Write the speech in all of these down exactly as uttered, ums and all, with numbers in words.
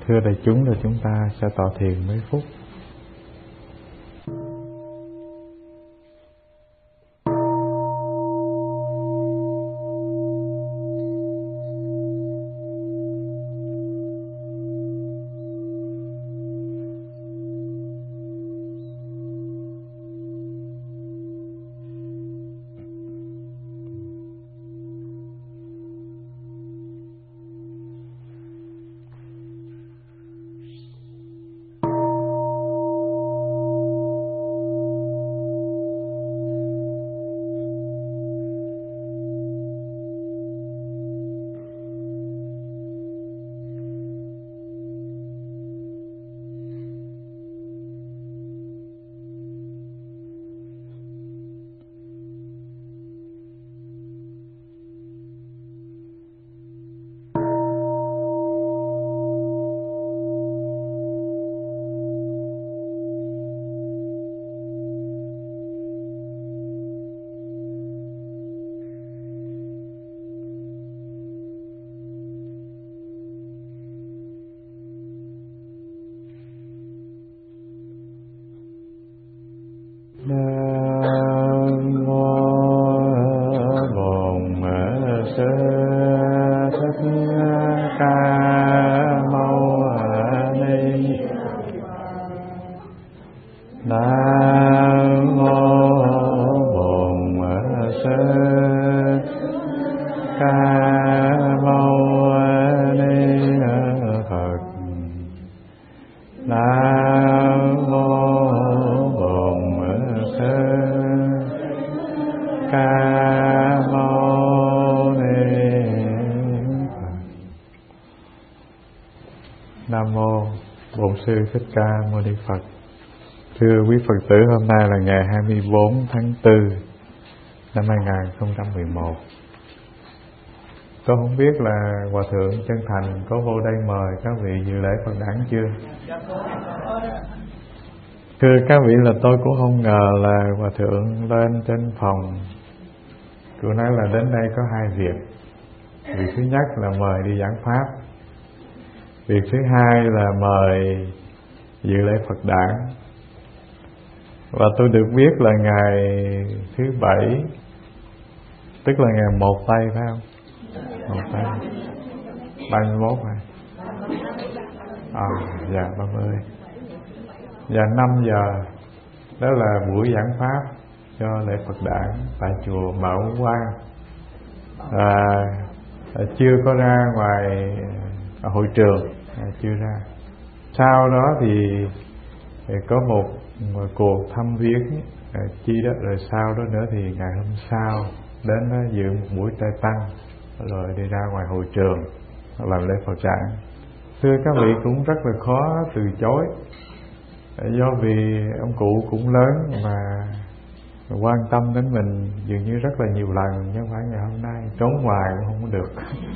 Thưa đại chúng, là chúng ta sẽ tọa thiền mấy phút. Nam mô Bổn Sư Thích Ca Mâu Ni. Nam mô Bổn Sư Ca Mâu Ni Phật. Nam mô Ca Mâu Ni Phật. Nam mô Bổn Sư Thích Ca Mâu Ni Phật. Thưa quý Phật tử, hôm nay là ngày hai mươi bốn tháng tư năm hai nghìn không trăm mười một. Tôi không biết là Hòa Thượng Chân Thành có vô đây mời các vị dự lễ Phật đản chưa? Thưa các vị, là tôi cũng không ngờ là Hòa Thượng lên trên phòng. Tôi nói là đến đây có hai việc. Việc thứ nhất là mời đi giảng pháp. Việc thứ hai là mời dự lễ Phật đản. Và tôi được biết là ngày thứ bảy, tức là ngày một tây phải không? Một tây ba mươi mốt hả? À, dạ ba mươi. Và năm giờ đó là buổi giảng pháp cho lễ Phật đản tại chùa Mạo Quang. À, chưa có ra ngoài hội trường, à, chưa ra. Sau đó thì, thì có một, một cuộc thăm viếng à, chi đó, rồi sau đó nữa thì ngày hôm sau đến đó dự một buổi trai tăng, rồi đi ra ngoài hội trường làm lễ Phật đản. Thưa các vị, cũng rất là khó từ chối, do vì ông cụ cũng lớn mà quan tâm đến mình dường như rất là nhiều lần, chứ không phải ngày hôm nay trốn hoài cũng không có được.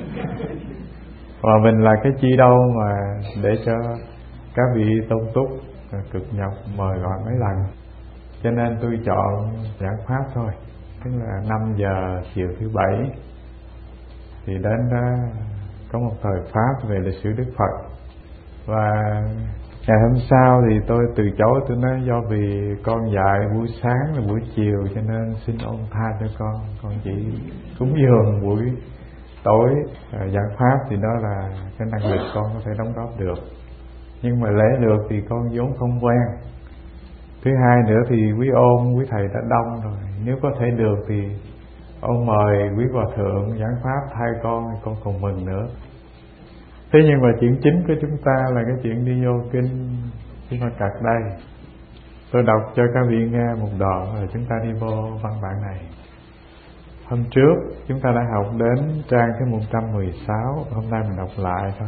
Và mình là cái chi đâu mà để cho các vị tôn túc cực nhọc mời gọi mấy lần. Cho nên tôi chọn giảng pháp thôi, tức là năm giờ chiều thứ bảy thì đến đó có một thời pháp về lịch sử Đức Phật. Và ngày hôm sau thì tôi từ chối, tôi nói do vì con dạy buổi sáng là buổi chiều cho nên xin ôn tha cho con, con chỉ cúng dường buổi tối à, giảng pháp thì đó là cái năng lực con có thể đóng góp được. Nhưng mà lễ được thì con vốn không quen. Thứ hai nữa thì quý ôn, quý thầy đã đông rồi, nếu có thể được thì ông mời quý hòa thượng giảng pháp thay con thì con còn mừng nữa. Thế nhưng mà chuyện chính của chúng ta là cái chuyện đi vô kinh Kinh Hoa Cật đây. Tôi đọc cho các vị nghe một đoạn rồi chúng ta đi vô văn bản này. Hôm trước chúng ta đã học đến trang thứ một trăm mười sáu, hôm nay mình đọc lại thôi.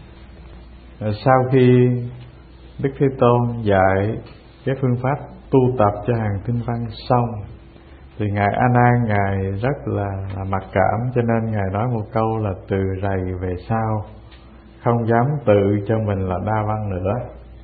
Rồi sau khi Đức Thế Tôn dạy cái phương pháp tu tập cho hàng tinh văn xong thì Ngài A Nan Ngài rất là, là mặc cảm, cho nên Ngài nói một câu là từ rày về sau không dám tự cho mình là đa văn nữa.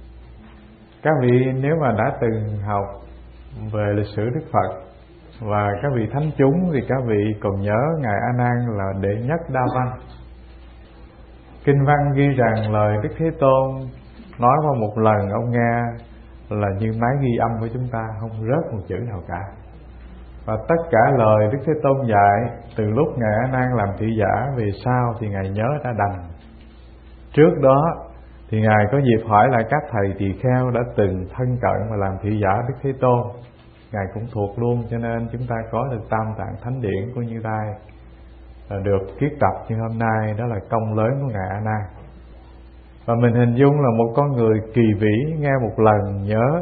Các vị nếu mà đã từng học về lịch sử Đức Phật và các vị thánh chúng thì các vị còn nhớ Ngài A Nan là đệ nhất đa văn. Kinh văn ghi rằng lời Đức Thế Tôn nói qua một lần ông nghe là như máy ghi âm của chúng ta, không rớt một chữ nào cả. Và tất cả lời Đức Thế Tôn dạy từ lúc Ngài A Nan làm thị giả về sau thì Ngài nhớ đã đành. Trước đó thì Ngài có dịp hỏi lại các thầy tỳ kheo đã từng thân cận và làm thị giả Đức Thế Tôn. Ngài cũng thuộc luôn, cho nên chúng ta có được Tam Tạng Thánh Điển của Như Lai, là được kiết tập như hôm nay. Đó là công lớn của Ngài A Nan. Và mình hình dung là một con người kỳ vĩ nghe một lần nhớ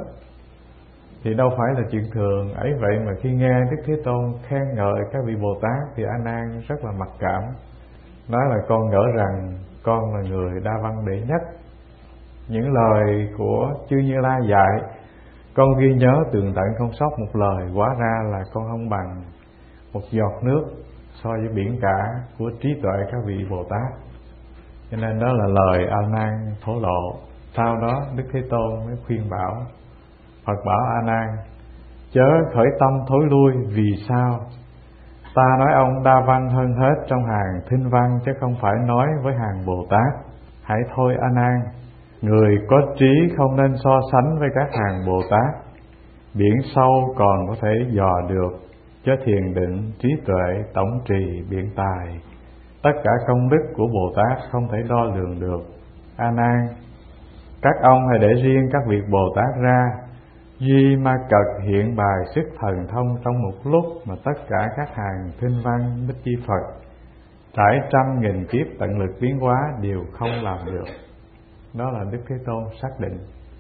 thì đâu phải là chuyện thường. Ấy vậy mà khi nghe Đức Thế Tôn khen ngợi các vị Bồ Tát thì A Nan rất là mặc cảm, nói là con ngỡ rằng con là người đa văn đệ nhất. Những lời của chư Như Lai dạy con ghi nhớ tường tận không sót một lời, hóa ra là con không bằng một giọt nước so với biển cả của trí tuệ các vị Bồ Tát. Cho nên đó là lời A Nan thổ lộ. Sau đó Đức Thế Tôn mới khuyên bảo. Phật bảo A Nan: chớ khởi tâm thối lui. Vì sao? Ta nói ông đa văn hơn hết trong hàng thinh văn, chứ không phải nói với hàng Bồ Tát. Hãy thôi A Nan, người có trí không nên so sánh với các hàng Bồ Tát. Biển sâu còn có thể dò được, chớ thiền định trí tuệ tổng trì biển tài. Tất cả công đức của Bồ Tát không thể đo lường được. A Nan, các ông hãy để riêng các việc Bồ Tát ra. Duy Ma Cật hiện bài sức thần thông trong một lúc mà tất cả các hàng thinh văn Bích Chi Phật trải trăm nghìn kiếp tận lực biến hóa đều không làm được. Đó là Đức Thế Tôn xác định.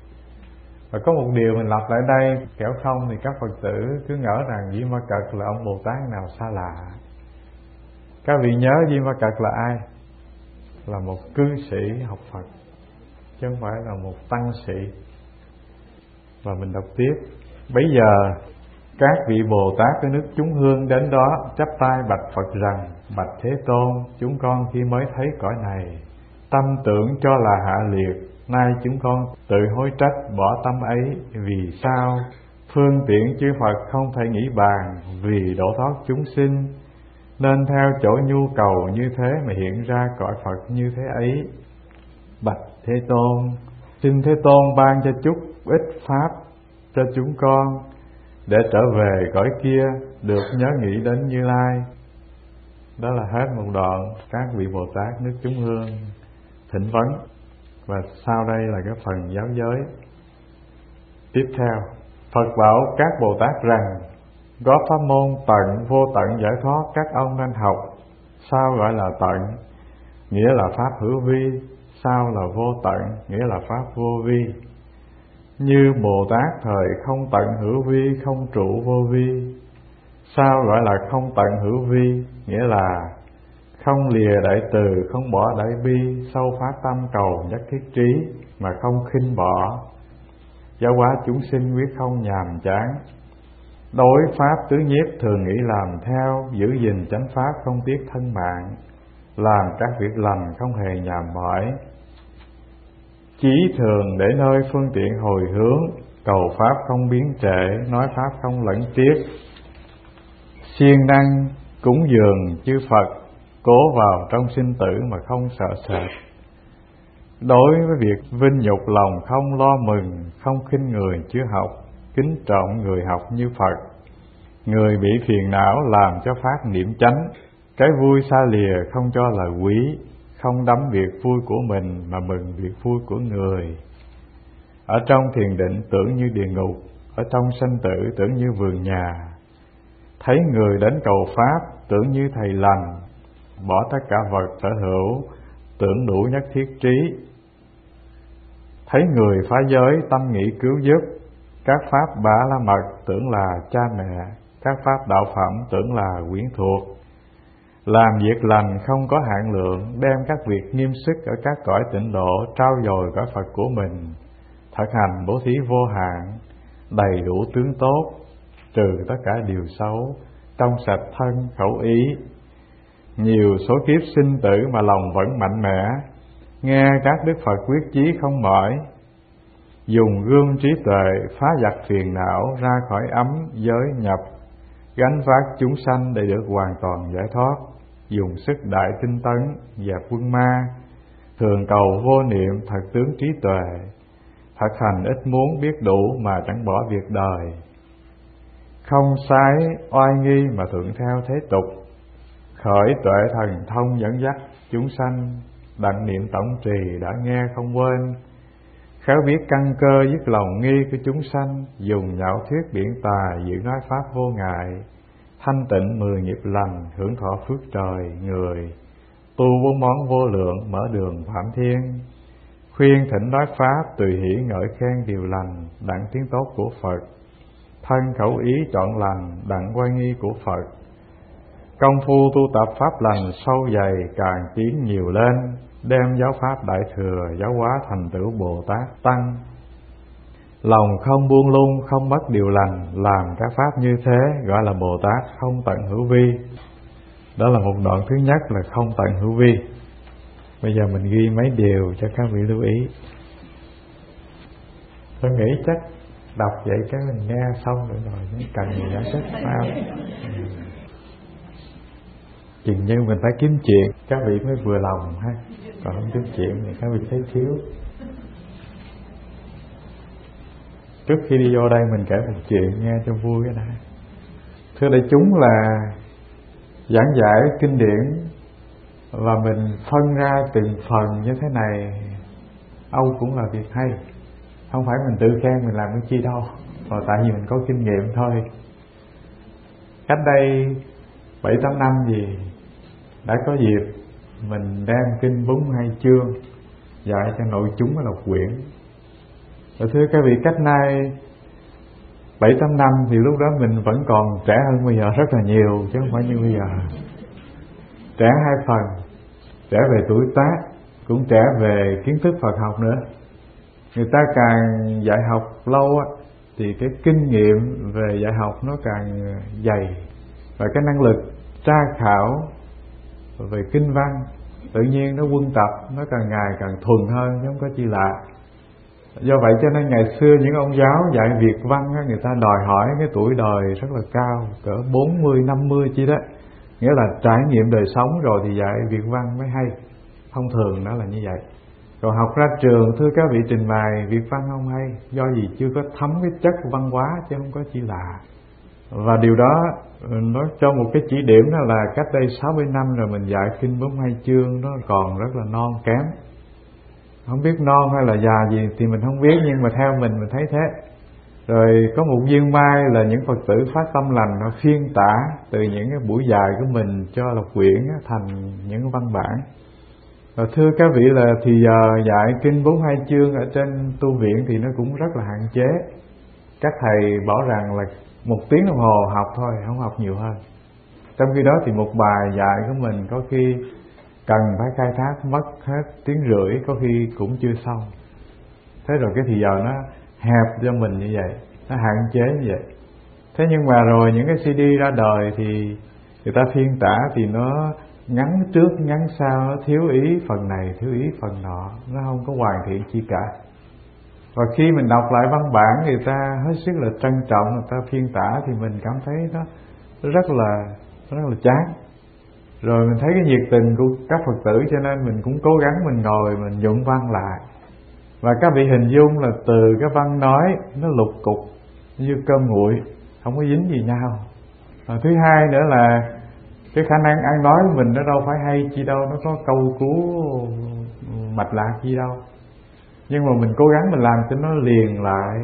Và có một điều mình lặp lại đây, kẻo không thì các Phật tử cứ ngỡ rằng Duy Ma Cật là ông Bồ Tát nào xa lạ. Các vị nhớ Duy Ma Cật là ai? Là một cư sĩ học Phật, chứ không phải là một tăng sĩ. Và mình đọc tiếp. Bấy giờ các vị Bồ Tát ở nước chúng hương đến đó chắp tay bạch Phật rằng: bạch Thế Tôn, chúng con khi mới thấy cõi này, tâm tưởng cho là hạ liệt. Nay chúng con tự hối trách bỏ tâm ấy. Vì sao? Phương tiện chư Phật không thể nghĩ bàn, vì độ thoát chúng sinh nên theo chỗ nhu cầu như thế mà hiện ra cõi Phật như thế ấy. Bạch Thế Tôn, xin Thế Tôn ban cho chút ít pháp cho chúng con để trở về cõi kia được nhớ nghĩ đến Như Lai. Đó là hết một đoạn các vị Bồ Tát nước chúng hương thỉnh vấn. Và sau đây là cái phần giáo giới. Tiếp theo, Phật bảo các Bồ Tát rằng: có pháp môn tận vô tận giải thoát các ông nên học. Sao gọi là tận? Nghĩa là pháp hữu vi. Sao là vô tận? Nghĩa là pháp vô vi. Như Bồ Tát thời không tận hữu vi, không trụ vô vi. Sao gọi là không tận hữu vi? Nghĩa là không lìa đại từ, không bỏ đại bi, sâu phá tâm cầu nhất thiết trí, mà không khinh bỏ. Giáo hóa chúng sinh quyết không nhàm chán. Đối pháp tứ nhiếp thường nghĩ làm theo, giữ gìn chánh pháp không tiếc thân mạng, làm các việc lành không hề nhàm mỏi. Chí thường để nơi phương tiện hồi hướng, cầu pháp không biến trệ, nói pháp không lẫn tiếc. Siêng năng cúng dường chư Phật, cố vào trong sinh tử mà không sợ sệt. Đối với việc vinh nhục lòng không lo mừng, không khinh người chưa học, kính trọng người học như Phật. Người bị phiền não làm cho phát niệm chánh, cái vui xa lìa không cho là quý, không đắm việc vui của mình mà mừng việc vui của người. Ở trong thiền định tưởng như địa ngục, ở trong sanh tử tưởng như vườn nhà. Thấy người đến cầu pháp tưởng như thầy lành, bỏ tất cả vật sở hữu tưởng đủ nhất thiết trí. Thấy người phá giới tâm nghĩ cứu giúp, các pháp bá la mật tưởng là cha mẹ, các pháp đạo phẩm tưởng là quyến thuộc. Làm việc lành không có hạn lượng, đem các việc nghiêm sức ở các cõi tịnh độ trao dồi cõi Phật của mình. Thực hành bố thí vô hạn, đầy đủ tướng tốt, trừ tất cả điều xấu, trong sạch thân khẩu ý. Nhiều số kiếp sinh tử mà lòng vẫn mạnh mẽ, nghe các Đức Phật quyết chí không mỏi. Dùng gương trí tuệ phá giặc phiền não, ra khỏi ấm giới nhập, gánh vác chúng sanh để được hoàn toàn giải thoát. Dùng sức đại tinh tấn dẹp quân ma, thường cầu vô niệm thật tướng trí tuệ, thật hành ít muốn biết đủ mà chẳng bỏ việc đời. Không sái oai nghi mà thuận theo thế tục, khởi tuệ thần thông dẫn dắt chúng sanh, đặng niệm tổng trì đã nghe không quên. Khéo biết căn cơ dứt lòng nghi của chúng sanh, dùng nhạo thuyết biển tài giữ nói pháp vô ngại. Thanh tịnh mười nghiệp lành hưởng thọ phước trời người, tu bốn món vô lượng mở đường phạm thiên. Khuyên thỉnh nói pháp tùy hỷ ngợi khen điều lành, đặng tiếng tốt của Phật. Thân khẩu ý chọn lành đặng quay nghi của Phật. Công phu tu tập pháp lành sâu dày càng tiến nhiều lên, đem giáo pháp đại thừa giáo hóa thành tựu Bồ Tát tăng. Lòng không buông lung không mất điều lành, làm các pháp như thế gọi là Bồ Tát không tận hữu vi. Đó là một đoạn thứ nhất là không tận hữu vi. Bây giờ mình ghi mấy điều cho các vị lưu ý. Tôi nghĩ chắc đọc vậy cái mình nghe xong rồi rồi mới cần gì giải thích sao. Chừng như mình phải kiếm chuyện các vị mới vừa lòng ha, còn không kiếm chuyện thì các vị thấy thiếu. Trước khi đi vô đây mình kể một chuyện nghe cho vui cái đã. Thưa đại chúng là giảng giải kinh điển và mình phân ra từng phần như thế này, Âu cũng là việc hay. Không phải mình tự khen mình làm cái chi đâu, mà tại vì mình có kinh nghiệm thôi. Cách đây bảy tám năm gì đã có dịp mình đem kinh bốn mươi hai chương dạy cho nội chúng ở Lộc Quyển. Và thưa các vị, cách nay bảy tám năm thì lúc đó mình vẫn còn trẻ hơn bây giờ rất là nhiều, chứ không phải như bây giờ. Trẻ hai phần, trẻ về tuổi tác, cũng trẻ về kiến thức Phật học nữa. Người ta càng dạy học lâu á, thì cái kinh nghiệm về dạy học nó càng dày, và cái năng lực tra khảo về kinh văn tự nhiên nó quân tập nó càng ngày càng thuần hơn, chứ không có chi lạ. Do vậy cho nên ngày xưa những ông giáo dạy Việt văn á, người ta đòi hỏi cái tuổi đời rất là cao, cỡ bốn mươi năm mươi chi đó, nghĩa là trải nghiệm đời sống rồi thì dạy Việt văn mới hay. Thông thường đó là như vậy. Còn học ra trường thưa các vị trình bày Việt văn không hay, do gì chưa có thấm cái chất văn hóa, chứ không có chi lạ. Và điều đó nó cho một cái chỉ điểm đó là cách đây sáu mươi năm rồi mình dạy kinh bốn mươi hai chương nó còn rất là non kém. Không biết non hay là già gì thì mình không biết, nhưng mà theo mình mình thấy thế. Rồi có một duyên may là những Phật tử phát tâm lành nó phiên tả từ những cái buổi dạy của mình cho Lộc Quyển thành những văn bản. Và thưa các vị là thì giờ dạy kinh bốn mươi hai chương ở trên tu viện thì nó cũng rất là hạn chế. Các thầy bảo rằng là một tiếng đồng hồ học thôi, không học nhiều hơn. Trong khi đó thì một bài dạy của mình có khi cần phải khai thác mất hết tiếng rưỡi, có khi cũng chưa xong. Thế rồi cái thì giờ nó hẹp cho mình như vậy, nó hạn chế như vậy. Thế nhưng mà rồi những cái xê đê ra đời thì người ta phiên tả thì nó ngắn trước ngắn sau, nó thiếu ý phần này thiếu ý phần nọ, nó không có hoàn thiện chi cả. Và khi mình đọc lại văn bản người ta hết sức là trân trọng, người ta phiên tả thì mình cảm thấy nó rất là rất là chán. Rồi mình thấy cái nhiệt tình của các Phật tử, cho nên mình cũng cố gắng mình ngồi mình nhuận văn lại. Và các vị hình dung là từ cái văn nói nó lục cục như cơm nguội, không có dính gì nhau. Và thứ hai nữa là cái khả năng ăn nói của mình nó đâu phải hay chi đâu, nó có câu cú mạch lạc chi đâu. Nhưng mà mình cố gắng mình làm cho nó liền lại,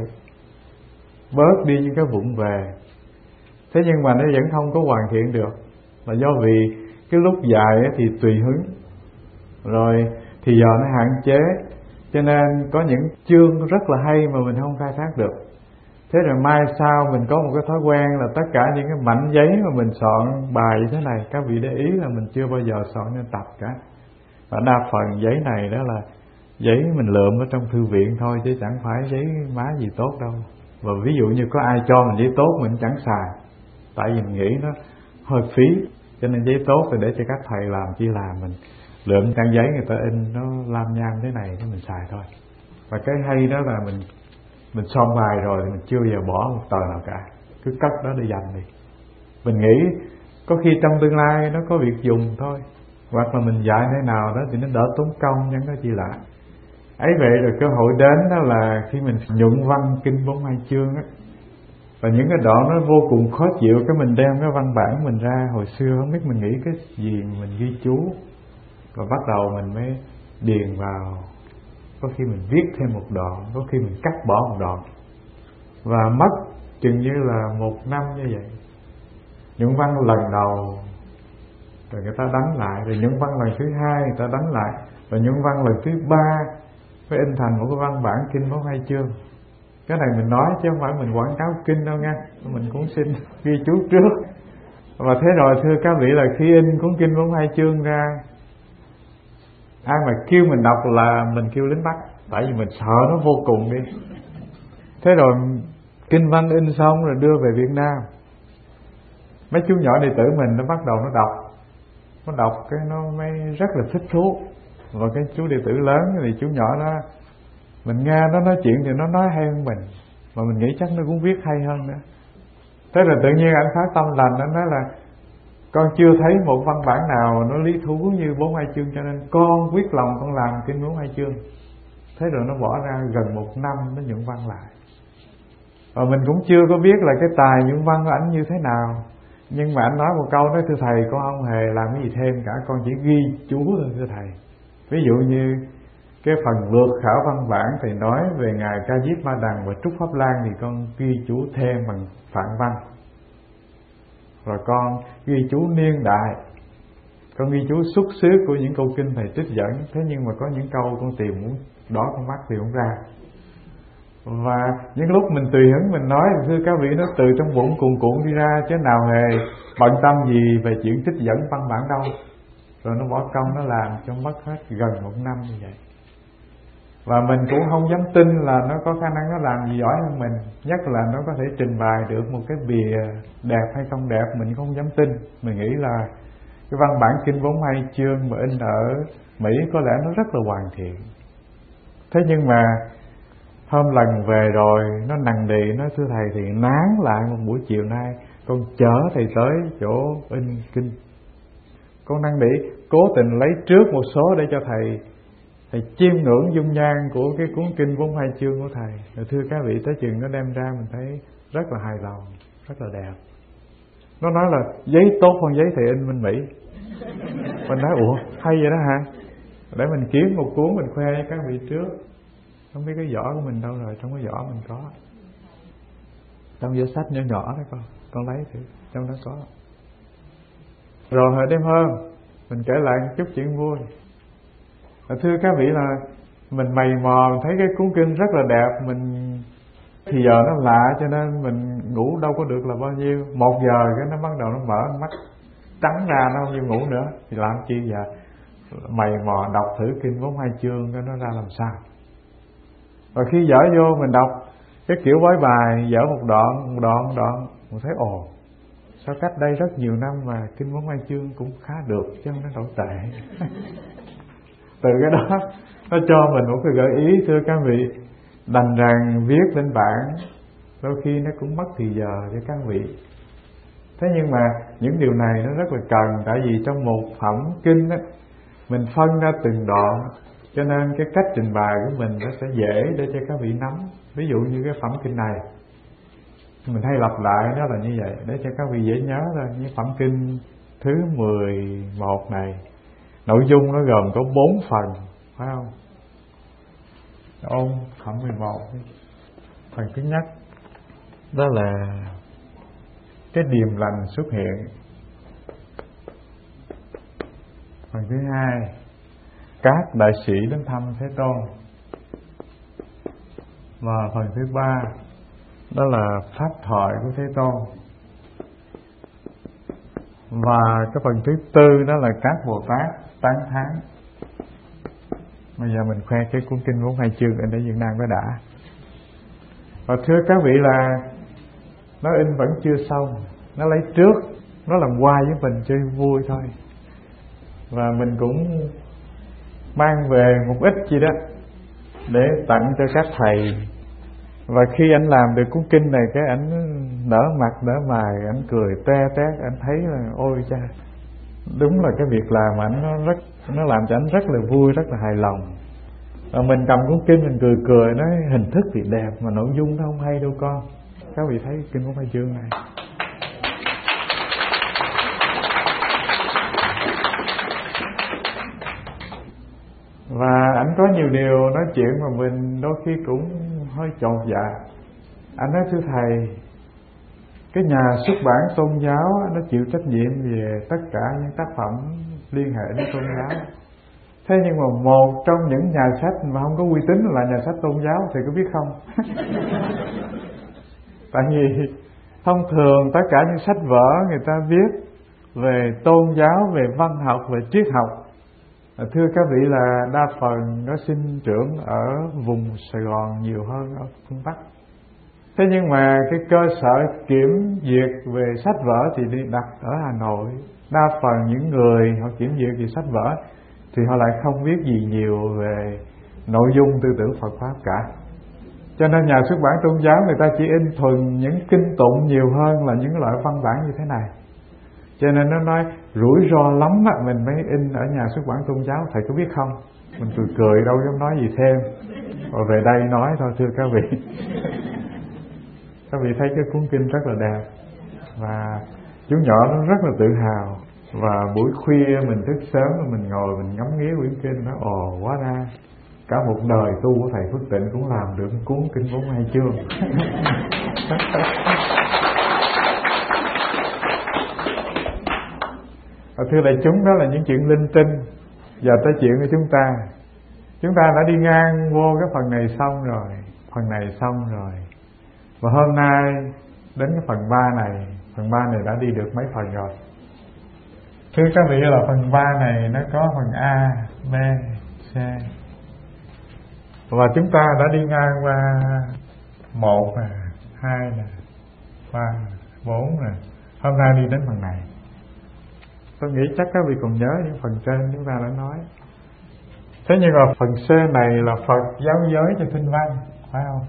bớt đi những cái vụng về. Thế nhưng mà nó vẫn không có hoàn thiện được, là do vì cái lúc dạy thì tùy hứng, rồi thì giờ nó hạn chế, cho nên có những chương rất là hay mà mình không khai thác được. Thế rồi mai sau mình có một cái thói quen là tất cả những cái mảnh giấy mà mình soạn bài như thế này, các vị để ý là mình chưa bao giờ soạn nên tập cả. Và đa phần giấy này đó là giấy mình lượm ở trong thư viện thôi, chứ chẳng phải giấy má gì tốt đâu. Và ví dụ như có ai cho mình giấy tốt mình chẳng xài, tại vì mình nghĩ nó hơi phí. Cho nên giấy tốt thì để cho các thầy làm, chi làm mình lượm trang giấy người ta in nó lam nham thế này thì mình xài thôi. Và cái hay đó là mình mình xong bài rồi thì mình chưa bao giờ bỏ một tờ nào cả, cứ cất đó để dành đi. Mình nghĩ có khi trong tương lai nó có việc dùng thôi. hoặc là mình dạy thế nào đó thì nó đỡ tốn công nhưng có chi lạ. Ấy vậy rồi cơ hội đến đó là khi mình nhuận văn kinh bốn mươi hai chương á, và những cái đoạn nó vô cùng khó chịu, cái mình đem cái văn bản mình ra. Hồi xưa không biết mình nghĩ cái gì mình ghi chú, và bắt đầu mình mới điền vào. Có khi mình viết thêm một đoạn, có khi mình cắt bỏ một đoạn, và mất chừng như là một năm như vậy. Nhuận văn lần đầu rồi người ta đánh lại, rồi nhuận văn lần thứ hai người ta đánh lại, và nhuận văn lần thứ ba mới in thành một cái văn bản kinh bốn mươi hai chương. Cái này mình nói chứ không phải mình quảng cáo kinh đâu nha, mình cũng xin ghi chú trước. Và thế rồi thưa các vị, là khi in cuốn kinh bốn mươi hai chương ra, ai mà kêu mình đọc là mình kêu lính bắt, tại vì mình sợ nó vô cùng đi. Thế rồi kinh văn in xong rồi đưa về Việt Nam, mấy chú nhỏ đệ tử mình nó bắt đầu nó đọc, nó đọc cái nó mới rất là thích thú. Và cái chú đệ tử lớn thì chú nhỏ đó, mình nghe nó nói chuyện thì nó nói hay hơn mình, mà mình nghĩ chắc nó cũng viết hay hơn nữa. Thế là tự nhiên anh phát tâm lành, anh nói là con chưa thấy một văn bản nào nó lý thú như bốn mươi hai chương, cho nên con quyết lòng con làm kinh bốn mươi hai chương. Thế rồi nó bỏ ra gần một năm nó nhuận văn lại. Và mình cũng chưa có biết là cái tài nhuận văn của ảnh như thế nào, nhưng mà anh nói một câu, nói thưa thầy con không hề làm cái gì thêm cả, con chỉ ghi chú thôi thưa thầy. Ví dụ như cái phần lược khảo văn bản thầy nói về ngài Ca Diếp Ma Đằng và Trúc Pháp Lan thì con ghi chú thêm bằng phạn văn. Rồi con ghi chú niên đại, con ghi chú xuất xứ của những câu kinh thầy trích dẫn. Thế nhưng mà có những câu con tìm muốn đỏ con mắt thì không ra. Và những lúc mình tùy hứng mình nói, thưa các vị, nó từ trong bụng cuồn cuộn đi ra, chứ nào hề bận tâm gì về chuyện trích dẫn văn bản đâu. Rồi nó bỏ công nó làm cho mất hết gần một năm như vậy. Và mình cũng không dám tin là nó có khả năng nó làm gì giỏi hơn mình, nhất là nó có thể trình bày được một cái bìa đẹp hay không đẹp, mình không dám tin. Mình nghĩ là cái văn bản kinh bốn mươi hai chương mà in ở Mỹ có lẽ nó rất là hoàn thiện. Thế nhưng mà hôm lần về rồi nó nằng đì, nó thưa thầy thì nán lại một buổi chiều nay con chở thầy tới chỗ in kinh. Con năn nỉ cố tình lấy trước một số để cho thầy thầy chiêm ngưỡng dung nhan của cái cuốn kinh bốn mươi hai chương của thầy. Rồi thưa các vị, tới chừng nó đem ra mình thấy rất là hài lòng, rất là đẹp. Nó nói là giấy tốt hơn giấy thầy in bên Mỹ. Mình nói ủa hay vậy đó hả? Để mình kiếm một cuốn mình khoe với các vị trước. Không biết cái vỏ của mình đâu rồi, trong cái vỏ mình có. Trong vỏ sách nhỏ nhỏ đó con, con lấy thử, trong đó có. Rồi hồi đêm hôm mình kể lại một chút chuyện vui. Thưa các vị, là mình mày mò mình thấy cái cuốn kinh rất là đẹp, mình thì giờ nó lạ cho nên mình ngủ đâu có được là bao nhiêu. Một giờ cái nó bắt đầu nó mở mắt trắng ra, nó không chịu ngủ nữa. Thì làm chi giờ mày mò đọc thử kinh bốn mươi hai chương cái nó ra làm sao. Và khi dở vô mình đọc cái kiểu bói bài, dở một đoạn một đoạn một đoạn, mình thấy ồ, sao cách đây rất nhiều năm mà kinh bốn mươi hai chương cũng khá được chứ không nó đổi tệ. Từ cái đó nó cho mình một cái gợi ý, thưa các vị, đành rằng viết lên bảng đôi khi nó cũng mất thì giờ cho các vị. Thế nhưng mà những điều này nó rất là cần, tại vì trong một phẩm kinh á, mình phân ra từng đoạn, cho nên cái cách trình bày của mình nó sẽ dễ để cho các vị nắm. Ví dụ như cái phẩm kinh này mình hay lặp lại nó là như vậy để cho các vị dễ nhớ thôi. Như phẩm kinh thứ mười một này, nội dung nó gồm có bốn phần, phải không? Ôn phẩm mười một. Phần thứ nhất đó là cái điềm lành xuất hiện. Phần thứ hai, các đại sĩ đến thăm Thế Tôn. Và phần thứ ba đó là pháp thoại của Thế Tôn. Và cái phần thứ tư đó là các Bồ Tát tán thán. Bây giờ mình khoe cái cuốn kinh bốn mươi hai chương ở đây Việt Nam có đã. Và thưa các vị, là nó in vẫn chưa xong, nó lấy trước, nó làm quay với mình chơi vui thôi. Và mình cũng mang về một ít gì đó để tặng cho các thầy. Và khi anh làm được cuốn kinh này, cái anh nở mặt nở mày, anh cười te tét, anh thấy là ôi cha, Đúng là cái việc làm ảnh nó rất nó làm cho anh rất là vui, rất là hài lòng. Và mình cầm cuốn kinh mình cười cười nói hình thức thì đẹp mà nội dung nó không hay đâu con. Các vị thấy kinh của Khai Chương này. Và ảnh có nhiều điều nói chuyện mà mình đôi khi cũng hơi chột dạ. Anh nói thưa thầy, cái nhà xuất bản tôn giáo nó chịu trách nhiệm về tất cả những tác phẩm liên hệ đến tôn giáo. Thế nhưng mà một trong những nhà sách mà không có uy tín là nhà sách tôn giáo thì có biết không? Tại vì thông thường tất cả những sách vở người ta viết về tôn giáo, về văn học, về triết học, thưa các vị là đa phần nó sinh trưởng ở vùng Sài Gòn nhiều hơn ở phương Bắc. Thế nhưng mà cái cơ sở kiểm duyệt về sách vở thì đi đặt ở Hà Nội. Đa phần những người họ kiểm duyệt về sách vở thì họ lại không biết gì nhiều về nội dung tư tưởng Phật Pháp cả. Cho nên nhà xuất bản tôn giáo người ta chỉ in thuần những kinh tụng nhiều hơn là những loại văn bản như thế này. Cho nên nó nói rủi ro lắm á, mình mới in ở nhà xuất bản tôn giáo, thầy có biết không? Mình cười cười đâu dám nói gì thêm. Rồi về đây nói thôi thưa các vị. Các vị thấy cái cuốn kinh rất là đẹp. Và chú nhỏ nó rất là tự hào. Và buổi khuya mình thức sớm mình ngồi mình ngắm nghía quyển kinh, nó ồ quá ra cả một đời tu của thầy Phước Tịnh cũng làm được cuốn kinh bốn mươi hai chương. Thưa đại chúng, đó là những chuyện linh tinh. Giờ tới chuyện của chúng ta. Chúng ta đã đi ngang vô cái phần này xong rồi, phần này xong rồi. Và hôm nay đến cái phần ba này, phần ba này đã đi được mấy phần rồi. Thưa các vị là phần ba này nó có phần A, B, C. Và chúng ta đã đi ngang qua một nè, hai nè, ba, bốn nè. Hôm nay đi đến phần này. Tôi nghĩ chắc các vị còn nhớ những phần trên chúng ta đã nói. Thế nhưng mà phần C này là Phật giáo giới cho kinh văn, phải không?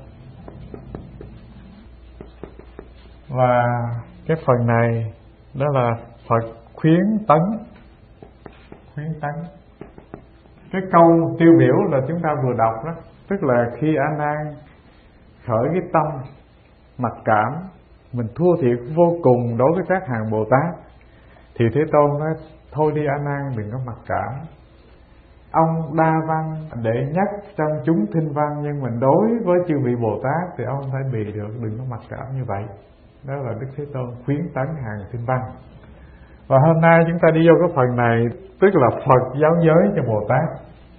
Và cái phần này đó là Phật khuyến tấn. Khuyến tấn. Cái câu tiêu biểu là chúng ta vừa đọc đó, tức là khi A Nan khởi cái tâm mặc cảm, mình thua thiệt vô cùng đối với các hàng Bồ Tát, thì Thế Tôn nói thôi đi A Nan, đừng có mặc cảm. Ông đa văn đệ nhất trong chúng thinh văn, nhưng mình đối với chư vị Bồ Tát thì ông phải bì được, đừng có mặc cảm như vậy. Đó là Đức Thế Tôn khuyến tấn hàng thinh văn. Và hôm nay chúng ta đi vô cái phần này, tức là Phật giáo giới cho Bồ Tát.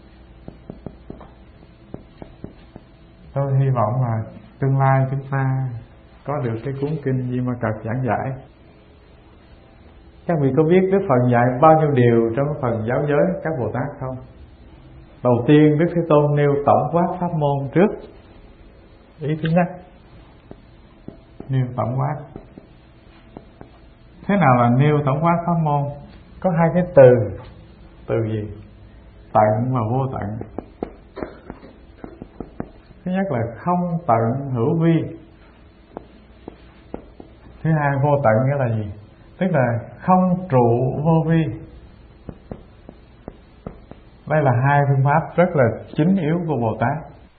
Tôi hy vọng là tương lai chúng ta có được cái cuốn kinh Di Ma Cật giảng giải. Các vị có biết Đức Phật dạy bao nhiêu điều trong cái phần giáo giới các Bồ Tát không? Đầu tiên Đức Thế Tôn nêu tổng quát pháp môn trước. Ý thứ nhất, nêu tổng quát. Thế nào là nêu tổng quát pháp môn? Có hai cái từ. Từ gì? Tận và vô tận. Thứ nhất là không tận hữu vi. Thứ hai vô tận nghĩa là gì? Tức là không trụ vô vi. Đây là hai phương pháp rất là chính yếu của Bồ Tát.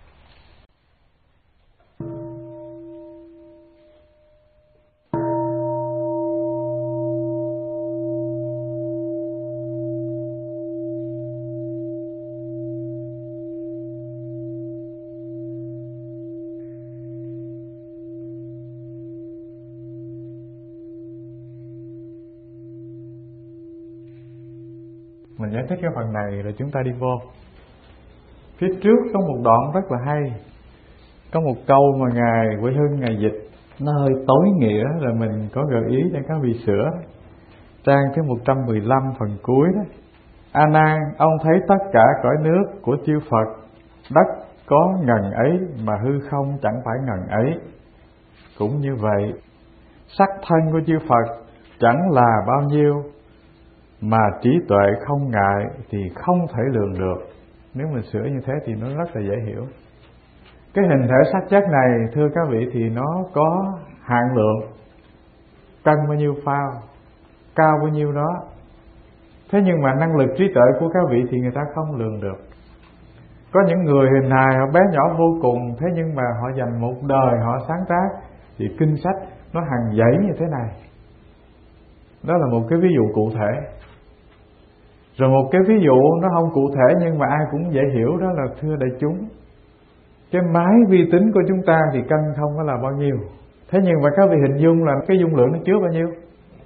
Mình giải thích cái phần này rồi chúng ta đi vô. Phía trước có một đoạn rất là hay. Có một câu mà Ngài Huệ Hưng Ngài dịch, nó hơi tối nghĩa, rồi mình có gợi ý cho các vị sửa. Trang thứ một trăm mười lăm phần cuối đó. A Nan, ông thấy tất cả cõi nước của chư Phật, đất có ngần ấy mà hư không chẳng phải ngần ấy. Cũng như vậy, sắc thân của chư Phật chẳng là bao nhiêu, mà trí tuệ không ngại thì không thể lường được. Nếu mình sửa như thế thì nó rất là dễ hiểu. Cái hình thể sắc chất này thưa các vị thì nó có hạn lượng. Cân bao nhiêu phao, cao bao nhiêu đó, Thế nhưng mà năng lực trí tuệ của các vị thì người ta không lường được. Có những người hình hài họ bé nhỏ vô cùng, thế nhưng mà họ dành một đời họ sáng tác thì kinh sách nó hàng dãy như thế này. Đó là một cái ví dụ cụ thể. Rồi một cái ví dụ nó không cụ thể nhưng mà ai cũng dễ hiểu, đó là thưa đại chúng, cái máy vi tính của chúng ta thì cân không có là bao nhiêu. Thế nhưng mà các vị hình dung là cái dung lượng nó chứa bao nhiêu.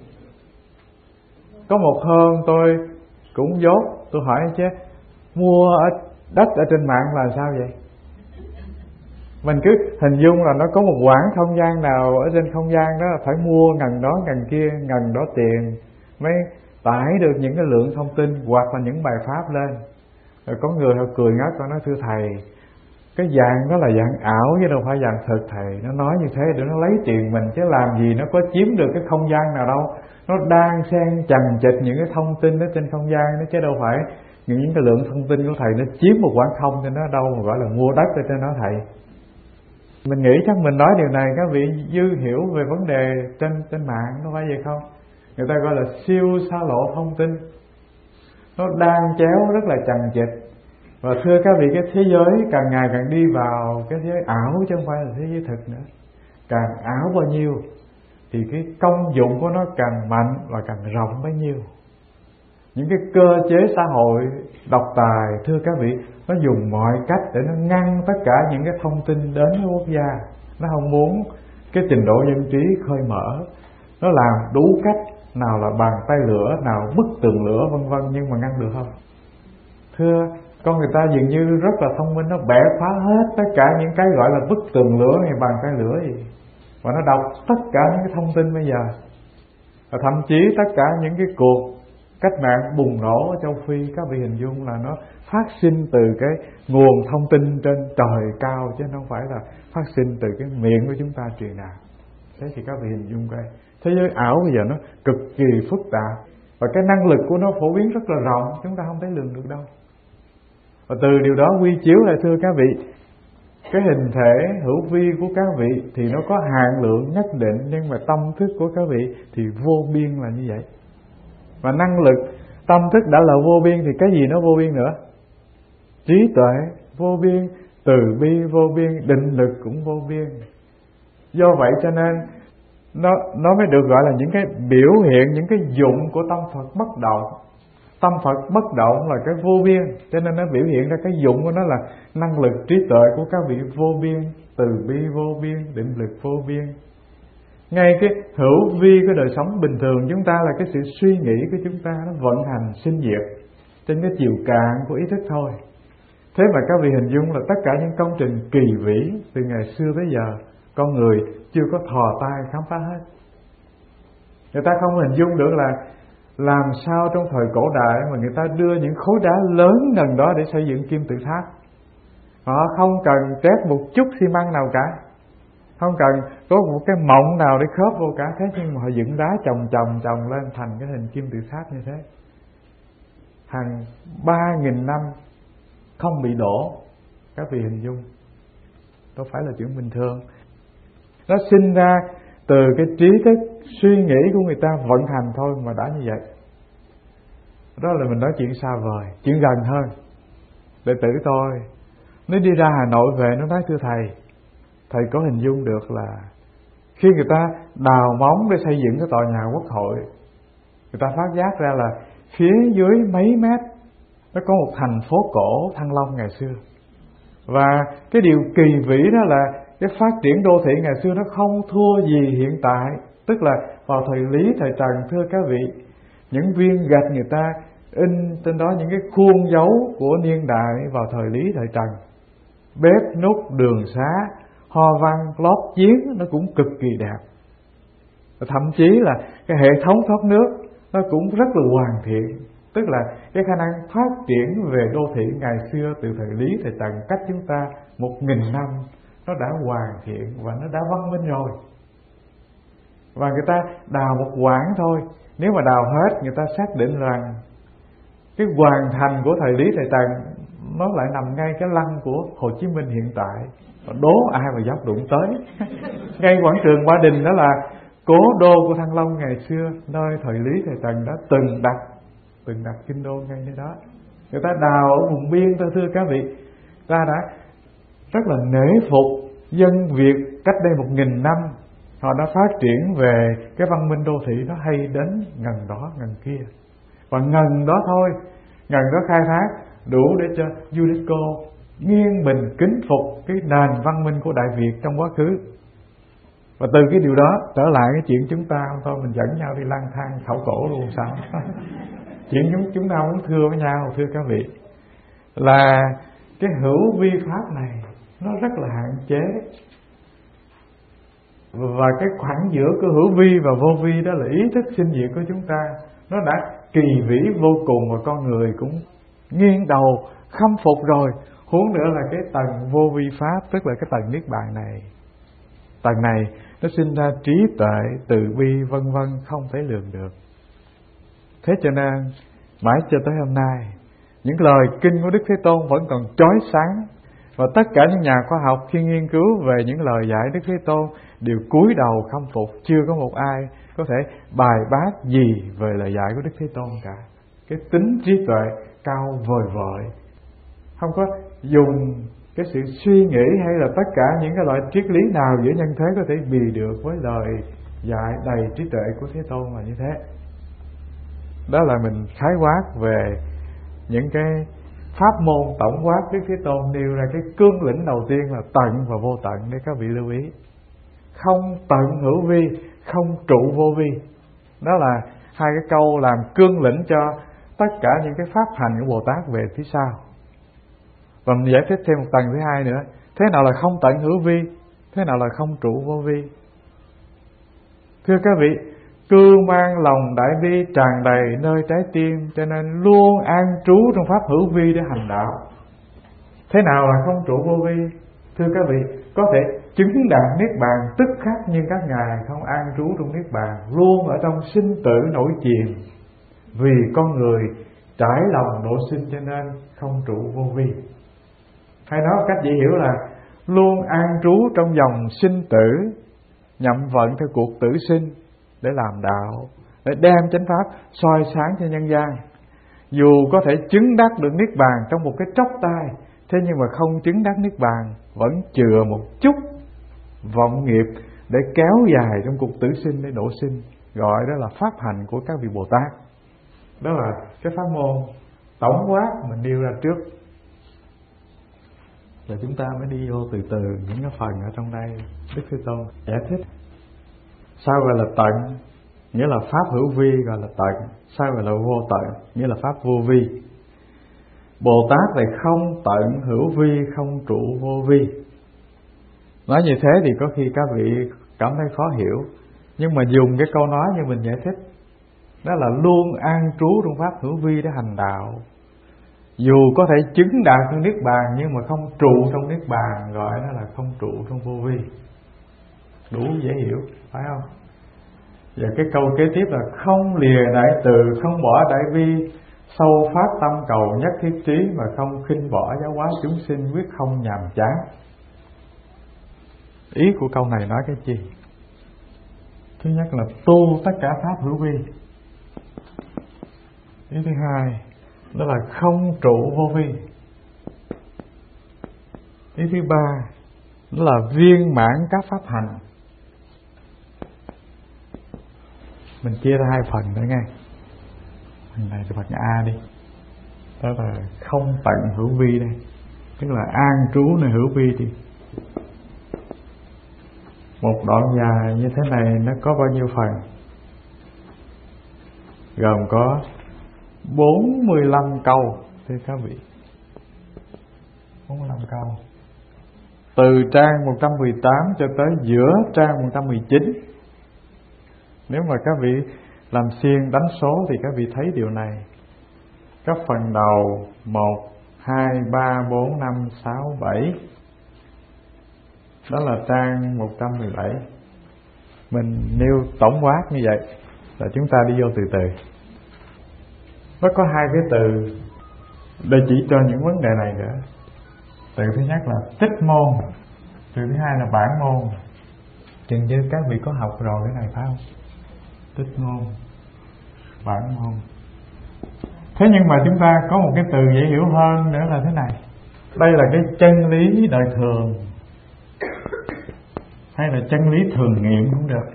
Có một hôm tôi cũng dốt, tôi hỏi chứ mua ở đất ở trên mạng là sao vậy? Mình cứ hình dung là nó có một quãng không gian nào ở trên không gian đó, phải mua ngần đó ngần kia, ngần đó tiền mới tải được những cái lượng thông tin hoặc là những bài pháp lên. Rồi có người họ cười ngất, họ nói thưa thầy, cái dạng đó là dạng ảo chứ đâu phải dạng thực thầy. Nó nói như thế để nó lấy tiền mình, chứ làm gì nó có chiếm được cái không gian nào đâu. Nó đang xen chằng chịt những cái thông tin đó trên không gian đó, chứ đâu phải những, những cái lượng thông tin của thầy nó chiếm một khoảng không trên nó đâu mà gọi là mua đất ở trên đó thầy. Mình nghĩ chắc mình nói điều này các vị dư hiểu về vấn đề trên trên mạng, nó phải vậy không? Người ta gọi là siêu xa lộ thông tin, nó đang chéo rất là chằng chịt. Và thưa các vị, cái thế giới càng ngày càng đi vào cái thế giới ảo chứ không phải là thế giới thực nữa. Càng ảo bao nhiêu thì cái công dụng của nó càng mạnh và càng rộng bấy nhiêu. Những cái cơ chế xã hội độc tài, thưa các vị, nó dùng mọi cách để nó ngăn tất cả những cái thông tin đến với quốc gia. Nó không muốn cái trình độ dân trí khơi mở. Nó làm đủ cách, nào là bàn tay lửa, nào bức tường lửa vân vân, nhưng mà ngăn được không? Thưa, con người ta dường như rất là thông minh, nó bẻ phá hết tất cả những cái gọi là bức tường lửa hay bàn tay lửa gì, và nó đọc tất cả những cái thông tin bây giờ. Và thậm chí tất cả những cái cuộc cách mạng bùng nổ ở châu Phi, các vị hình dung là nó phát sinh từ cái nguồn thông tin trên trời cao, chứ không phải là phát sinh từ cái miệng của chúng ta truyền đạt. Thế thì các vị hình dung coi, thế giới ảo bây giờ nó cực kỳ phức tạp, và cái năng lực của nó phổ biến rất là rộng, chúng ta không thể lường được đâu. Và từ điều đó quy chiếu lại, thưa các vị, cái hình thể hữu vi của các vị thì nó có hạn lượng nhất định, nhưng mà tâm thức của các vị thì vô biên là như vậy. Và năng lực tâm thức đã là vô biên thì cái gì nó vô biên nữa? Trí tuệ vô biên, từ bi vô biên, định lực cũng vô biên. Do vậy cho nên nó nó mới được gọi là những cái biểu hiện, những cái dụng của tâm Phật bất động. Tâm Phật bất động là cái vô biên, cho nên nó biểu hiện ra cái dụng của nó là năng lực trí tuệ của các vị vô biên, từ bi vô biên, định lực vô biên. Ngay cái hữu vi của đời sống bình thường chúng ta là cái sự suy nghĩ của chúng ta nó vận hành sinh diệt trên cái chiều cạn của ý thức thôi. Thế mà các vị hình dung là tất cả những công trình kỳ vĩ từ ngày xưa tới giờ, con người chưa có thò tay khám phá hết. Người ta không hình dung được là làm sao trong thời cổ đại mà người ta đưa những khối đá lớn gần đó để xây dựng kim tự tháp. Họ không cần trét một chút xi măng nào cả, không cần có một cái mộng nào để khớp vô cả. Thế nhưng mà họ dựng đá chồng chồng chồng lên thành cái hình kim tự tháp như thế, hàng ba nghìn năm không bị đổ. Các vị hình dung, đâu phải là chuyện bình thường. Nó sinh ra từ cái trí thức suy nghĩ của người ta vận hành thôi mà đã như vậy. Đó là mình nói chuyện xa vời, chuyện gần hơn. Đệ tử tôi nó đi ra Hà Nội về, nó nói thưa thầy, thầy có hình dung được là khi người ta đào móng để xây dựng cái tòa nhà Quốc hội, người ta phát giác ra là phía dưới mấy mét nó có một thành phố cổ Thăng Long ngày xưa. Và cái điều kỳ vĩ đó là cái phát triển đô thị ngày xưa nó không thua gì hiện tại. Tức là vào thời Lý, thời Trần, thưa các vị, những viên gạch người ta in trên đó những cái khuôn dấu của niên đại vào thời Lý, thời Trần. Bếp núc, đường xá, hoa văn, lót chiến nó cũng cực kỳ đẹp. Và thậm chí là cái hệ thống thoát nước nó cũng rất là hoàn thiện. Tức là cái khả năng phát triển về đô thị ngày xưa từ thời Lý, thời Trần cách chúng ta một nghìn năm nó đã hoàn thiện và nó đã văn minh rồi. Và người ta đào một quãng thôi, nếu mà đào hết người ta xác định rằng cái hoàn thành của thời Lý, thời Trần nó lại nằm ngay cái lăng của Hồ Chí Minh hiện tại. Đố ai mà dám đụng tới. Ngay quảng trường Ba Đình đó là cố đô của Thăng Long ngày xưa, nơi thời Lý, thời Trần đã từng đặt từng đặt kinh đô ngay nơi đó. Người ta đào ở vùng biên, ta thưa các vị, ta đã rất là nể phục dân Việt cách đây một nghìn năm. Họ đã phát triển về cái văn minh đô thị nó hay đến ngần đó ngần kia, và ngần đó thôi, ngần đó khai thác đủ để cho UNESCO nghiêng mình kính phục cái nền văn minh của Đại Việt trong quá khứ. Và từ cái điều đó trở lại cái chuyện chúng ta thôi, mình dẫn nhau đi lang thang khảo cổ luôn sao? Chuyện chúng chúng ta muốn thưa với nhau, thưa các vị, là cái hữu vi pháp này nó rất là hạn chế, và cái khoảng giữa cái hữu vi và vô vi đó là ý thức sinh diệt của chúng ta, nó đã kỳ vĩ vô cùng, và con người cũng nghiêng đầu khâm phục rồi. Huống nữa là cái tầng vô vi pháp, tức là cái tầng niết bàn này. Tầng này nó sinh ra trí tuệ, từ bi, vân vân không thể lường được. Thế cho nên mãi cho tới hôm nay, những lời kinh của Đức Thế Tôn vẫn còn chói sáng, và tất cả những nhà khoa học khi nghiên cứu về những lời dạy Đức Thế Tôn đều cúi đầu khâm phục. Chưa có một ai có thể bài bác gì về lời dạy của Đức Thế Tôn cả. Cái tính trí tuệ cao vời vợi, không có dùng cái sự suy nghĩ hay là tất cả những cái loại triết lý nào giữa nhân thế có thể bì được với lời dạy đầy trí tuệ của Thế Tôn là như thế. Đó là mình khái quát về những cái pháp môn tổng quát Đức Thế Tôn nêu ra. Cái cương lĩnh đầu tiên là tận và vô tận, để các vị lưu ý. Không tận hữu vi, không trụ vô vi. Đó là hai cái câu làm cương lĩnh cho tất cả những cái pháp hành của Bồ Tát về phía sau. Và mình giải thích thêm một tầng thứ hai nữa. Thế nào là không tận hữu vi? Thế nào là không trụ vô vi? Thưa các vị, cương mang lòng đại bi tràn đầy nơi trái tim, cho nên luôn an trú trong pháp hữu vi để hành đạo. Thế nào là không trụ vô vi? Thưa các vị, có thể chứng đạt niết bàn tức khắc, nhưng các ngài không an trú trong niết bàn, luôn ở trong sinh tử nổi chìm. Vì con người trải lòng độ sinh cho nên không trụ vô vi. Hay nói cách dễ hiểu là luôn an trú trong dòng sinh tử, nhậm vận theo cuộc tử sinh để làm đạo, để đem chánh pháp soi sáng cho nhân gian. Dù có thể chứng đắc được niết bàn trong một cái chốc tay, thế nhưng mà không chứng đắc niết bàn, vẫn chừa một chút vọng nghiệp để kéo dài trong cuộc tử sinh để độ sinh. Gọi đó là pháp hành của các vị Bồ Tát. Đó là cái pháp môn tổng quát mình nêu ra trước, rồi chúng ta mới đi vô từ từ những cái phần ở trong đây Đức Thế Tôn giải thích. Sao gọi là tận? Nghĩa là pháp hữu vi gọi là tận. Sao gọi là vô tận? Nghĩa là pháp vô vi. Bồ Tát này không tận hữu vi, không trụ vô vi. Nói như thế thì có khi các vị cảm thấy khó hiểu, nhưng mà dùng cái câu nói như mình giải thích, đó là luôn an trú trong pháp hữu vi để hành đạo. Dù có thể chứng đạt trong niết bàn, nhưng mà không trụ trong niết bàn, gọi nó là không trụ trong vô vi. Đủ dễ hiểu, phải không? Và cái câu kế tiếp là không lìa đại từ, không bỏ đại bi, sâu phát tâm cầu nhất thiết trí, mà không khinh bỏ giáo hóa chúng sinh, quyết không nhàm chán. Ý của câu này nói cái gì? Thứ nhất là tu tất cả pháp hữu vi. Ý thứ hai đó là không trụ vô vi. Ý thứ ba đó là viên mãn các pháp hành. Mình chia ra hai phần nữa nghe. Phần này là phần A đi. Đó là không tận hữu vi đây, tức là an trú nơi hữu vi đi. Một đoạn dài như thế này nó có bao nhiêu phần? Gồm có bốn mươi lăm câu, thưa các vị. bốn mươi lăm câu. Từ trang một trăm mười tám cho tới giữa trang một trăm mười chín. Nếu mà các vị làm xiên đánh số thì các vị thấy điều này. Các phần đầu một, hai, ba, bốn, năm, sáu, bảy. Đó là trang một trăm mười bảy. Mình nêu tổng quát như vậy là chúng ta đi vô từ từ. Nó có hai cái từ để chỉ cho những vấn đề này nữa. Từ thứ nhất là tích môn, từ thứ hai là bản môn. Chừng như các vị có học rồi cái này phải không? Tích môn, bản môn. Thế nhưng mà chúng ta có một cái từ dễ hiểu hơn nữa là thế này. Đây là cái chân lý đời thường, hay là chân lý thường nghiệm cũng được.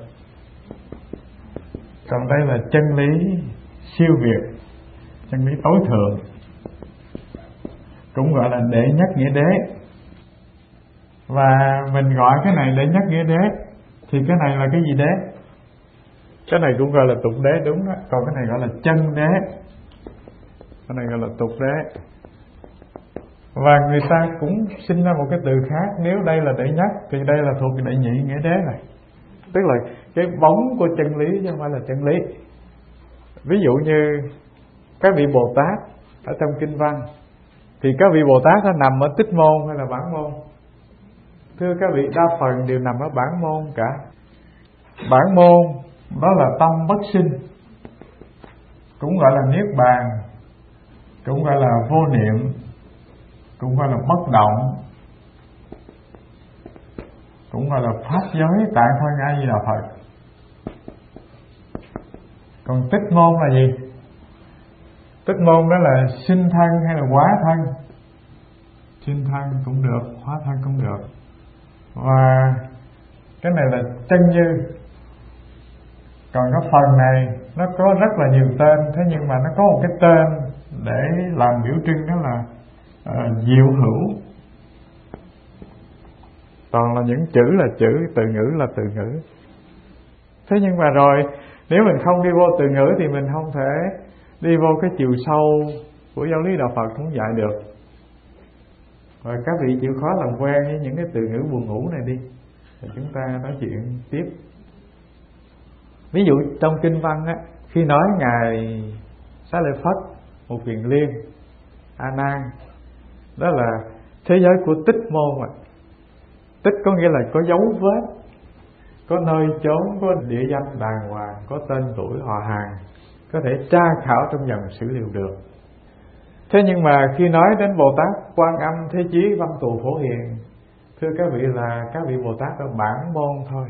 Còn đây là chân lý siêu việt, chân lý tối thượng, cũng gọi là đệ nhất nghĩa đế. Và mình gọi cái này đệ nhất nghĩa đế, thì cái này là cái gì đế? Cái này cũng gọi là tục đế đúng đó. Còn cái này gọi là chân đế, cái này gọi là tục đế. Và người ta cũng sinh ra một cái từ khác. Nếu đây là đệ nhất thì đây là thuộc đệ nhị nghĩa đế này. Tức là cái bóng của chân lý chứ không phải là chân lý. Ví dụ như các vị Bồ Tát ở trong kinh văn, thì các vị Bồ Tát nó nằm ở tích môn hay là bản môn? Thưa các vị, đa phần đều nằm ở bản môn cả. Bản môn đó là tâm bất sinh, cũng gọi là niết bàn, cũng gọi là vô niệm, cũng gọi là bất động, cũng gọi là pháp giới tạng thân A Di Đà Phật. Còn tích môn là gì? Tích môn đó là sinh thân hay là hóa thân. Sinh thân cũng được, hóa thân cũng được. Và cái này là chân như. Còn cái phần này nó có rất là nhiều tên, thế nhưng mà nó có một cái tên để làm biểu trưng, đó là uh, diệu hữu. Toàn là những chữ là chữ, từ ngữ là từ ngữ. Thế nhưng mà rồi, nếu mình không đi vô từ ngữ thì mình không thể đi vô cái chiều sâu của giáo lý đạo Phật cũng dạy được. Rồi các vị chịu khó làm quen với những cái từ ngữ buồn ngủ này đi, rồi chúng ta nói chuyện tiếp. Ví dụ trong kinh văn á, khi nói ngài Xá Lợi Phất, một Kiền Liên, A Nan, đó là thế giới của tích môn. À, tích có nghĩa là có dấu vết, có nơi chốn, có địa danh đàng hoàng, có tên tuổi họ hàng, có thể tra khảo trong dòng sử liệu được. Thế nhưng mà khi nói đến Bồ Tát Quan Âm Thế Chí Văn Thù Phổ Hiền, thưa các vị, là các vị Bồ Tát ở bản môn thôi.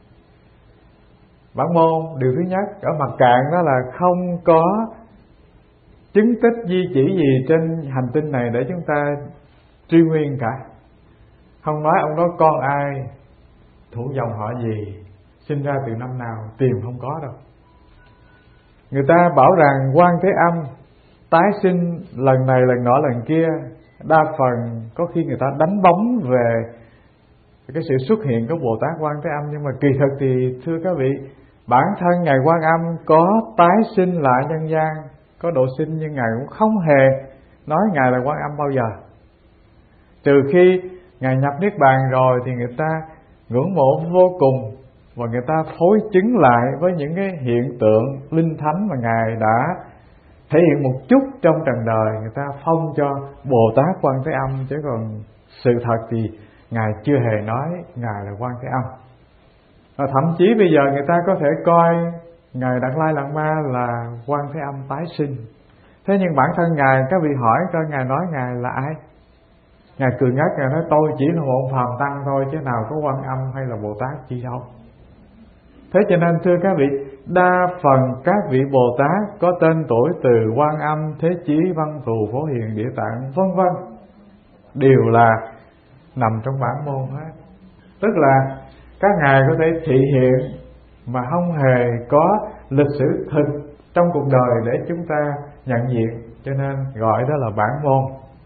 Bản môn, điều thứ nhất ở mặt cạn đó là không có chứng tích di chỉ gì trên hành tinh này để chúng ta truy nguyên cả. Không nói ông đó con ai, thủ dòng họ gì, sinh ra từ năm nào, tìm không có đâu. Người ta bảo rằng Quan Thế Âm tái sinh lần này lần nọ lần kia, đa phần có khi người ta đánh bóng về cái sự xuất hiện của Bồ Tát Quan Thế Âm. Nhưng mà kỳ thực thì thưa các vị, bản thân Ngài Quan Âm có tái sinh lại nhân gian, có độ sinh, nhưng Ngài cũng không hề nói Ngài là Quan Âm bao giờ. Trừ khi Ngài nhập Niết Bàn rồi thì người ta ngưỡng mộ vô cùng, và người ta phối chứng lại với những cái hiện tượng linh thánh mà Ngài đã thể hiện một chút trong trần đời. Người ta phong cho Bồ Tát Quan Thế Âm, chứ còn sự thật thì Ngài chưa hề nói Ngài là Quan Thế Âm. Và thậm chí bây giờ người ta có thể coi Ngài Đạt Lai Lạt Ma là Quan Thế Âm tái sinh. Thế nhưng bản thân Ngài, các vị hỏi coi Ngài nói Ngài là ai? Ngài cười ngất, Ngài nói tôi chỉ là một phàm tăng thôi, chứ nào có Quan Âm hay là Bồ Tát chi đâu. Thế cho nên thưa các vị, đa phần các vị Bồ Tát có tên tuổi từ Quan Âm, Thế Chí, Văn Thù, Phổ Hiền, Địa Tạng vân vân, đều là nằm trong bản môn hết. Tức là các ngài có thể thị hiện mà không hề có lịch sử thực trong cuộc đời để chúng ta nhận diện, cho nên gọi đó là bản môn.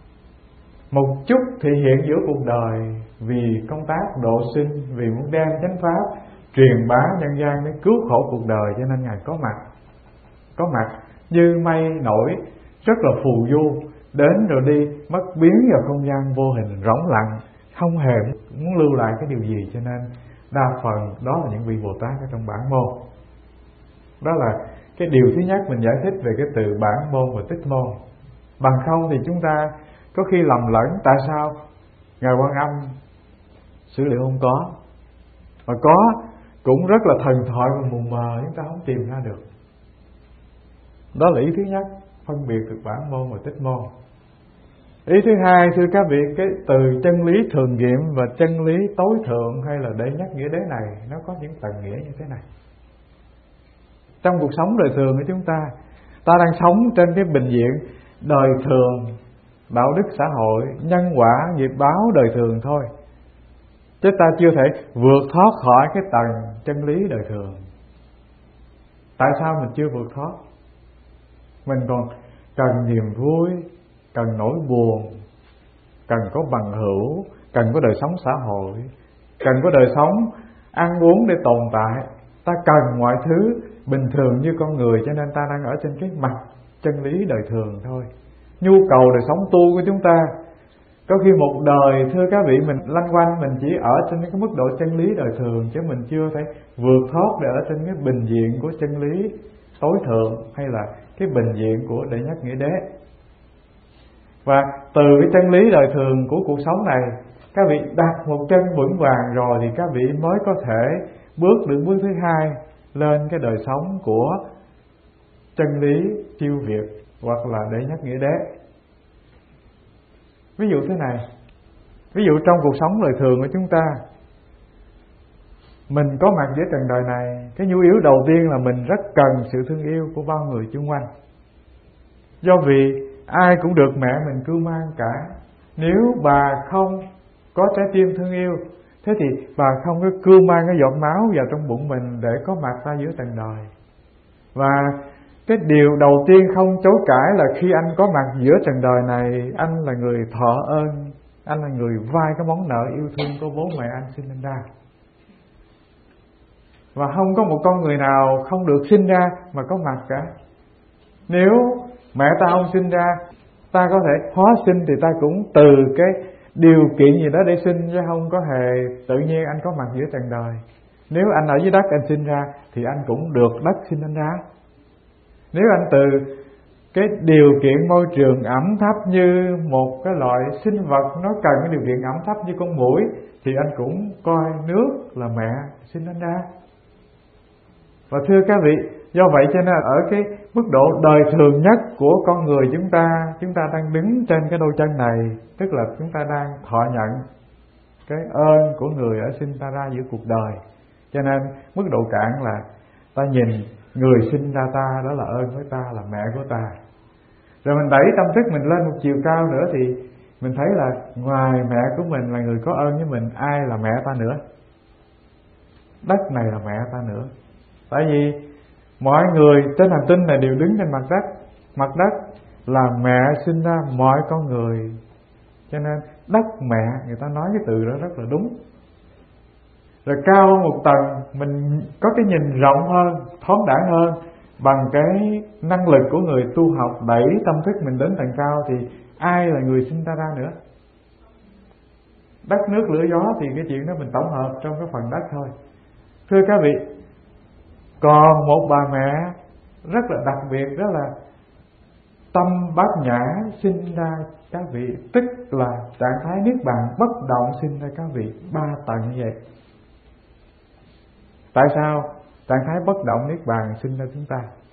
Một chút thị hiện giữa cuộc đời vì công tác độ sinh, vì muốn đem chánh pháp truyền bá nhân gian để cứu khổ cuộc đời, cho nên ngài có mặt. Có mặt như mây nổi, rất là phù du, đến rồi đi, mất biến vào không gian vô hình rỗng lặng, không hề muốn lưu lại cái điều gì. Cho nên đa phần đó là những vị Bồ Tát ở trong bản môn. Đó là cái điều thứ nhất mình giải thích về cái từ bản môn và tích môn. Bằng không thì chúng ta có khi lầm lẫn tại sao Ngài Quan Âm sử liệu không có, và có cũng rất là thần thoại và mù mờ, chúng ta không tìm ra được. Đó là ý thứ nhất, phân biệt được bản môn và tích môn. Ý thứ hai, thưa các vị, cái từ chân lý thường nghiệm và chân lý tối thượng hay là đệ nhất nghĩa đế này, nó có những tầng nghĩa như thế này. Trong cuộc sống đời thường của chúng ta, ta đang sống trên cái bình diện đời thường, đạo đức xã hội, nhân quả, nghiệp báo đời thường thôi, chứ ta chưa thể vượt thoát khỏi cái tầng chân lý đời thường. Tại sao mình chưa vượt thoát? Mình còn cần niềm vui, cần nỗi buồn, cần có bằng hữu, cần có đời sống xã hội, cần có đời sống ăn uống để tồn tại. Ta cần mọi thứ bình thường như con người, cho nên ta đang ở trên cái mặt chân lý đời thường thôi. Nhu cầu đời sống tu của chúng ta có khi một đời, thưa các vị, mình lanh quanh mình chỉ ở trên cái mức độ chân lý đời thường, chứ mình chưa thể vượt thoát để ở trên cái bình diện của chân lý tối thượng, hay là cái bình diện của đệ nhất nghĩa đế. Và từ cái chân lý đời thường của cuộc sống này, các vị đặt một chân vững vàng rồi thì các vị mới có thể bước được bước thứ hai lên cái đời sống của chân lý siêu việt hoặc là đệ nhất nghĩa đế. Ví dụ thế này, ví dụ trong cuộc sống đời thường của chúng ta, mình có mặt giữa trần đời này, cái nhu yếu đầu tiên là mình rất cần sự thương yêu của bao người xung quanh. Do vì ai cũng được mẹ mình cưu mang cả. Nếu bà không có trái tim thương yêu, thế thì bà không có cưu mang cái giọt máu vào trong bụng mình để có mặt ta giữa trần đời. Và cái điều đầu tiên không chối cãi là khi anh có mặt giữa trần đời này, anh là người thọ ơn, anh là người vay cái món nợ yêu thương của bố mẹ anh sinh lên ra. Và không có một con người nào không được sinh ra mà có mặt cả. Nếu mẹ ta không sinh ra, ta có thể hóa sinh thì ta cũng từ cái điều kiện gì đó để sinh, chứ không có hề tự nhiên anh có mặt giữa trần đời. Nếu anh ở dưới đất anh sinh ra thì anh cũng được đất sinh anh ra. Nếu anh từ cái điều kiện môi trường ẩm thấp như một cái loại sinh vật nó cần cái điều kiện ẩm thấp như con muỗi, thì anh cũng coi nước là mẹ sinh anh ra. Và thưa các vị, do vậy cho nên ở cái mức độ đời thường nhất của con người chúng ta, chúng ta đang đứng trên cái đôi chân này, tức là chúng ta đang thọ nhận cái ơn của người ở sinh ta ra giữa cuộc đời. Cho nên mức độ cạn là ta nhìn người sinh ra ta, đó là ơn với ta, là mẹ của ta. Rồi mình đẩy tâm thức mình lên một chiều cao nữa thì mình thấy là ngoài mẹ của mình là người có ơn với mình, ai là mẹ ta nữa? Đất này là mẹ ta nữa. Tại vì mọi người trên hành tinh này đều đứng trên mặt đất. Mặt đất là mẹ sinh ra mọi con người, cho nên đất mẹ, người ta nói cái từ đó rất là đúng. Rồi cao hơn một tầng, mình có cái nhìn rộng hơn, thoáng đãng hơn, bằng cái năng lực của người tu học đẩy tâm thức mình đến tầng cao, thì ai là người sinh ta ra nữa? Đất nước lửa gió thì cái chuyện đó mình tổng hợp trong cái phần đất thôi. Thưa các vị, còn một bà mẹ rất là đặc biệt, đó là tâm bát nhã sinh ra các vị, tức là trạng thái niết bàn bất động sinh ra các vị, ba tầng như vậy. Tại sao trạng thái bất động niết bàn sinh ra chúng ta?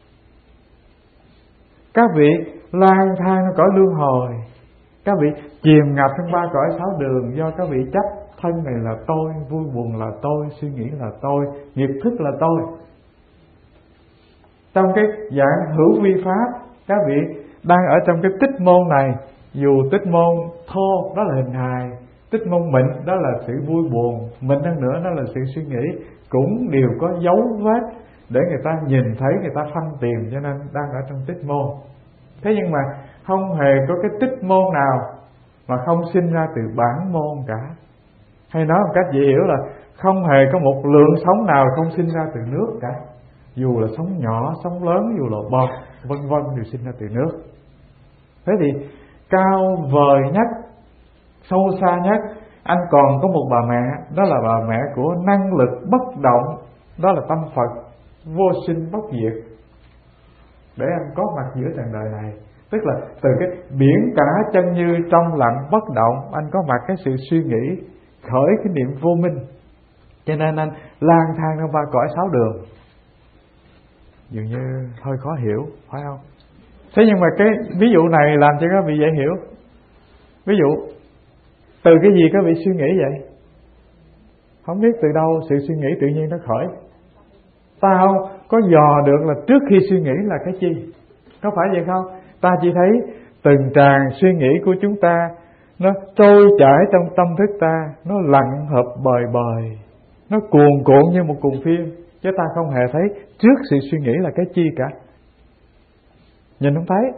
Các vị lang thang trong cõi luân hồi, các vị chìm ngập trong ba cõi sáu đường, do các vị chấp thân này là tôi, vui buồn là tôi, suy nghĩ là tôi, nghiệp thức là tôi. Trong cái dạng hữu vi pháp, các vị đang ở trong cái tích môn này, dù tích môn thô đó là hình hài, tích môn mịn đó là sự vui buồn, mịn hơn nữa đó là sự suy nghĩ, cũng đều có dấu vết để người ta nhìn thấy, người ta phân tìm, cho nên đang ở trong tích môn. Thế nhưng mà không hề có cái tích môn nào mà không sinh ra từ bản môn cả. Hay nói một cách dễ hiểu là không hề có một lượng sống nào không sinh ra từ nước cả. Dù là sống nhỏ, sống lớn, dù là bọt, vân vân đều sinh ra từ nước. Thế thì cao vời nhất, sâu xa nhất, anh còn có một bà mẹ, đó là bà mẹ của năng lực bất động, đó là tâm Phật vô sinh bất diệt, để anh có mặt giữa trần đời này. Tức là từ cái biển cả chân như trong lặng bất động, anh có mặt cái sự suy nghĩ, khởi cái niệm vô minh, cho nên anh lang thang trong ba cõi sáu đường. Dường như hơi khó hiểu, phải không? Thế nhưng mà cái ví dụ này làm cho các vị dễ hiểu. Ví dụ, từ cái gì các vị suy nghĩ vậy? Không biết từ đâu sự suy nghĩ tự nhiên nó khởi. Ta không có dò được là trước khi suy nghĩ là cái chi. Có phải vậy không? Ta chỉ thấy từng tràng suy nghĩ của chúng ta nó trôi chảy trong tâm thức ta, nó lặng hợp bời bời, nó cuồn cuộn như một cuồng phim, chứ ta không hề thấy trước sự suy nghĩ là cái chi cả. Nhìn không thấy.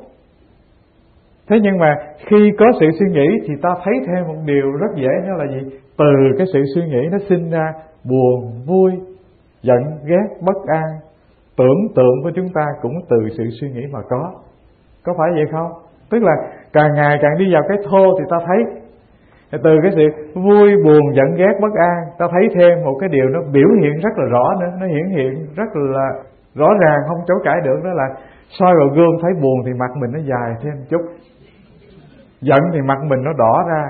Thế nhưng mà khi có sự suy nghĩ thì ta thấy thêm một điều rất dễ, đó là gì? Từ cái sự suy nghĩ nó sinh ra buồn, vui, giận, ghét, bất an. Tưởng tượng của chúng ta cũng từ sự suy nghĩ mà có. Có phải vậy không? Tức là càng ngày càng đi vào cái thô thì ta thấy từ cái sự vui, buồn, giận, ghét, bất an, ta thấy thêm một cái điều nó biểu hiện rất là rõ nữa. Nó hiển hiện rất là rõ ràng, không chối cãi được. Đó là soi vào gương thấy buồn thì mặt mình nó dài thêm chút, giận thì mặt mình nó đỏ ra,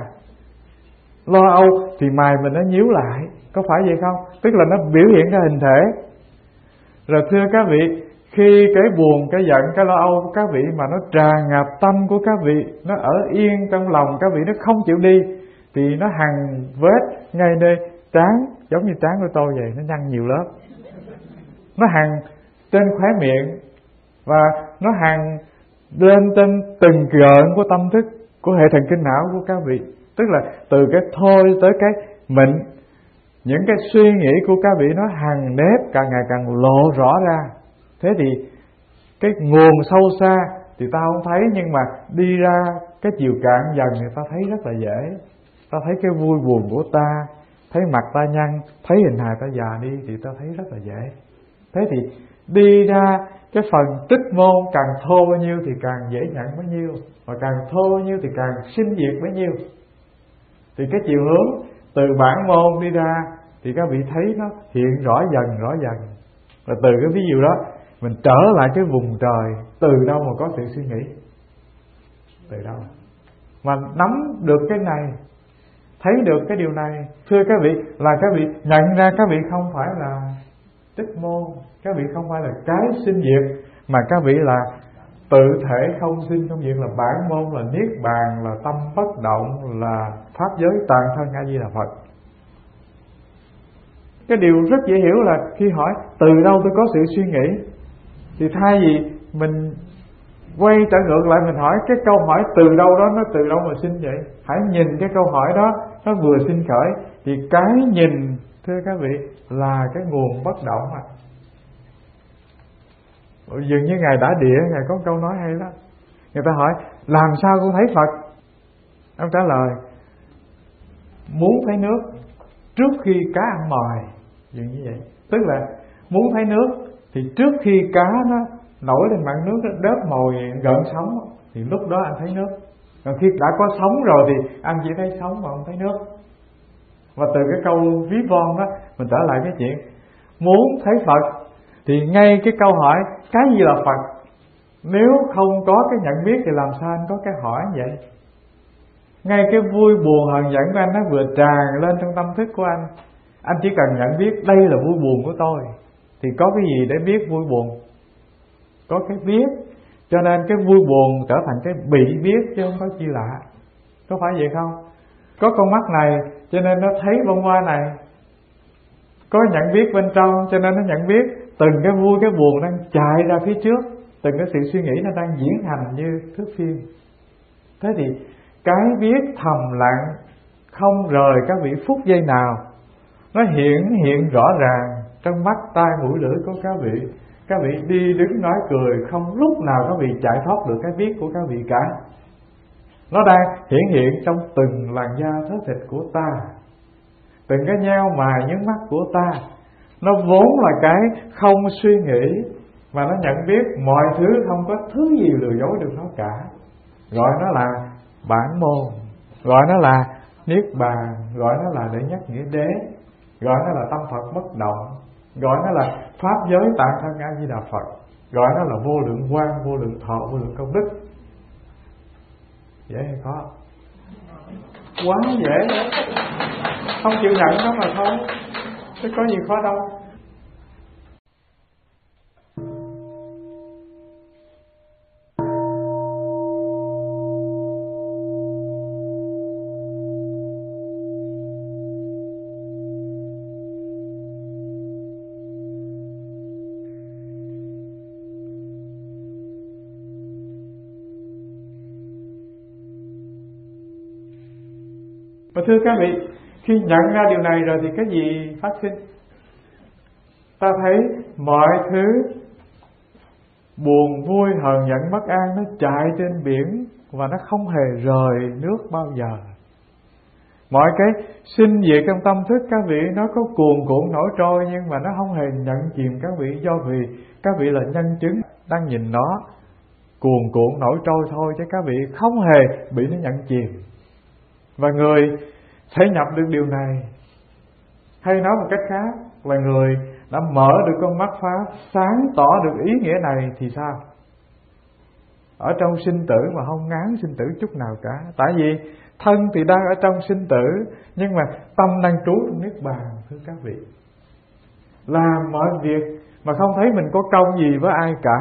lo âu thì mày mình nó nhíu lại. Có phải vậy không? Tức là nó biểu hiện ra hình thể. Rồi thưa các vị, khi cái buồn, cái giận, cái lo âu của các vị mà nó tràn ngập tâm của các vị, nó ở yên trong lòng các vị, nó không chịu đi, thì nó hằn vết ngay nơi trán, giống như trán của tôi vậy, nó nhăn nhiều lớp. Nó hằn trên khóe miệng, và nó hằn lên trên từng gợn của tâm thức, của hệ thần kinh não của các vị. Tức là từ cái thôi tới cái mịn, những cái suy nghĩ của các vị nó hằn nếp càng ngày càng lộ rõ ra. Thế thì cái nguồn sâu xa thì ta không thấy, nhưng mà đi ra cái chiều cạn dần thì ta thấy rất là dễ. Ta thấy cái vui buồn của ta, thấy mặt ta nhăn, thấy hình hài ta già đi thì ta thấy rất là dễ. Thế thì đi ra cái phần tích môn càng thô bao nhiêu thì càng dễ nhận bấy nhiêu, và càng thô bao nhiêu thì càng sinh diệt bấy nhiêu. Thì cái chiều hướng từ bản môn đi ra thì các vị thấy nó hiện rõ dần rõ dần. Và từ cái ví dụ đó mình trở lại cái vùng trời, từ đâu mà có sự suy nghĩ, từ đâu mà nắm được cái này, thấy được cái điều này. Thưa các vị, là các vị nhận ra các vị không phải là tích môn, các vị không phải là cái sinh diệt, mà các vị là tự thể không sinh không diệt, là bản môn, là niết bàn, là tâm bất động, là pháp giới toàn thân A Di Đà Phật. Cái điều rất dễ hiểu là khi hỏi từ đâu tôi có sự suy nghĩ, thì thay vì mình quay trở ngược lại mình hỏi cái câu hỏi từ đâu đó nó từ đâu mà sinh vậy, hãy nhìn cái câu hỏi đó nó vừa sinh khởi. Thì cái nhìn, thưa các vị, là cái nguồn bất động à. Dường như Ngài Đã Địa, Ngài có câu nói hay đó. Người ta hỏi làm sao con thấy Phật? Ông trả lời muốn thấy nước trước khi cá ăn mồi. Dường như vậy. Tức là muốn thấy nước thì trước khi cá nó nổi lên mặt nước, nó đớp mồi gợn sóng, thì lúc đó anh thấy nước. Còn khi đã có sóng rồi thì anh chỉ thấy sóng mà không thấy nước. Và từ cái câu ví von đó mình trở lại cái chuyện muốn thấy Phật, thì ngay cái câu hỏi cái gì là Phật, nếu không có cái nhận biết thì làm sao anh có cái hỏi vậy? Ngay cái vui buồn hờn giận của anh nó vừa tràn lên trong tâm thức của anh, anh chỉ cần nhận biết đây là vui buồn của tôi, thì có cái gì để biết vui buồn? Có cái biết. Cho nên cái vui buồn trở thành cái bị biết chứ không có chi lạ. Có phải vậy không? Có con mắt này cho nên nó thấy bông hoa này, có nhận biết bên trong cho nên nó nhận biết từng cái vui cái buồn đang chạy ra phía trước, từng cái sự suy nghĩ nó đang diễn hành như thước phim. Thế thì cái biết thầm lặng không rời các vị phút giây nào, nó hiện hiện rõ ràng trong mắt tai mũi lưỡi của các vị. Các vị đi đứng nói cười, không lúc nào các vị chạy thoát được cái biết của các vị cả. Nó đang hiển hiện trong từng làn da thớ thịt của ta, từng cái nheo mày nhướng mắt của ta. Nó vốn là cái không suy nghĩ, mà nó nhận biết mọi thứ, không có thứ gì lừa dối được nó cả. Gọi nó là bản môn, gọi nó là niết bàn, gọi nó là đệ nhất nghĩa đế, gọi nó là tâm Phật bất động, gọi nó là pháp giới tạng thân A Di Đà Phật, gọi nó là vô lượng quang, vô lượng thọ, vô lượng công đức. Dễ hay khó? Quá dễ, không chịu nhận nó mà thôi, chứ có gì khó đâu. Và thưa các vị, khi nhận ra điều này rồi thì cái gì phát sinh? Ta thấy mọi thứ buồn, vui, hờn giận, bất an nó chạy trên biển và nó không hề rời nước bao giờ. Mọi cái sinh diệt trong tâm thức các vị nó có cuồn cuộn nổi trôi, nhưng mà nó không hề nhận chìm các vị, do vì các vị là nhân chứng đang nhìn nó cuồn cuộn nổi trôi thôi, chứ các vị không hề bị nó nhận chìm. Và người thể nhập được điều này, hay nói một cách khác là người đã mở được con mắt pháp, sáng tỏ được ý nghĩa này thì sao? Ở trong sinh tử mà không ngán sinh tử chút nào cả. Tại vì thân thì đang ở trong sinh tử, nhưng mà tâm đang trú trong niết bàn, thưa các vị. Làm mọi việc mà không thấy mình có công gì với ai cả.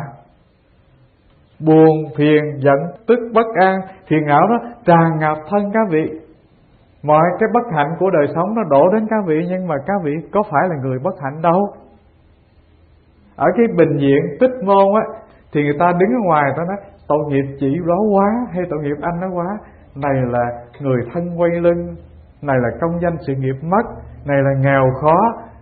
Buồn, phiền, giận, tức, bất an, phiền não đó tràn ngập thân các vị. Mọi cái bất hạnh của đời sống nó đổ đến các vị, nhưng mà các vị có phải là người bất hạnh đâu. Ở cái bình diện Tích Môn á, thì người ta đứng ở ngoài ta nói tội nghiệp chị đó quá, hay tội nghiệp anh đó quá. Này là người thân quay lưng, này là công danh sự nghiệp mất, này là nghèo khó,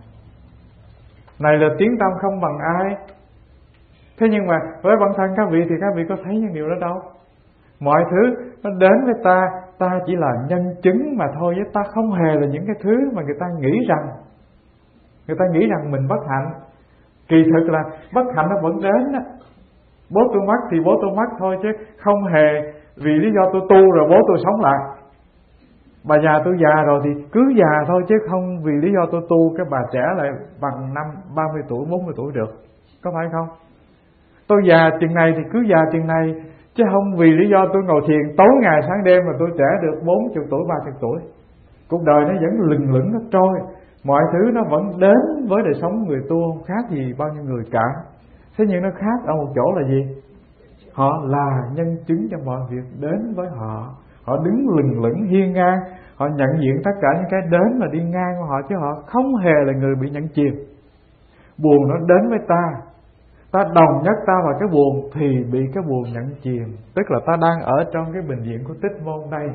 này là tiếng tăm không bằng ai. Thế nhưng mà với bản thân các vị thì các vị có thấy những điều đó đâu. Mọi thứ nó đến với ta, ta chỉ là nhân chứng mà thôi, với ta không hề là những cái thứ mà người ta nghĩ rằng Người ta nghĩ rằng mình bất hạnh. Kỳ thực là bất hạnh nó vẫn đến đó. Bố tôi mất thì bố tôi mất thôi, chứ không hề vì lý do tôi tu rồi bố tôi sống lại. Bà già tôi già rồi thì cứ già thôi, chứ không vì lý do tôi tu cái bà trẻ lại bằng năm ba mươi tuổi, bốn mươi tuổi được. Có phải không? Tôi già chừng này thì cứ già chừng này, chứ không vì lý do tôi ngồi thiền tối ngày sáng đêm mà tôi trẻ được bốn mươi tuổi, ba mươi tuổi. Cuộc đời nó vẫn lừng lững nó trôi. Mọi thứ nó vẫn đến với đời sống người tu, không khác gì bao nhiêu người cả. Thế nhưng nó khác ở một chỗ là gì? Họ là nhân chứng cho mọi việc đến với họ. Họ đứng lừng lững hiên ngang, họ nhận diện tất cả những cái đến mà đi ngang của họ, chứ họ không hề là người bị nhận chìm. Buồn nó đến với ta, ta đồng nhất ta vào cái buồn thì bị cái buồn nhận chìm. Tức là ta đang ở trong cái bình diện của Tích Môn đây.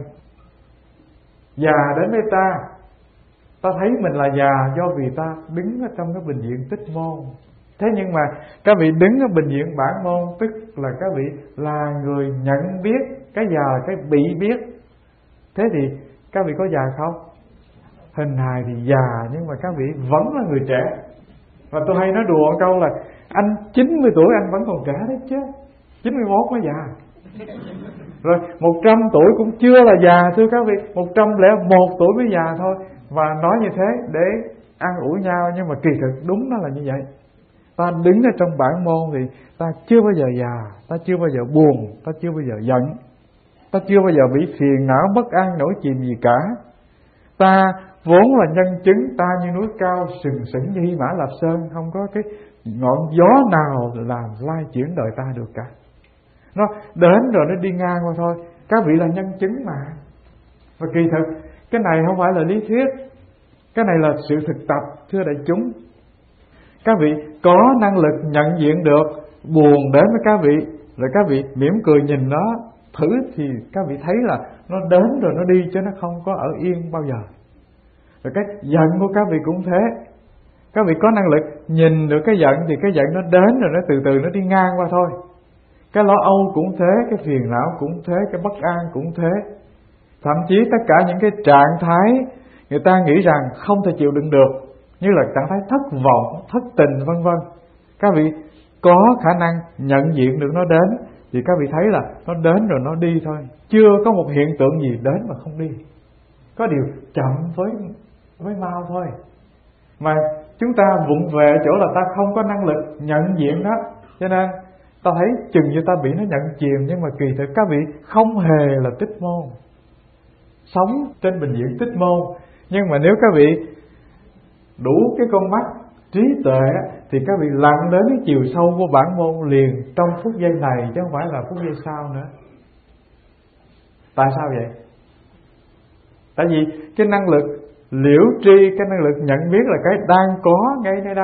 Già đến với ta, ta thấy mình là già do vì ta đứng ở trong cái bình diện Tích Môn. Thế nhưng mà các vị đứng ở bình diện Bản Môn, tức là các vị là người nhận biết cái già, cái bị biết. Thế thì các vị có già không? Hình hài thì già, nhưng mà các vị vẫn là người trẻ. Và tôi hay nói đùa một câu là anh chín mươi tuổi anh vẫn còn trẻ đấy chứ, chín mươi mốt mới già. Rồi một trăm tuổi cũng chưa là già, thưa các vị, một trăm lẻ một tuổi mới già thôi. Và nói như thế để an ủi nhau, nhưng mà kỳ thực đúng nó là như vậy. Ta đứng ở trong Bản Môn thì ta chưa bao giờ già, ta chưa bao giờ buồn, ta chưa bao giờ giận, ta chưa bao giờ bị phiền não bất an nổi chìm gì cả. Ta vốn là nhân chứng, ta như núi cao sừng sững như Hy Mã Lạp Sơn, không có cái ngọn gió nào làm lai chuyển đời ta được cả. Nó đến rồi nó đi ngang qua thôi. Các vị là nhân chứng mà. Và kỳ thực cái này không phải là lý thuyết, cái này là sự thực tập, thưa đại chúng. Các vị có năng lực nhận diện được buồn đến với các vị, rồi các vị mỉm cười nhìn nó thử, thì các vị thấy là nó đến rồi nó đi, chứ nó không có ở yên bao giờ. Rồi cái giận của các vị cũng thế. Các vị có năng lực nhìn được cái giận thì cái giận nó đến rồi nó từ từ nó đi ngang qua thôi. Cái lo âu cũng thế, cái phiền não cũng thế, cái bất an cũng thế. Thậm chí tất cả những cái trạng thái người ta nghĩ rằng không thể chịu đựng được, như là trạng thái thất vọng, thất tình vân vân, các vị có khả năng nhận diện được nó đến, thì các vị thấy là nó đến rồi nó đi thôi. Chưa có một hiện tượng gì đến mà không đi. Có điều chậm với với mau thôi. Mà chúng ta vụng về chỗ là ta không có năng lực nhận diện đó, cho nên ta thấy chừng như ta bị nó nhận chìm. Nhưng mà kỳ thực các vị không hề là Tích Môn, sống trên bình diện Tích Môn. Nhưng mà nếu các vị đủ cái con mắt trí tuệ thì các vị lặn đến cái chiều sâu của Bản Môn liền trong phút giây này, chứ không phải là phút giây sau nữa. Tại sao vậy? Tại vì cái năng lực liễu tri, cái năng lực nhận biết là cái đang có ngay nơi đây.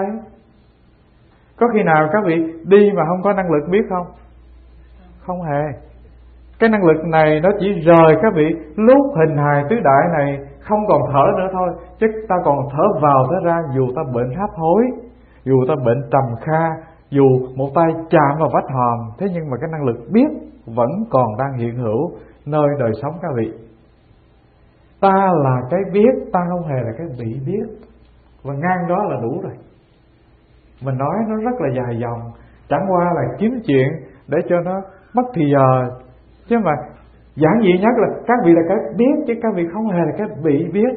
Có khi nào các vị đi mà không có năng lực biết không? Không hề. Cái năng lực này nó chỉ rời các vị lúc hình hài tứ đại này không còn thở nữa thôi, chứ ta còn thở vào thở ra. Dù ta bệnh hấp hối, dù ta bệnh trầm kha, dù một tay chạm vào vách hòm, thế nhưng mà cái năng lực biết vẫn còn đang hiện hữu nơi đời sống các vị. Ta là cái biết, ta không hề là cái bị biết. Và ngang đó là đủ rồi. Mình nói nó rất là dài dòng, chẳng qua là kiếm chuyện để cho nó mất thì giờ. Chứ mà giản dị nhất là các vị là cái biết, chứ các vị không hề là cái bị biết.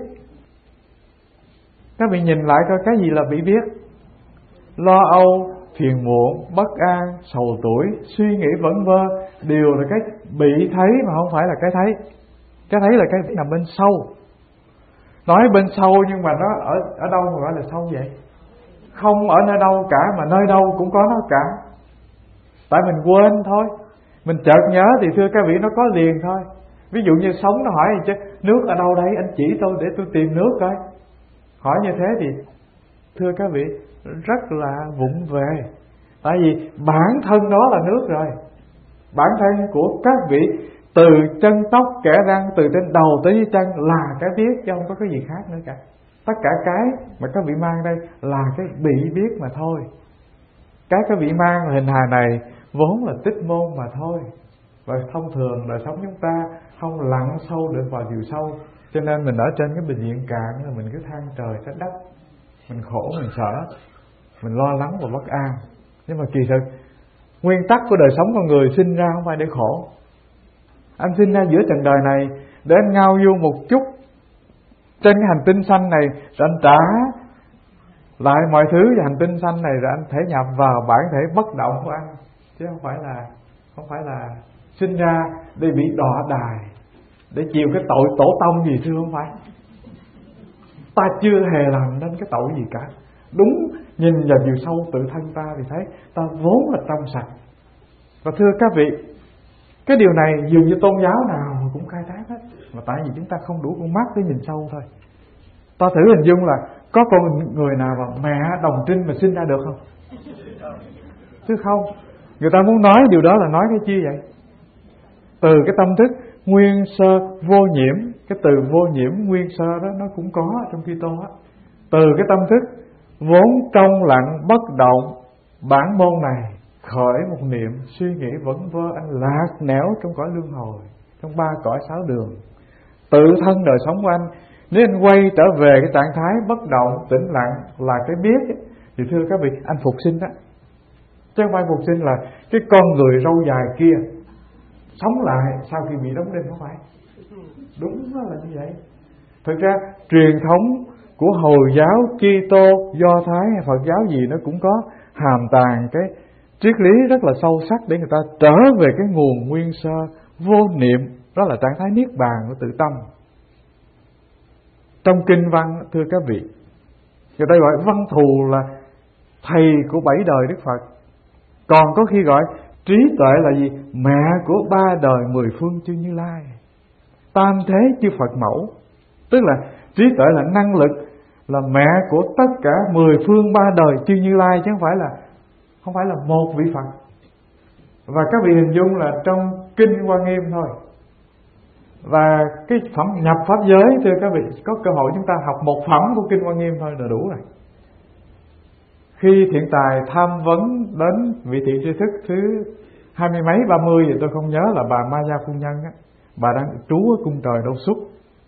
Các vị nhìn lại coi cái gì là bị biết. Lo âu, phiền muộn, bất an, sầu tuổi, suy nghĩ vẩn vơ đều là cái bị thấy mà không phải là cái thấy. Cái thấy là cái nằm bên sâu. Nói bên sâu nhưng mà nó ở ở đâu mà gọi là sâu vậy? Không ở nơi đâu cả, mà nơi đâu cũng có nó cả. Tại mình quên thôi. Mình chợt nhớ thì thưa các vị nó có liền thôi. Ví dụ như sống nó hỏi gì chứ, nước ở đâu đấy, anh chỉ tôi để tôi tìm nước coi. Hỏi như thế thì thưa các vị rất là vụng về. Tại vì bản thân đó là nước rồi. Bản thân của các vị từ chân tóc kẻ răng, từ trên đầu tới dưới chân là cái biết, chứ không có cái gì khác nữa cả. Tất cả cái mà các vị mang đây là cái bị biết mà thôi. Cái các vị mang hình hài này vốn là tích môn mà thôi. Và thông thường đời sống chúng ta không lặn sâu được vào chiều sâu, cho nên mình ở trên cái bình diện cạn là mình cứ than trời trách đất, mình khổ, mình sợ, mình lo lắng và bất an. Nhưng mà kỳ thực nguyên tắc của đời sống con người sinh ra không phải để khổ. Anh sinh ra giữa trần đời này để anh ngao du một chút trên cái hành tinh xanh này, rồi anh trả lại mọi thứ về hành tinh xanh này, rồi anh thể nhập vào bản thể bất động của anh, chứ không phải là không phải là sinh ra để bị đọa đài, để chịu cái tội tổ tông gì, thưa không phải. Ta chưa hề làm nên cái tội gì cả. Đúng, nhìn vào chiều sâu tự thân ta thì thấy ta vốn là trong sạch. Và thưa các vị, cái điều này dù như tôn giáo nào cũng khai thác hết, mà tại vì chúng ta không đủ con mắt để nhìn sâu thôi. Ta thử hình dung là có con người nào mà mẹ đồng trinh mà sinh ra được không? Chứ không. Người ta muốn nói điều đó là nói cái chi vậy? Từ cái tâm thức nguyên sơ vô nhiễm, cái từ vô nhiễm nguyên sơ đó nó cũng có trong Kitô á. Từ cái tâm thức vốn trong lặng bất động, bản môn này khởi một niệm suy nghĩ vẩn vơ, anh lạc nẻo trong cõi luân hồi, trong ba cõi sáu đường. Tự thân đời sống của anh, nếu anh quay trở về cái trạng thái bất động tĩnh lặng là cái biết ấy, thì thưa các vị, anh phục sinh đó. Chứ không phải phục sinh là cái con người râu dài kia sống lại sau khi bị đóng đinh, không phải. Đúng là như vậy. Thực ra truyền thống của Hồi giáo, Kitô, Do Thái hay Phật giáo gì nó cũng có hàm tàng cái triết lý rất là sâu sắc để người ta trở về cái nguồn nguyên sơ vô niệm, đó là trạng thái niết bàn của tự tâm. Trong kinh văn, thưa các vị, người ta gọi Văn Thù là thầy của bảy đời Đức Phật. Còn có khi gọi trí tuệ là gì? Mẹ của ba đời mười phương chư Như Lai, tam thế chư Phật mẫu. Tức là trí tuệ là năng lực, là mẹ của tất cả mười phương ba đời chư Như Lai, chứ không phải là không phải là một vị Phật. Và các vị hình dung là trong kinh Hoa Nghiêm thôi. Và cái phẩm nhập pháp giới, thưa các vị, có cơ hội chúng ta học một phẩm của kinh Hoa Nghiêm thôi là đủ rồi. Khi thiện tài tham vấn đến vị thị tri thức thứ hai mươi mấy ba mươi thì tôi không nhớ, là bà Ma Gia phu nhân á, bà đang trú ở cung trời Đâu Xuất.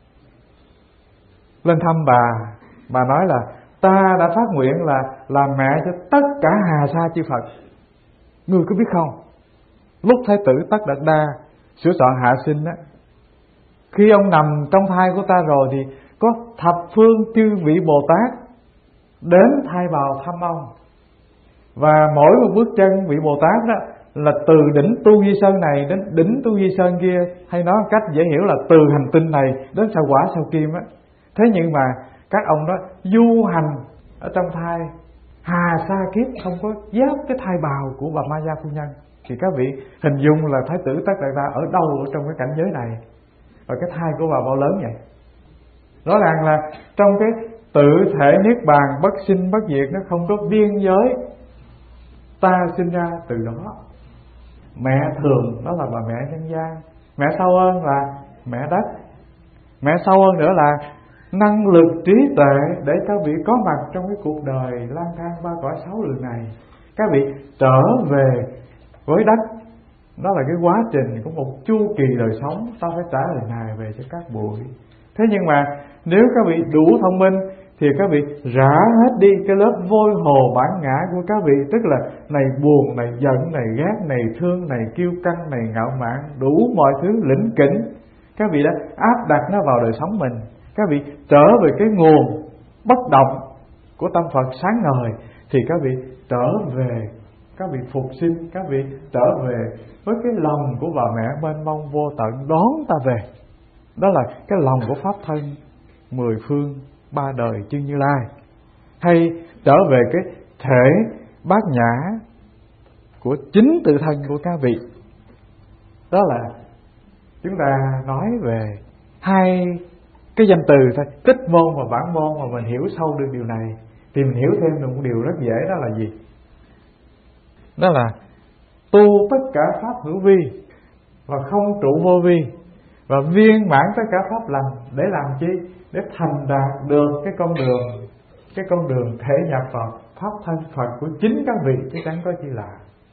Lên thăm bà, bà nói là ta đã phát nguyện là làm mẹ cho tất cả hà sa chư Phật. Ngươi có biết không, lúc Thái tử Tất Đạt Đa sửa soạn hạ sinh á, khi ông nằm trong thai của ta rồi thì có thập phương chư vị Bồ Tát đến thay bào thăm ông. Và mỗi một bước chân vị Bồ Tát đó là từ đỉnh Tu Di Sơn này đến đỉnh Tu Di Sơn kia, hay nói cách dễ hiểu là từ hành tinh này đến sao Quả sao Kim á. Thế nhưng mà các ông đó du hành ở trong thai hà sa kiếp, không có giáp cái thai bào của bà Ma Gia phu nhân. Thì các vị hình dung là Thái tử Tất Đạt Đa ở đâu ở trong cái cảnh giới này, và cái thai của bà bao lớn vậy. Rõ ràng là trong cái tự thể niết bàn bất sinh bất diệt, nó không có biên giới. Ta sinh ra từ đó. Mẹ thường đó là bà mẹ nhân gian, mẹ sau ơn là mẹ đất, mẹ sau ơn nữa là năng lực trí tuệ để các vị có mặt trong cái cuộc đời lang thang ba cõi sáu đường này. Các vị trở về với đất. Đó là cái quá trình của một chu kỳ đời sống. Ta phải trả lời này về cho các bụi. Thế nhưng mà nếu các vị đủ thông minh thì các vị rã hết đi cái lớp vôi hồ bản ngã của các vị. Tức là này buồn, này giận, này ghét, này thương, này kiêu căng, này ngạo mạn, đủ mọi thứ lỉnh kỉnh. Các vị đã áp đặt nó vào đời sống mình. Các vị trở về cái nguồn bất động của tâm Phật sáng ngời thì các vị trở về, các vị phục sinh, các vị trở về với cái lòng của bà mẹ mênh mông vô tận đón ta về. Đó là cái lòng của Pháp thân mười phương ba đời chư Như Lai. Hay trở về cái thể bát nhã của chính tự thân của các vị. Đó là chúng ta nói về hai cái danh từ thôi, tích môn và bản môn, mà mình hiểu sâu được điều này thì mình hiểu thêm được một điều rất dễ. Đó là gì? Đó là tu tất cả pháp hữu vi và không trụ vô vi, và viên mãn tất cả pháp lành. Để làm chi? Để thành đạt được cái con đường, cái con đường thể nhập vào pháp thân Phật của chính các vị, chứ chẳng có chi là.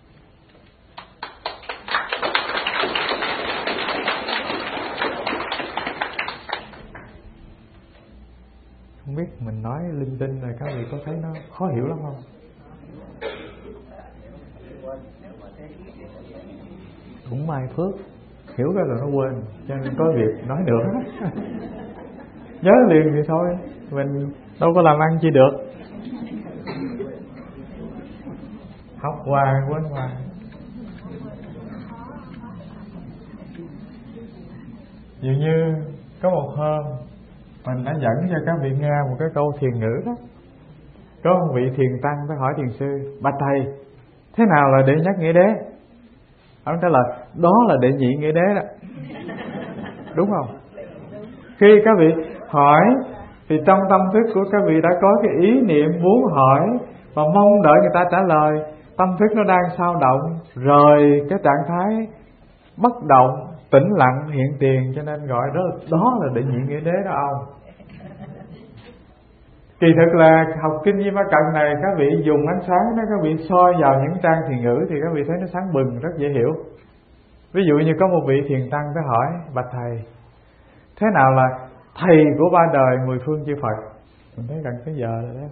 Không biết mình nói linh tinh rồi các vị có thấy nó khó hiểu lắm không? Cũng may phước, hiểu cái là nó quên, cho nên có việc nói nữa. Nhớ liền thì thôi, mình đâu có làm ăn chi được. Học hoài quên hoài. Dường như có một hôm mình đã dẫn cho các vị nghe một cái câu thiền ngữ đó. Có một vị thiền tăng phải hỏi thiền sư: bạch thầy, thế nào là đệ nhất nghĩa đế? Ông trả lời: đó là đệ nhị nghĩa đế đó. Đúng không? Khi các vị hỏi thì trong tâm thức của các vị đã có cái ý niệm muốn hỏi và mong đợi người ta trả lời. Tâm thức nó đang sao động, rời cái trạng thái bất động, tĩnh lặng hiện tiền, cho nên gọi đó đó là đệ nhị nghĩa đế đó ông. Kỳ thực là học kinh Di Ma Cận này, các vị dùng ánh sáng đó, các vị soi vào những trang thiền ngữ thì các vị thấy nó sáng bừng, rất dễ hiểu. Ví dụ như có một vị thiền tăng phải hỏi: bạch thầy, thế nào là thầy của ba đời mười phương chư Phật? Mình thấy gần cái giờ rồi đó.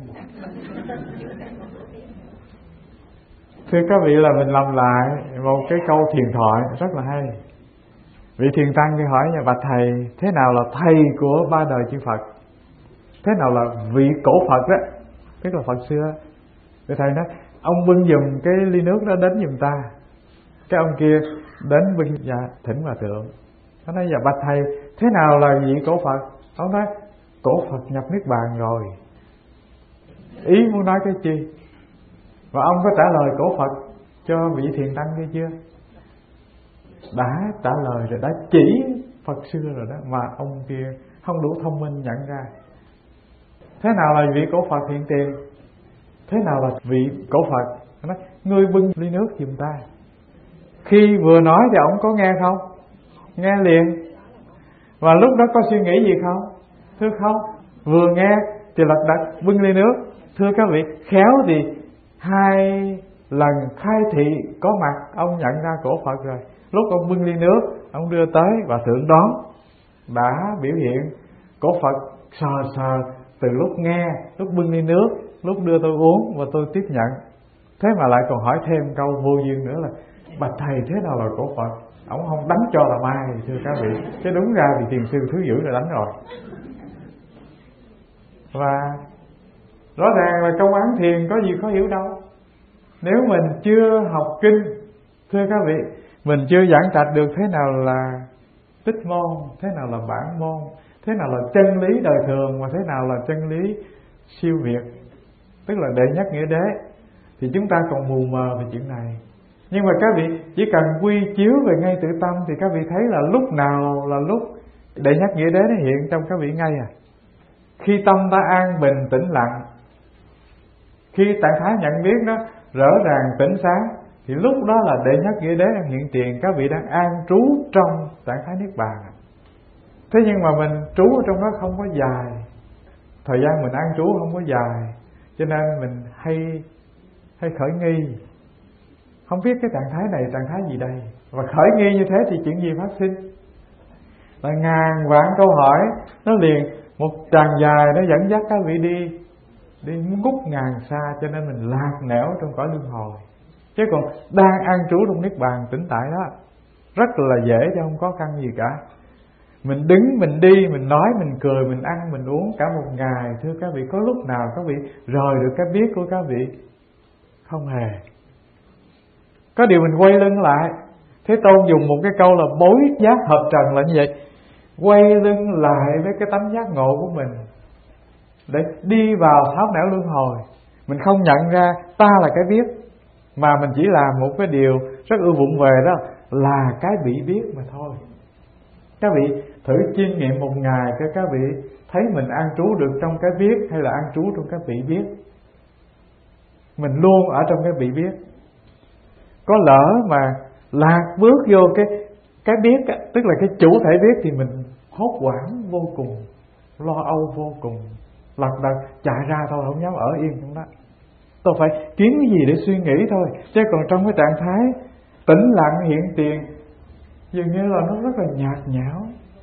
Thưa các vị, là mình làm lại một cái câu thiền thoại rất là hay. Vị thiền tăng thì hỏi nhà: bạch thầy, thế nào là thầy của ba đời chư Phật? Thế nào là vị cổ Phật đó, tức là Phật xưa? Thì thầy nói: ông bưng giùm cái ly nước đó đến giùm ta. Cái ông kia đến bưng, dạ thỉnh hòa thượng. Nó nói: dạ bạch thầy, thế nào là vị cổ Phật? Ông nói: cổ Phật nhập niết bàn rồi. Ý muốn nói cái chi? Và ông có trả lời cổ Phật cho vị thiền tăng kia chưa? Đã trả lời rồi, đã chỉ Phật xưa rồi đó, mà ông kia không đủ thông minh nhận ra. Thế nào là vị cổ Phật hiện tiền? Thế nào là vị cổ Phật? Nó nói: ngươi bưng ly nước giùm ta. Khi vừa nói thì ông có nghe không? Nghe liền. Và lúc đó có suy nghĩ gì không? Thưa không. Vừa nghe thì lật đật bưng ly nước. Thưa các vị, khéo thì hai lần khai thị có mặt, ông nhận ra cổ Phật rồi. Lúc ông bưng ly nước, ông đưa tới và thượng đón, đã biểu hiện cổ Phật sờ sờ từ lúc nghe, lúc bưng ly nước, lúc đưa tôi uống và tôi tiếp nhận. Thế mà lại còn hỏi thêm câu vô duyên nữa là: bạch thầy, thế nào là cổ Phật? Ông không đánh cho là mai, thưa các vị. Chứ đúng ra thì thiền sư thứ dữ là đánh rồi. Và rõ ràng là công án thiền có gì khó hiểu đâu. Nếu mình chưa học kinh, thưa các vị, mình chưa giảng trạch được thế nào là tích môn, thế nào là bản môn, thế nào là chân lý đời thường, và thế nào là chân lý siêu việt, tức là đệ nhất nghĩa đế, thì chúng ta còn mù mờ về chuyện này. Nhưng mà các vị chỉ cần quy chiếu về ngay tự tâm thì các vị thấy là lúc nào là lúc đệ nhất nghĩa đế nó hiện trong các vị ngay à. Khi tâm ta an bình tĩnh lặng, khi trạng thái nhận biết nó rõ ràng tỉnh sáng, thì lúc đó là đệ nhất nghĩa đế đang hiện tiền. Các vị đang an trú trong trạng thái niết bàn. Thế nhưng mà mình trú ở trong đó không có dài, thời gian mình an trú không có dài, cho nên mình hay hay khởi nghi, không biết cái trạng thái này trạng thái gì đây. Và khởi nghi như thế thì chuyện gì phát sinh? Là ngàn vạn câu hỏi nó liền một tràng dài, nó dẫn dắt các vị đi đi ngút ngàn xa, cho nên mình lạc nẻo trong cõi luân hồi. Chứ còn đang an trú trong niết bàn tĩnh tại đó rất là dễ, chứ không có căn gì cả. Mình đứng, mình đi, mình nói, mình cười, mình ăn, mình uống cả một ngày. Thưa các vị, có lúc nào các vị rời được cái biết của các vị? Không hề. Có điều mình quay lưng lại. Thế Tôn dùng một cái câu là bối giác hợp trần là như vậy. Quay lưng lại với cái tánh giác ngộ của mình để đi vào tháo nẻo luân hồi. Mình không nhận ra ta là cái biết, mà mình chỉ làm một cái điều rất ư vụng về, đó là cái bị biết mà thôi. Các vị thử chiêm nghiệm một ngày cho các vị thấy mình an trú được trong cái biết hay là an trú trong cái bị biết. Mình luôn ở trong cái bị biết. Có lỡ mà lạc bước vô cái cái biết, tức là cái chủ thể biết, thì mình hốt hoảng vô cùng, lo âu vô cùng, lật đật chạy ra thôi, không dám ở yên trong đó. Tôi phải kiếm cái gì để suy nghĩ thôi. Chứ còn trong cái trạng thái tĩnh lặng hiện tiền, dường như là nó rất là nhạt nhẽo.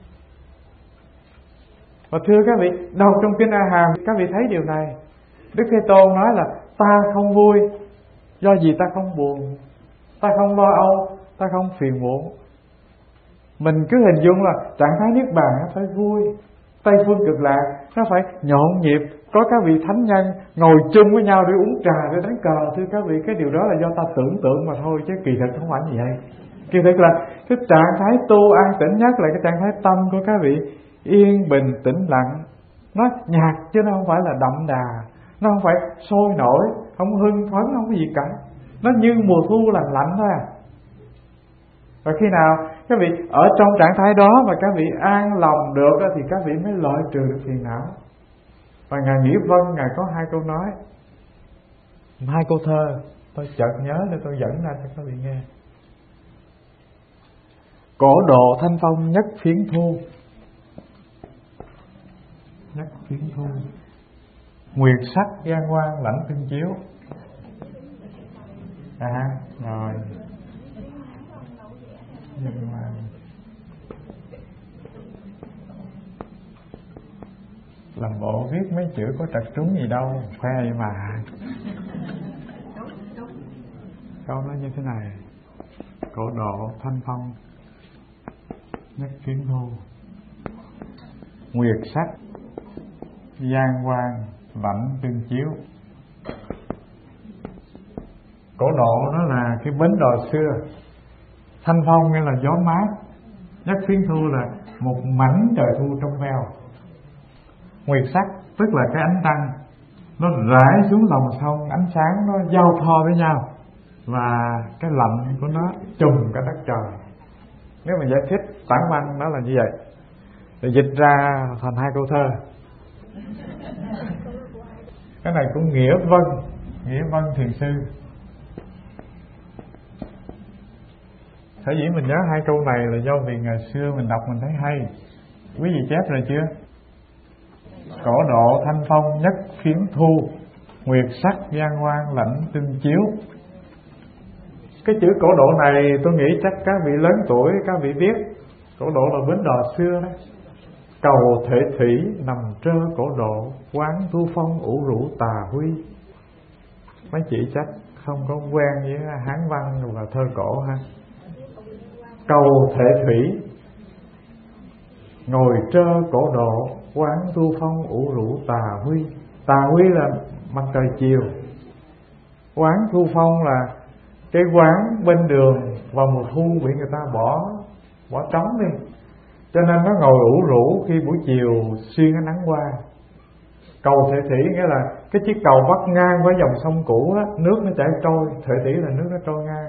Và thưa các vị, đọc trong kinh A Hàm các vị thấy điều này. Đức Thế Tôn nói là ta không vui, do gì ta không buồn, ta không lo âu, ta không phiền muộn. Mình cứ hình dung là trạng thái niết bàn nó phải vui, Tây Phương Cực Lạc nó phải nhộn nhịp, có các vị thánh nhân ngồi chung với nhau để uống trà, để đánh cờ. Thưa các vị, cái điều đó là do ta tưởng tượng mà thôi, chứ kỳ thực không phải như vậy. Kỳ thực là cái trạng thái tu an tĩnh nhất là cái trạng thái tâm của các vị yên bình tĩnh lặng. Nó nhạt chứ nó không phải là đậm đà, nó không phải sôi nổi, không hưng phấn, không có gì cả. Nó như mùa thu lạnh lạnh thôi à. Và khi nào các vị ở trong trạng thái đó mà các vị an lòng được thì các vị mới loại trừ được phiền não. Và Ngài Nghĩa Vân, Ngài có hai câu nói, hai câu thơ tôi chợt nhớ để tôi dẫn ra cho các vị nghe. Cổ độ thanh phong nhất phiến thu, nhất phiến thu, nguyệt sắc gian quang lãnh tương chiếu. À rồi, gian quang. Làm bộ viết mấy chữ có trật trúng gì đâu, khoe vậy mà. Câu nó như thế này: cổ độ thanh phong nhất phiến thu, nguyệt sắc gian quang lãnh tương chiếu. Cổ độ đó là cái bến đò xưa, thanh phong nghĩa là gió mát, nhất phiến thu là một mảnh trời thu trong veo. Nguyệt sắc tức là cái ánh trăng nó rải xuống lòng sông, ánh sáng nó giao thoa với nhau, và cái lạnh của nó trùm cả đất trời. Nếu mà giải thích tản văn đó là như vậy, rồi dịch ra thành hai câu thơ. Cái này cũng Nghĩa Vân, Nghĩa Vân Thiền Sư. Sở dĩ mình nhớ hai câu này là do vì ngày xưa mình đọc mình thấy hay. Quý vị chép rồi chưa? Cổ độ thanh phong nhất phiến thu, nguyệt sắc gian quang lãnh tương chiếu. Cái chữ cổ độ này tôi nghĩ chắc các vị lớn tuổi các vị biết. Cổ độ là bến đò xưa đó. Cầu thể thủy nằm trơ cổ độ, quán thu phong ủ rũ tà huy. Mấy chị chắc không có quen với Hán văn và thơ cổ ha. Cầu thể thủy ngồi trơ cổ độ, quán thu phong ủ rũ tà huy. Tà huy là mặt trời chiều, quán thu phong là cái quán bên đường vào mùa thu bị người ta bỏ bỏ trống đi, cho nên nó ngồi ủ rũ khi buổi chiều xuyên ánh nắng qua. Cầu thể thủy nghĩa là cái chiếc cầu bắc ngang với dòng sông cũ á, nước nó chảy trôi, thể thủy là nước nó trôi ngang.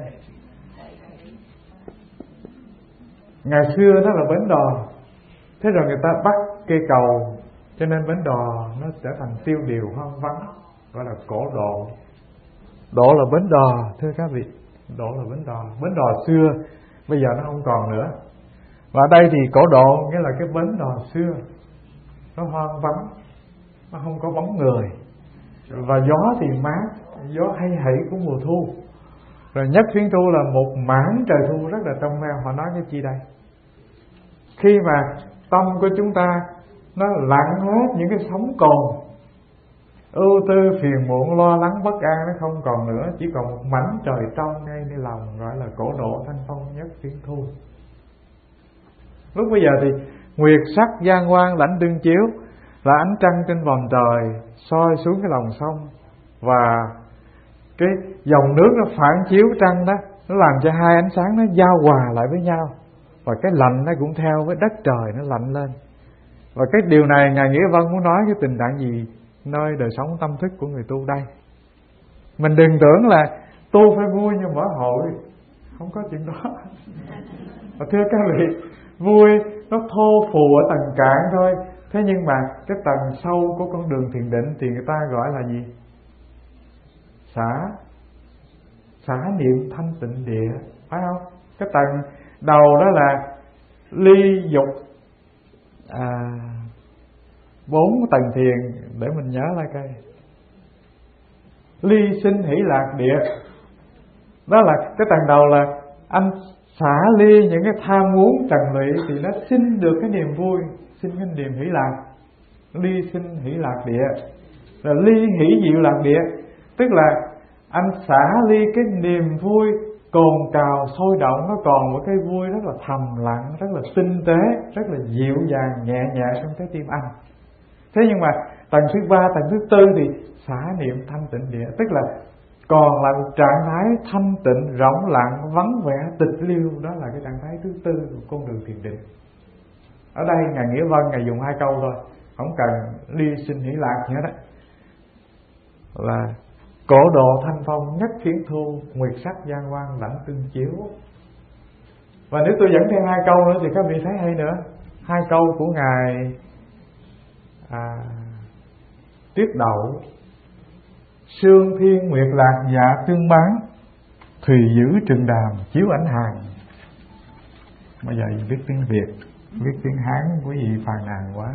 Ngày xưa đó là bến đò, thế rồi người ta bắt cây cầu, cho nên bến đò nó trở thành tiêu điều hoang vắng, gọi là cổ độ. Độ là bến đò, thưa các vị, độ là bến đò. Bến đò xưa bây giờ nó không còn nữa. Và đây thì cổ độ nghĩa là cái bến đò xưa, nó hoang vắng, nó không có bóng người, và gió thì mát, gió hay hãy của mùa thu. Rồi nhất phiến thu là một mảng trời thu rất là trong veo. Họ nói cái chi đây? Khi mà tâm của chúng ta nó lặng hết những cái sóng cồn, ưu tư, phiền muộn, lo lắng, bất an nó không còn nữa, chỉ còn một mảnh trời trong ngay nơi lòng, gọi là cổ độ thanh phong nhất phiến thu. Lúc bây giờ thì nguyệt sắc giang quang lãnh tương chiếu, là ánh trăng trên vòm trời soi xuống cái lòng sông, và cái dòng nước nó phản chiếu trăng đó, nó làm cho hai ánh sáng nó giao hòa lại với nhau, và cái lạnh nó cũng theo với đất trời nó lạnh lên. Và cái điều này Ngài Nghĩa Vân muốn nói cái tình trạng gì nơi đời sống tâm thức của người tu đây. Mình đừng tưởng là tu phải vui như mở hội, không có chuyện đó. Và thưa các vị, vui nó thô phù ở tầng cạn thôi. Thế nhưng mà cái tầng sâu của con đường thiền định thì người ta gọi là gì? Xả Xả niệm thanh tịnh địa, phải không? Cái tầng đầu đó là ly dục à, bốn tầng thiền, để mình nhớ lại coi. Ly sinh hỷ lạc địa, đó là cái tầng đầu là anh xả ly những cái tham muốn trần lụy thì nó sinh được cái niềm vui, sinh cái niềm hỷ lạc. Ly sinh hỷ lạc địa, rồi ly hỷ diệu lạc địa, tức là anh xả ly cái niềm vui cồn cào sôi động, nó còn một cái vui rất là thầm lặng, rất là tinh tế, rất là dịu dàng nhẹ nhẹ trong trái tim anh. Thế nhưng mà tầng thứ ba, tầng thứ tư thì xả niệm thanh tịnh địa, tức là còn là một trạng thái thanh tịnh, rỗng lặng, vắng vẻ, tịch liêu. Đó là cái trạng thái thứ tư của con đường thiền định. Ở đây Ngài Nghĩa Vân Ngài dùng hai câu thôi, không cần ly sinh hỷ lạc nữa đó, là cổ độ thanh phong nhất phiến thu, nguyệt sắc giang quang lãnh tương chiếu. Và nếu tôi dẫn thêm hai câu nữa thì các vị thấy hay nữa. Hai câu của Ngài à, Tiết Đậu: sương thiên nguyệt lạc dạ tương bán, thùy giữ trường đàm chiếu ảnh hàng. Bây giờ biết tiếng Việt, biết tiếng Hán quý vị phàn nàn quá.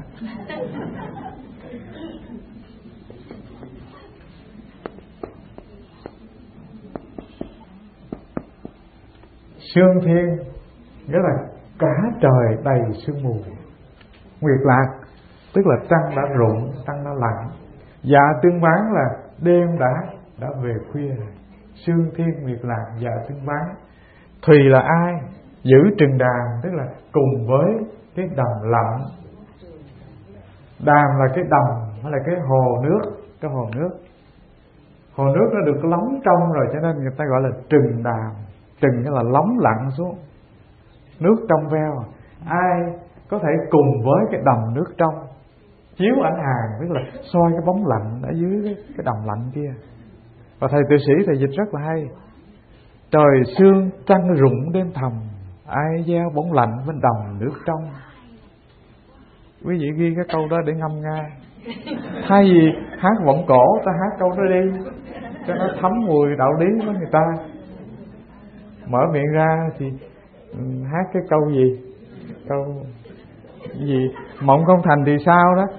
Sương thiên nghĩa là cả trời đầy sương mù. Nguyệt lạc tức là trăng đã rụng, trăng đã lặn. Dạ tương bán là đêm đã đã về khuya rồi. Sương thiên nguyệt lạc dạ tương bán. Thùy là ai? Giữ trừng đàm, tức là cùng với cái đầm lặng. Đàm là cái đầm hay là cái hồ nước, cái hồ nước. Hồ nước nó được lóng trong rồi cho nên người ta gọi là trừng đàm. Trừng nghĩa là lóng lặng xuống, nước trong veo. Ai có thể cùng với cái đầm nước trong chiếu ảnh hàng, tức là soi cái bóng lạnh ở dưới cái, cái đầm lạnh kia. Và thầy tự sĩ thầy dịch rất là hay: trời sương trăng rụng đêm thầm, ai gieo bóng lạnh bên đầm nước trong. Quý vị ghi cái câu đó để ngâm nga. Thay vì hát vọng cổ, ta hát câu đó đi cho nó thấm mùi đạo lý với người ta. Mở miệng ra thì hát cái câu gì? Câu gì? Mộng không thành thì sao đó.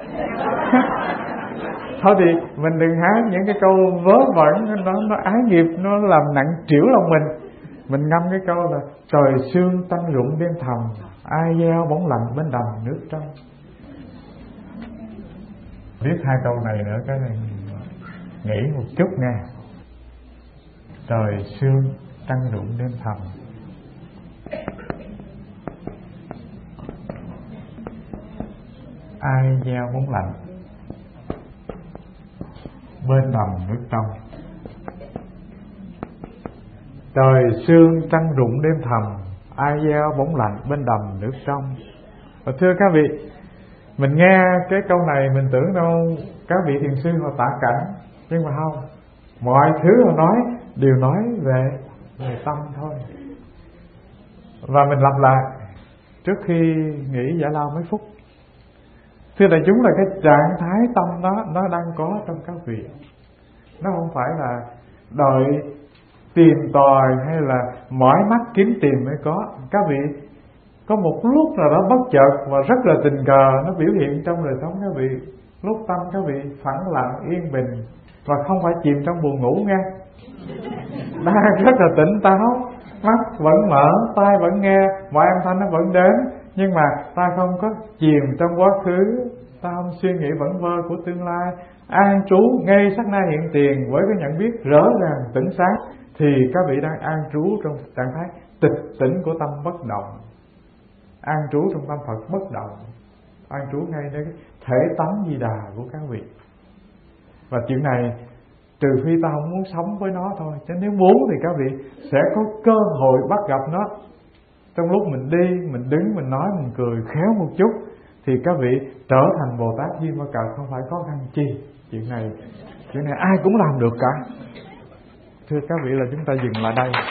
Thôi thì mình đừng hát những cái câu vớ vẩn, nó, nó ái nghiệp, nó làm nặng trĩu lòng mình. Mình ngâm cái câu là trời sương trăng rụng đêm thầm, ai gieo bóng lạnh bên đầm nước trong. Viết hai câu này nữa cái này nghĩ một chút nha. Trời sương trăng rụng đêm thầm, ai gieo bóng lạnh bên đầm nước trong. Trời sương trăng rụng đêm thầm, ai gieo bóng lạnh bên đầm nước trong. Và thưa các vị, mình nghe cái câu này mình tưởng đâu các vị thiền sư họ tả cảnh, nhưng mà không. Mọi thứ họ nói đều nói về về tâm thôi. Và mình lặp lại trước khi nghỉ giải lao mấy phút. Thưa đại chúng, là cái trạng thái tâm đó nó đang có trong các vị. Nó không phải là đợi tìm tòi hay là mỏi mắt kiếm tìm mới có. Các vị có một lúc nào đó bất chợt và rất là tình cờ nó biểu hiện trong đời sống các vị. lúc tâm các vị phẳng lặng yên bình và không phải chìm trong buồn ngủ nghe. Đang rất là tỉnh táo, mắt vẫn mở, tai vẫn nghe, mọi âm thanh nó vẫn đến, nhưng mà ta không có chìm trong quá khứ, ta không suy nghĩ vẩn vơ của tương lai, an trú ngay sát na hiện tiền với cái nhận biết rõ ràng tỉnh sáng, thì các vị đang an trú trong trạng thái tịch tỉnh của tâm bất động, an trú trong tâm Phật bất động, an trú ngay nơi cái thể tánh Di Đà của các vị. Và chuyện này trừ phi ta không muốn sống với nó thôi, chứ nếu muốn thì các vị sẽ có cơ hội bắt gặp nó. Trong lúc mình đi, mình đứng, mình nói, mình cười khéo một chút thì các vị trở thành Bồ Tát Di Ma Cật không phải khó khăn chi. Chuyện này chuyện này ai cũng làm được cả. Thưa các vị, là chúng ta dừng lại đây.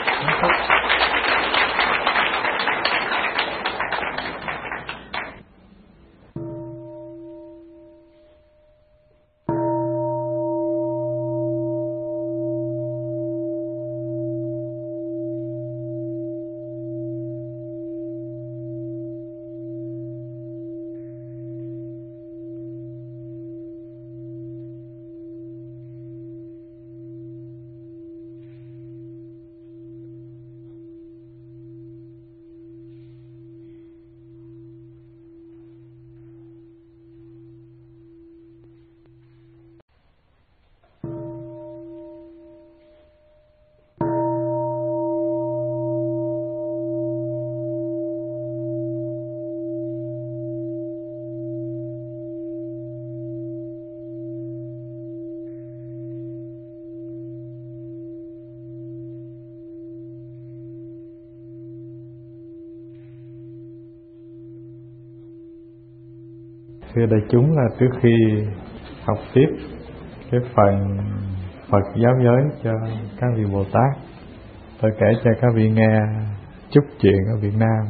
Thưa đại chúng, là trước khi học tiếp cái phần Phật giáo giới cho các vị Bồ Tát, tôi kể cho các vị nghe chút chuyện ở Việt Nam.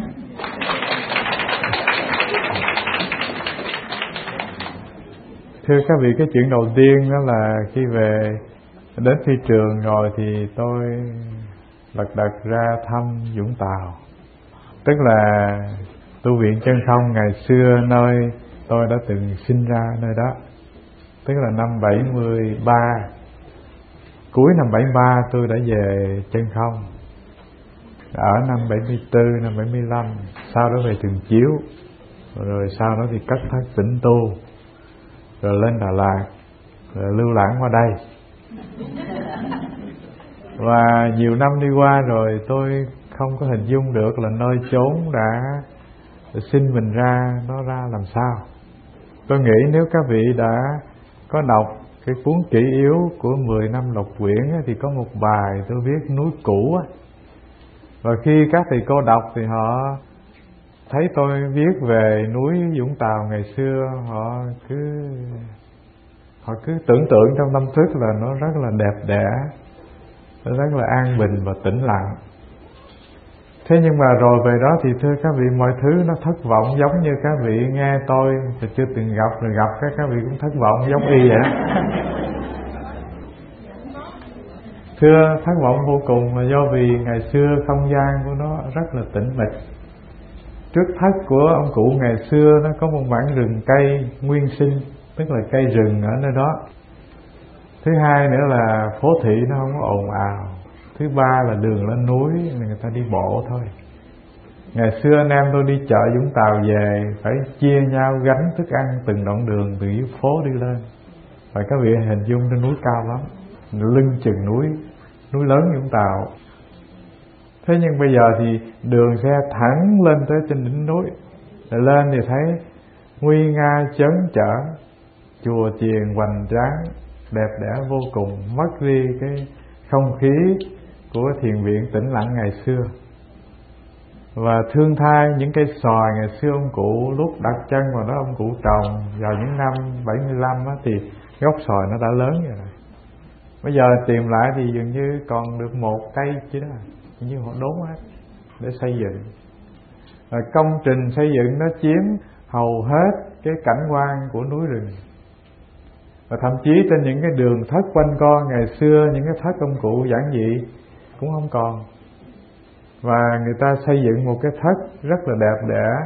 Thưa các vị, cái chuyện đầu tiên đó là khi về đến phi trường rồi thì tôi lật đật ra thăm Vũng Tàu, tức là tu viện Chân Không ngày xưa nơi tôi đã từng sinh ra nơi đó, tức là năm bảy mươi ba, cuối năm bảy mươi ba tôi đã về Chân Không, ở năm bảy mươi tư, năm bảy mươi lăm, sau đó về Thường Chiếu, rồi sau đó thì cất thất tĩnh tu, rồi lên Đà Lạt, rồi lưu lãng qua đây. Và nhiều năm đi qua rồi tôi không có hình dung được là nơi chốn đã sinh mình ra nó ra làm sao. Tôi nghĩ nếu các vị đã có đọc cái cuốn Kỷ Yếu của mười năm Lục Quyển thì có một bài tôi viết núi cũ á. Và khi các thầy cô đọc thì họ thấy tôi viết về núi Vũng Tàu ngày xưa, họ cứ họ cứ tưởng tượng trong tâm thức là nó rất là đẹp đẽ, nó rất là an bình và tĩnh lặng. Thế nhưng mà rồi về đó thì thưa các vị, mọi thứ nó thất vọng, giống như các vị nghe tôi chưa từng gặp, rồi gặp các các vị cũng thất vọng giống y vậy. Thưa, thất vọng vô cùng là do vì ngày xưa không gian của nó rất là tĩnh mịch. Trước thất của ông cụ ngày xưa nó có một mảng rừng cây nguyên sinh, tức là cây rừng ở nơi đó. Thứ hai nữa là phố thị nó không có ồn ào. Thứ ba là đường lên núi người ta đi bộ thôi. Ngày xưa anh em tôi đi chợ Vũng Tàu về phải chia nhau gánh thức ăn từng đoạn đường từ dưới phố đi lên. Và các vị hình dung trên núi cao lắm, lưng chừng núi, núi lớn Vũng Tàu. Thế nhưng bây giờ thì đường xe thẳng lên tới trên đỉnh núi, rồi lên thì thấy nguy nga chớn chở, chùa chiền hoành tráng, đẹp đẽ vô cùng, mất đi cái không khí của thiền viện tĩnh lặng ngày xưa. Và thương thai những cây xoài ngày xưa ông cụ lúc đặt chân vào đó, ông cụ trồng vào những năm bảy mươi lăm á, thì gốc xoài nó đã lớn rồi. Bây giờ tìm lại thì dường như còn được một cây chứ đó, như họ đốn hết để xây dựng. Và công trình xây dựng nó chiếm hầu hết cái cảnh quan của núi rừng. Và thậm chí trên những cái đường thất quanh co ngày xưa, những cái thất ông cụ giản dị cũng không còn. Và người ta xây dựng một cái thất rất là đẹp đẽ,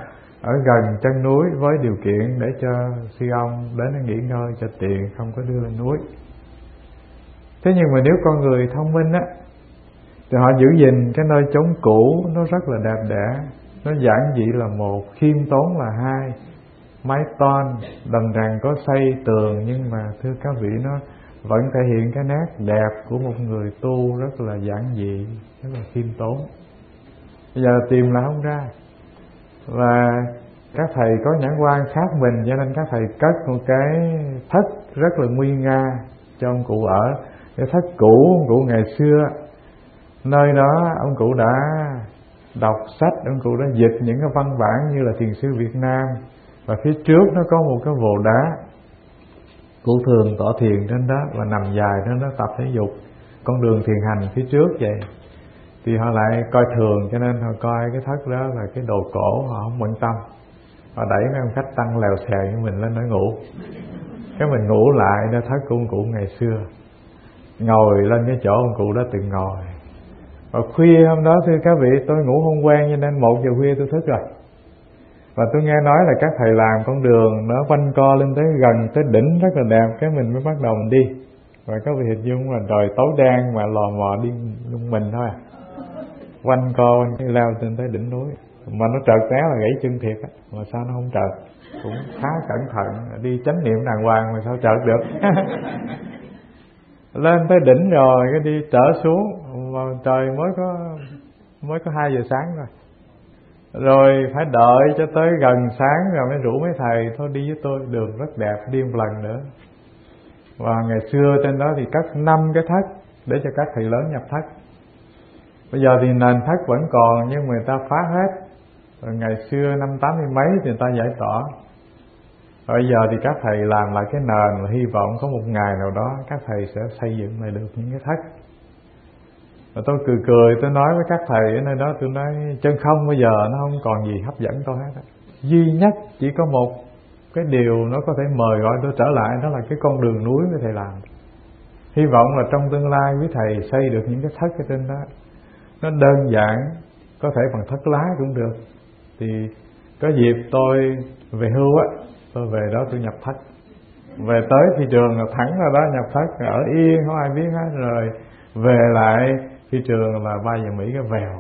ở gần chân núi với điều kiện để cho sư ông đến nghỉ ngơi cho tiện, không có đưa lên núi. Thế nhưng mà nếu con người thông minh á, thì họ giữ gìn cái nơi chốn cũ nó rất là đẹp đẽ, nó giản dị là một, khiêm tốn là hai. Mái tôn đần rằng có xây tường, nhưng mà thưa các vị, nó vẫn thể hiện cái nét đẹp của một người tu rất là giản dị, rất là khiêm tốn. Bây giờ tìm là không ra. Và các thầy có nhãn quan khác mình, cho nên các thầy cất một cái thất rất là nguy nga cho ông cụ ở. Cái thất cũ ông cụ ngày xưa, nơi đó ông cụ đã đọc sách, ông cụ đã dịch những cái văn bản như là Thiền sư Việt Nam. Và phía trước nó có một cái vồ đá, cụ thường tọa thiền trên đó và nằm dài trên đó tập thể dục. Con đường thiền hành phía trước vậy. Thì họ lại coi thường, cho nên họ coi cái thất đó là cái đồ cổ, họ không bận tâm. Họ đẩy mấy ông khách tăng lèo xèo như mình lên đó ngủ. Cái mình ngủ lại nơi thất của ông cụ ngày xưa, ngồi lên cái chỗ ông cụ đó từng ngồi. Và khuya hôm đó thưa các vị, tôi ngủ không quen cho nên một giờ khuya tôi thức rồi. Và tôi nghe nói là các thầy làm con đường nó quanh co lên tới gần tới đỉnh rất là đẹp, cái mình mới bắt đầu mình đi. Và các vị hình dung là trời tối đen mà lò mò đi lung mình thôi à. Quanh co leo lên tới đỉnh núi, mà nó trợt té là gãy chân thiệt á, mà sao nó không trợt, cũng khá cẩn thận, đi chánh niệm đàng hoàng mà sao trợt được. Lên tới đỉnh rồi cái đi trở xuống, mà trời mới có mới có hai giờ sáng rồi. Rồi phải đợi cho tới gần sáng rồi mới rủ mấy thầy thôi đi với tôi, đường rất đẹp, đi một lần nữa. Và ngày xưa trên đó thì cất năm cái thất để cho các thầy lớn nhập thất. Bây giờ thì nền thất vẫn còn nhưng người ta phá hết. Rồi ngày xưa năm tám mươi mấy thì người ta giải tỏa. Rồi bây giờ thì các thầy làm lại cái nền, và hy vọng có một ngày nào đó các thầy sẽ xây dựng lại được những cái thất. Và tôi cười cười, tôi nói với các thầy ở nơi đó, tôi nói chân không bây giờ nó không còn gì hấp dẫn tôi hết. Duy nhất chỉ có một cái điều nó có thể mời gọi tôi trở lại, đó là cái con đường núi của thầy làm. Hy vọng là trong tương lai quý thầy xây được những cái thất ở trên đó. Nó đơn giản, có thể bằng thất lá cũng được. Thì có dịp tôi về hưu á, tôi về đó tôi nhập thất. Về tới thị trường là thẳng ra đó nhập thất, ở yên không ai biết hết. Rồi về lại thị trường là ba giờ Mỹ cái vèo.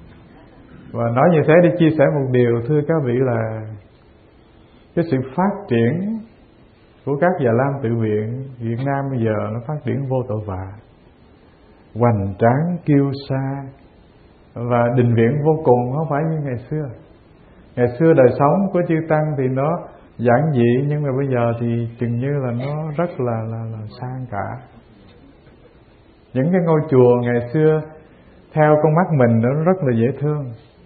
Và nói như thế để chia sẻ một điều thưa các vị là cái sự phát triển của các Già Lam tự viện Việt Nam bây giờ nó phát triển vô tội vạ, hoành tráng kiêu sa và đình viện vô cùng, không phải như ngày xưa. Ngày xưa đời sống của chư tăng thì nó giản dị, nhưng mà bây giờ thì chừng như là nó rất là là, là sang cả. Những cái ngôi chùa ngày xưa theo con mắt mình nó rất là dễ thương.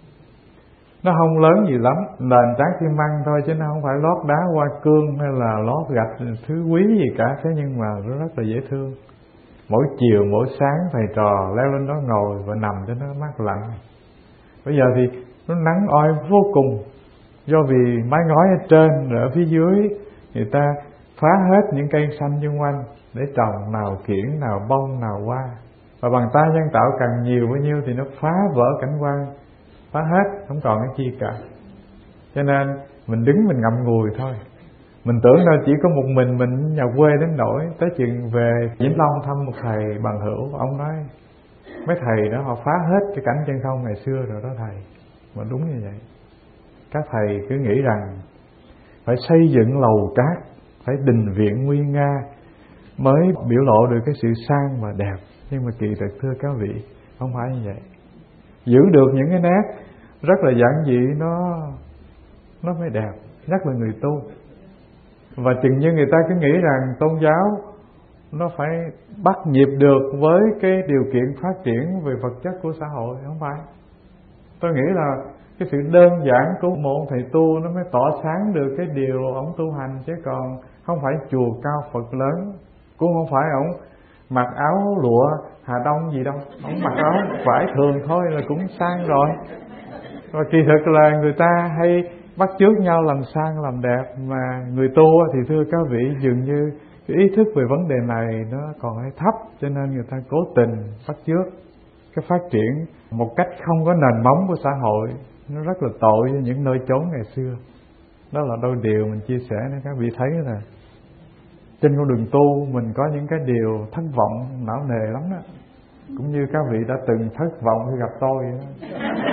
Nó không lớn gì lắm, nền tráng xi măng thôi, chứ nó không phải lót đá hoa cương hay là lót gạch thứ quý gì cả. Thế nhưng mà nó rất là dễ thương. Mỗi chiều mỗi sáng thầy trò leo lên đó ngồi và nằm cho nó mát lạnh. Bây giờ thì nó nắng oi vô cùng, do vì mái ngói ở trên rồi ở phía dưới người ta phá hết những cây xanh xung quanh để trồng nào kiển, nào bông, nào hoa. Và bằng tay nhân tạo càng nhiều bao nhiêu thì nó phá vỡ cảnh quan, phá hết, không còn cái chi cả. Cho nên mình đứng mình ngậm ngùi thôi. Mình tưởng đâu chỉ có một mình mình nhà quê đến nỗi tới chừng về Vĩnh Long thăm một thầy bằng hữu, ông nói mấy thầy đó họ phá hết cái cảnh chân không ngày xưa rồi đó thầy. Mà đúng như vậy. Các thầy cứ nghĩ rằng phải xây dựng lầu cát, phải đình viện nguy nga mới biểu lộ được cái sự sang và đẹp. Nhưng mà kỳ thực thưa các vị, không phải như vậy. Giữ được những cái nét rất là giản dị nó nó mới đẹp, nhất là người tu. Và chừng như người ta cứ nghĩ rằng tôn giáo nó phải bắt nhịp được với cái điều kiện phát triển về vật chất của xã hội, không phải. Tôi nghĩ là cái sự đơn giản của một thầy tu nó mới tỏ sáng được cái điều ông tu hành, chứ còn không phải chùa cao Phật lớn, cũng không phải ông mặc áo lụa Hà Đông gì đâu, ông mặc áo vải thường thôi là cũng sang rồi. Và kỳ thực là người ta hay bắt chước nhau làm sang làm đẹp, mà người tu thì thưa các vị dường như cái ý thức về vấn đề này nó còn hơi thấp, cho nên người ta cố tình bắt chước cái phát triển một cách không có nền móng của xã hội, nó rất là tội cho những nơi chốn ngày xưa. Đó là đôi điều mình chia sẻ để các vị thấy là trên con đường tu mình có những cái điều thất vọng não nề lắm đó. Cũng như các vị đã từng thất vọng khi gặp tôi vậy đó.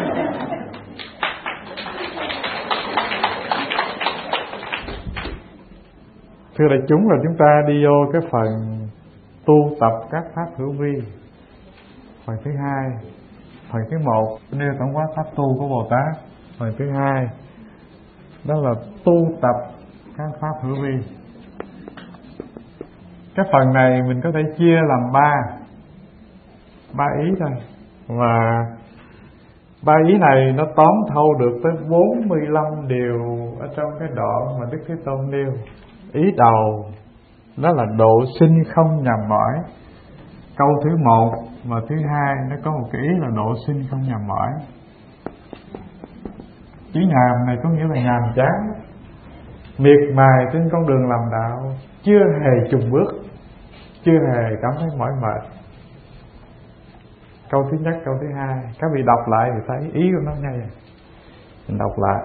Thưa đại chúng, là chúng ta đi vô cái phần tu tập các pháp hữu vi. Phần thứ hai, phần thứ một nêu tổng quát pháp tu của Bồ Tát. Phần thứ hai đó là tu tập các pháp hữu vi. Cái phần này mình có thể chia làm ba ba ý thôi, và ba ý này nó tóm thâu được tới bốn mươi lăm điều ở trong cái đoạn mà Đức Thế Tôn nêu. Ý đầu đó là độ sinh không nhàm mỏi. Câu thứ một và thứ hai nó có một cái ý là độ sinh không nhàm mỏi. Chữ nhàm này có nghĩa là nhàm chán, miệt mài trên con đường làm đạo, chưa hề chùng bước, chưa hề cảm thấy mỏi mệt. Câu thứ nhất, câu thứ hai, các vị đọc lại thì thấy ý của nó ngay. Mình đọc lại: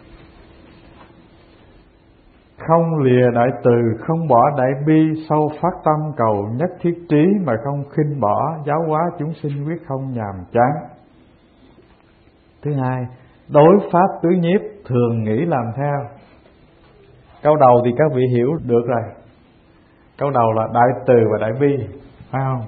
không lìa đại từ, không bỏ đại bi, sâu phát tâm cầu nhất thiết trí, mà không khinh bỏ giáo hóa chúng sinh, quyết không nhàm chán. Thứ hai, đối pháp tứ nhiếp, thường nghĩ làm theo. Câu đầu thì các vị hiểu được rồi. Câu đầu là đại từ và đại bi, phải không?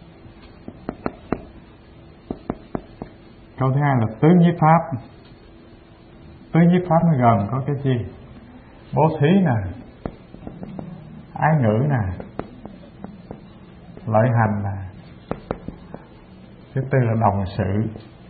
Câu thứ hai là tứ nhiếp pháp. Tứ nhiếp pháp nó gồm có cái gì? Bố thí nè, ái ngữ nè, lợi hành nè. Thứ tư là đồng sự.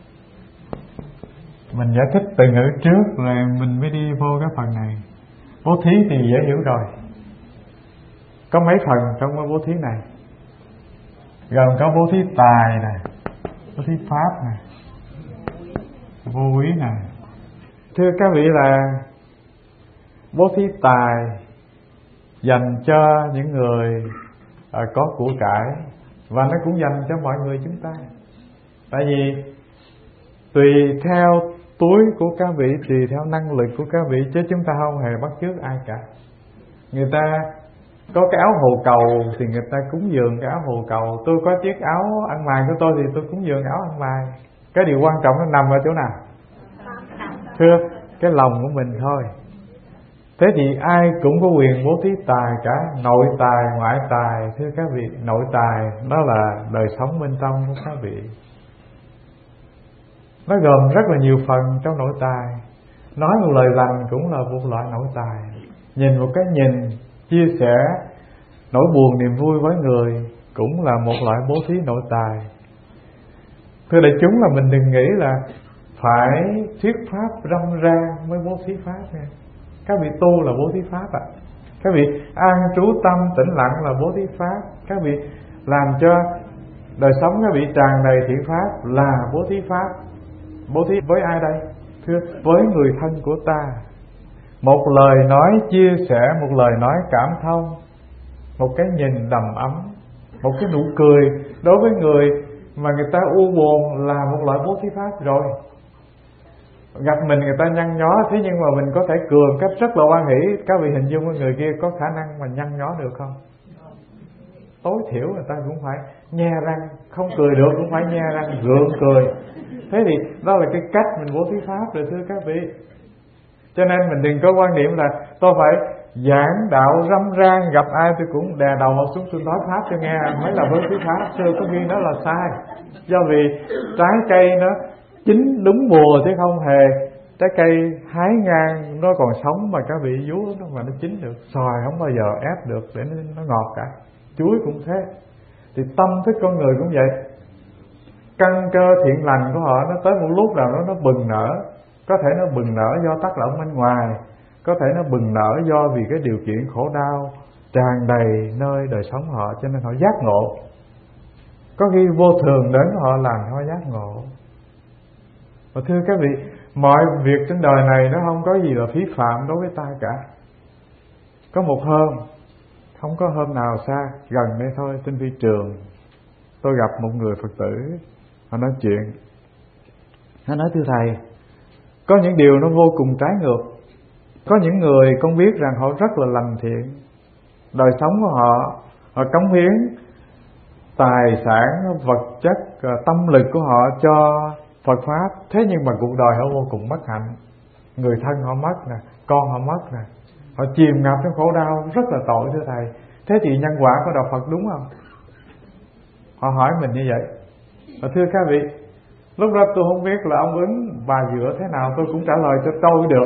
Mình giải thích từ ngữ trước rồi mình mới đi vô cái phần này. Bố thí thì dễ hiểu rồi. Có mấy phần trong cái bố thí này? Gồm có bố thí tài nè, bố thí pháp nè, vô úy nè. Thưa các vị, là bố thí tài dành cho những người à, có của cải, và nó cũng dành cho mọi người chúng ta. Tại vì tùy theo túi của các vị, tùy theo năng lực của các vị, chứ chúng ta không hề bắt chước ai cả. Người ta có cái áo hồ cầu thì người ta cúng dường cái áo hồ cầu. Tôi có chiếc áo ăn mày của tôi thì tôi cúng dường áo ăn mày. Cái điều quan trọng nó nằm ở chỗ nào? Thưa, cái lòng của mình thôi. Thế thì ai cũng có quyền bố thí tài cả, nội tài, ngoại tài. Thưa các vị, nội tài đó là đời sống bên trong của các vị. Nó gồm rất là nhiều phần trong nội tài. Nói một lời lành cũng là một loại nội tài. Nhìn một cái nhìn, chia sẻ nỗi buồn niềm vui với người cũng là một loại bố thí nội tài. Thưa đại chúng, là mình đừng nghĩ là phải thuyết pháp râm ran mới bố thí pháp nha. Các vị tu là bố thí pháp ạ. À. Các vị an trú tâm tĩnh lặng là bố thí pháp. Các vị làm cho đời sống các vị tràn đầy thiện pháp là bố thí pháp. Bố thí với ai đây? Thưa, với người thân của ta. Một lời nói chia sẻ, một lời nói cảm thông, một cái nhìn đầm ấm, một cái nụ cười đối với người mà người ta u buồn là một loại bố thí pháp rồi. Gặp mình người ta nhăn nhó, thế nhưng mà mình có thể cười một cách rất là hoan hỷ. Các vị hình dung người kia có khả năng mà nhăn nhó được không? Tối thiểu người ta cũng phải nhe răng, không cười được cũng phải nhe răng gượng cười. Thế thì đó là cái cách mình bố thí pháp rồi thưa các vị. Cho nên mình đừng có quan niệm là tôi phải giảng đạo râm ran, gặp ai tôi cũng đè đầu họ xuống tôi nói pháp cho nghe mới là bố thí pháp. Thưa có khi đó là sai. Do vì trái cây nó chín đúng mùa chứ không hề trái cây hái ngang nó còn sống mà các vị vú nó mà nó chín được. Xoài không bao giờ ép được để nó ngọt cả, chuối cũng thế. Thì tâm thức con người cũng vậy. Căn cơ thiện lành của họ nó tới một lúc nào đó nó bừng nở. Có thể nó bừng nở do tác động bên ngoài, có thể nó bừng nở do vì cái điều kiện khổ đau tràn đầy nơi đời sống họ, cho nên họ giác ngộ. Có khi vô thường đến họ làm họ giác ngộ. Và thưa các vị, mọi việc trên đời này nó không có gì là phí phạm đối với ta cả. Có một hôm, không có hôm nào xa, gần đây thôi, trên phi trường tôi gặp một người Phật tử. Họ nói chuyện, họ nói thưa thầy, Có những điều nó vô cùng trái ngược. Có những người con biết rằng họ rất là lành thiện, đời sống của họ, họ cống hiến tài sản, vật chất, tâm lực của họ cho Phật Pháp. Thế nhưng mà cuộc đời họ vô cùng bất hạnh. Người thân họ mất nè, con họ mất nè, họ chìm ngập trong khổ đau, rất là tội thưa Thầy. Thế thì nhân quả của Đạo Phật đúng không? Họ hỏi mình như vậy. Và thưa các vị, lúc đó tôi không biết là ông ứng bà dựa thế nào, tôi cũng trả lời cho tôi được.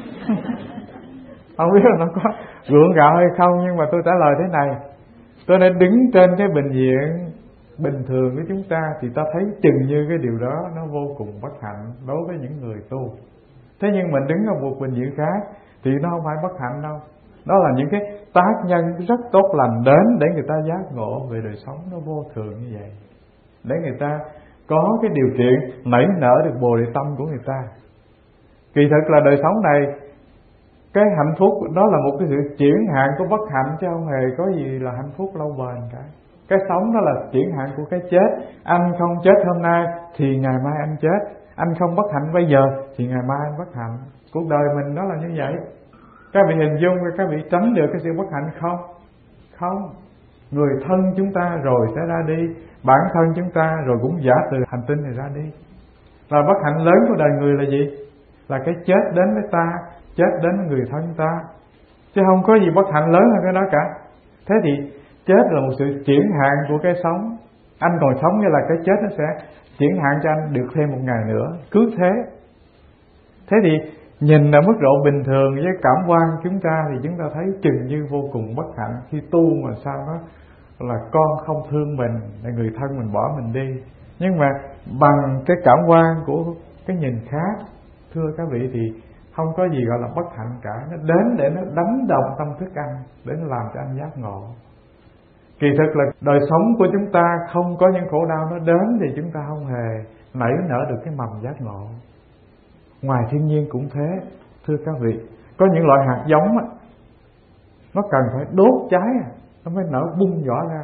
Không biết là nó có gượng gạo hay không, nhưng mà tôi trả lời thế này. Tôi nên đứng trên cái bệnh viện bình thường của chúng ta thì ta thấy chừng như cái điều đó nó vô cùng bất hạnh đối với những người tu. Thế nhưng mình đứng ở một bệnh viện khác thì nó không phải bất hạnh đâu. Đó là những cái tác nhân rất tốt lành đến để người ta giác ngộ về đời sống nó vô thường như vậy, để người ta có cái điều kiện nảy nở được bồ đề tâm của người ta. Kỳ thực là đời sống này, cái hạnh phúc đó là một cái sự chuyển hạn của bất hạnh, chứ không hề có gì là hạnh phúc lâu bền cả. Cái sống đó là chuyển hạn của cái chết. Anh không chết hôm nay thì ngày mai anh chết. Anh không bất hạnh bây giờ thì ngày mai anh bất hạnh. Cuộc đời mình đó là như vậy. Các vị hình dung các vị tránh được cái sự bất hạnh không? Không. Người thân chúng ta rồi sẽ ra đi, bản thân chúng ta rồi cũng giả từ hành tinh này ra đi. Và bất hạnh lớn của đời người là gì? Là cái chết đến với ta, chết đến với người thân ta, chứ không có gì bất hạnh lớn hơn cái đó cả. Thế thì chết là một sự chuyển hạn của cái sống. Anh còn sống như là cái chết nó sẽ chuyển hạn cho anh được thêm một ngày nữa, cứ thế. Thế thì nhìn ở mức độ bình thường với cảm quan chúng ta thì chúng ta thấy chừng như vô cùng bất hạnh. Khi tu mà sao đó là con không thương mình, là người thân mình bỏ mình đi. Nhưng mà bằng cái cảm quan của cái nhìn khác, thưa các vị, thì không có gì gọi là bất hạnh cả. Nó đến để nó đánh đồng tâm thức anh, để nó làm cho anh giác ngộ. Kỳ thực là đời sống của chúng ta không có những khổ đau nó đến thì chúng ta không hề nảy nở được cái mầm giác ngộ. Ngoài thiên nhiên cũng thế, thưa các vị. Có những loại hạt giống á, nó cần phải đốt cháy nó mới nở bung vỏ ra.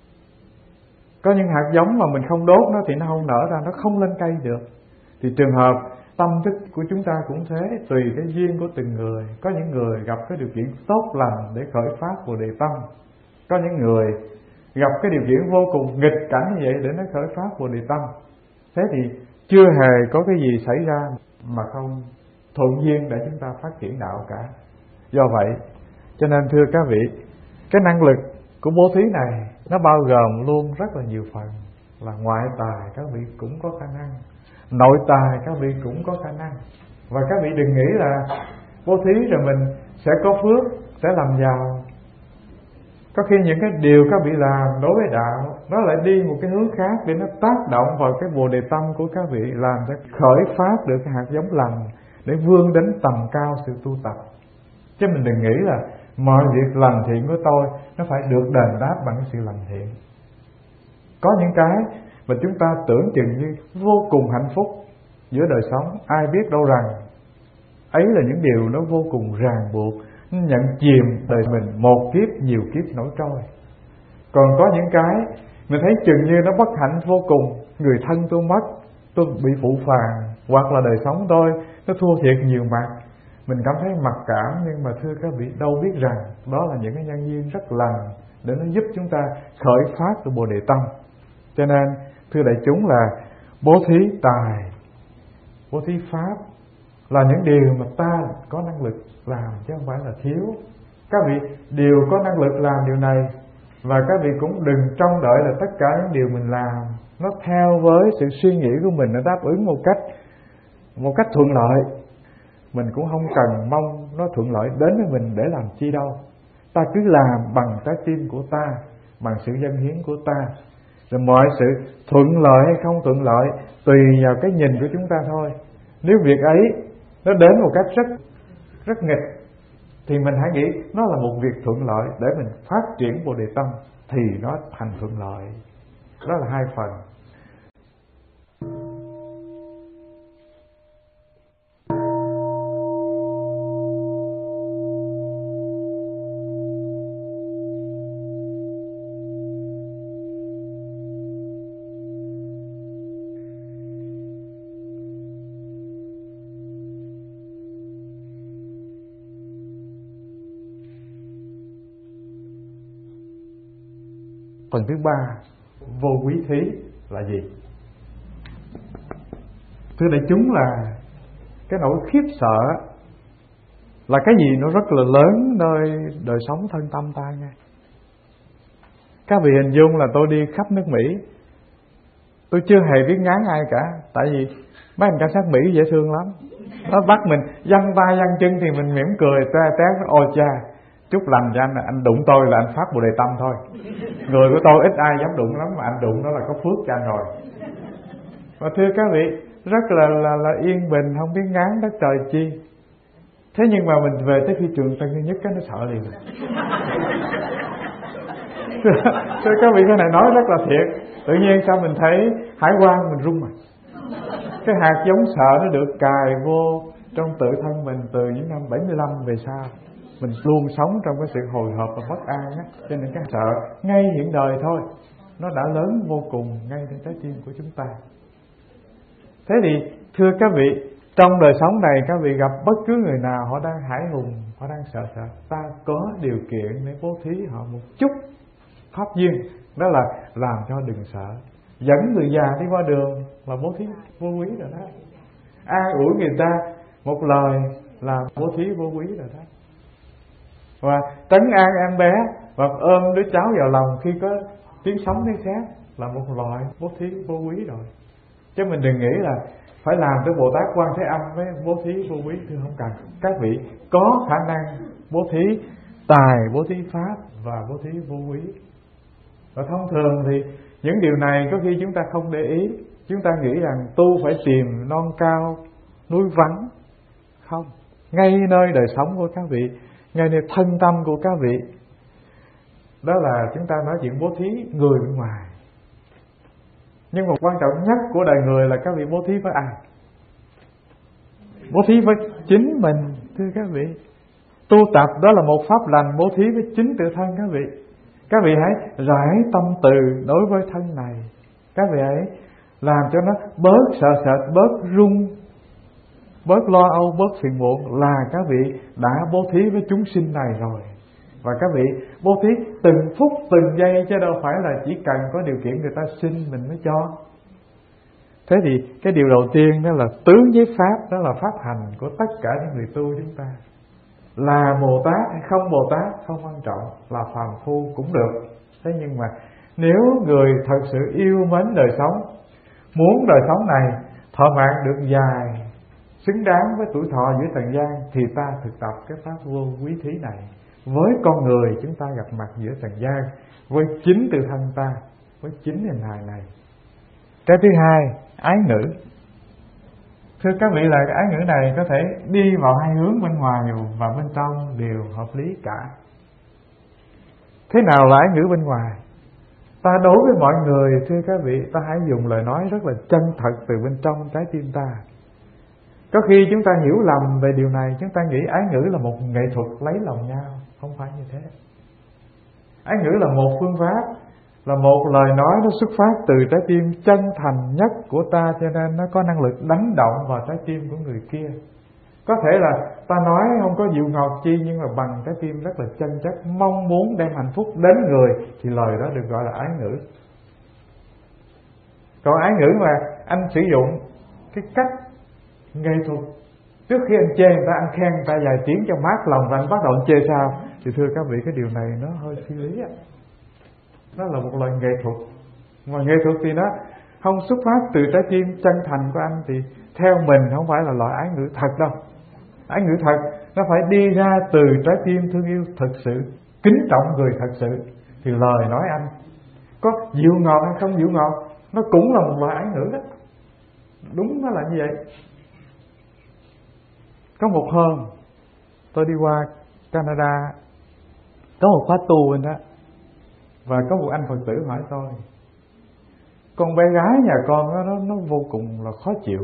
Có những hạt giống mà mình không đốt nó thì nó không nở ra, nó không lên cây được. Thì trường hợp tâm thức của chúng ta cũng thế, tùy cái duyên của từng người. Có những người gặp cái điều kiện tốt lành để khởi phát Bồ Đề Tâm. Có những người gặp cái điều kiện vô cùng nghịch cảnh như vậy để nó khởi phát Bồ Đề Tâm. Thế thì chưa hề có cái gì xảy ra mà không thuận duyên để chúng ta phát triển đạo cả. Do vậy cho nên thưa các vị, cái năng lực của bố thí này nó bao gồm luôn rất là nhiều phần. Là ngoại tài các vị cũng có khả năng, nội tài các vị cũng có khả năng. Và các vị đừng nghĩ là bố thí rồi mình sẽ có phước, sẽ làm giàu. Có khi những cái điều các vị làm đối với đạo nó lại đi một cái hướng khác để nó tác động vào cái bồ đề tâm của các vị, làm cho khởi phát được cái hạt giống lành để vươn đến tầm cao sự tu tập. Chứ mình đừng nghĩ là mọi việc lành thiện của tôi nó phải được đền đáp bằng sự lành thiện. Có những cái mà chúng ta tưởng chừng như vô cùng hạnh phúc giữa đời sống, ai biết đâu rằng ấy là những điều nó vô cùng ràng buộc, nó nhận chìm đời mình một kiếp nhiều kiếp nổi trôi. Còn có những cái mình thấy chừng như nó bất hạnh vô cùng, người thân tôi mất, tôi bị phụ phàng, hoặc là đời sống tôi nó thua thiệt nhiều mặt, mình cảm thấy mặc cảm. Nhưng mà thưa các vị, đâu biết rằng đó là những cái nhân duyên rất lành để nó giúp chúng ta khởi phát từ Bồ Đề Tâm. Cho nên thưa đại chúng là bố thí tài, bố thí pháp là những điều mà ta có năng lực làm chứ không phải là thiếu. Các vị đều có năng lực làm điều này, và các vị cũng đừng trông đợi là tất cả những điều mình làm nó theo với sự suy nghĩ của mình, nó đáp ứng một cách một cách thuận lợi. Mình cũng không cần mong nó thuận lợi đến với mình để làm chi đâu. Ta cứ làm bằng trái tim của ta, bằng sự dâng hiến của ta. Rồi mọi sự thuận lợi hay không thuận lợi tùy vào cái nhìn của chúng ta thôi. Nếu việc ấy nó đến một cách rất rất nghịch thì mình hãy nghĩ nó là một việc thuận lợi để mình phát triển Bồ Đề Tâm, thì nó thành thuận lợi. Đó là hai phần. Phần thứ ba, vô quý thí là gì? Thưa đại chúng, là cái nỗi khiếp sợ là cái gì nó rất là lớn nơi đời sống thân tâm ta nghe. Các vị hình dung là tôi đi khắp nước Mỹ, tôi chưa hề biết ngán ai cả. Tại vì mấy anh cảnh sát Mỹ dễ thương lắm, nó bắt mình giăng tay giăng chân thì mình mỉm cười té té ôi cha, chúc lành cho anh, anh đụng tôi là anh phát Bồ Đề Tâm thôi. Người của tôi ít ai dám đụng lắm, mà anh đụng đó là có phước cho anh rồi. Và thưa các vị, rất là là là yên bình, không biết ngán đất trời chi. Thế nhưng mà mình về tới phi trường Tân Sơn Nhất cái nó sợ liền. Thưa các vị, cái này nói rất là thiệt. Tự nhiên sao mình thấy hải quan mình rung mà. Cái hạt giống sợ nó được cài vô trong tự thân mình từ những năm bảy mươi lăm về sau. Mình luôn sống trong cái sự hồi hộp và bất an á, cho nên cái sợ ngay hiện đời thôi nó đã lớn vô cùng ngay trên trái tim của chúng ta. Thế thì thưa các vị, trong đời sống này các vị gặp bất cứ người nào họ đang hãi hùng, họ đang sợ sợ, ta có điều kiện để bố thí họ một chút pháp duyên, đó là làm cho đừng sợ. Dẫn người già đi qua đường là bố thí vô quý rồi đó. An ủi người ta một lời là bố thí vô quý rồi đó. Và trấn an em bé và ôm đứa cháu vào lòng khi có tiếng sấm tiếng sét là một loại bố thí vô quý rồi. Chứ mình đừng nghĩ là phải làm cho Bồ Tát Quan Thế Âm với bố thí vô quý, thưa không cần. Các vị có khả năng bố thí tài, bố thí pháp và bố thí vô quý. Và thông thường thì những điều này có khi chúng ta không để ý. Chúng ta nghĩ rằng tu phải tìm non cao núi vắng. Không, ngay nơi đời sống của các vị, ngay nơi thân tâm của các vị, đó là chúng ta nói chuyện bố thí người bên ngoài. Nhưng mà quan trọng nhất của đời người là các vị bố thí với ai? Bố thí với chính mình, thưa các vị. Tu tập đó là một pháp lành, bố thí với chính tự thân các vị. Các vị hãy rải tâm từ đối với thân này. Các vị hãy làm cho nó bớt sợ sệt, bớt run, bớt lo âu, bớt phiền muộn, là các vị đã bố thí với chúng sinh này rồi. Và các vị bố thí từng phút từng giây, chứ đâu phải là chỉ cần có điều kiện người ta xin mình mới cho. Thế thì cái điều đầu tiên đó là tướng với pháp, đó là pháp hành của tất cả những người tu chúng ta. Là Bồ Tát hay không Bồ Tát không quan trọng, là phàm phu cũng được. Thế nhưng mà nếu người thật sự yêu mến đời sống, muốn đời sống này thọ mạng được dài, xứng đáng với tuổi thọ giữa trần gian, thì ta thực tập cái pháp vô quý thí này với con người chúng ta gặp mặt giữa trần gian, với chính tự thân ta, với chính hình hài này. Cái thứ hai, ái ngữ. Thưa các vị, là cái ái ngữ này có thể đi vào hai hướng, bên ngoài và bên trong đều hợp lý cả. Thế nào là ái ngữ bên ngoài? Ta đối với mọi người, thưa các vị, ta hãy dùng lời nói rất là chân thật từ bên trong trái tim ta. Có khi chúng ta hiểu lầm về điều này, chúng ta nghĩ ái ngữ là một nghệ thuật lấy lòng nhau. Không phải như thế. Ái ngữ là một phương pháp, là một lời nói nó xuất phát từ trái tim chân thành nhất của ta, cho nên nó có năng lực đánh động vào trái tim của người kia. Có thể là ta nói không có dịu ngọt chi, nhưng mà bằng trái tim rất là chân chất, mong muốn đem hạnh phúc đến người, thì lời đó được gọi là ái ngữ. Còn ái ngữ mà anh sử dụng cái cách nghệ thuật, trước khi anh chê người ta, anh khen người ta vài tiếng cho mát lòng, và anh bắt đầu anh chê sao, thì thưa các vị, cái điều này nó hơi phi lý á. Nó là một loại nghệ thuật, mà nghệ thuật thì nó không xuất phát từ trái tim chân thành của anh, thì theo mình không phải là loại ái ngữ thật đâu. Ái ngữ thật nó phải đi ra từ trái tim thương yêu thật sự, kính trọng người thật sự, thì lời nói anh có dịu ngọt hay không dịu ngọt, nó cũng là một loại ái ngữ đó. Đúng, nó là như vậy. Có một hôm tôi đi qua Canada, có một khóa tu bên đó, và có một anh Phật tử hỏi tôi, con bé gái nhà con đó, nó, nó vô cùng là khó chịu,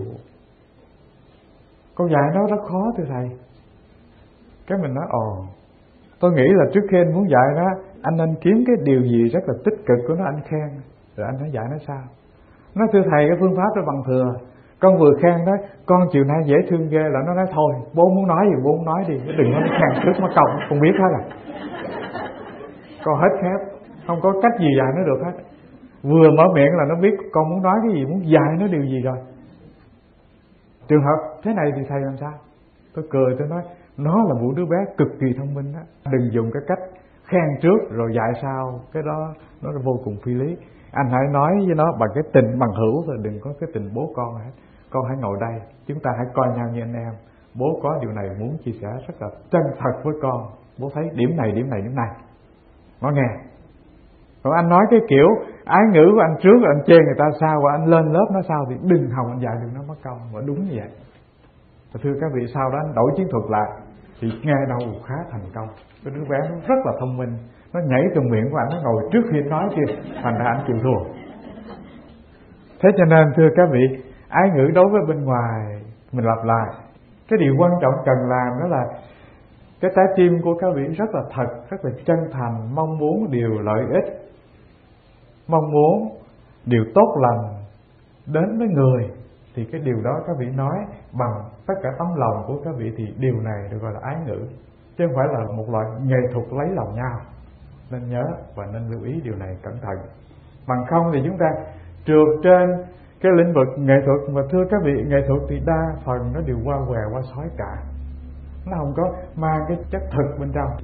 con dạy nó rất khó thưa thầy. Cái mình nói ồ, tôi nghĩ là trước khi anh muốn dạy nó, anh nên kiếm cái điều gì rất là tích cực của nó, anh khen, rồi anh hãy dạy nó sao. Nó thưa thầy, cái phương pháp đó bằng thừa. Con vừa khen đó, con chiều nay dễ thương ghê, là nó nói thôi, bố muốn nói gì bố muốn nói đi, đừng có khen trước mất công, con biết hết rồi. Con hết khép. Không có cách gì dạy nó được hết. Vừa mở miệng là nó biết con muốn nói cái gì, muốn dạy nó điều gì rồi. Trường hợp thế này thì thầy làm sao? Tôi cười tôi nói nó là một đứa bé cực kỳ thông minh đó. Đừng dùng cái cách khen trước rồi dạy sau, cái đó nó là vô cùng phi lý. Anh hãy nói với nó bằng cái tình bằng hữu rồi, đừng có cái tình bố con hết. Con hãy ngồi đây, chúng ta hãy coi nhau như anh em. Bố có điều này muốn chia sẻ rất là chân thật với con. Bố thấy điểm này, điểm này, điểm này. Nó nghe. Còn anh nói cái kiểu ái ngữ của anh trước, anh chê người ta sao, và anh lên lớp nó sao thì đừng hòng anh dạy được nó mất công. Và đúng như vậy. Và thưa các vị, sau đó anh đổi chiến thuật lại thì nghe đâu khá thành công. Cái đứa bé nó rất là thông minh, nó nhảy từ miệng của anh, nó ngồi trước khi nói kia, thành ra anh chịu thua. Thế cho nên thưa các vị, ái ngữ đối với bên ngoài, mình lặp lại, cái điều quan trọng cần làm đó là cái trái tim của các vị rất là thật, rất là chân thành, mong muốn điều lợi ích, mong muốn điều tốt lành đến với người, thì cái điều đó các vị nói bằng tất cả tấm lòng của các vị, thì điều này được gọi là ái ngữ, chứ không phải là một loại nghệ thuật lấy lòng nhau. Nên nhớ và nên lưu ý điều này cẩn thận. Bằng không thì chúng ta trượt trên cái lĩnh vực nghệ thuật. Và thưa các vị, nghệ thuật thì đa phần nó đều qua què qua sói cả, nó không có mang cái chất thực bên trong.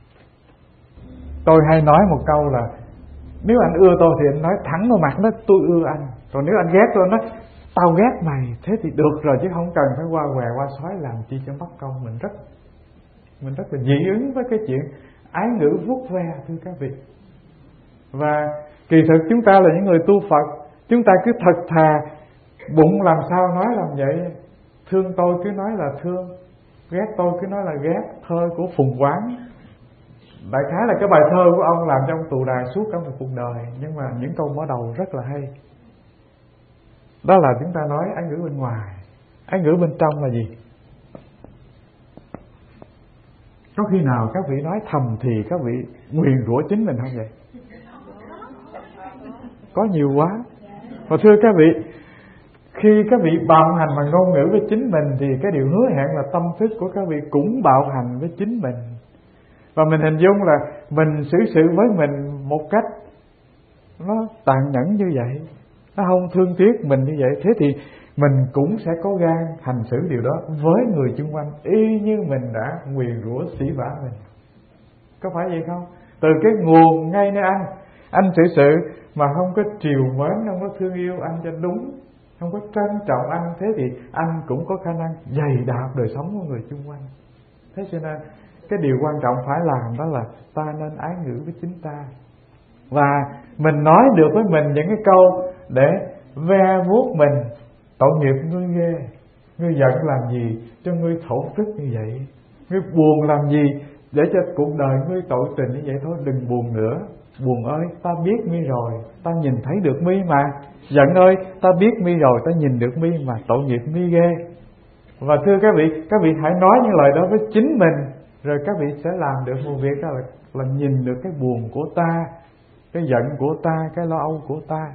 Tôi hay nói một câu là nếu anh ưa tôi thì anh nói thẳng vào mặt nó tôi ưa anh. Còn nếu anh ghét tôi anh nói tao ghét mày, thế thì được rồi, chứ không cần phải qua què qua sói làm chi cho mất công. Mình rất Mình rất là dị ứng với cái chuyện ái ngữ vuốt ve thưa các vị. Và kỳ thực chúng ta là những người tu Phật, chúng ta cứ thật thà, bụng làm sao nói làm vậy. Thương tôi cứ nói là thương, ghét tôi cứ nói là ghét. Thơ của Phùng Quán, đại khái là cái bài thơ của ông làm trong tù đài suốt cả một cuộc đời, nhưng mà những câu mở đầu rất là hay. Đó là chúng ta nói ái ngữ bên ngoài. Ái ngữ bên trong là gì? Có khi nào các vị nói thầm thì các vị nguyền rủa chính mình không vậy? Có nhiều quá. Và thưa các vị, khi các vị bạo hành bằng ngôn ngữ với chính mình thì cái điều hứa hẹn là tâm thức của các vị cũng bạo hành với chính mình. Và mình hình dung là mình xử sự với mình một cách nó tàn nhẫn như vậy, nó không thương tiếc mình như vậy, thế thì mình cũng sẽ có gan hành xử điều đó với người xung quanh, y như mình đã nguyền rủa xỉ vả mình. Có phải vậy không? Từ cái nguồn ngay nơi anh, anh xử sự mà không có trìu mến, không có thương yêu anh cho đúng, không có trân trọng anh, thế thì anh cũng có khả năng dày đạp đời sống của người xung quanh. Thế cho nên cái điều quan trọng phải làm đó là ta nên ái ngữ với chính ta. Và mình nói được với mình những cái câu để ve vuốt mình. Tội nghiệp ngươi ghê, ngươi giận làm gì cho ngươi thổ thức như vậy, ngươi buồn làm gì để cho cuộc đời ngươi tội tình như vậy. Thôi đừng buồn nữa. Buồn ơi, ta biết mi rồi, ta nhìn thấy được mi mà. Giận ơi, ta biết mi rồi, ta nhìn được mi mà. Tội nghiệp mi ghê. Và thưa các vị, các vị hãy nói những lời đó với chính mình, rồi các vị sẽ làm được một việc, đó là, là nhìn được cái buồn của ta, cái giận của ta, cái lo âu của ta.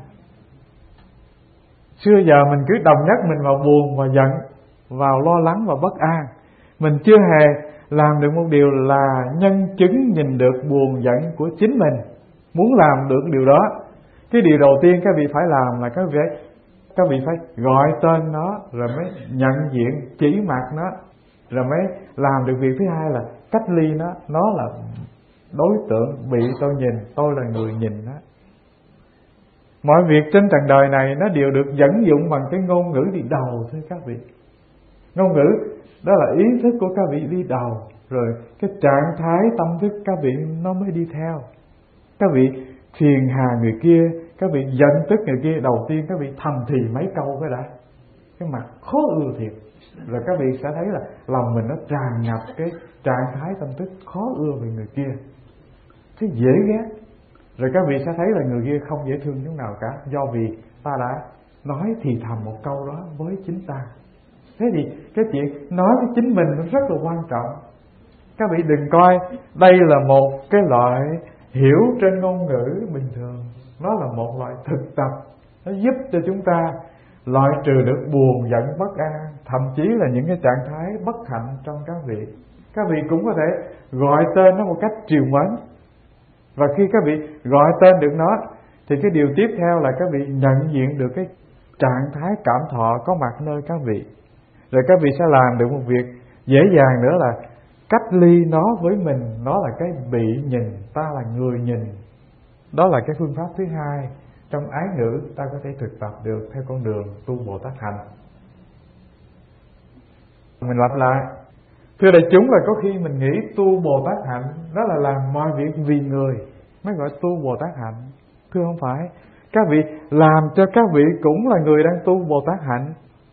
Xưa giờ mình cứ đồng nhất mình vào buồn và giận, vào lo lắng và bất an. Mình chưa hề làm được một điều là nhân chứng nhìn được buồn giận của chính mình. Muốn làm được điều đó, cái điều đầu tiên các vị phải làm là các vị các vị phải gọi tên nó, rồi mới nhận diện chỉ mặt nó, rồi mới làm được việc thứ hai là cách ly nó. Nó là đối tượng bị tôi nhìn, tôi là người nhìn nó. Mọi việc trên trần đời này nó đều được dẫn dụng bằng cái ngôn ngữ đi đầu thưa các vị. Ngôn ngữ đó là ý thức của các vị đi đầu, rồi cái trạng thái tâm thức các vị nó mới đi theo. Các vị phiền hà người kia, các vị giận tức người kia, đầu tiên các vị thầm thì mấy câu cái đã, cái mặt khó ưa thiệt, rồi các vị sẽ thấy là lòng mình nó tràn ngập cái trạng thái tâm thức khó ưa về người kia, cái dễ ghét. Rồi các vị sẽ thấy là người kia không dễ thương chút nào cả, do vì ta đã nói thì thầm một câu đó với chính ta. Thế thì cái chuyện nói với chính mình nó rất là quan trọng. Các vị đừng coi đây là một cái loại hiểu trên ngôn ngữ bình thường. Nó là một loại thực tập, nó giúp cho chúng ta loại trừ được buồn, giận, bất an, thậm chí là những cái trạng thái bất hạnh trong các vị. Các vị cũng có thể gọi tên nó một cách trìu mến. Và khi các vị gọi tên được nó thì cái điều tiếp theo là các vị nhận diện được cái trạng thái cảm thọ có mặt nơi các vị. Rồi các vị sẽ làm được một việc dễ dàng nữa là cách ly nó với mình. Nó là cái bị nhìn, ta là người nhìn. Đó là cái phương pháp thứ hai trong ái ngữ ta có thể thực tập được theo con đường tu Bồ Tát hạnh. Mình lặp lại. Thưa đại chúng, là có khi mình nghĩ tu Bồ Tát hạnh đó là làm mọi việc vì người mới gọi tu Bồ Tát hạnh. Thưa không phải. Các vị làm cho các vị cũng là người đang tu Bồ Tát hạnh.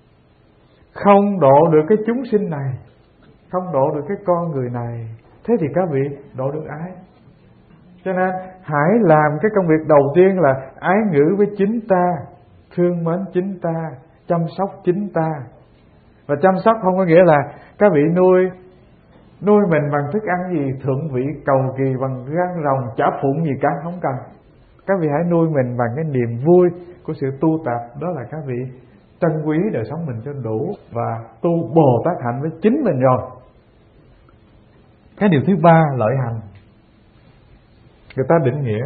Không độ được cái chúng sinh này, không độ được cái con người này, thế thì các vị độ được ai? Cho nên hãy làm cái công việc đầu tiên là ái ngữ với chính ta, thương mến chính ta, chăm sóc chính ta. Và chăm sóc không có nghĩa là các vị nuôi nuôi mình bằng thức ăn gì thượng vị cầu kỳ, bằng gan rồng chả phụng gì cả, không cần. Các vị hãy nuôi mình bằng cái niềm vui của sự tu tập. Đó là các vị trân quý đời sống mình cho đủ và tu Bồ Tát hạnh với chính mình rồi. Cái điều thứ ba, lợi hành. Người ta định nghĩa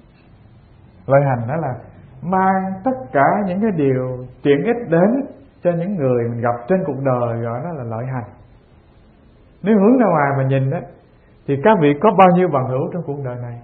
lợi hành đó là mang tất cả những cái điều tiện ích đến cho những người mình gặp trên cuộc đời, gọi đó là lợi hành. Nếu hướng ra ngoài mà nhìn đó, thì các vị có bao nhiêu bằng hữu trong cuộc đời này?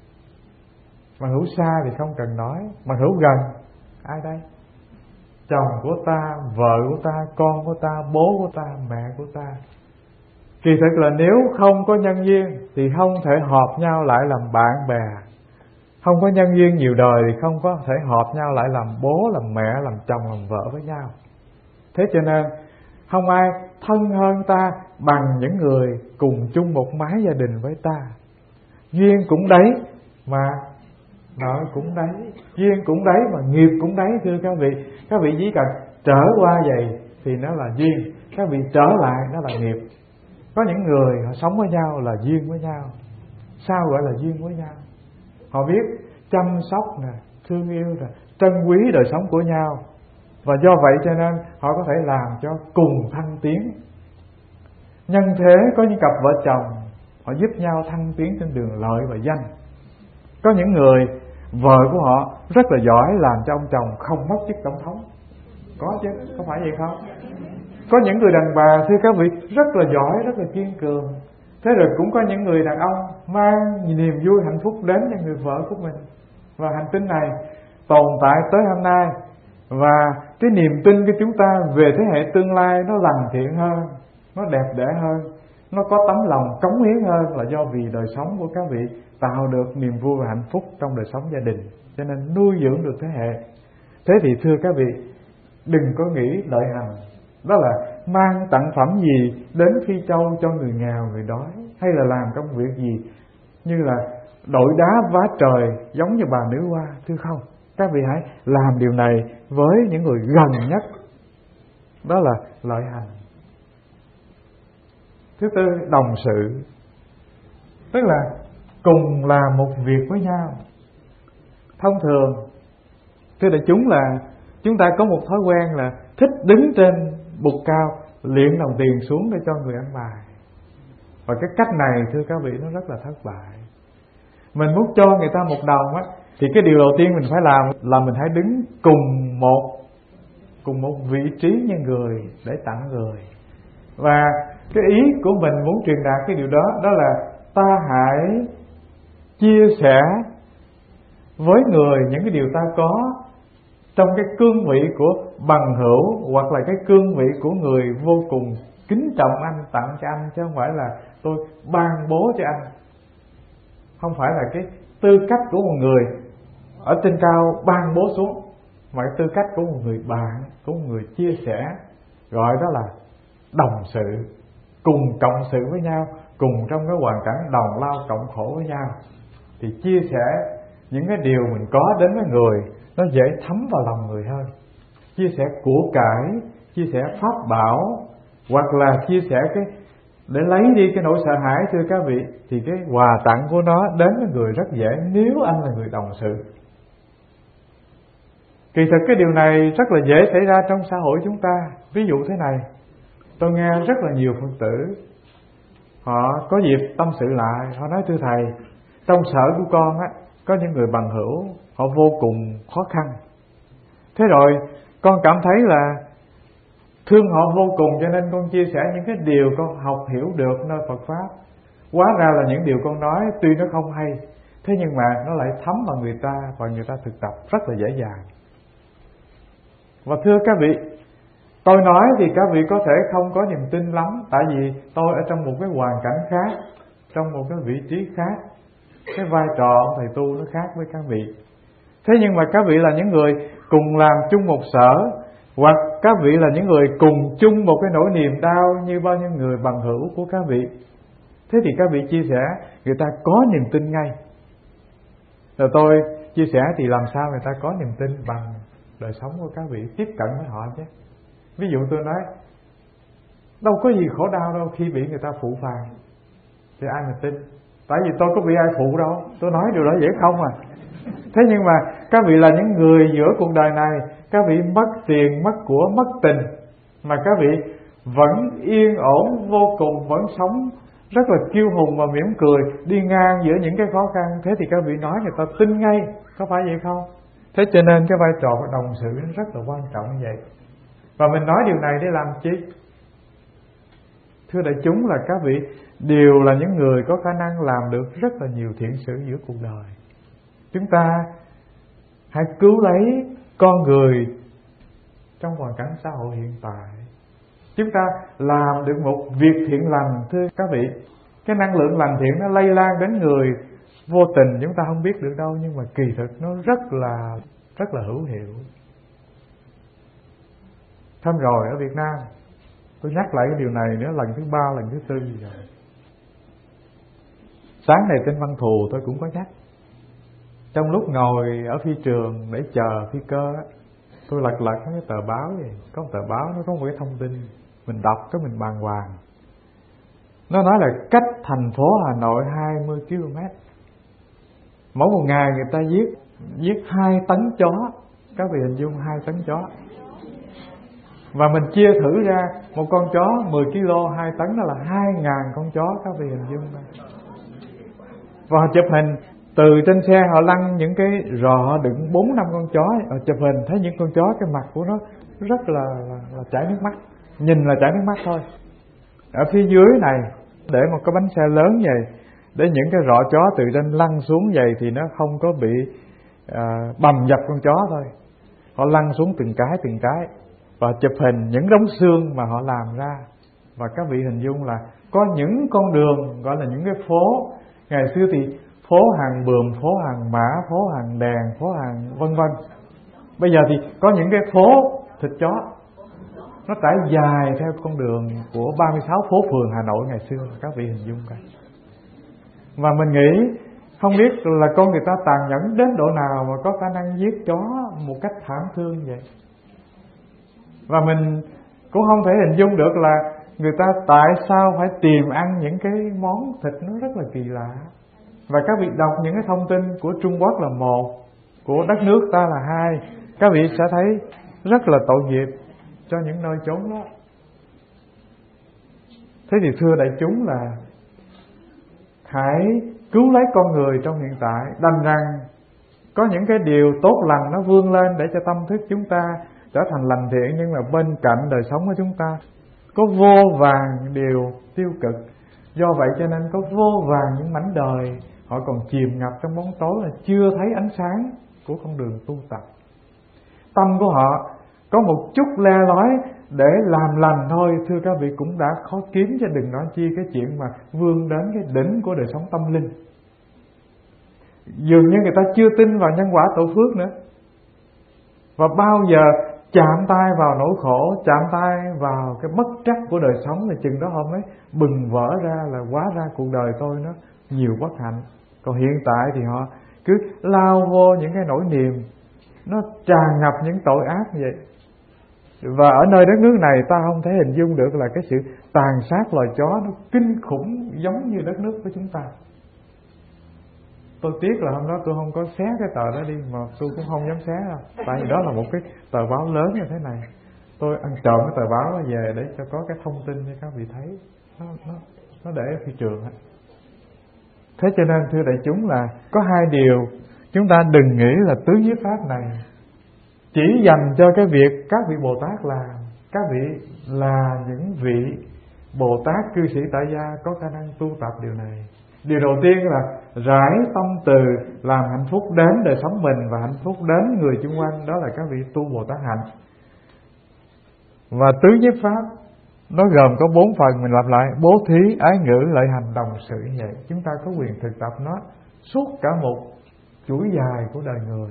Bằng hữu xa thì không cần nói, bằng hữu gần ai đây? Chồng của ta, vợ của ta, con của ta, bố của ta, mẹ của ta. Kỳ thực là nếu không có nhân duyên thì không thể hợp nhau lại làm bạn bè. Không có nhân duyên nhiều đời thì không có thể hợp nhau lại làm bố, làm mẹ, làm chồng, làm vợ với nhau. Thế cho nên không ai thân hơn ta bằng những người cùng chung một mái gia đình với ta. Duyên cũng đấy mà nợ cũng đấy, duyên cũng đấy mà nghiệp cũng đấy. Thưa các vị, các vị chỉ cần trở qua vậy thì nó là duyên, các vị trở lại nó là nghiệp. Có những người họ sống với nhau là duyên với nhau. Sao gọi là duyên với nhau? Họ biết chăm sóc nè, thương yêu nè, trân quý đời sống của nhau. Và do vậy cho nên họ có thể làm cho cùng thăng tiến. Nhân thế có những cặp vợ chồng họ giúp nhau thăng tiến trên đường lợi và danh. Có những người vợ của họ rất là giỏi làm cho ông chồng không mất chức tổng thống. Có chứ, có phải vậy không? Có những người đàn bà, thưa các vị, rất là giỏi, rất là kiên cường. Thế rồi cũng có những người đàn ông mang niềm vui hạnh phúc đến cho người vợ của mình. Và hành tinh này tồn tại tới hôm nay. Và cái niềm tin của chúng ta về thế hệ tương lai nó lành thiện hơn, nó đẹp đẽ hơn, nó có tấm lòng cống hiến hơn, là do vì đời sống của các vị tạo được niềm vui và hạnh phúc trong đời sống gia đình, cho nên nuôi dưỡng được thế hệ. Thế thì thưa các vị, đừng có nghĩ lợi hành đó là mang tặng phẩm gì đến Phi Châu cho người nghèo, người đói, hay là làm công việc gì như là đội đá vá trời giống như bà nữ hoa. Thưa không, các vị hãy làm điều này với những người gần nhất. Đó là lợi hành. Thứ tư, đồng sự. Tức là cùng làm một việc với nhau. Thông thường, thưa đại chúng, là chúng ta có một thói quen là thích đứng trên bục cao liệng đồng tiền xuống để cho người ăn bài. Và cái cách này, thưa các vị, nó rất là thất bại. Mình muốn cho người ta một đồng á, thì cái điều đầu tiên mình phải làm là mình hãy đứng cùng một cùng một vị trí như người để tặng người. Và cái ý của mình muốn truyền đạt cái điều đó, đó là ta hãy chia sẻ với người những cái điều ta có trong cái cương vị của bằng hữu, hoặc là cái cương vị của người vô cùng kính trọng anh, tặng cho anh, chứ không phải là tôi ban bố cho anh. Không phải là cái tư cách của một người ở trên cao ban bố xuống, mà cái tư cách của một người bạn, của một người chia sẻ, gọi đó là đồng sự, cùng cộng sự với nhau, cùng trong cái hoàn cảnh đồng lao cộng khổ với nhau. Thì chia sẻ những cái điều mình có đến với người, nó dễ thấm vào lòng người hơn. Chia sẻ của cải, chia sẻ pháp bảo, hoặc là chia sẻ cái để lấy đi cái nỗi sợ hãi, thưa các vị, thì cái quà tặng của nó đến với người rất dễ nếu anh là người đồng sự. Kỳ thực cái điều này rất là dễ xảy ra trong xã hội chúng ta. Ví dụ thế này, tôi nghe rất là nhiều Phật tử họ có dịp tâm sự lại, họ nói: thưa thầy, trong sở của con á, có những người bằng hữu họ vô cùng khó khăn. Thế rồi con cảm thấy là thương họ vô cùng, cho nên con chia sẻ những cái điều con học hiểu được nơi Phật Pháp. Hóa ra là những điều con nói tuy nó không hay, thế nhưng mà nó lại thấm vào người ta, và người ta thực tập rất là dễ dàng. Và thưa các vị, tôi nói thì các vị có thể không có niềm tin lắm, tại vì tôi ở trong một cái hoàn cảnh khác, trong một cái vị trí khác, cái vai trò thầy tu nó khác với các vị. Thế nhưng mà các vị là những người cùng làm chung một sở, hoặc các vị là những người cùng chung một cái nỗi niềm đau như bao nhiêu người bằng hữu của các vị. Thế thì các vị chia sẻ, người ta có niềm tin ngay. Rồi tôi chia sẻ thì làm sao người ta có niềm tin? Bằng đời sống của các vị, tiếp cận với họ chứ. Ví dụ tôi nói đâu có gì khổ đau đâu khi bị người ta phụ phàng, thì ai mà tin? Tại vì tôi có bị ai phụ đâu, tôi nói điều đó dễ không à. Thế nhưng mà các vị là những người giữa cuộc đời này, các vị mất tiền, mất của, mất tình, mà các vị vẫn yên ổn vô cùng, vẫn sống rất là kiêu hùng và mỉm cười, đi ngang giữa những cái khó khăn. Thế thì các vị nói người ta tin ngay, có phải vậy không? Thế cho nên cái vai trò của đồng sự rất là quan trọng như vậy. Và mình nói điều này để làm chi? Thưa đại chúng, là các vị đều là những người có khả năng làm được rất là nhiều thiện sự giữa cuộc đời. Chúng ta hãy cứu lấy con người trong hoàn cảnh xã hội hiện tại. Chúng ta làm được một việc thiện lành, thưa các vị. Cái năng lượng lành thiện nó lây lan đến người vô tình chúng ta không biết được đâu, nhưng mà kỳ thực nó rất là rất là hữu hiệu. Thăm rồi ở Việt Nam, tôi nhắc lại cái điều này nữa lần thứ ba, lần thứ tư rồi. Sáng này trên Văn Thù tôi cũng có nhắc. Trong lúc ngồi ở phi trường để chờ phi cơ á, tôi lật lật cái tờ báo vậy. Có một tờ báo nó có một cái thông tin, mình đọc cái mình bàng hoàng. Nó nói là cách thành phố Hà Nội hai mươi ki lô mét, mỗi một ngày người ta giết giết hai tấn chó. Các vị hình dung hai tấn chó. Và mình chia thử ra, một con chó mười ki lô, hai tấn đó là hai ngàn con chó. Các vị hình dung ra. Và họ chụp hình, từ trên xe họ lăn những cái rò họ đựng bốn năm con chó. Họ chụp hình thấy những con chó, cái mặt của nó rất là, là, là chảy nước mắt. Nhìn là chảy nước mắt thôi. Ở phía dưới này để một cái bánh xe lớn vậy, để những cái rọ chó từ trên lăn xuống vậy thì nó không có bị à, bầm dập con chó thôi. Họ lăn xuống từng cái từng cái và chụp hình những đống xương mà họ làm ra. Và các vị hình dung là có những con đường gọi là những cái phố. Ngày xưa thì phố hàng bườm, phố hàng mã, phố hàng đèn, phố hàng vân vân. Bây giờ thì có những cái phố thịt chó, nó trải dài theo con đường của ba mươi sáu phố phường Hà Nội ngày xưa. Các vị hình dung coi. Và mình nghĩ không biết là con người ta tàn nhẫn đến độ nào mà có khả năng giết chó một cách thảm thương vậy. Và mình cũng không thể hình dung được là người ta tại sao phải tìm ăn những cái món thịt nó rất là kỳ lạ. Và các vị đọc những cái thông tin của Trung Quốc là một, của đất nước ta là hai, các vị sẽ thấy rất là tội nghiệp cho những nơi chốn đó. Thế thì thưa đại chúng là hãy cứu lấy con người trong hiện tại. Đành rằng có những cái điều tốt lành nó vươn lên để cho tâm thức chúng ta trở thành lành thiện, nhưng mà bên cạnh đời sống của chúng ta có vô vàn điều tiêu cực. Do vậy cho nên có vô vàn những mảnh đời họ còn chìm ngập trong bóng tối, là chưa thấy ánh sáng của con đường tu tập. Tâm của họ có một chút le lói để làm lành thôi, thưa các vị, cũng đã khó kiếm, chứ đừng nói chi cái chuyện mà vươn đến cái đỉnh của đời sống tâm linh. Dường như người ta chưa tin vào nhân quả tổ phước nữa. Và bao giờ chạm tay vào nỗi khổ, chạm tay vào cái bất trắc của đời sống, thì chừng đó họ mới bừng vỡ ra là hóa ra cuộc đời tôi nó nhiều bất hạnh. Còn hiện tại thì họ cứ lao vô những cái nỗi niềm, nó tràn ngập những tội ác như vậy. Và ở nơi đất nước này ta không thể hình dung được là cái sự tàn sát loài chó nó kinh khủng giống như đất nước của chúng ta. Tôi tiếc là hôm đó tôi không có xé cái tờ đó đi, mà tôi cũng không dám xé đâu. Tại vì đó là một cái tờ báo lớn như thế này. Tôi ăn trộm cái tờ báo đó về để cho có cái thông tin cho các vị thấy. Nó, nó, nó để ở thị trường. Thế cho nên thưa đại chúng là có hai điều chúng ta đừng nghĩ là tứ nhiếp pháp này chỉ dành cho cái việc các vị Bồ Tát làm. Các vị là những vị Bồ Tát cư sĩ tại gia có khả năng tu tập điều này. Điều đầu tiên là rải tâm từ làm hạnh phúc đến đời sống mình và hạnh phúc đến người chung quanh, đó là các vị tu Bồ Tát hạnh. Và tứ nhiếp pháp nó gồm có bốn phần, mình lặp lại: bố thí, ái ngữ, lợi hành, đồng sự như vậy. Chúng ta có quyền thực tập nó suốt cả một chuỗi dài của đời người.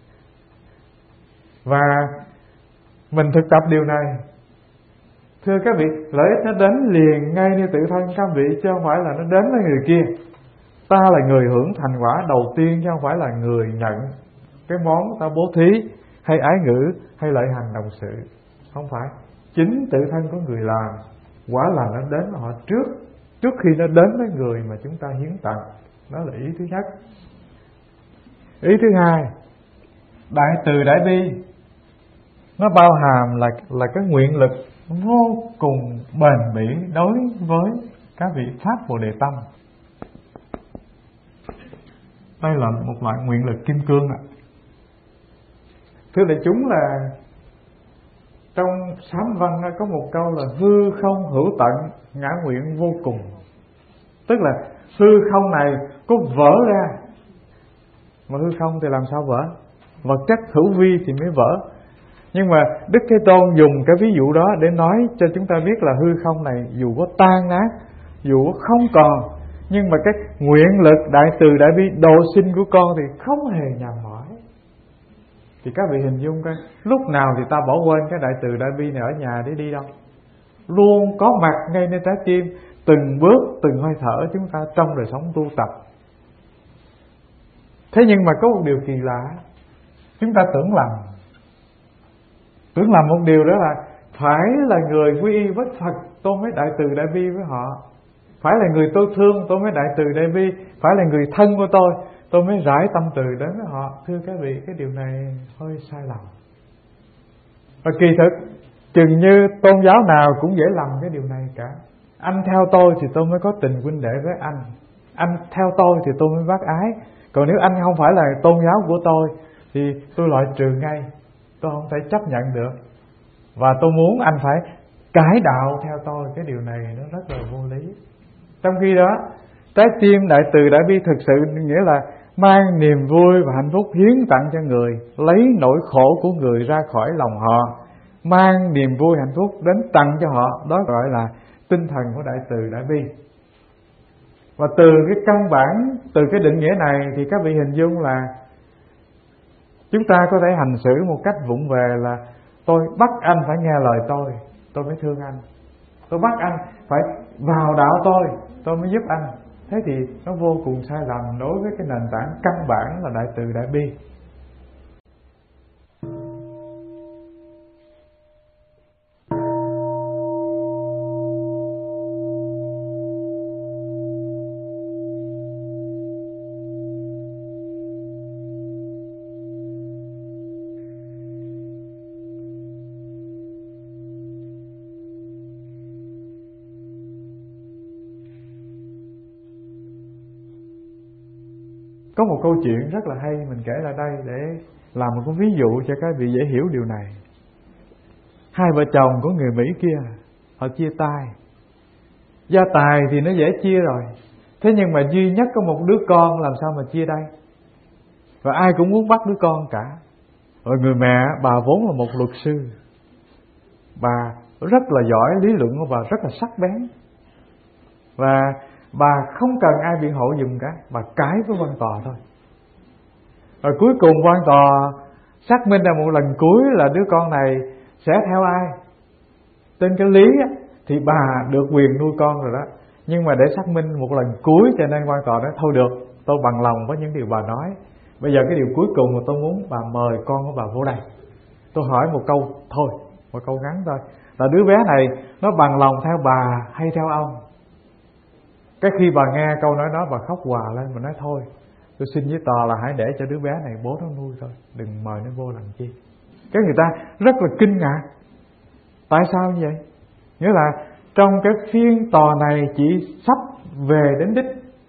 Và mình thực tập điều này, thưa các vị, lợi ích nó đến liền ngay như tự thân các vị, chứ không phải là nó đến với người kia. Ta là người hưởng thành quả đầu tiên, chứ không phải là người nhận cái món ta bố thí hay ái ngữ hay lợi hành đồng sự. Không phải, chính tự thân của người làm, quả là nó đến với họ trước, trước khi nó đến với người mà chúng ta hiến tặng. Đó là ý thứ nhất. Ý thứ hai, đại từ đại bi nó bao hàm là là cái nguyện lực vô cùng bền bỉ đối với các vị pháp Bồ Đề tâm. Đây là một loại nguyện lực kim cương ạ. Thưa đại chúng, là trong Sám Văn có một câu là hư không hữu tận, ngã nguyện vô cùng. Tức là hư không này có vỡ ra, mà hư không thì làm sao vỡ? Vật chất hữu vi thì mới vỡ. Nhưng mà Đức Thế Tôn dùng cái ví dụ đó để nói cho chúng ta biết là hư không này dù có tan nát, dù có không còn, nhưng mà cái nguyện lực đại từ đại bi độ sinh của con thì không hề nhàm mỏi. Thì các vị hình dung coi, lúc nào thì ta bỏ quên cái đại từ đại bi này ở nhà để đi đâu? Luôn có mặt ngay nơi trái tim, từng bước, từng hơi thở chúng ta trong đời sống tu tập. Thế nhưng mà có một điều kỳ lạ, chúng ta tưởng lầm. Tưởng lầm một điều đó là phải là người quy y với Phật tôi mới đại từ đại bi với họ, phải là người tôi thương tôi mới đại từ đại bi, phải là người thân của tôi tôi mới rải tâm từ đến với họ. Thưa các vị, cái điều này hơi sai lầm. Và kỳ thực chừng như tôn giáo nào cũng dễ lầm cái điều này cả. Anh theo tôi thì tôi mới có tình huynh đệ với anh, anh theo tôi thì tôi mới bác ái. Còn nếu anh không phải là tôn giáo của tôi thì tôi loại trừ ngay, tôi không thể chấp nhận được. Và tôi muốn anh phải cải đạo theo tôi. Cái điều này nó rất là vô lý. Trong khi đó trái tim đại từ đại bi thực sự nghĩa là mang niềm vui và hạnh phúc hiến tặng cho người, lấy nỗi khổ của người ra khỏi lòng họ, mang niềm vui hạnh phúc đến tặng cho họ. Đó gọi là tinh thần của đại từ đại bi. Và từ cái căn bản, từ cái định nghĩa này thì các vị hình dung là chúng ta có thể hành xử một cách vụng về là tôi bắt anh phải nghe lời tôi, tôi mới thương anh. Tôi bắt anh phải vào đạo tôi, tôi mới giúp anh. Thế thì nó vô cùng sai lầm đối với cái nền tảng căn bản là đại từ đại bi. Có một câu chuyện rất là hay mình kể lại đây để làm một cái ví dụ cho các vị dễ hiểu điều này. Hai vợ chồng của người Mỹ kia, họ chia tay. Gia tài thì nó dễ chia rồi, thế nhưng mà duy nhất có một đứa con, làm sao mà chia đây? Và ai cũng muốn bắt đứa con cả. Rồi người mẹ, bà vốn là một luật sư, bà rất là giỏi lý luận của bà, rất là sắc bén. Và bà không cần ai biện hộ giùm cả, bà cãi với quan tòa thôi. Rồi cuối cùng quan tòa xác minh ra một lần cuối là đứa con này sẽ theo ai. Trên cái lý á, thì bà được quyền nuôi con rồi đó, nhưng mà để xác minh một lần cuối cho nên quan tòa nói thôi được, tôi bằng lòng với những điều bà nói. Bây giờ cái điều cuối cùng mà tôi muốn bà mời con của bà vô đây. Tôi hỏi một câu thôi, một câu ngắn thôi, là đứa bé này nó bằng lòng theo bà hay theo ông? Cái khi bà nghe câu nói đó, bà khóc hòa lên, mà nói thôi, tôi xin với tòa là hãy để cho đứa bé này bố nó nuôi thôi, đừng mời nó vô làm chi. Cái người ta rất là kinh ngạc. Tại sao như vậy? Nghĩa là trong cái phiên tòa này chỉ sắp về đến đích,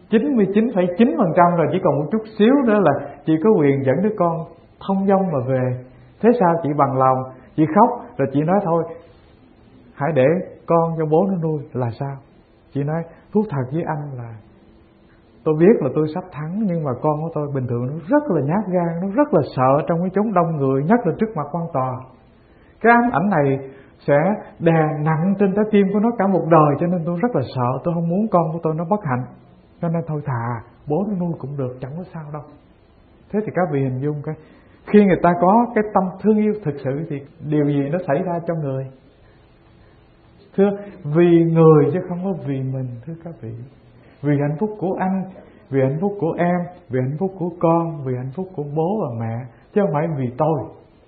chín mươi chín phẩy chín phần trăm rồi, chỉ còn một chút xíu nữa là chị có quyền dẫn đứa con thông dong mà về. Thế sao chị bằng lòng, chị khóc rồi chị nói thôi hãy để con cho bố nó nuôi là sao? Chị nói thú thật với anh là tôi biết là tôi sắp thắng, nhưng mà con của tôi bình thường nó rất là nhát gan, nó rất là sợ trong cái chốn đông người, nhất là trước mặt quan tòa. Cái ám ảnh này sẽ đè nặng trên trái tim của nó cả một đời, cho nên tôi rất là sợ, tôi không muốn con của tôi nó bất hạnh. Cho nên thôi thà bố nó nuôi cũng được, chẳng có sao đâu. Thế thì các vị hình dung cái khi người ta có cái tâm thương yêu thực sự thì điều gì nó xảy ra cho người? Thưa, vì người chứ không có vì mình, thưa các vị. Vì hạnh phúc của anh, vì hạnh phúc của em, vì hạnh phúc của con, vì hạnh phúc của bố và mẹ, chứ không phải vì tôi.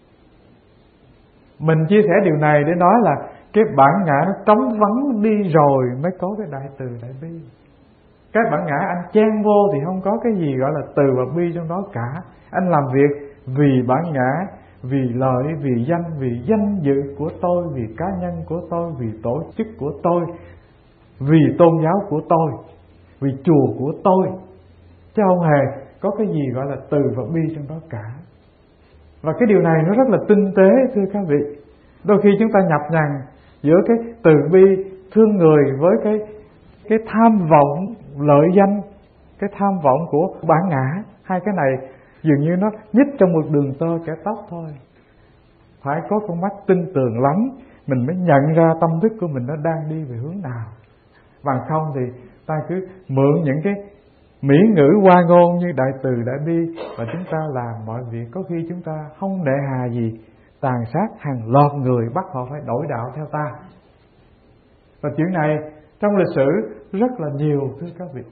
Mình chia sẻ điều này để nói là cái bản ngã nó trống vắng đi rồi mới có cái đại từ đại bi. Cái bản ngã anh chen vô thì không có cái gì gọi là từ và bi trong đó cả. Anh làm việc vì bản ngã, vì lợi, vì danh, vì danh dự của tôi, vì cá nhân của tôi, vì tổ chức của tôi, vì tôn giáo của tôi, vì chùa của tôi, chứ không hề có cái gì gọi là từ và bi trong đó cả. Và cái điều này nó rất là tinh tế, thưa các vị. Đôi khi chúng ta nhập nhằng giữa cái từ bi thương người với cái cái tham vọng lợi danh, cái tham vọng của bản ngã. Hai cái này dường như nó nhích trong một đường tơ kẻ tóc thôi. Phải có con mắt tinh tường lắm mình mới nhận ra tâm thức của mình nó đang đi về hướng nào. Bằng không thì ta cứ mượn những cái mỹ ngữ hoa ngôn như đại từ đại bi và chúng ta làm mọi việc, có khi chúng ta không nể hà gì tàn sát hàng loạt người, bắt họ phải đổi đạo theo ta. Và chuyện này trong lịch sử rất là nhiều, thưa các vị.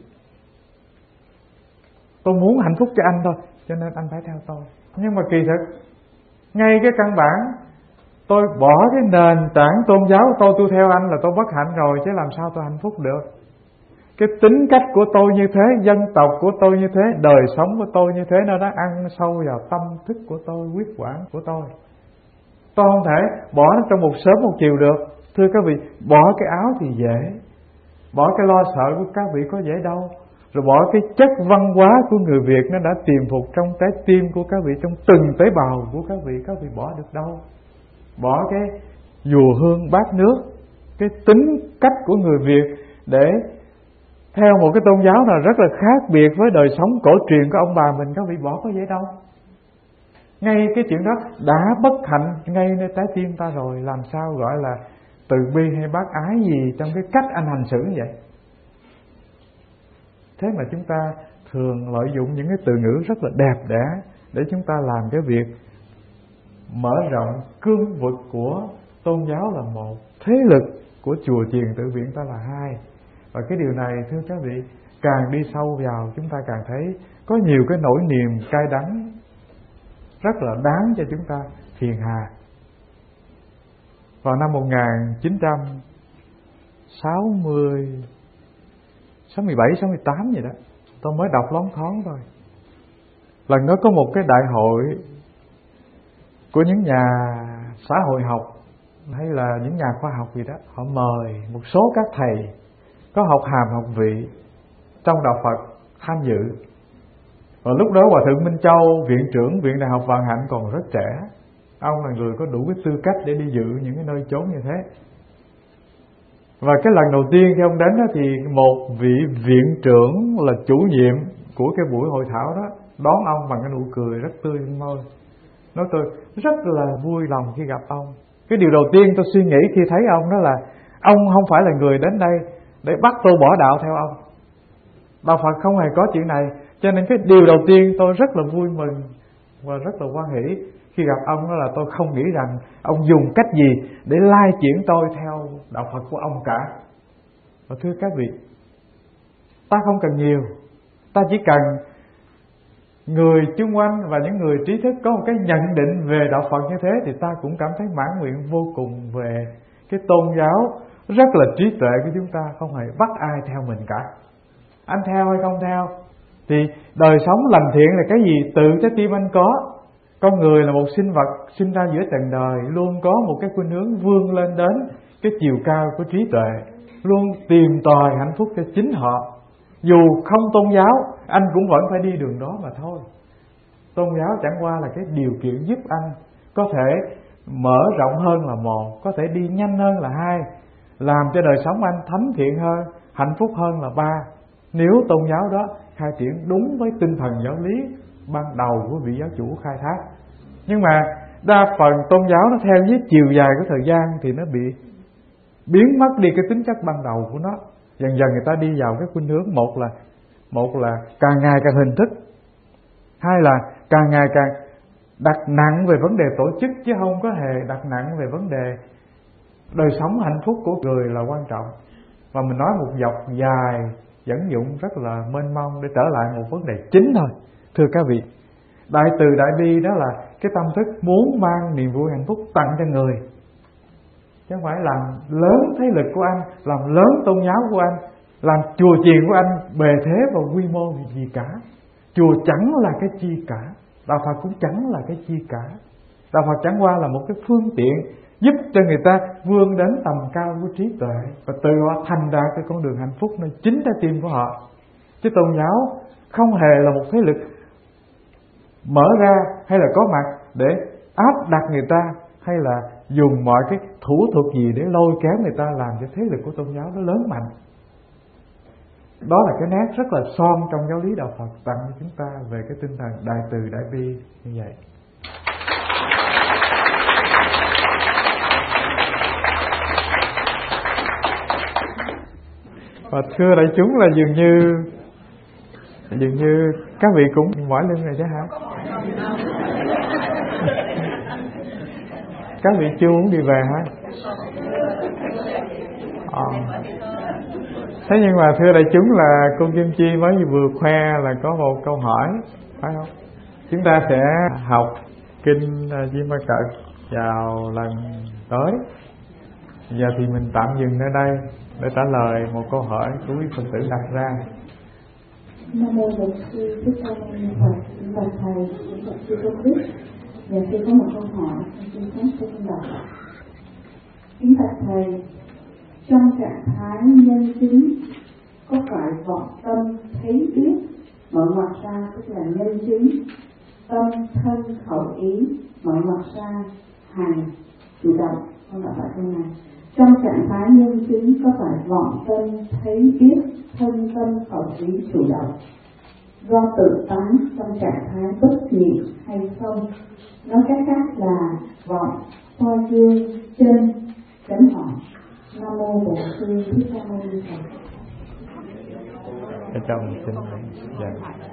Tôi muốn hạnh phúc cho anh thôi, cho nên anh phải theo tôi. Nhưng mà kỳ thực ngay cái căn bản tôi bỏ cái nền tảng tôn giáo của tôi, tôi theo anh là tôi bất hạnh rồi, chứ làm sao tôi hạnh phúc được. Cái tính cách của tôi như thế, dân tộc của tôi như thế, đời sống của tôi như thế, nó đã ăn sâu vào tâm thức của tôi, huyết quản của tôi. Tôi không thể bỏ nó trong một sớm một chiều được. Thưa các vị, bỏ cái áo thì dễ, bỏ cái lo sợ của các vị có dễ đâu. Rồi bỏ cái chất văn hóa của người Việt nó đã tiềm phục trong trái tim của các vị, trong từng tế bào của các vị, các vị bỏ được đâu. Bỏ cái dùa hương bát nước, cái tính cách của người Việt để theo một cái tôn giáo nào rất là khác biệt với đời sống cổ truyền của ông bà mình, các vị bỏ có dễ đâu. Ngay cái chuyện đó đã bất hạnh ngay nơi trái tim ta rồi, làm sao gọi là từ bi hay bác ái gì trong cái cách anh hành xử như vậy. Thế mà chúng ta thường lợi dụng những cái từ ngữ rất là đẹp đẽ để chúng ta làm cái việc mở rộng cương vực của tôn giáo là một, thế lực của chùa chiền tự viện ta là hai. Và cái điều này thưa các vị, càng đi sâu vào chúng ta càng thấy có nhiều cái nỗi niềm cay đắng rất là đáng cho chúng ta phiền hà. Vào năm một nghìn chín trăm sáu mươi, sáu mươi bảy, sáu mươi tám gì đó, tôi mới đọc loáng thoáng thôi. Lần đó có một cái đại hội của những nhà xã hội học hay là những nhà khoa học gì đó, họ mời một số các thầy có học hàm học vị trong đạo Phật tham dự. Và lúc đó Hòa Thượng Minh Châu, viện trưởng Viện Đại học Vạn Hạnh còn rất trẻ. Ông là người có đủ cái tư cách để đi dự những cái nơi chốn như thế. Và cái lần đầu tiên khi ông đến đó thì một vị viện trưởng là chủ nhiệm của cái buổi hội thảo đó đón ông bằng cái nụ cười rất tươi trên môi, nói tôi rất là vui lòng khi gặp ông. Cái điều đầu tiên tôi suy nghĩ khi thấy ông đó là ông không phải là người đến đây để bắt tôi bỏ đạo theo ông. Đạo Phật không hề có chuyện này. Cho nên cái điều đầu tiên tôi rất là vui mừng và rất là hoan hỷ khi gặp ông đó là tôi không nghĩ rằng ông dùng cách gì để lai chuyển tôi theo đạo Phật của ông cả. Và thưa các vị, ta không cần nhiều, ta chỉ cần người chung quanh và những người trí thức có một cái nhận định về đạo Phật như thế thì ta cũng cảm thấy mãn nguyện vô cùng về cái tôn giáo rất là trí tuệ của chúng ta, không hề bắt ai theo mình cả. Anh theo hay không theo thì đời sống lành thiện là cái gì tự trái tim anh có. Con người là một sinh vật sinh ra giữa trần đời, luôn có một cái khuynh hướng vươn lên đến cái chiều cao của trí tuệ, luôn tìm tòi hạnh phúc cho chính họ. Dù không tôn giáo, anh cũng vẫn phải đi đường đó mà thôi. Tôn giáo chẳng qua là cái điều kiện giúp anh có thể mở rộng hơn là một, có thể đi nhanh hơn là hai, làm cho đời sống anh thánh thiện hơn, hạnh phúc hơn là ba. Nếu tôn giáo đó khai triển đúng với tinh thần giáo lý ban đầu của vị giáo chủ khai thác. Nhưng mà đa phần tôn giáo nó theo với chiều dài của thời gian thì nó bị biến mất đi cái tính chất ban đầu của nó. Dần dần người ta đi vào cái khuynh hướng, một là một là càng ngày càng hình thức, hai là càng ngày càng đặt nặng về vấn đề tổ chức, chứ không có hề đặt nặng về vấn đề đời sống hạnh phúc của người là quan trọng. Và mình nói một dọc dài dẫn dụng rất là mênh mông để trở lại một vấn đề chính thôi. Thưa các vị, đại từ đại bi đó là cái tâm thức muốn mang niềm vui hạnh phúc tặng cho người, chứ không phải làm lớn thế lực của anh, làm lớn tôn giáo của anh, làm chùa chiền của anh bề thế và quy mô gì cả. Chùa chẳng là cái chi cả, đạo Phật cũng chẳng là cái chi cả. Đạo Phật chẳng qua là một cái phương tiện giúp cho người ta vươn đến tầm cao của trí tuệ, và từ họ thành đạt cái con đường hạnh phúc nơi chính trái tim của họ. Chứ tôn giáo không hề là một thế lực mở ra hay là có mặt để áp đặt người ta, hay là dùng mọi cái thủ thuật gì để lôi kéo người ta làm cho thế lực của tôn giáo nó lớn mạnh. Đó là cái nét rất là son trong giáo lý đạo Phật tặng cho chúng ta về cái tinh thần đại từ đại bi như vậy. Và thưa đại chúng là dường như dường như các vị cũng mỏi lưng rồi chứ hả? Các vị chưa muốn đi về hả? À. Thế nhưng mà thưa đại chúng là cô Kim Chi mới vừa khoe là có một câu hỏi, phải không? Chúng ta sẽ học kinh Di Ma Cật vào lần tới. Giờ thì mình tạm dừng ở đây để trả lời một câu hỏi của quý Phật tử đặt ra. Nam mô Bổn Sư Thích Ca Mâu Ni Phật. Kính bạch thầy, kính bạch sư Tôn Đức. Giờ tôi có một câu hỏi, xin phép tôi xin đọc. Kính bạch thầy, trong trạng thái nhân chứng có phải vọng tâm thấy biết mở mặt ra tức là nhân chứng, tâm thân khẩu ý mở mặt ra hành chủ động, không phải câu này. Trong trạng thái nhân chứng có phải vọng tâm thấy biết thân tâm khẩu ý chủ động do tự tánh trong trạng thái bất nhị hay không? Nói cách khác là vọng soi gương chân chấm hỏi. Nam mô Bổn Sư Thích Ca Mâu Ni Phật. Ở trong xin dạ.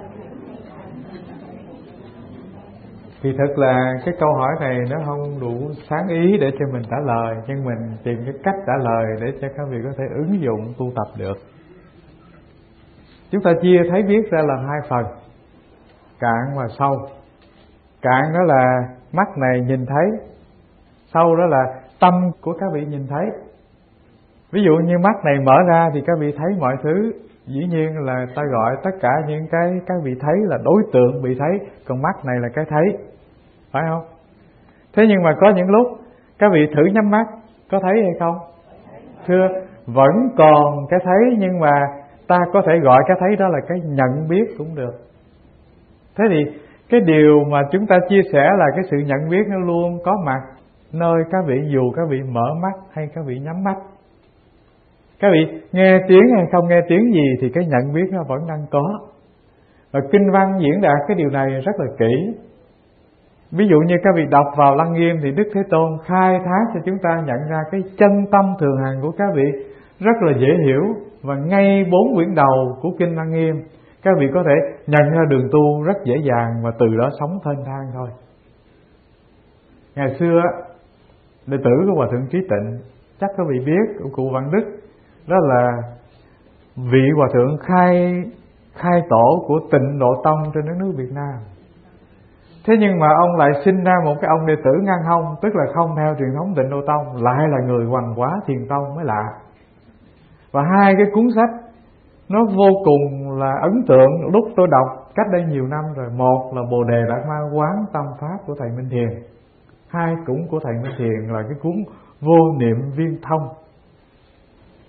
Thì thật là cái câu hỏi này nó không đủ sáng ý để cho mình trả lời, nhưng mình tìm cái cách trả lời để cho các vị có thể ứng dụng tu tập được. Chúng ta chia thấy biết ra làm hai phần, cạn và sâu. Cạn đó là mắt này nhìn thấy, sâu đó là tâm của các vị nhìn thấy. Ví dụ như mắt này mở ra thì các vị thấy mọi thứ, dĩ nhiên là ta gọi tất cả những cái các vị thấy là đối tượng bị thấy, còn mắt này là cái thấy, phải không? Thế nhưng mà có những lúc các vị thử nhắm mắt, có thấy hay không? Thưa, vẫn còn cái thấy, nhưng mà ta có thể gọi cái thấy đó là cái nhận biết cũng được. Thế thì cái điều mà chúng ta chia sẻ là cái sự nhận biết nó luôn có mặt nơi các vị, dù các vị mở mắt hay các vị nhắm mắt. Các vị nghe tiếng hay không nghe tiếng gì thì cái nhận biết nó vẫn đang có. Và kinh văn diễn đạt cái điều này rất là kỹ. Ví dụ như các vị đọc vào Lăng Nghiêm thì Đức Thế Tôn khai thác cho chúng ta nhận ra cái chân tâm thường hằng của các vị rất là dễ hiểu. Và ngay bốn quyển đầu của kinh Lăng Nghiêm các vị có thể nhận ra đường tu rất dễ dàng và từ đó sống thênh thang thôi. Ngày xưa đệ tử của Hòa Thượng Trí Tịnh, chắc các vị biết, của cụ Văn Đức, đó là vị Hòa Thượng khai khai tổ của Tịnh Độ Tông trên đất nước Việt Nam. Thế nhưng mà ông lại sinh ra một cái ông đệ tử ngang hông, tức là không theo truyền thống Tịnh Độ Tông, lại là người hoằng quá Thiền Tông mới lạ. Và hai cái cuốn sách nó vô cùng là ấn tượng lúc tôi đọc cách đây nhiều năm rồi. Một là Bồ Đề Đạt Ma Quán Tâm Pháp của thầy Minh Thiền, hai cũng của thầy Minh Thiền là cái cuốn Vô Niệm Viên Thông.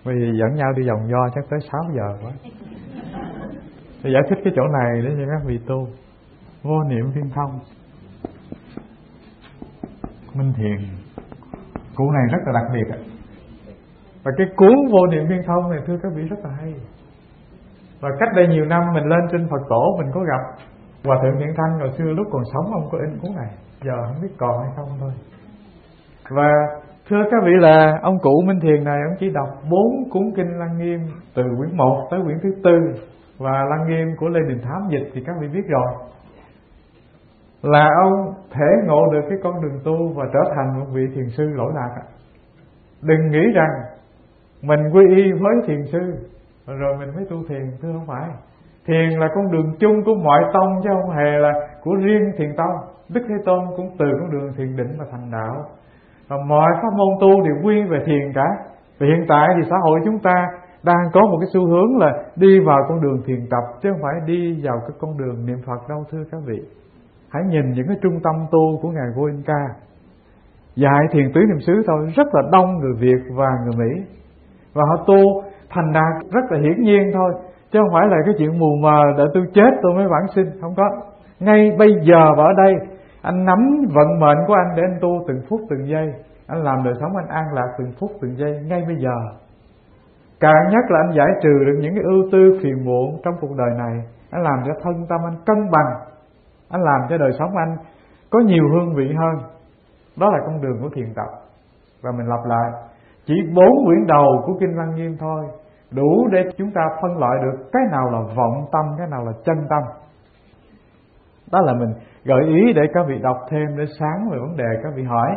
Bởi vì dẫn nhau đi vòng vo chắc tới sáu giờ quá. Tôi giải thích cái chỗ này để cho các vị tu. Vô niệm viên thông, minh thiền, cuốn này rất là đặc biệt ạ. Và cái cuốn vô niệm viên thông này thưa các vị rất là hay. Và cách đây nhiều năm mình lên trên Phật tổ, mình có gặp Hòa thượng Thiện Thanh. Hồi xưa lúc còn sống ông có in cuốn này, giờ không biết còn hay không thôi. Và thưa các vị là ông cụ Minh Thiền này, ông chỉ đọc bốn cuốn kinh Lăng Nghiêm từ quyển một tới quyển thứ tư. Và Lăng Nghiêm của Lê Đình Thám dịch thì các vị biết rồi, là ông thể ngộ được cái con đường tu và trở thành một vị thiền sư lỗi lạc. Đừng nghĩ rằng mình quy y với thiền sư rồi mình mới tu thiền, thưa không phải. Thiền là con đường chung của mọi tông chứ không hề là của riêng thiền tông. Đức Thế Tôn cũng từ con đường thiền định mà thành đạo. Và mọi pháp môn tu đều quy về thiền cả. Và hiện tại thì xã hội chúng ta đang có một cái xu hướng là đi vào con đường thiền tập, chứ không phải đi vào cái con đường niệm Phật đâu thưa các vị. Hãy nhìn những cái trung tâm tu của Ngài Vô Inh Ca, dạy thiền tứ niệm xứ thôi, rất là đông người Việt và người Mỹ. Và họ tu thành đạt rất là hiển nhiên thôi, chứ không phải là cái chuyện mù mờ để tôi chết tôi mới vãng sinh. Không có. Ngay bây giờ và ở đây, anh nắm vận mệnh của anh để anh tu từng phút từng giây. Anh làm đời sống anh an lạc từng phút từng giây ngay bây giờ. Càng nhất là anh giải trừ được những cái ưu tư phiền muộn trong cuộc đời này. Anh làm cho thân tâm anh cân bằng. Anh làm cho đời sống anh có nhiều hương vị hơn. Đó là con đường của thiền tập. Và mình lặp lại, chỉ bốn quyển đầu của Kinh Lăng Nghiêm thôi đủ để chúng ta phân loại được cái nào là vọng tâm, cái nào là chân tâm. Đó là mình gợi ý để các vị đọc thêm để sáng về vấn đề các vị hỏi.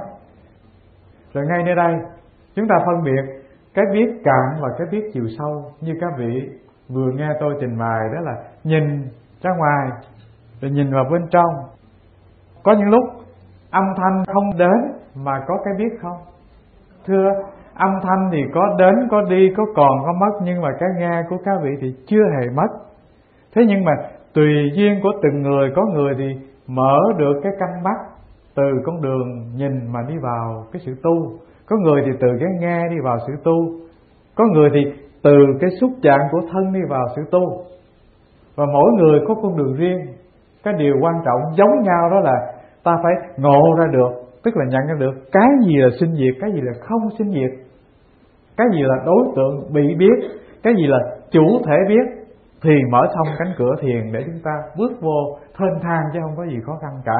Rồi ngay nơi đây chúng ta phân biệt cái biết cạn và cái biết chiều sâu. Như các vị vừa nghe tôi trình bày, đó là nhìn ra ngoài rồi nhìn vào bên trong. Có những lúc âm thanh không đến mà có cái biết không? Thưa, âm thanh thì có đến, có đi, có còn, có mất, nhưng mà cái nghe của các vị thì chưa hề mất. Thế nhưng mà tùy duyên của từng người, có người thì mở được cái căn mắt từ con đường nhìn mà đi vào cái sự tu. Có người thì từ cái nghe đi vào sự tu. Có người thì từ cái xúc chạm của thân đi vào sự tu. Và mỗi người có con đường riêng. Cái điều quan trọng giống nhau đó là ta phải ngộ ra được, tức là nhận ra được cái gì là sinh diệt, cái gì là không sinh diệt, cái gì là đối tượng bị biết, cái gì là chủ thể biết, thì mở thông cánh cửa thiền để chúng ta bước vô thênh thang chứ không có gì khó khăn cả.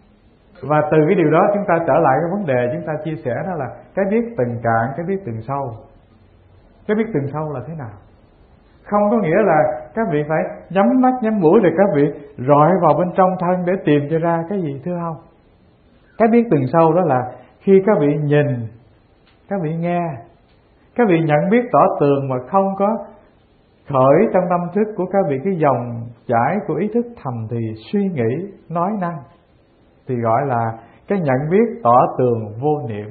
Và từ cái điều đó chúng ta trở lại cái vấn đề chúng ta chia sẻ, đó là cái biết từng cạn, cái biết từng sâu. Cái biết từng sâu là thế nào? Không có nghĩa là các vị phải nhắm mắt nhắm mũi để các vị rọi vào bên trong thân để tìm cho ra cái gì, thưa không? Cái biết từng sâu đó là khi các vị nhìn, các vị nghe, các vị nhận biết tỏ tường mà không có khởi trong tâm thức của các vị cái dòng chảy của ý thức thầm thì suy nghĩ, nói năng, thì gọi là cái nhận biết tỏ tường vô niệm.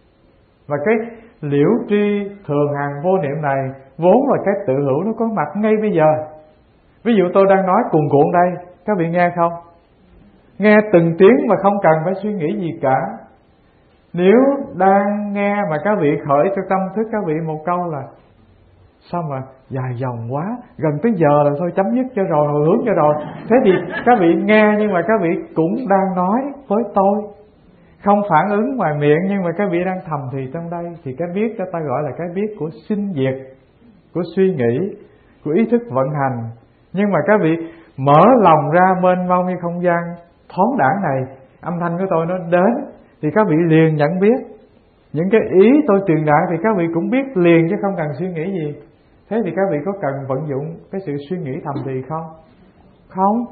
Và cái liễu tri thường hằng vô niệm này vốn là cái tự hữu, nó có mặt ngay bây giờ. Ví dụ tôi đang nói cuồn cuộn đây, các vị nghe không? Nghe từng tiếng mà không cần phải suy nghĩ gì cả. Nếu đang nghe mà các vị khởi cho tâm thức các vị một câu là sao mà dài dòng quá, gần tới giờ là thôi chấm dứt cho rồi, hồi hướng cho rồi. Thế thì các vị nghe nhưng mà các vị cũng đang nói với tôi, không phản ứng ngoài miệng nhưng mà các vị đang thầm thì trong đây. Thì cái biết cho ta gọi là cái biết của sinh diệt, của suy nghĩ, của ý thức vận hành. Nhưng mà các vị mở lòng ra mênh mông như không gian thoáng đãng này, âm thanh của tôi nó đến thì các vị liền nhận biết. Những cái ý tôi truyền đạt thì các vị cũng biết liền chứ không cần suy nghĩ gì. Thế thì các vị có cần vận dụng cái sự suy nghĩ thầm thì không? Không.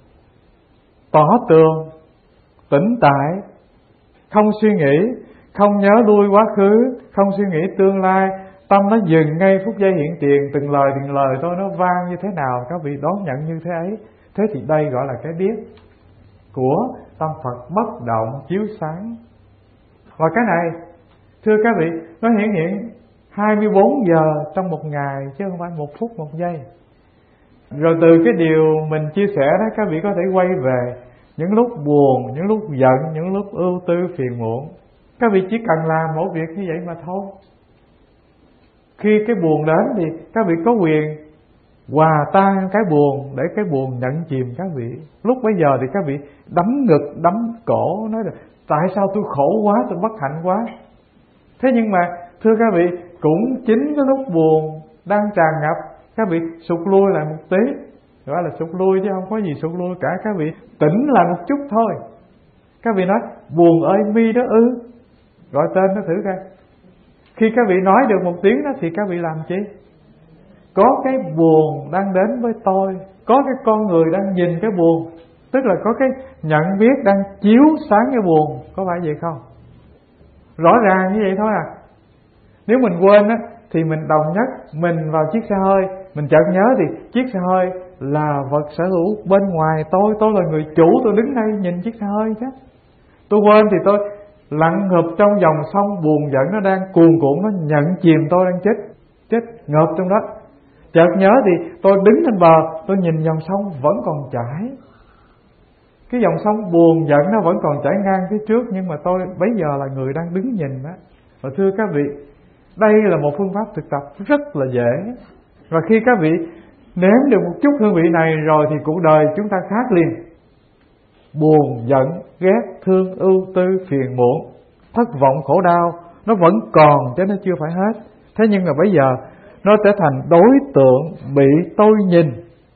Tỏ tường, tĩnh tại, không suy nghĩ, không nhớ lui quá khứ, không suy nghĩ tương lai. Tâm nó dừng ngay phút giây hiện tiền, từng lời từng lời tôi nó vang như thế nào các vị đón nhận như thế ấy. Thế thì đây gọi là cái biết của tâm Phật bất động chiếu sáng. Và cái này thưa các vị, nó hiện hiện hai mươi bốn giờ trong một ngày chứ không phải một phút một giây. Rồi từ cái điều mình chia sẻ đó, các vị có thể quay về những lúc buồn, những lúc giận, những lúc ưu tư phiền muộn. Các vị chỉ cần làm một việc như vậy mà thôi. Khi cái buồn đến thì các vị có quyền hòa tan cái buồn để cái buồn nhận chìm các vị. Lúc bấy giờ thì các vị đấm ngực, đấm cổ, nói là tại sao tôi khổ quá, tôi bất hạnh quá. Thế nhưng mà thưa các vị, cũng chính cái lúc buồn đang tràn ngập, các vị sụt lui lại một tí, gọi là sụt lui chứ không có gì sụt lui cả. Các vị tỉnh lại một chút thôi. Các vị nói buồn ơi mi đó ư, gọi tên nó thử coi. Khi các vị nói được một tiếng đó thì các vị làm chi? Có cái buồn đang đến với tôi, có cái con người đang nhìn cái buồn, tức là có cái nhận biết đang chiếu sáng cái buồn, có phải vậy không? Rõ ràng như vậy thôi à. Nếu mình quên á thì mình đồng nhất mình vào chiếc xe hơi, mình chợt nhớ thì chiếc xe hơi là vật sở hữu bên ngoài tôi, tôi là người chủ, tôi đứng đây nhìn chiếc xe hơi chứ. Tôi quên thì tôi lặn ngập trong dòng sông buồn giận, nó đang cuồn cuộn, nó nhận chìm tôi đang chết, chết ngợp trong đó. Chợt nhớ thì tôi đứng trên bờ, tôi nhìn dòng sông vẫn còn chảy, cái dòng sông buồn giận nó vẫn còn chảy ngang phía trước, nhưng mà tôi bấy giờ là người đang đứng nhìn đó. Và thưa các vị, đây là một phương pháp thực tập rất là dễ. Và khi các vị nếm được một chút hương vị này rồi thì cuộc đời chúng ta khác liền. Buồn, giận, ghét, thương, ưu tư, phiền muộn, thất vọng, khổ đau nó vẫn còn chứ nó chưa phải hết. Thế nhưng mà bây giờ nó trở thành đối tượng bị tôi nhìn,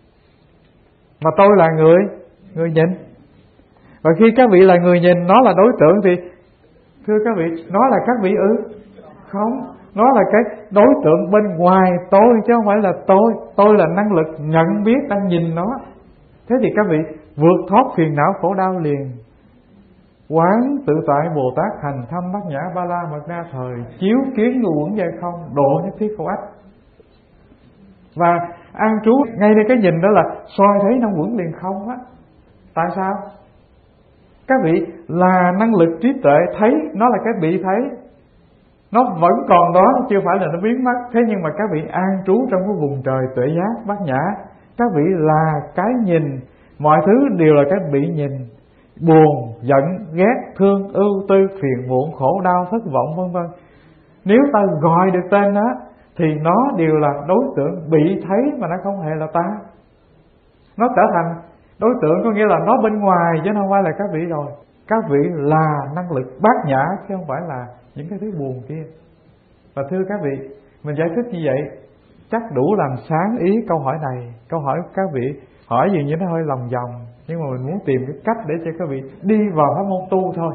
mà tôi là người người nhìn. Và khi các vị là người nhìn, nó là đối tượng thì thưa các vị, nó là các vị ư? Không, nó là cái đối tượng bên ngoài tôi chứ không phải là tôi. Tôi là năng lực nhận biết đang nhìn nó. Thế thì các vị vượt thoát phiền não khổ đau liền. Quán tự tại Bồ Tát hành thâm bát nhã ba la mật na thời, chiếu kiến người uẩn dài không, độ nhất thiết khổ ách. Và an trú ngay đây cái nhìn đó là soi thấy năm uẩn liền không á. Tại sao? Các vị là năng lực trí tuệ thấy nó là cái bị thấy, nó vẫn còn đó, chưa phải là nó biến mất. Thế nhưng mà các vị an trú trong cái vùng trời tuệ giác bát nhã, các vị là cái nhìn, mọi thứ đều là cái bị nhìn. Buồn, giận, ghét, thương, ưu tư, phiền muộn, khổ đau, thất vọng vân vân, nếu ta gọi được tên đó thì nó đều là đối tượng bị thấy, mà nó không hề là ta. Nó trở thành đối tượng có nghĩa là nó bên ngoài chứ không phải là các vị rồi. Các vị là năng lực bát nhã chứ không phải là những cái thứ buồn kia. Và thưa các vị, mình giải thích như vậy chắc đủ làm sáng ý câu hỏi này. Câu hỏi các vị hỏi gì như nó hơi lòng vòng, nhưng mà mình muốn tìm cái cách để cho các vị đi vào pháp môn tu thôi.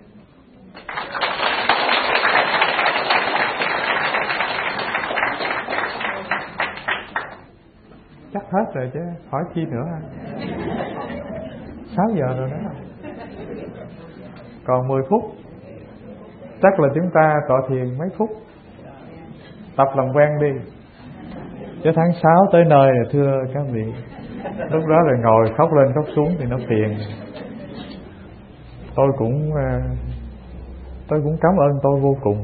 Chắc hết rồi chứ hỏi chi nữa ha. Sáu giờ rồi đó, còn mười phút. Chắc là chúng ta tọa thiền mấy phút, tập làm quen đi. Chứ tháng sáu tới nơi rồi thưa các vị, lúc đó rồi ngồi khóc lên khóc xuống thì nó phiền. Tôi cũng Tôi cũng cảm ơn tôi vô cùng.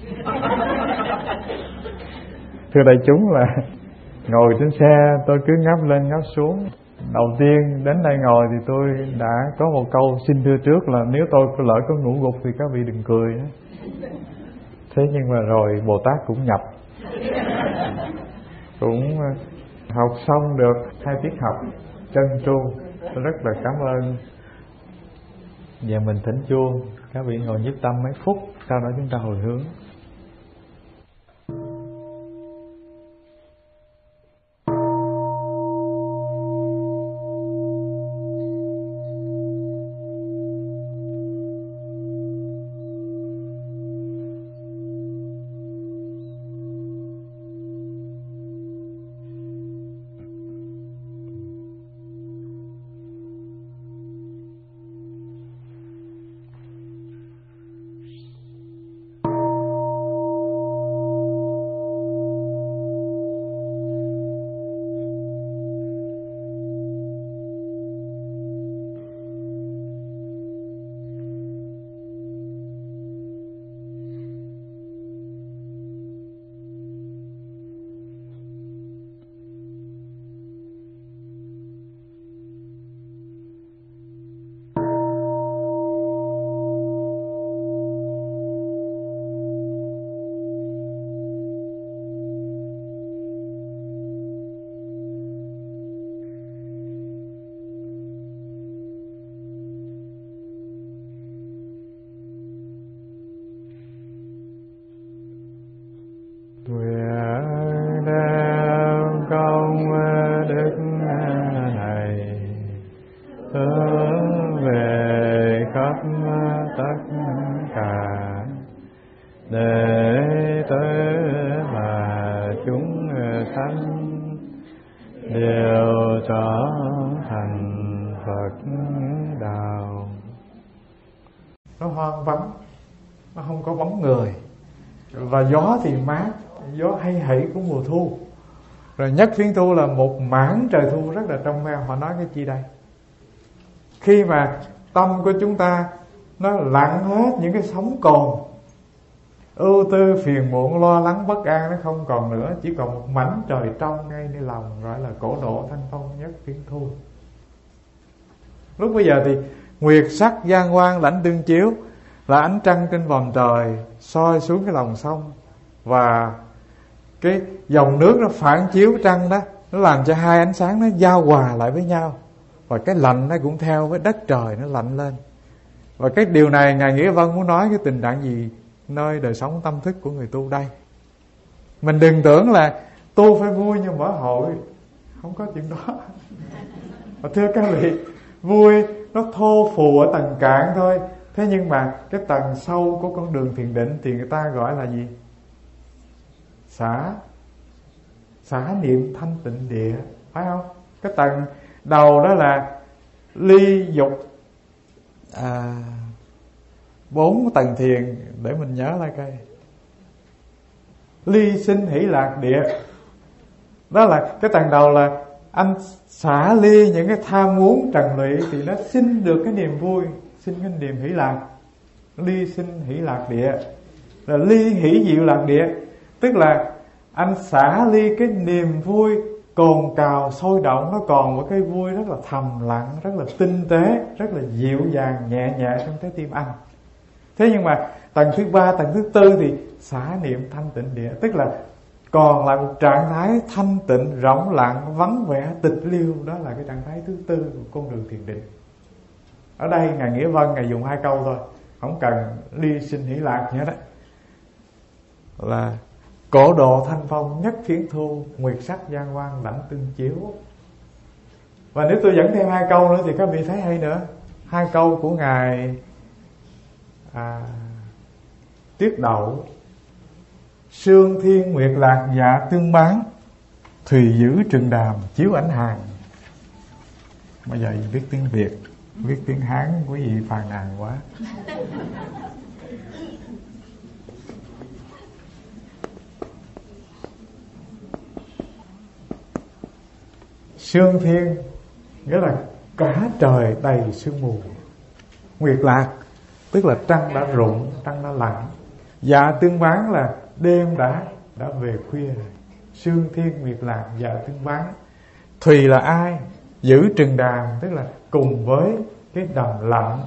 Thưa đại chúng là ngồi trên xe tôi cứ ngáp lên ngáp xuống. Đầu tiên đến đây ngồi thì tôi đã có một câu xin thưa trước là nếu tôi có lỡ có ngủ gục thì các vị đừng cười. Thế nhưng mà rồi Bồ Tát cũng nhập, cũng học xong được hai tiết học chân tru. Tôi rất là cảm ơn. Giờ mình thỉnh chuông, các vị ngồi nhiếp tâm mấy phút, sau đó chúng ta hồi hướng. để tới mà chúng sanh đều trở thành Phật đạo. Nó hoang vắng, nó không có bóng người, và gió thì mát, gió hay hẩy của mùa thu. Rồi nhất phiến thu là một mảng trời thu rất là trong veo. Họ nói cái chi đây? Khi mà tâm của chúng ta nó lặng hết những cái sóng cồn, ưu tư, phiền muộn, lo lắng, bất an, nó không còn nữa, chỉ còn một mảnh trời trong ngay nơi lòng, gọi là cổ độ thanh phong nhất phiến thu. Lúc bây giờ thì nguyệt sắc giang quang lãnh tương chiếu, là ánh trăng trên vòm trời soi xuống cái lòng sông, và cái dòng nước nó phản chiếu trăng đó, nó làm cho hai ánh sáng nó giao hòa lại với nhau, và cái lạnh nó cũng theo với đất trời nó lạnh lên. Và cái điều này Ngài Nghĩa Vân muốn nói cái tình trạng gì nơi đời sống tâm thức của người tu đây. Mình đừng tưởng là tu phải vui như mở hội, không có chuyện đó. Và thưa các vị, vui nó thô phù ở tầng cạn thôi. Thế nhưng mà cái tầng sâu của con đường thiền định thì người ta gọi là gì? Xả Xả niệm thanh tịnh địa, phải không? Cái tầng đầu đó là ly dục à, bốn tầng thiền, để mình nhớ lại coi. Ly sinh hỷ lạc địa, đó là cái tầng đầu là anh xả ly những cái tham muốn trần lụy thì nó sinh được cái niềm vui, sinh cái niềm hỷ lạc. Ly sinh hỷ lạc địa là ly hỷ diệu lạc địa, tức là anh xả ly cái niềm vui cồn cào sôi động, nó còn một cái vui rất là thầm lặng, rất là tinh tế, rất là dịu dàng nhẹ nhẹ trong trái tim anh. Thế nhưng mà tầng thứ ba, tầng thứ tư thì xả niệm thanh tịnh địa, tức là còn lại một trạng thái thanh tịnh, rỗng lặng, vắng vẻ, tịch liêu. Đó là cái trạng thái thứ tư của con đường thiền định. Ở đây Ngài Nghĩa Vân Ngài dùng hai câu thôi, không cần ly sinh hỷ lạc nhớ đó, là cổ độ thanh phong nhất phiến thu, nguyệt sắc giang quang lãnh tương chiếu. Và nếu tôi dẫn thêm hai câu nữa thì các vị thấy hay nữa. Hai câu của Ngài à, Tiết Đậu: sương thiên nguyệt lạc dạ tương bán, thùy giữ trường đàm chiếu ảnh hàng. Bây giờ viết tiếng Việt, viết tiếng Hán quý vị phàn nàn quá. Sương thiên nghĩa là cả trời đầy sương mù. Nguyệt lạc tức là trăng đã rụng, trăng đã lặn. Dạ tương bán là đêm đã đã về khuya rồi. Sương thiên nguyệt lạc dạ tương bán. Thùy là ai? Giữ trường đàm tức là cùng với cái đầm lặng.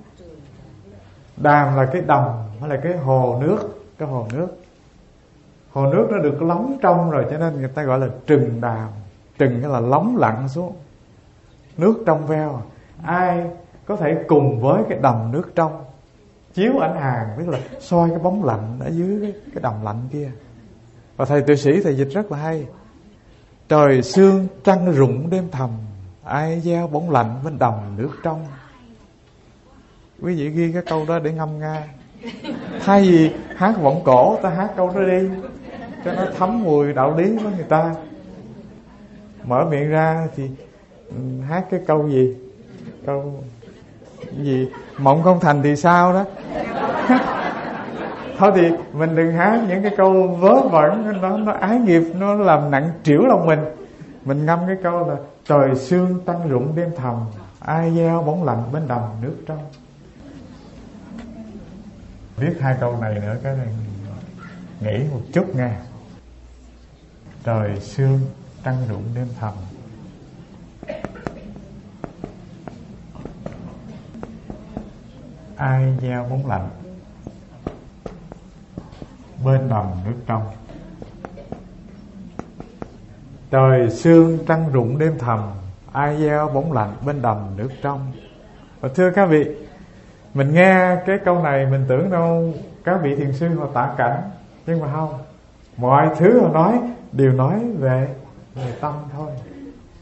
Đàm là cái đầm hay là cái hồ nước, cái hồ nước. Hồ nước nó được lóng trong rồi cho nên người ta gọi là trừng đàm. Trừng cái là lóng lặng xuống, nước trong veo. Ai có thể cùng với cái đầm nước trong chiếu ảnh hàng, tức là soi cái bóng lạnh ở dưới cái, cái đầm lạnh kia. Và thầy tuệ sĩ thầy dịch rất là hay: trời sương trăng rụng đêm thầm, ai gieo bóng lạnh bên đầm nước trong. Quý vị ghi cái câu đó để ngâm nga. Thay vì hát vọng cổ, ta hát câu đó đi cho nó thấm mùi đạo lý với người ta. Mở miệng ra thì hát cái câu gì? Câu gì? Mộng không thành thì sao đó. Thôi thì mình đừng hát những cái câu vớ vẩn, nó, nó ái nghiệp, nó làm nặng trĩu lòng mình. Mình ngâm cái câu là trời sương trăng rụng đêm thầm, ai gieo bóng lạnh bên đầm nước trong. Viết hai câu này nữa cái này nghĩ một chút nha. Trời sương trăng rụng đêm thầm, ai gieo bóng lạnh bên đầm nước trong. Trời sương trăng rụng đêm thầm, ai gieo bóng lạnh bên đầm nước trong. Và thưa các vị, mình nghe cái câu này mình tưởng đâu các vị thiền sư họ tả cảnh, nhưng mà không. Mọi thứ họ nói đều nói về về tâm thôi.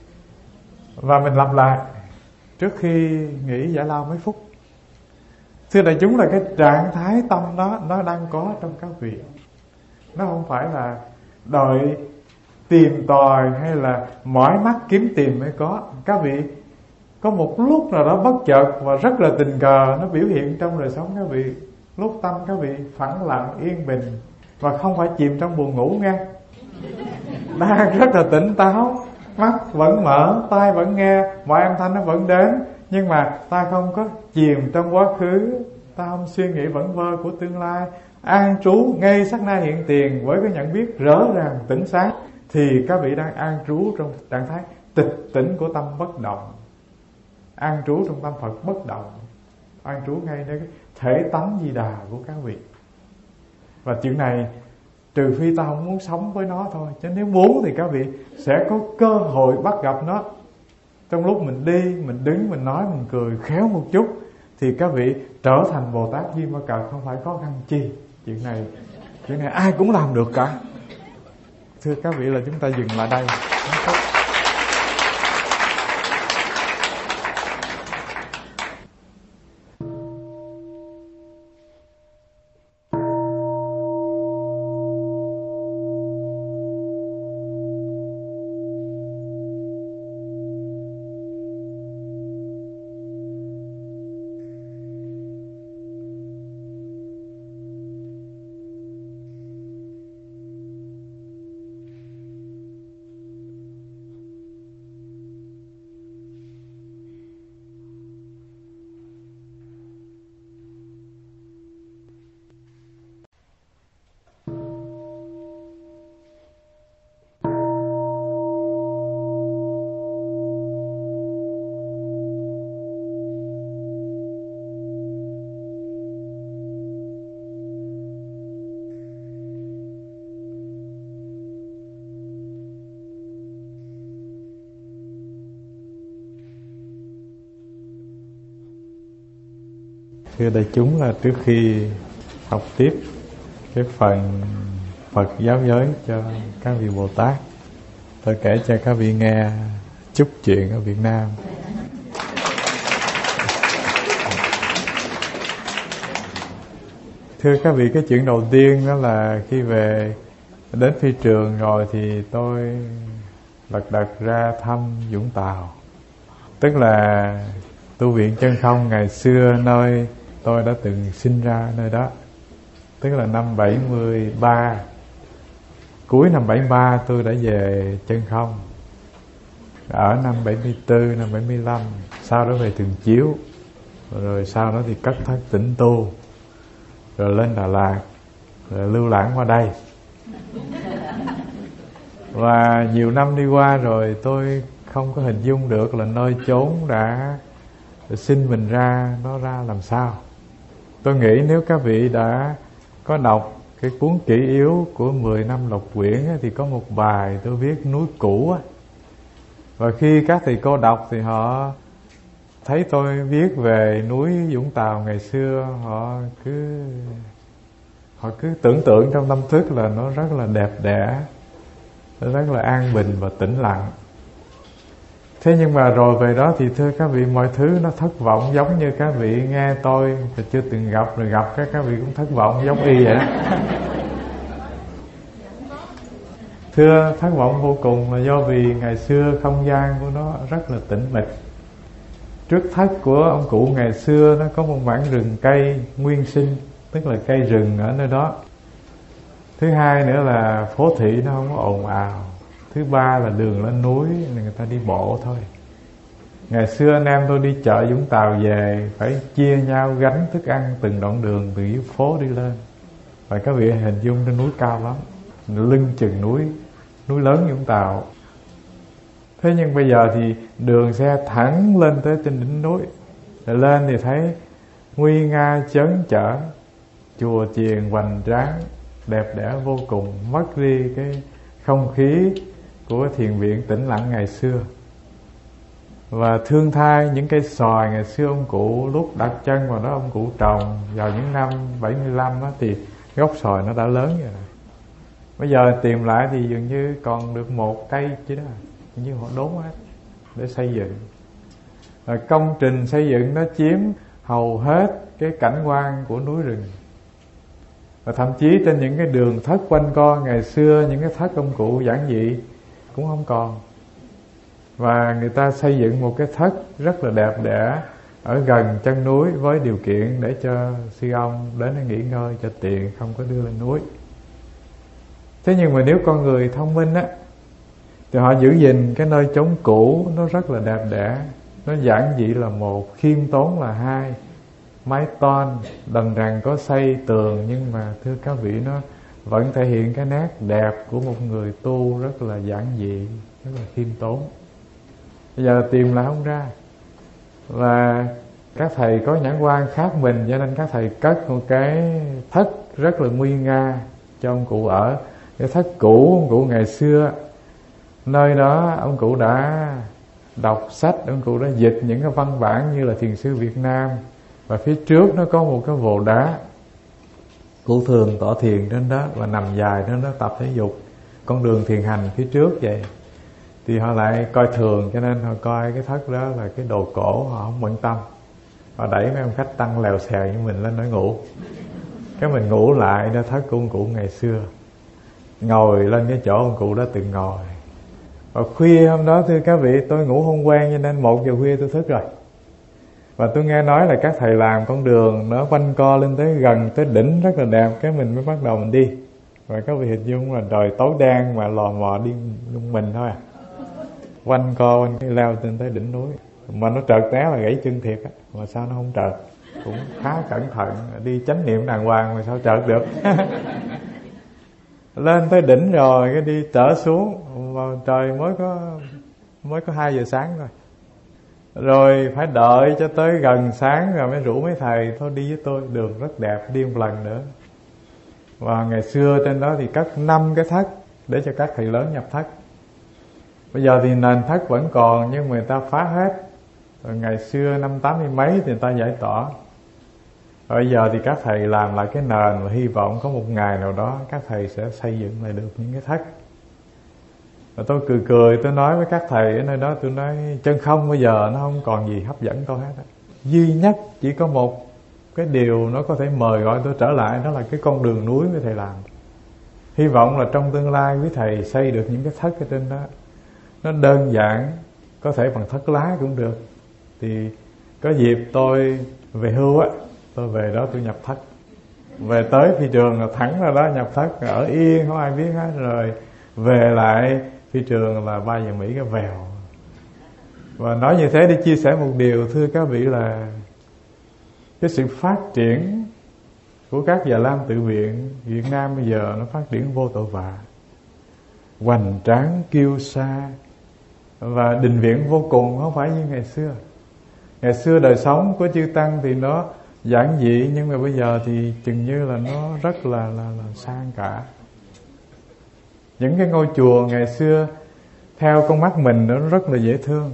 Và mình lặp lại trước khi nghỉ giải lao mấy phút. Thưa đại chúng, là cái trạng thái tâm đó nó đang có trong các vị. Nó không phải là đợi tìm tòi hay là mỏi mắt kiếm tìm mới có. Các vị có một lúc nào đó bất chợt và rất là tình cờ nó biểu hiện trong đời sống các vị. Lúc tâm các vị phẳng lặng yên bình và không phải chìm trong buồn ngủ nghe. Đang rất là tỉnh táo, mắt vẫn mở, tai vẫn nghe, mọi âm thanh nó vẫn đến, nhưng mà ta không có chìm trong quá khứ, ta không suy nghĩ vẩn vơ của tương lai, an trú ngay sát na hiện tiền với cái nhận biết rõ ràng tỉnh sáng, thì các vị đang an trú trong trạng thái tịch tỉnh của tâm bất động, an trú trong tâm Phật bất động, an trú ngay nơi cái thể tánh Di Đà của các vị. Và chuyện này trừ phi ta không muốn sống với nó thôi, chứ nếu muốn thì các vị sẽ có cơ hội bắt gặp nó. Trong lúc mình đi, mình đứng, mình nói, mình cười khéo một chút thì các vị trở thành Bồ Tát Di Ma Cật, không phải khó khăn chi. Chuyện này chuyện này ai cũng làm được cả. Thưa các vị, là chúng ta dừng lại đây. Thưa đại chúng, là trước khi học tiếp cái phần Phật giáo giới cho các vị Bồ Tát, tôi kể cho các vị nghe chút chuyện ở Việt Nam. Thưa các vị, cái chuyện đầu tiên đó là khi về đến phi trường rồi thì tôi lật đật ra thăm Vũng Tàu, tức là tu viện Chân Không ngày xưa nơi tôi đã từng sinh ra nơi đó, tức là năm bảy mươi ba, cuối năm bảy mươi ba tôi đã về Chân Không. Ở năm bảy mươi tư, năm bảy mươi lăm, sau đó về Thường Chiếu, rồi sau đó thì cất thất tĩnh tu, rồi lên Đà Lạt, rồi lưu lãng qua đây. Và nhiều năm đi qua rồi tôi không có hình dung được là nơi chốn đã sinh mình ra nó ra làm sao. Tôi nghĩ nếu các vị đã có đọc cái cuốn Kỷ Yếu của mười năm Lộc Quyển thì có một bài tôi viết núi cũ. Và khi các thầy cô đọc thì họ thấy tôi viết về núi Vũng Tàu ngày xưa, họ cứ họ cứ tưởng tượng trong tâm thức là nó rất là đẹp đẽ, nó rất là an bình và tĩnh lặng. Thế nhưng mà rồi về đó thì thưa các vị, mọi thứ nó thất vọng, giống như các vị nghe tôi thì chưa từng gặp, rồi gặp các các vị cũng thất vọng giống y vậy đó. Thưa, thất vọng vô cùng là do vì ngày xưa không gian của nó rất là tĩnh mịch. Trước thất của ông cụ ngày xưa nó có một mảng rừng cây nguyên sinh, tức là cây rừng ở nơi đó. Thứ hai nữa là phố thị nó không có ồn ào. Thứ ba là đường lên núi người ta đi bộ thôi. Ngày xưa anh em tôi đi chợ Vũng Tàu về phải chia nhau gánh thức ăn từng đoạn đường từ dưới phố đi lên. Và các vị hình dung trên núi cao lắm, lưng chừng núi, núi lớn Vũng Tàu. Thế nhưng bây giờ thì đường xe thẳng lên tới trên đỉnh núi. Rồi lên thì thấy nguy nga chớn chở, chùa chiền hoành tráng, đẹp đẽ vô cùng, mất đi cái không khí của thiền viện tĩnh lặng ngày xưa. Và thương thai những cây xoài ngày xưa ông cụ lúc đặt chân vào đó ông cụ trồng vào những năm bảy mươi lăm đó, thì gốc xoài nó đã lớn rồi. Bây giờ tìm lại thì dường như còn được một cây chứ đó, như họ đốn hết để xây dựng. Và công trình xây dựng nó chiếm hầu hết cái cảnh quan của núi rừng. Và thậm chí trên những cái đường thất quanh co ngày xưa, những cái thất ông cụ giản dị cũng không còn. Và người ta xây dựng một cái thất rất là đẹp đẽ ở gần chân núi với điều kiện để cho sư ông đến nghỉ ngơi cho tiện, không có đưa lên núi. Thế nhưng mà nếu con người thông minh á, thì họ giữ gìn cái nơi chốn cũ nó rất là đẹp đẽ. Nó giản dị là một, khiêm tốn là hai. Mái tôn, đần rằng có xây tường, nhưng mà thưa các vị, nó vẫn thể hiện cái nét đẹp của một người tu rất là giản dị, rất là khiêm tốn. Bây giờ tìm lại không ra. Và các thầy có nhãn quan khác mình, cho nên các thầy cất một cái thất rất là nguy nga cho ông cụ ở. Cái thất cũ ông cụ ngày xưa, nơi đó ông cụ đã đọc sách, ông cụ đã dịch những cái văn bản như là Thiền sư Việt Nam. Và phía trước nó có một cái vồ đá, cụ thường tọa thiền trên đó và nằm dài trên đó tập thể dục. Con đường thiền hành phía trước vậy. Thì họ lại coi thường, cho nên họ coi cái thất đó là cái đồ cổ, họ không bận tâm. Họ đẩy mấy ông khách tăng lèo xèo như mình lên nói ngủ. Cái mình ngủ lại nơi thất của ông cụ ngày xưa, ngồi lên cái chỗ ông cụ đã từng ngồi. Và khuya hôm đó thưa các vị, tôi ngủ không quen cho nên một giờ khuya tôi thức rồi. Và tôi nghe nói là các thầy làm con đường nó quanh co lên tới gần tới đỉnh rất là đẹp, cái mình mới bắt đầu mình đi. Và các vị hình dung là trời tối đen mà lò mò đi lung mình thôi à. Quanh co quanh cái leo lên tới đỉnh núi. Mà nó trợt té là gãy chân thiệt á, mà sao nó không trợt. Cũng khá cẩn thận, đi chánh niệm đàng hoàng mà sao trợt được. Lên tới đỉnh rồi cái đi trở xuống, và trời mới có mới có hai giờ sáng thôi. Rồi phải đợi cho tới gần sáng rồi mới rủ mấy thầy thôi đi với tôi, đường rất đẹp, đi một lần nữa. Và ngày xưa trên đó thì cất năm cái thất để cho các thầy lớn nhập thất. Bây giờ thì nền thất vẫn còn nhưng người ta phá hết. Rồi ngày xưa năm tám mươi mấy thì người ta giải tỏa. Rồi bây giờ thì các thầy làm lại cái nền, và hy vọng có một ngày nào đó các thầy sẽ xây dựng lại được những cái thất. Và tôi cười cười, tôi nói với các thầy ở nơi đó, tôi nói chân không bây giờ nó không còn gì hấp dẫn tôi hết. Duy nhất chỉ có một cái điều nó có thể mời gọi tôi trở lại, đó là cái con đường núi với thầy làm. Hy vọng là trong tương lai quý thầy xây được những cái thất ở trên đó. Nó đơn giản, có thể bằng thất lá cũng được. Thì có dịp tôi về hưu á, tôi về đó tôi nhập thất. Về tới phi trường là thẳng ra đó nhập thất, ở yên không ai biết hết. Rồi về lại phi trường là ba giờ Mỹ cái vèo. Và nói như thế để chia sẻ một điều thưa các vị là cái sự phát triển của các Già Lam tự viện Việt Nam bây giờ nó phát triển vô tội vạ, hoành tráng kiêu sa và đình viện vô cùng, không phải như ngày xưa. Ngày xưa đời sống của chư tăng thì nó giản dị, nhưng mà bây giờ thì chừng như là nó rất là, là, là sang cả. Những cái ngôi chùa ngày xưa theo con mắt mình nó rất là dễ thương.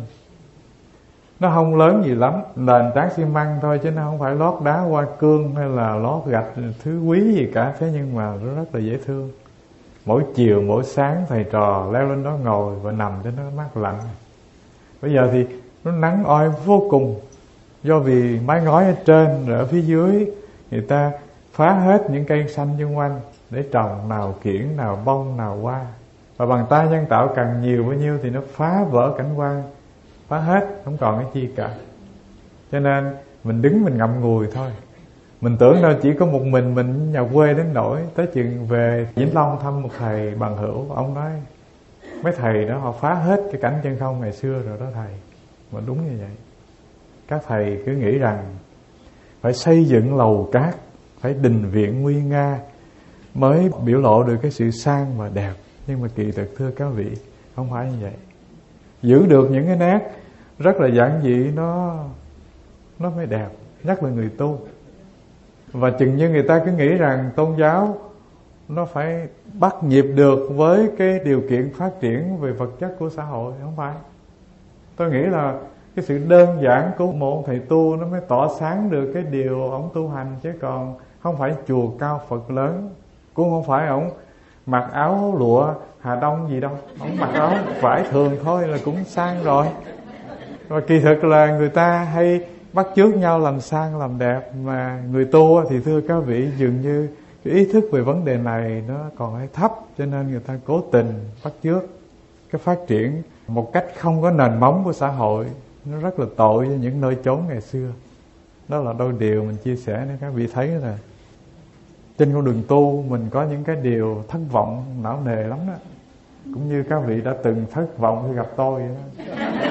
Nó không lớn gì lắm, nền tráng xi măng thôi, chứ nó không phải lót đá hoa cương hay là lót gạch thứ quý gì cả. Thế nhưng mà nó rất là dễ thương. Mỗi chiều mỗi sáng thầy trò leo lên đó ngồi và nằm cho nó mát lạnh. Bây giờ thì nó nắng oi vô cùng, do vì mái ngói ở trên rồi ở phía dưới người ta phá hết những cây xanh xung quanh để trồng nào kiển, nào bông, nào hoa. Và bằng tay nhân tạo càng nhiều bao nhiêu thì nó phá vỡ cảnh quan, phá hết, không còn cái chi cả. Cho nên mình đứng mình ngậm ngùi thôi. Mình tưởng đâu chỉ có một mình mình nhà quê đến nỗi. Tới chừng về Vĩnh Long thăm một thầy bằng hữu, ông nói mấy thầy đó họ phá hết cái cảnh chân không ngày xưa rồi đó thầy. Mà đúng như vậy. Các thầy cứ nghĩ rằng phải xây dựng lầu cát, phải đình viện nguy nga mới biểu lộ được cái sự sang và đẹp. Nhưng mà kỳ thực thưa các vị, không phải như vậy. Giữ được những cái nét rất là giản dị nó nó mới đẹp, nhất là người tu. Và chừng như người ta cứ nghĩ rằng tôn giáo nó phải bắt nhịp được với cái điều kiện phát triển về vật chất của xã hội. Không phải. Tôi nghĩ là cái sự đơn giản của một thầy tu nó mới tỏ sáng được cái điều ông tu hành. Chứ còn không phải chùa cao Phật lớn, cũng không phải ông mặc áo lụa Hà Đông gì đâu. Ông mặc áo vải thường thôi là cũng sang rồi. Và kỳ thực là người ta hay bắt chước nhau làm sang làm đẹp. Mà người tu thì thưa các vị, dường như cái ý thức về vấn đề này nó còn hơi thấp, cho nên người ta cố tình bắt chước cái phát triển một cách không có nền móng của xã hội. Nó rất là tội cho những nơi chốn ngày xưa. Đó là đôi điều mình chia sẻ để các vị thấy là trên con đường tu mình có những cái điều thất vọng não nề lắm đó. Cũng như các vị đã từng thất vọng khi gặp tôi vậy đó.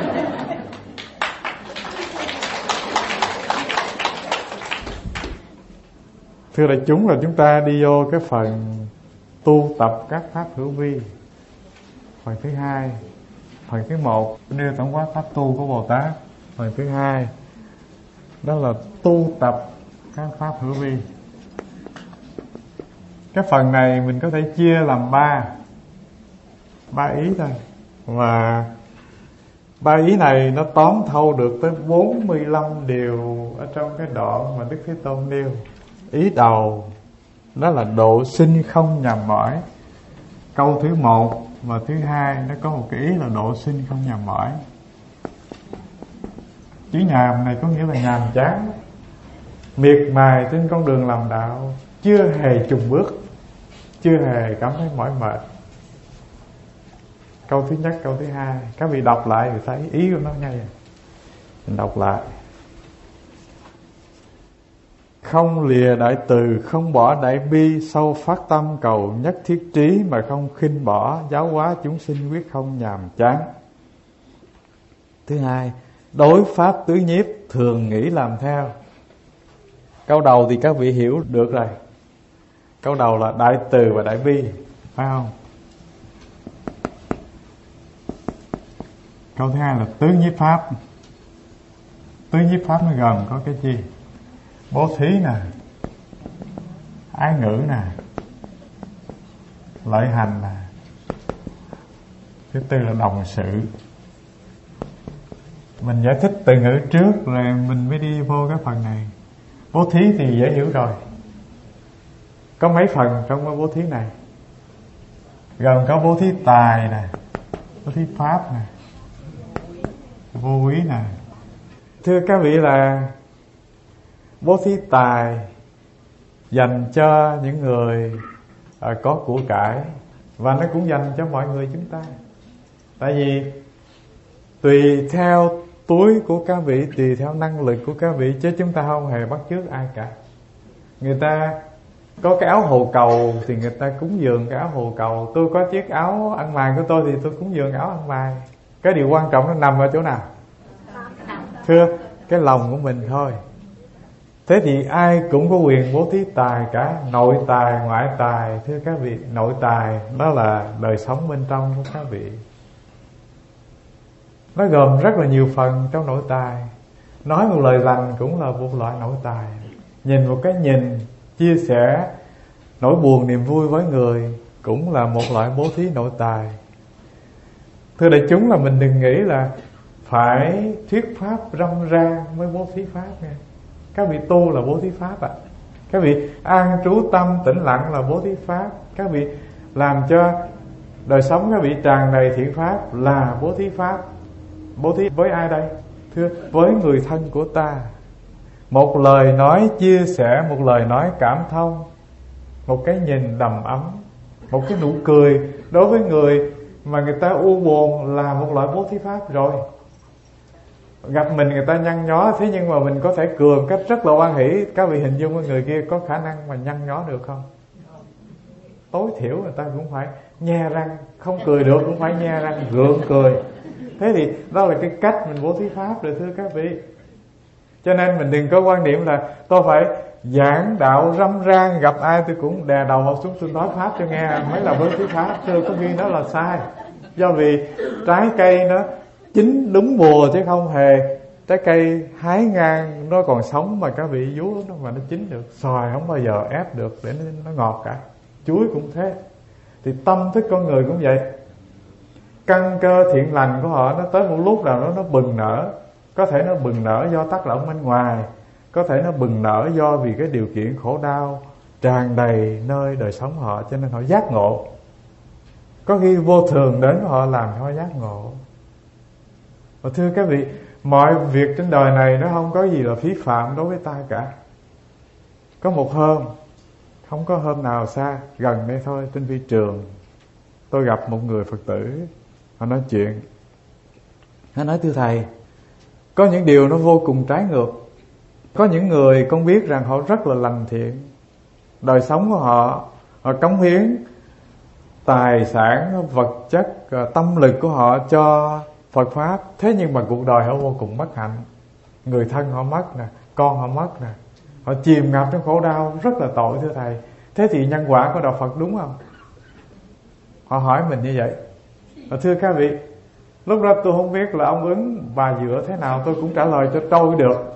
Thưa đại chúng, là chúng ta đi vô cái phần tu tập các pháp hữu vi. Phần thứ hai. Phần thứ một đưa tổng quát pháp tu của Bồ Tát. Phần thứ hai đó là tu tập các pháp hữu vi. Cái phần này mình có thể chia làm ba ba ý thôi. Và ba ý này nó tóm thâu được tới bốn mươi lăm điều ở trong cái đoạn mà Đức Thế Tôn nêu. Ý đầu đó là độ sinh không nhàm mỏi. Câu thứ một và thứ hai nó có một cái ý là độ sinh không nhàm mỏi. Chữ nhàm này có nghĩa là nhàm chán, miệt mài trên con đường làm đạo, chưa hề chùng bước, chưa hề cảm thấy mỏi mệt. Câu thứ nhất, câu thứ hai, các vị đọc lại thì thấy ý của nó ngay rồi. Mình đọc lại. Không lìa đại từ, không bỏ đại bi, sâu phát tâm cầu nhất thiết trí, mà không khinh bỏ giáo hóa chúng sinh, quyết không nhàm chán. Thứ hai, đối pháp tứ nhiếp, thường nghĩ làm theo. Câu đầu thì các vị hiểu được rồi. Câu đầu là đại từ và đại bi, phải không? Câu thứ hai là tứ nhiếp pháp. Tứ nhiếp pháp nó gồm có cái gì? Bố thí nè, ái ngữ nè, lợi hành nè. Thứ tư là đồng sự. Mình giải thích từ ngữ trước rồi mình mới đi vô cái phần này. Bố thí thì dễ hiểu rồi. Có mấy phần trong cái bố thí này? Gồm có bố thí tài nè, bố thí pháp nè, vô úy nè. Thưa các vị, là bố thí tài dành cho những người à, có của cải, và nó cũng dành cho mọi người chúng ta. Tại vì tùy theo túi của các vị, tùy theo năng lực của các vị, chứ chúng ta không hề bắt chước ai cả. Người ta có cái áo hồ cầu thì người ta cúng dường cái áo hồ cầu. Tôi có chiếc áo ăn mày của tôi thì tôi cúng dường áo ăn mày. Cái điều quan trọng nó nằm ở chỗ nào? Thưa, cái lòng của mình thôi. Thế thì ai cũng có quyền bố thí tài cả, nội tài, ngoại tài. Thưa các vị, nội tài đó là đời sống bên trong của các vị. Nó gồm rất là nhiều phần trong nội tài. Nói một lời lành cũng là một loại nội tài. Nhìn một cái nhìn, chia sẻ nỗi buồn niềm vui với người cũng là một loại bố thí nội tài. Thưa đại chúng, là mình đừng nghĩ là phải thuyết pháp râm ran mới bố thí pháp nha. Các vị tu là bố thí pháp ạ. À. Các vị an trú tâm tĩnh lặng là bố thí pháp. Các vị làm cho đời sống các vị tràn đầy thiện pháp là bố thí pháp. Bố thí với ai đây? Thưa, với người thân của ta. Một lời nói chia sẻ, một lời nói cảm thông, một cái nhìn đầm ấm, một cái nụ cười đối với người mà người ta u buồn là một loại bố thí pháp rồi. Gặp mình người ta nhăn nhó, thế nhưng mà mình có thể cười một cách rất là hoan hỷ. Các vị hình dung với người kia có khả năng mà nhăn nhó được không? Tối thiểu người ta cũng phải nhe răng. Không cười được cũng phải nhe răng, gượng cười. Thế thì đó là cái cách mình bố thí pháp rồi, thưa các vị. Cho nên mình đừng có quan điểm là tôi phải giảng đạo râm ran, gặp ai tôi cũng đè đầu họ xuống tôi nói pháp cho nghe mới là bố thí pháp. Thưa, có khi đó là sai. Do vì trái cây nó chín đúng mùa chứ không hề trái cây hái ngang nó còn sống mà các vị vú nó mà nó chín được. Xoài không bao giờ ép được để nó ngọt cả. Chuối cũng thế. Thì tâm thức con người cũng vậy. Căn cơ thiện lành của họ nó tới một lúc nào đó nó bừng nở. Có thể nó bừng nở do tác động bên ngoài, có thể nó bừng nở do vì cái điều kiện khổ đau tràn đầy nơi đời sống họ, cho nên họ giác ngộ. Có khi vô thường đến họ làm họ giác ngộ. Và thưa các vị, Mọi việc trên đời này nó không có gì là phí phạm đối với ta cả. Có một hôm, không có hôm nào xa, gần đây thôi, trên phi trường, tôi gặp một người Phật tử. Họ nói chuyện, họ nói: thưa Thầy, có những điều nó vô cùng trái ngược. Có những người con biết rằng họ rất là lành thiện, đời sống của họ, họ cống hiến tài sản, vật chất, tâm lực của họ cho Phật Pháp. Thế nhưng mà cuộc đời họ vô cùng bất hạnh. Người thân họ mất nè, con họ mất nè, họ chìm ngập trong khổ đau, rất là tội thưa Thầy. Thế thì nhân quả của Đạo Phật đúng không? Họ hỏi mình như vậy. Và thưa các vị, lúc đó tôi không biết là ông Ứng bà Dựa thế nào, tôi cũng trả lời cho trôi được.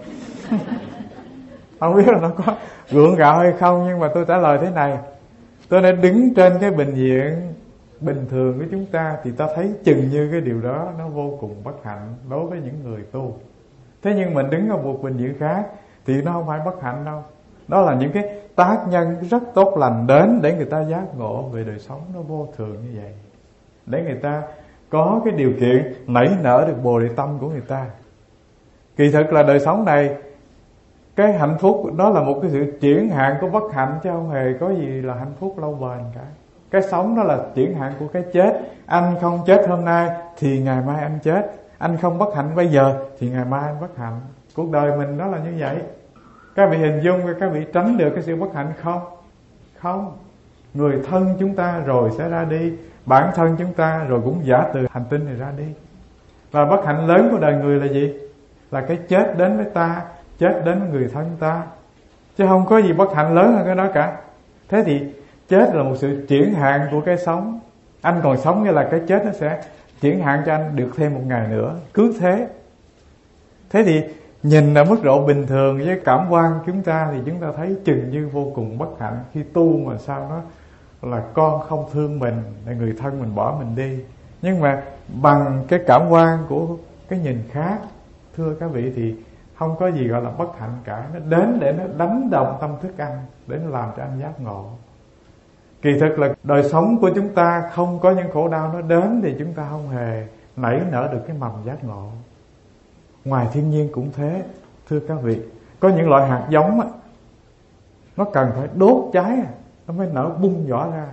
Không biết là nó có gượng gạo hay không, nhưng mà tôi trả lời thế này. Tôi đã đứng trên cái bệnh viện bình thường của chúng ta thì ta thấy chừng như cái điều đó nó vô cùng bất hạnh đối với những người tu. Thế nhưng mình đứng ở một bệnh viện khác thì nó không phải bất hạnh đâu. Đó là những cái tác nhân rất tốt lành đến để người ta giác ngộ về đời sống nó vô thường như vậy, để người ta có cái điều kiện nảy nở được Bồ Đề tâm của người ta. Kỳ thực là đời sống này, cái hạnh phúc đó là một cái sự chuyển hạn của bất hạnh, chứ không hề có gì là hạnh phúc lâu bền cả. Cái sống đó là chuyển hạn của cái chết. Anh không chết hôm nay thì ngày mai anh chết. Anh không bất hạnh bây giờ thì ngày mai anh bất hạnh. Cuộc đời mình đó là như vậy. Các vị hình dung các vị tránh được cái sự bất hạnh không? Không. Người thân chúng ta rồi sẽ ra đi, bản thân chúng ta rồi cũng giả từ hành tinh này ra đi. Và bất hạnh lớn của đời người là gì? Là cái chết đến với ta, chết đến với người thân ta, chứ không có gì bất hạnh lớn hơn cái đó cả. Thế thì chết là một sự chuyển hạn của cái sống. Anh còn sống nghĩa là cái chết nó sẽ chuyển hạn cho anh được thêm một ngày nữa, cứ thế. Thế thì nhìn ở mức độ bình thường với cảm quan chúng ta thì chúng ta thấy chừng như vô cùng bất hạnh khi tu mà sao nó là con không thương mình, là người thân mình bỏ mình đi. Nhưng mà bằng cái cảm quan của cái nhìn khác, thưa các vị, thì không có gì gọi là bất hạnh cả. Nó đến để nó đánh động tâm thức anh, để nó làm cho anh giác ngộ. Kỳ thực là đời sống của chúng ta không có những khổ đau nó đến thì chúng ta không hề nảy nở được cái mầm giác ngộ. Ngoài thiên nhiên cũng thế, thưa các vị. Có những loại hạt giống á, nó cần phải đốt cháy nó mới nở bung vỏ ra.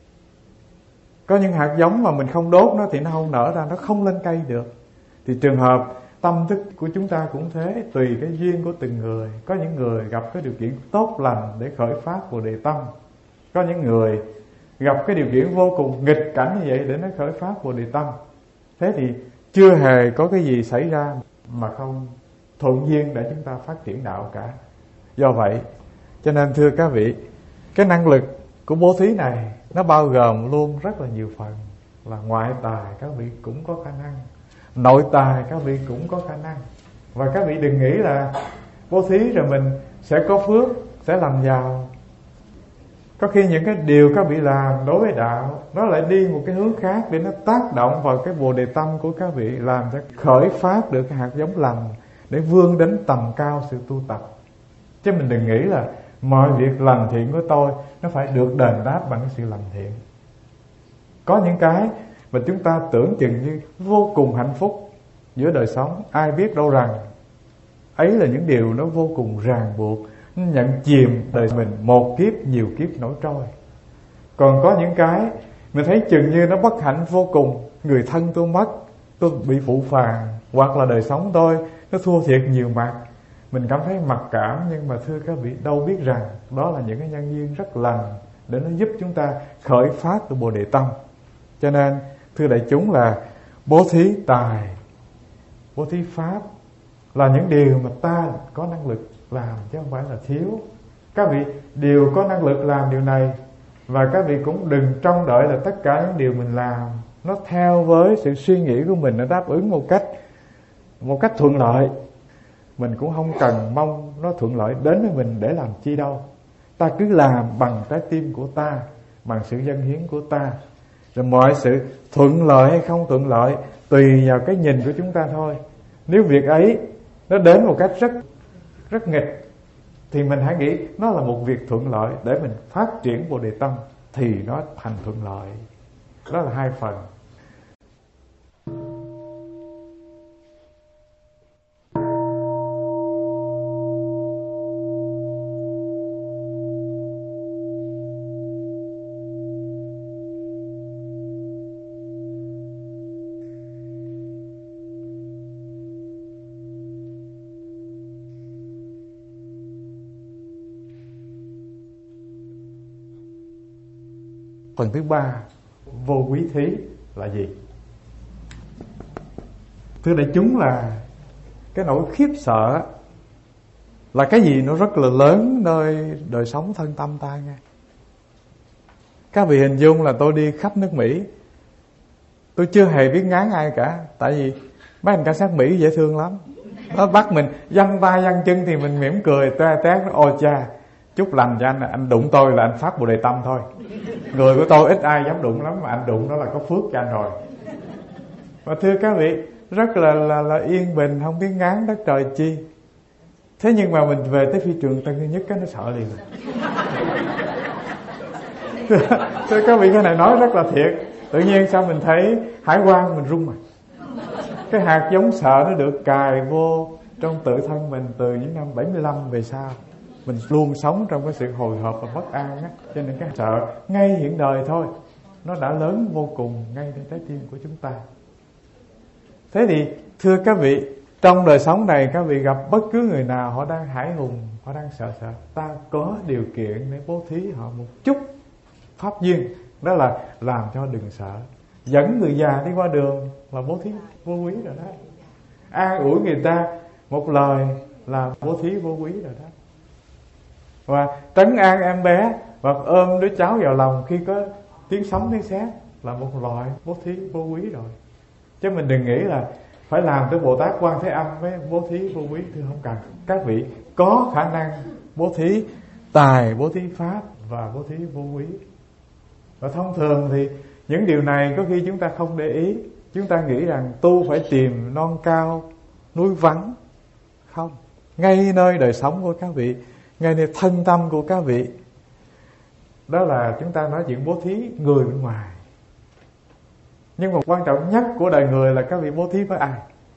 Có những hạt giống mà mình không đốt nó thì nó không nở ra, nó không lên cây được. Thì trường hợp tâm thức của chúng ta cũng thế, tùy cái duyên của từng người. Có những người gặp cái điều kiện tốt lành để khởi phát Bồ Đề tâm. Có những người gặp cái điều kiện vô cùng nghịch cảnh như vậy để nó khởi phát Bồ Đề tâm. Thế thì chưa hề có cái gì xảy ra mà không thuận duyên để chúng ta phát triển đạo cả. Do vậy cho nên thưa các vị, cái năng lực của bố thí này nó bao gồm luôn rất là nhiều phần. Là ngoại tài các vị cũng có khả năng, nội tài các vị cũng có khả năng. Và các vị đừng nghĩ là bố thí rồi mình sẽ có phước, sẽ làm giàu. Có khi những cái điều các vị làm đối với đạo nó lại đi một cái hướng khác để nó tác động vào cái Bồ Đề tâm của các vị, làm cho khởi phát được cái hạt giống lành để vươn đến tầm cao sự tu tập. Chứ mình đừng nghĩ là mọi việc lành thiện của tôi nó phải được đền đáp bằng cái sự lành thiện. Có những cái mà chúng ta tưởng chừng như vô cùng hạnh phúc giữa đời sống, ai biết đâu rằng ấy là những điều nó vô cùng ràng buộc, nó nhận chìm đời mình một kiếp nhiều kiếp nổi trôi. Còn có những cái mình thấy chừng như nó bất hạnh vô cùng, người thân tôi mất, tôi bị phụ phàng, hoặc là đời sống tôi nó thua thiệt nhiều mặt, mình cảm thấy mặc cảm. Nhưng mà thưa các vị, đâu biết rằng đó là những cái nhân duyên rất lành để nó giúp chúng ta khởi phát từ Bồ Đề tâm. Cho nên thưa đại chúng là bố thí tài, bố thí pháp là những điều mà ta có năng lực làm chứ không phải là thiếu. Các vị đều có năng lực làm điều này. Và các vị cũng đừng trông đợi là tất cả những điều mình làm nó theo với sự suy nghĩ của mình, nó đáp ứng một cách một cách thuận lợi. Mình cũng không cần mong nó thuận lợi đến với mình để làm chi đâu. Ta cứ làm bằng trái tim của ta, bằng sự dâng hiến của ta. Rồi mọi sự thuận lợi hay không thuận lợi tùy vào cái nhìn của chúng ta thôi. Nếu việc ấy nó đến một cách rất rất nghịch thì mình hãy nghĩ nó là một việc thuận lợi để mình phát triển Bồ Đề tâm, thì nó thành thuận lợi. Đó là hai phần. Phần thứ ba, vô quý thí là gì? Thưa đại chúng, là cái nỗi khiếp sợ là cái gì nó rất là lớn nơi đời sống thân tâm ta nghe. Các vị hình dung là tôi đi khắp nước Mỹ, tôi chưa hề biết ngán ai cả. Tại vì mấy anh cảnh sát Mỹ dễ thương lắm. Nó bắt mình giăng tay giăng chân thì mình mỉm cười toe tét, ôi cha, chúc lành cho anh, anh đụng tôi là anh phát Bồ Đề Tâm thôi. Người của tôi ít ai dám đụng lắm, mà anh đụng đó là có phước cho anh rồi. Và thưa các vị, rất là, là, là yên bình, không biết ngán đất trời chi. Thế nhưng mà mình về tới phi trường Tân Sơn Nhất cái nó sợ liền. thưa, thưa các vị, cái này nói rất là thiệt. Tự nhiên sao mình thấy hải quan mình run mà. Cái hạt giống sợ nó được cài vô trong tự thân mình từ những năm bảy mươi lăm về sau. Mình luôn sống trong cái sự hồi hộp và bất an á, cho nên cái sợ ngay hiện đời thôi nó đã lớn vô cùng ngay trên trái tim của chúng ta. Thế thì thưa các vị, trong đời sống này các vị gặp bất cứ người nào họ đang hãi hùng, họ đang sợ sợ, ta có điều kiện để bố thí họ một chút pháp duyên, đó là làm cho đừng sợ. Dẫn người già đi qua đường là bố thí vô quý rồi đó. An ủi người ta một lời là bố thí vô quý rồi đó. Và trấn an em bé hoặc ôm đứa cháu vào lòng khi có tiếng sấm tiếng sét là một loại bố thí vô quý rồi. Chứ mình đừng nghĩ là phải làm tới Bồ Tát Quan Thế Âm mới bố thí vô quý. Thưa không cần. Các vị có khả năng bố thí tài, bố thí pháp và bố thí vô quý. Và thông thường thì những điều này có khi chúng ta không để ý. Chúng ta nghĩ rằng tu phải tìm non cao núi vắng. Không. Ngay nơi đời sống của các vị, ngay nơi thân tâm của các vị, đó là chúng ta nói chuyện bố thí người bên ngoài. Nhưng mà quan trọng nhất của đời người là các vị bố thí với ai?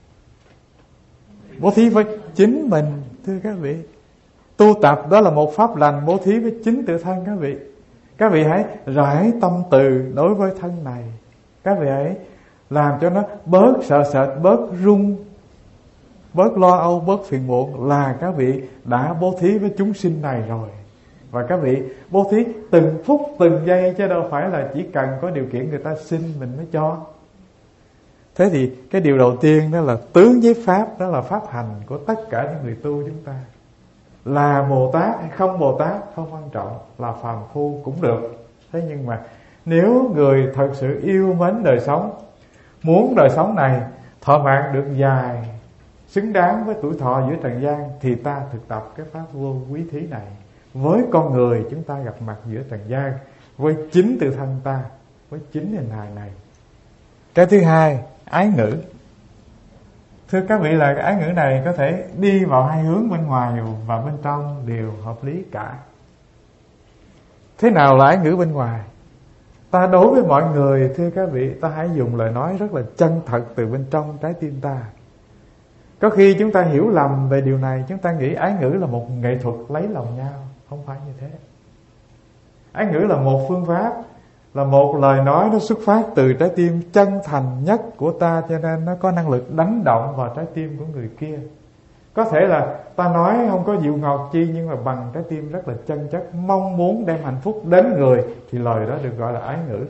Bố thí với chính mình. Thưa các vị, tu tập đó là một pháp lành, bố thí với chính tự thân các vị. Các vị hãy rải tâm từ đối với thân này. Các vị hãy làm cho nó bớt sợ sệt, bớt run, bớt lo âu, bớt phiền muộn, là các vị đã bố thí với chúng sinh này rồi. Và các vị bố thí từng phút từng giây, chứ đâu phải là chỉ cần có điều kiện người ta xin mình mới cho. Thế thì cái điều đầu tiên đó là tướng với pháp, đó là pháp hành của tất cả những người tu chúng ta. Là Bồ Tát hay không Bồ Tát không quan trọng, là phàm phu cũng được. Thế nhưng mà nếu người thật sự yêu mến đời sống, muốn đời sống này thọ mạng được dài, xứng đáng với tuổi thọ giữa trần gian, thì ta thực tập cái pháp vô quý thí này với con người chúng ta gặp mặt giữa trần gian, với chính tự thân ta, với chính hình hài này. Cái thứ hai, ái ngữ. Thưa các vị, là cái ái ngữ này có thể đi vào hai hướng, bên ngoài và bên trong đều hợp lý cả. Thế nào là ái ngữ bên ngoài? Ta đối với mọi người, thưa các vị, ta hãy dùng lời nói rất là chân thật từ bên trong trái tim ta. Có khi chúng ta hiểu lầm về điều này, chúng ta nghĩ ái ngữ là một nghệ thuật lấy lòng nhau. Không phải như thế. Ái ngữ là một phương pháp, là một lời nói nó xuất phát từ trái tim chân thành nhất của ta, cho nên nó có năng lực đánh động vào trái tim của người kia. Có thể là ta nói không có dịu ngọt chi, nhưng mà bằng trái tim rất là chân chất, mong muốn đem hạnh phúc đến người, thì lời đó được gọi là ái ngữ.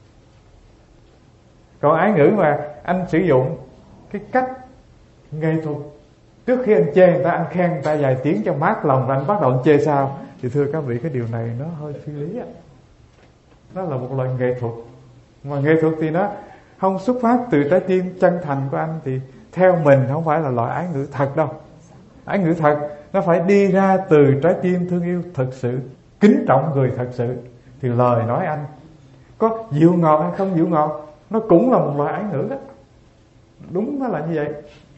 Còn ái ngữ mà anh sử dụng cái cách nghệ thuật, trước khi anh chê người ta, anh khen người ta vài tiếng cho mát lòng, và anh bắt đầu anh chê sao, thì thưa các vị, cái điều này nó hơi phi lý á. Nó là một loại nghệ thuật, mà nghệ thuật thì nó không xuất phát từ trái tim chân thành của anh, thì theo mình không phải là loại ái ngữ thật đâu. Ái ngữ thật nó phải đi ra từ trái tim thương yêu thật sự, kính trọng người thật sự, thì lời nói anh có dịu ngọt hay không dịu ngọt, nó cũng là một loại ái ngữ đó. Đúng nó là như vậy.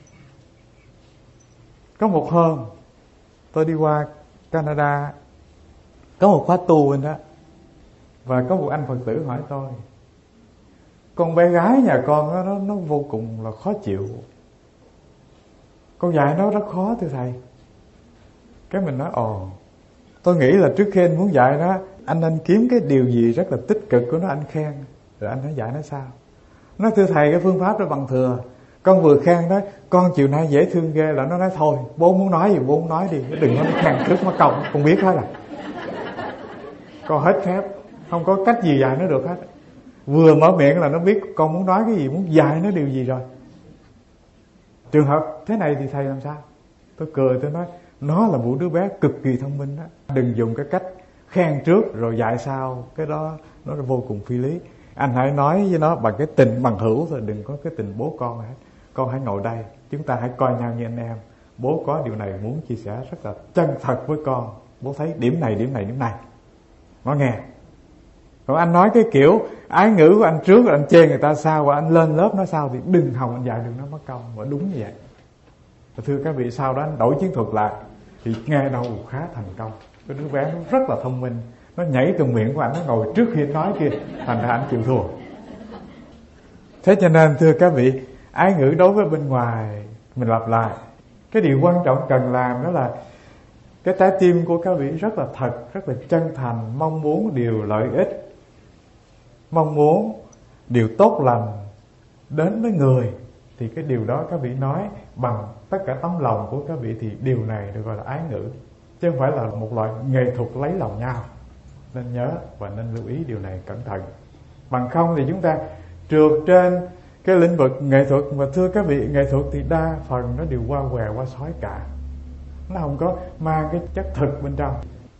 Có một hôm tôi đi qua Canada, có một khóa tu bên đó, và có một anh Phật tử hỏi tôi, con bé gái nhà con đó, nó, nó vô cùng là khó chịu, con dạy nó rất khó thưa thầy. Cái mình nói ồ, tôi nghĩ là trước khi anh muốn dạy nó, anh nên kiếm cái điều gì rất là tích cực của nó, anh khen, rồi anh hãy dạy nó sao. Nói thưa thầy, cái phương pháp đó bằng thừa. Con vừa khen đó, con chiều nay dễ thương ghê, là nó nói thôi, bố muốn nói gì bố muốn nói đi, đừng có khen trước mất công, con biết hết à. Con hết phép. Không có cách gì dạy nó được hết. Vừa mở miệng là nó biết con muốn nói cái gì, muốn dạy nó điều gì rồi. Trường hợp thế này thì thầy làm sao? Tôi cười, tôi nói nó là một đứa bé cực kỳ thông minh đó. Đừng dùng cái cách khen trước rồi dạy sau, cái đó nó vô cùng phi lý. Anh hãy nói với nó bằng cái tình bằng hữu thôi, đừng có cái tình bố con hết. Con hãy ngồi đây, chúng ta hãy coi nhau như anh em. Bố có điều này muốn chia sẻ rất là chân thật với con. Bố thấy điểm này, điểm này, điểm này. Nó nghe. Còn anh nói cái kiểu ái ngữ của anh trước rồi anh chê người ta sao, và anh lên lớp nói sao thì đừng hòng anh dạy được nó mất công. Và đúng như vậy. Và thưa các vị, sau đó anh đổi chiến thuật lại thì nghe đâu khá thành công. Cái đứa bé nó rất là thông minh, nó nhảy từ miệng của anh, nó ngồi trước khi anh nói kia, thành ra anh chịu thua. Thế cho nên thưa các vị, ái ngữ đối với bên ngoài, mình lặp lại, cái điều quan trọng cần làm đó là cái trái tim của các vị rất là thật, rất là chân thành, mong muốn điều lợi ích, mong muốn điều tốt lành đến với người, thì cái điều đó các vị nói bằng tất cả tấm lòng của các vị, thì điều này được gọi là ái ngữ, chứ không phải là một loại nghệ thuật lấy lòng nhau. Nên nhớ và nên lưu ý điều này cẩn thận. Bằng không thì chúng ta trượt trên cái lĩnh vực nghệ thuật. Và thưa các vị, nghệ thuật thì đa phần nó đều qua què qua sói cả, nó không có mang cái chất thực bên trong.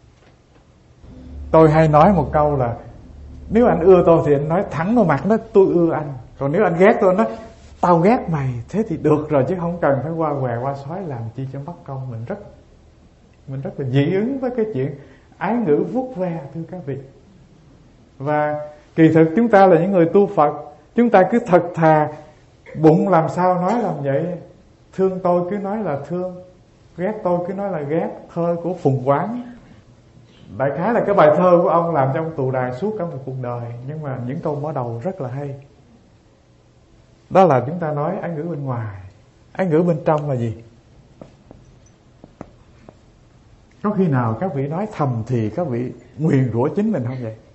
Tôi hay nói một câu là nếu anh ưa tôi thì anh nói thẳng vào mặt nó tôi ưa anh. Còn nếu anh ghét tôi, anh nói tao ghét mày. Thế thì được rồi, chứ không cần phải qua què qua sói làm chi cho mất công. Mình rất Mình rất là dị ứng với cái chuyện ái ngữ vuốt ve, thưa các vị. Và kỳ thực chúng ta là những người tu Phật, chúng ta cứ thật thà, bụng làm sao nói làm vậy. Thương tôi cứ nói là thương, ghét tôi cứ nói là ghét. Thơ của Phùng Quán, đại khái là cái bài thơ của ông làm trong tù đài suốt cả một cuộc đời, nhưng mà những câu mở đầu rất là hay. Đó là chúng ta nói ái ngữ bên ngoài. Ái ngữ bên trong là gì? Có khi nào các vị nói thầm thì các vị nguyền rủa chính mình không vậy?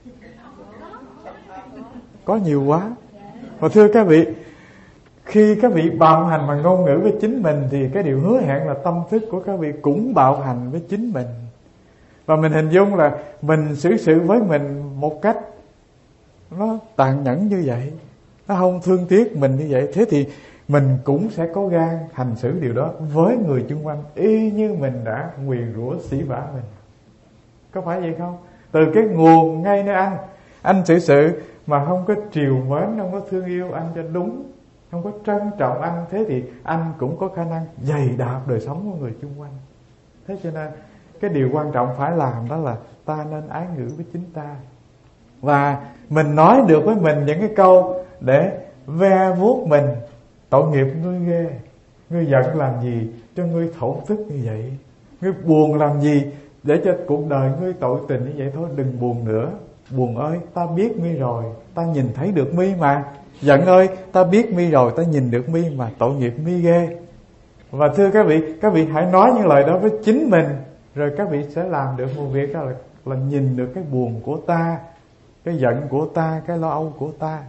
Có nhiều quá. Và thưa các vị, khi các vị bạo hành bằng ngôn ngữ với chính mình thì cái điều hứa hẹn là tâm thức của các vị cũng bạo hành với chính mình. Và mình hình dung là mình xử sự với mình một cách nó tàn nhẫn như vậy, nó không thương tiếc mình như vậy. Thế thì mình cũng sẽ có gan hành xử điều đó với người chung quanh, y như mình đã nguyền rủa xỉ vả mình. Có phải vậy không? Từ cái nguồn ngay nơi anh, anh xử sự mà không có trìu mến, không có thương yêu anh cho đúng, không có trân trọng anh, thế thì anh cũng có khả năng dày đạp đời sống của người chung quanh. Thế cho nên cái điều quan trọng phải làm đó là ta nên ái ngữ với chính ta. Và mình nói được với mình những cái câu để ve vuốt mình. Tội nghiệp ngươi ghê, ngươi giận làm gì cho ngươi thổn thức như vậy, ngươi buồn làm gì để cho cuộc đời ngươi tội tình như vậy. Thôi đừng buồn nữa. Buồn ơi, ta biết mi rồi, ta nhìn thấy được mi mà. Giận ơi, ta biết mi rồi, ta nhìn được mi mà. Tội nghiệp mi ghê. Và thưa các vị, các vị hãy nói những lời đó với chính mình, rồi các vị sẽ làm được một việc, đó là, là nhìn được cái buồn của ta, cái giận của ta, cái lo âu của ta.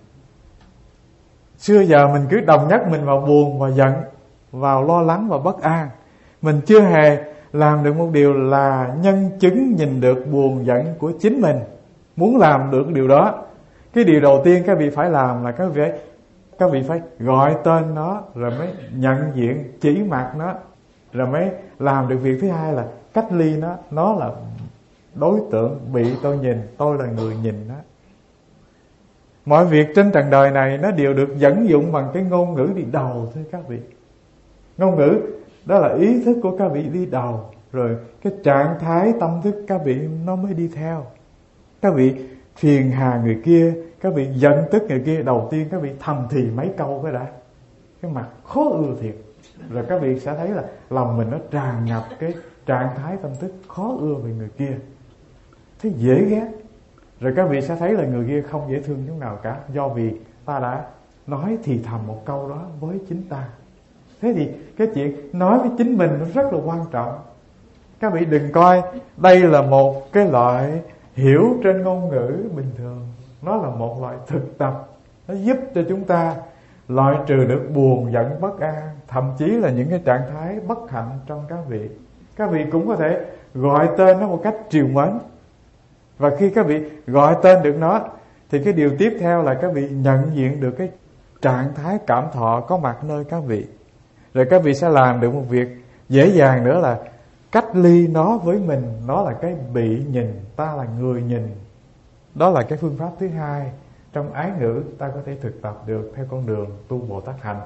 Xưa giờ mình cứ đồng nhất mình vào buồn và giận, vào lo lắng và bất an. Mình chưa hề làm được một điều là nhân chứng nhìn được buồn giận của chính mình. Muốn làm được điều đó, cái điều đầu tiên các vị phải làm là các vị các vị phải gọi tên nó, rồi mới nhận diện chỉ mặt nó, rồi mới làm được việc thứ hai là cách ly nó. Nó là đối tượng bị tôi nhìn, tôi là người nhìn nó. Mọi việc trên trần đời này nó đều được dẫn dụng bằng cái ngôn ngữ đi đầu, thưa các vị. Ngôn ngữ đó là ý thức của các vị đi đầu, rồi cái trạng thái tâm thức các vị nó mới đi theo. Các vị phiền hà người kia, các vị giận tức người kia, đầu tiên các vị thầm thì mấy câu cái đã, cái mặt khó ưa thiệt, rồi các vị sẽ thấy là lòng mình nó tràn ngập cái trạng thái tâm thức khó ưa về người kia, thế dễ ghét. Rồi các vị sẽ thấy là người kia không dễ thương chút nào cả, do vì ta đã nói thì thầm một câu đó với chính ta. Thế thì cái chuyện nói với chính mình nó rất là quan trọng. Các vị đừng coi đây là một cái loại hiểu trên ngôn ngữ bình thường. Nó là một loại thực tập. Nó giúp cho chúng ta loại trừ được buồn, giận, bất an, thậm chí là những cái trạng thái bất hạnh trong các vị. Các vị cũng có thể gọi tên nó một cách trìu mến. Và khi các vị gọi tên được nó thì cái điều tiếp theo là các vị nhận diện được cái trạng thái cảm thọ có mặt nơi các vị. Rồi các vị sẽ làm được một việc dễ dàng nữa là cách ly nó với mình. Nó là cái bị nhìn, ta là người nhìn. Đó là cái phương pháp thứ hai trong ái ngữ ta có thể thực tập được theo con đường tu Bồ Tát hạnh.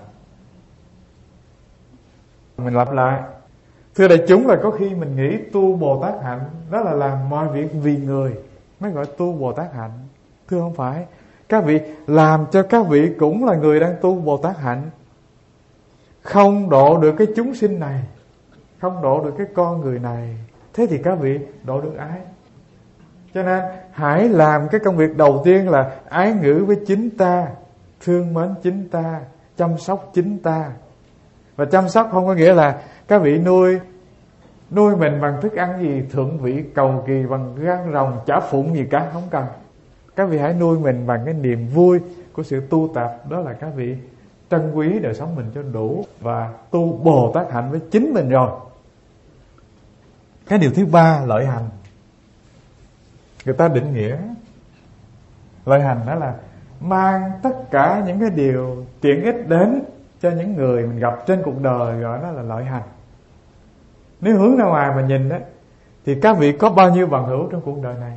Mình lặp lại. Thưa đại chúng, là có khi mình nghĩ tu Bồ Tát hạnh đó là làm mọi việc vì người mới gọi tu Bồ Tát hạnh. Thưa không phải. Các vị làm cho các vị cũng là người đang tu Bồ Tát hạnh. Không độ được cái chúng sinh này, không độ được cái con người này, thế thì các vị độ được ai? Cho nên hãy làm cái công việc đầu tiên là ái ngữ với chính ta, thương mến chính ta, chăm sóc chính ta. Và chăm sóc không có nghĩa là các vị nuôi nuôi mình bằng thức ăn gì thượng vị cầu kỳ, bằng gan rồng chả phụng gì cả, không cần. Các vị hãy nuôi mình bằng cái niềm vui của sự tu tập. Đó là các vị trân quý đời sống mình cho đủ và tu Bồ Tát hạnh với chính mình rồi. Cái điều thứ ba, lợi hành. Người ta định nghĩa lợi hành đó là mang tất cả những cái điều tiện ích đến cho những người mình gặp trên cuộc đời, gọi đó là lợi hành. Nếu hướng ra ngoài mà nhìn đó, thì các vị có bao nhiêu bằng hữu trong cuộc đời này?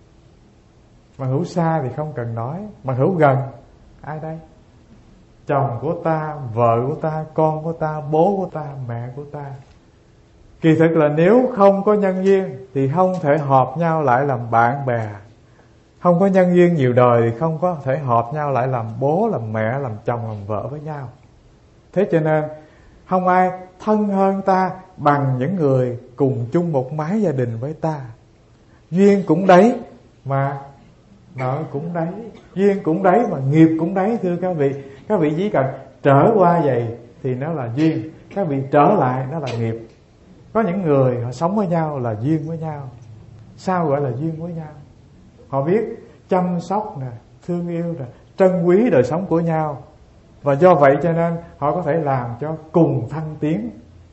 Bằng hữu xa thì không cần nói, bằng hữu gần ai đây? Chồng của ta, vợ của ta, con của ta, bố của ta, mẹ của ta. Kỳ thực là nếu không có nhân duyên thì không thể hợp nhau lại làm bạn bè. Không có nhân duyên nhiều đời thì không có thể hợp nhau lại làm bố, làm mẹ, làm chồng, làm vợ với nhau. Thế cho nên không ai thân hơn ta bằng những người cùng chung một mái gia đình với ta. Duyên cũng đấy mà nợ cũng đấy, duyên cũng đấy mà nghiệp cũng đấy. Thưa các vị, các vị chỉ cần trở qua vậy thì nó là duyên, các vị trở lại nó là nghiệp. Có những người họ sống với nhau là duyên với nhau. Sao gọi là duyên với nhau? Họ biết chăm sóc nè, thương yêu nè, trân quý đời sống của nhau. Và do vậy cho nên họ có thể làm cho cùng thăng tiến.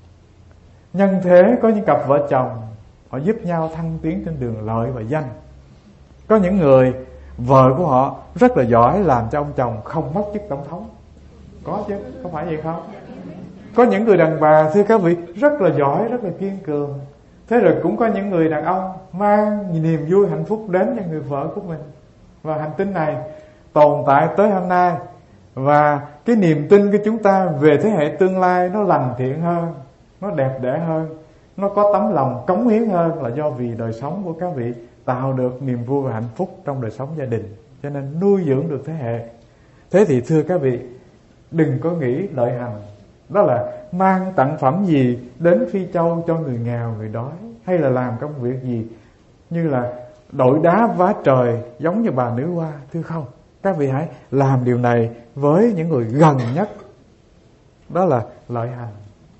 Nhân thế có những cặp vợ chồng họ giúp nhau thăng tiến trên đường lợi và danh. Có những người vợ của họ rất là giỏi làm cho ông chồng không mất chức tổng thống. Có chứ, không phải vậy không? Có những người đàn bà, thưa các vị, rất là giỏi, rất là kiên cường. Thế rồi cũng có những người đàn ông mang niềm vui hạnh phúc đến cho người vợ của mình. Và hành tinh này tồn tại tới hôm nay. Và cái niềm tin của chúng ta về thế hệ tương lai nó lành thiện hơn, nó đẹp đẽ hơn, nó có tấm lòng cống hiến hơn, là do vì đời sống của các vị tạo được niềm vui và hạnh phúc trong đời sống gia đình, cho nên nuôi dưỡng được thế hệ. Thế thì thưa các vị, đừng có nghĩ lợi hành đó là mang tặng phẩm gì đến Phi Châu cho người nghèo, người đói, hay là làm công việc gì như là đội đá vá trời giống như bà nữ hoa. Thưa không, các vị hãy làm điều này với những người gần nhất. Đó là lợi hành.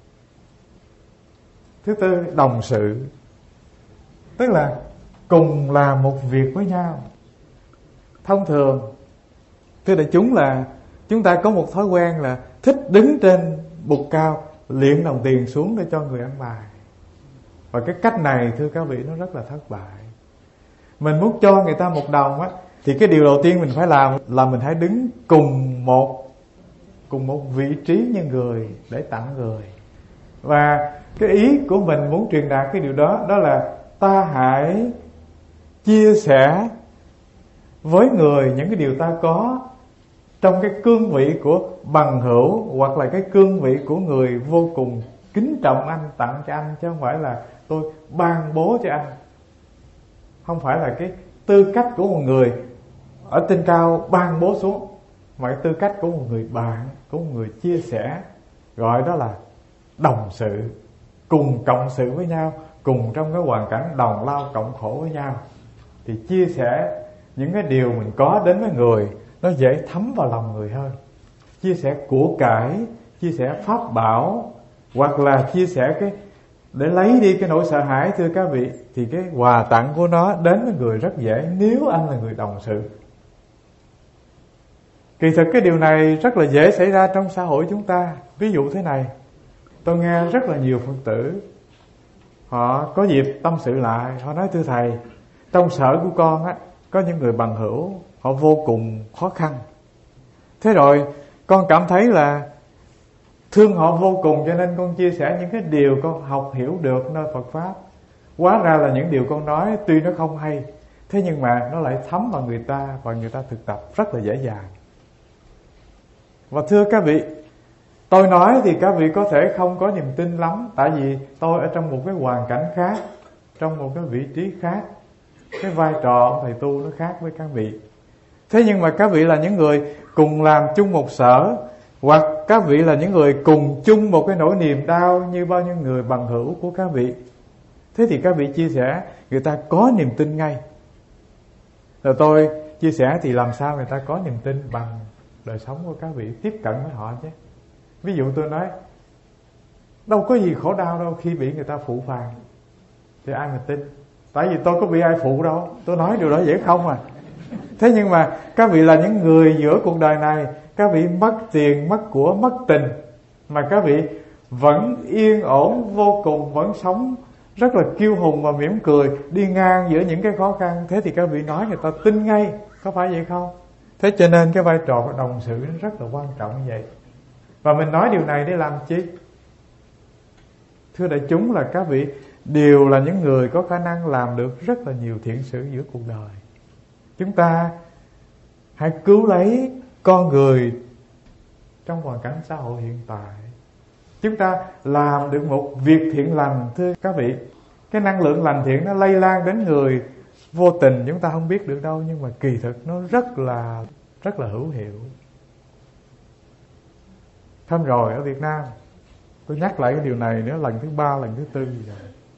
Thứ tư, đồng sự. Tức là cùng làm một việc với nhau. Thông thường, thưa đại chúng, là chúng ta có một thói quen là thích đứng trên bục cao liệng đồng tiền xuống để cho người ăn bài. Và cái cách này thưa các vị nó rất là thất bại. Mình muốn cho người ta một đồng á, thì cái điều đầu tiên mình phải làm là mình hãy đứng cùng một cùng một vị trí như người để tặng người. Và cái ý của mình muốn truyền đạt cái điều đó, đó là ta hãy chia sẻ với người những cái điều ta có trong cái cương vị của bằng hữu, hoặc là cái cương vị của người vô cùng kính trọng anh, tặng cho anh, chứ không phải là tôi ban bố cho anh. Không phải là cái tư cách của một người ở trên cao ban bố xuống, mà cái tư cách của một người bạn, của một người chia sẻ, gọi đó là đồng sự, cùng cộng sự với nhau, cùng trong cái hoàn cảnh đồng lao cộng khổ với nhau. Thì chia sẻ những cái điều mình có đến với người, nó dễ thấm vào lòng người hơn. Chia sẻ của cải, chia sẻ pháp bảo, hoặc là chia sẻ cái để lấy đi cái nỗi sợ hãi, thưa các vị, thì cái quà tặng của nó đến với người rất dễ nếu anh là người đồng sự. Kỳ thực cái điều này rất là dễ xảy ra trong xã hội chúng ta. Ví dụ thế này, tôi nghe rất là nhiều Phật tử họ có dịp tâm sự lại, họ nói thưa thầy, trong sở của con á, có những người bằng hữu họ vô cùng khó khăn. Thế rồi con cảm thấy là thương họ vô cùng, cho nên con chia sẻ những cái điều con học hiểu được nơi Phật Pháp. Hóa ra là những điều con nói tuy nó không hay, thế nhưng mà nó lại thấm vào người ta, và người ta thực tập rất là dễ dàng. Và thưa các vị, tôi nói thì các vị có thể không có niềm tin lắm, tại vì tôi ở trong một cái hoàn cảnh khác, trong một cái vị trí khác, cái vai trò ông thầy tu nó khác với các vị. Thế nhưng mà các vị là những người cùng làm chung một sở, hoặc các vị là những người cùng chung một cái nỗi niềm đau như bao nhiêu người bằng hữu của các vị. Thế thì các vị chia sẻ, người ta có niềm tin ngay. Rồi tôi chia sẻ thì làm sao người ta có niềm tin bằng đời sống của các vị, tiếp cận với họ chứ. Ví dụ tôi nói đâu có gì khổ đau đâu khi bị người ta phụ phàng, thì ai mà tin. Tại vì tôi có bị ai phụ đâu, tôi nói điều đó dễ không à. Thế nhưng mà các vị là những người giữa cuộc đời này, các vị mất tiền, mất của, mất tình, mà các vị vẫn yên ổn vô cùng, vẫn sống rất là kiêu hùng và mỉm cười, đi ngang giữa những cái khó khăn. Thế thì các vị nói người ta tin ngay, có phải vậy không? Thế cho nên cái vai trò của đồng sự nó rất là quan trọng như vậy. Và mình nói điều này để làm chi? Thưa đại chúng, là các vị đều là những người có khả năng làm được rất là nhiều thiện sự giữa cuộc đời. Chúng ta hãy cứu lấy con người trong hoàn cảnh xã hội hiện tại. Chúng ta làm được một việc thiện lành, thưa các vị. Cái năng lượng lành thiện nó lây lan đến người vô tình, chúng ta không biết được đâu, nhưng mà kỳ thực nó rất là rất là hữu hiệu. Hôm rồi ở Việt Nam, tôi nhắc lại cái điều này nữa lần thứ ba, lần thứ tư rồi.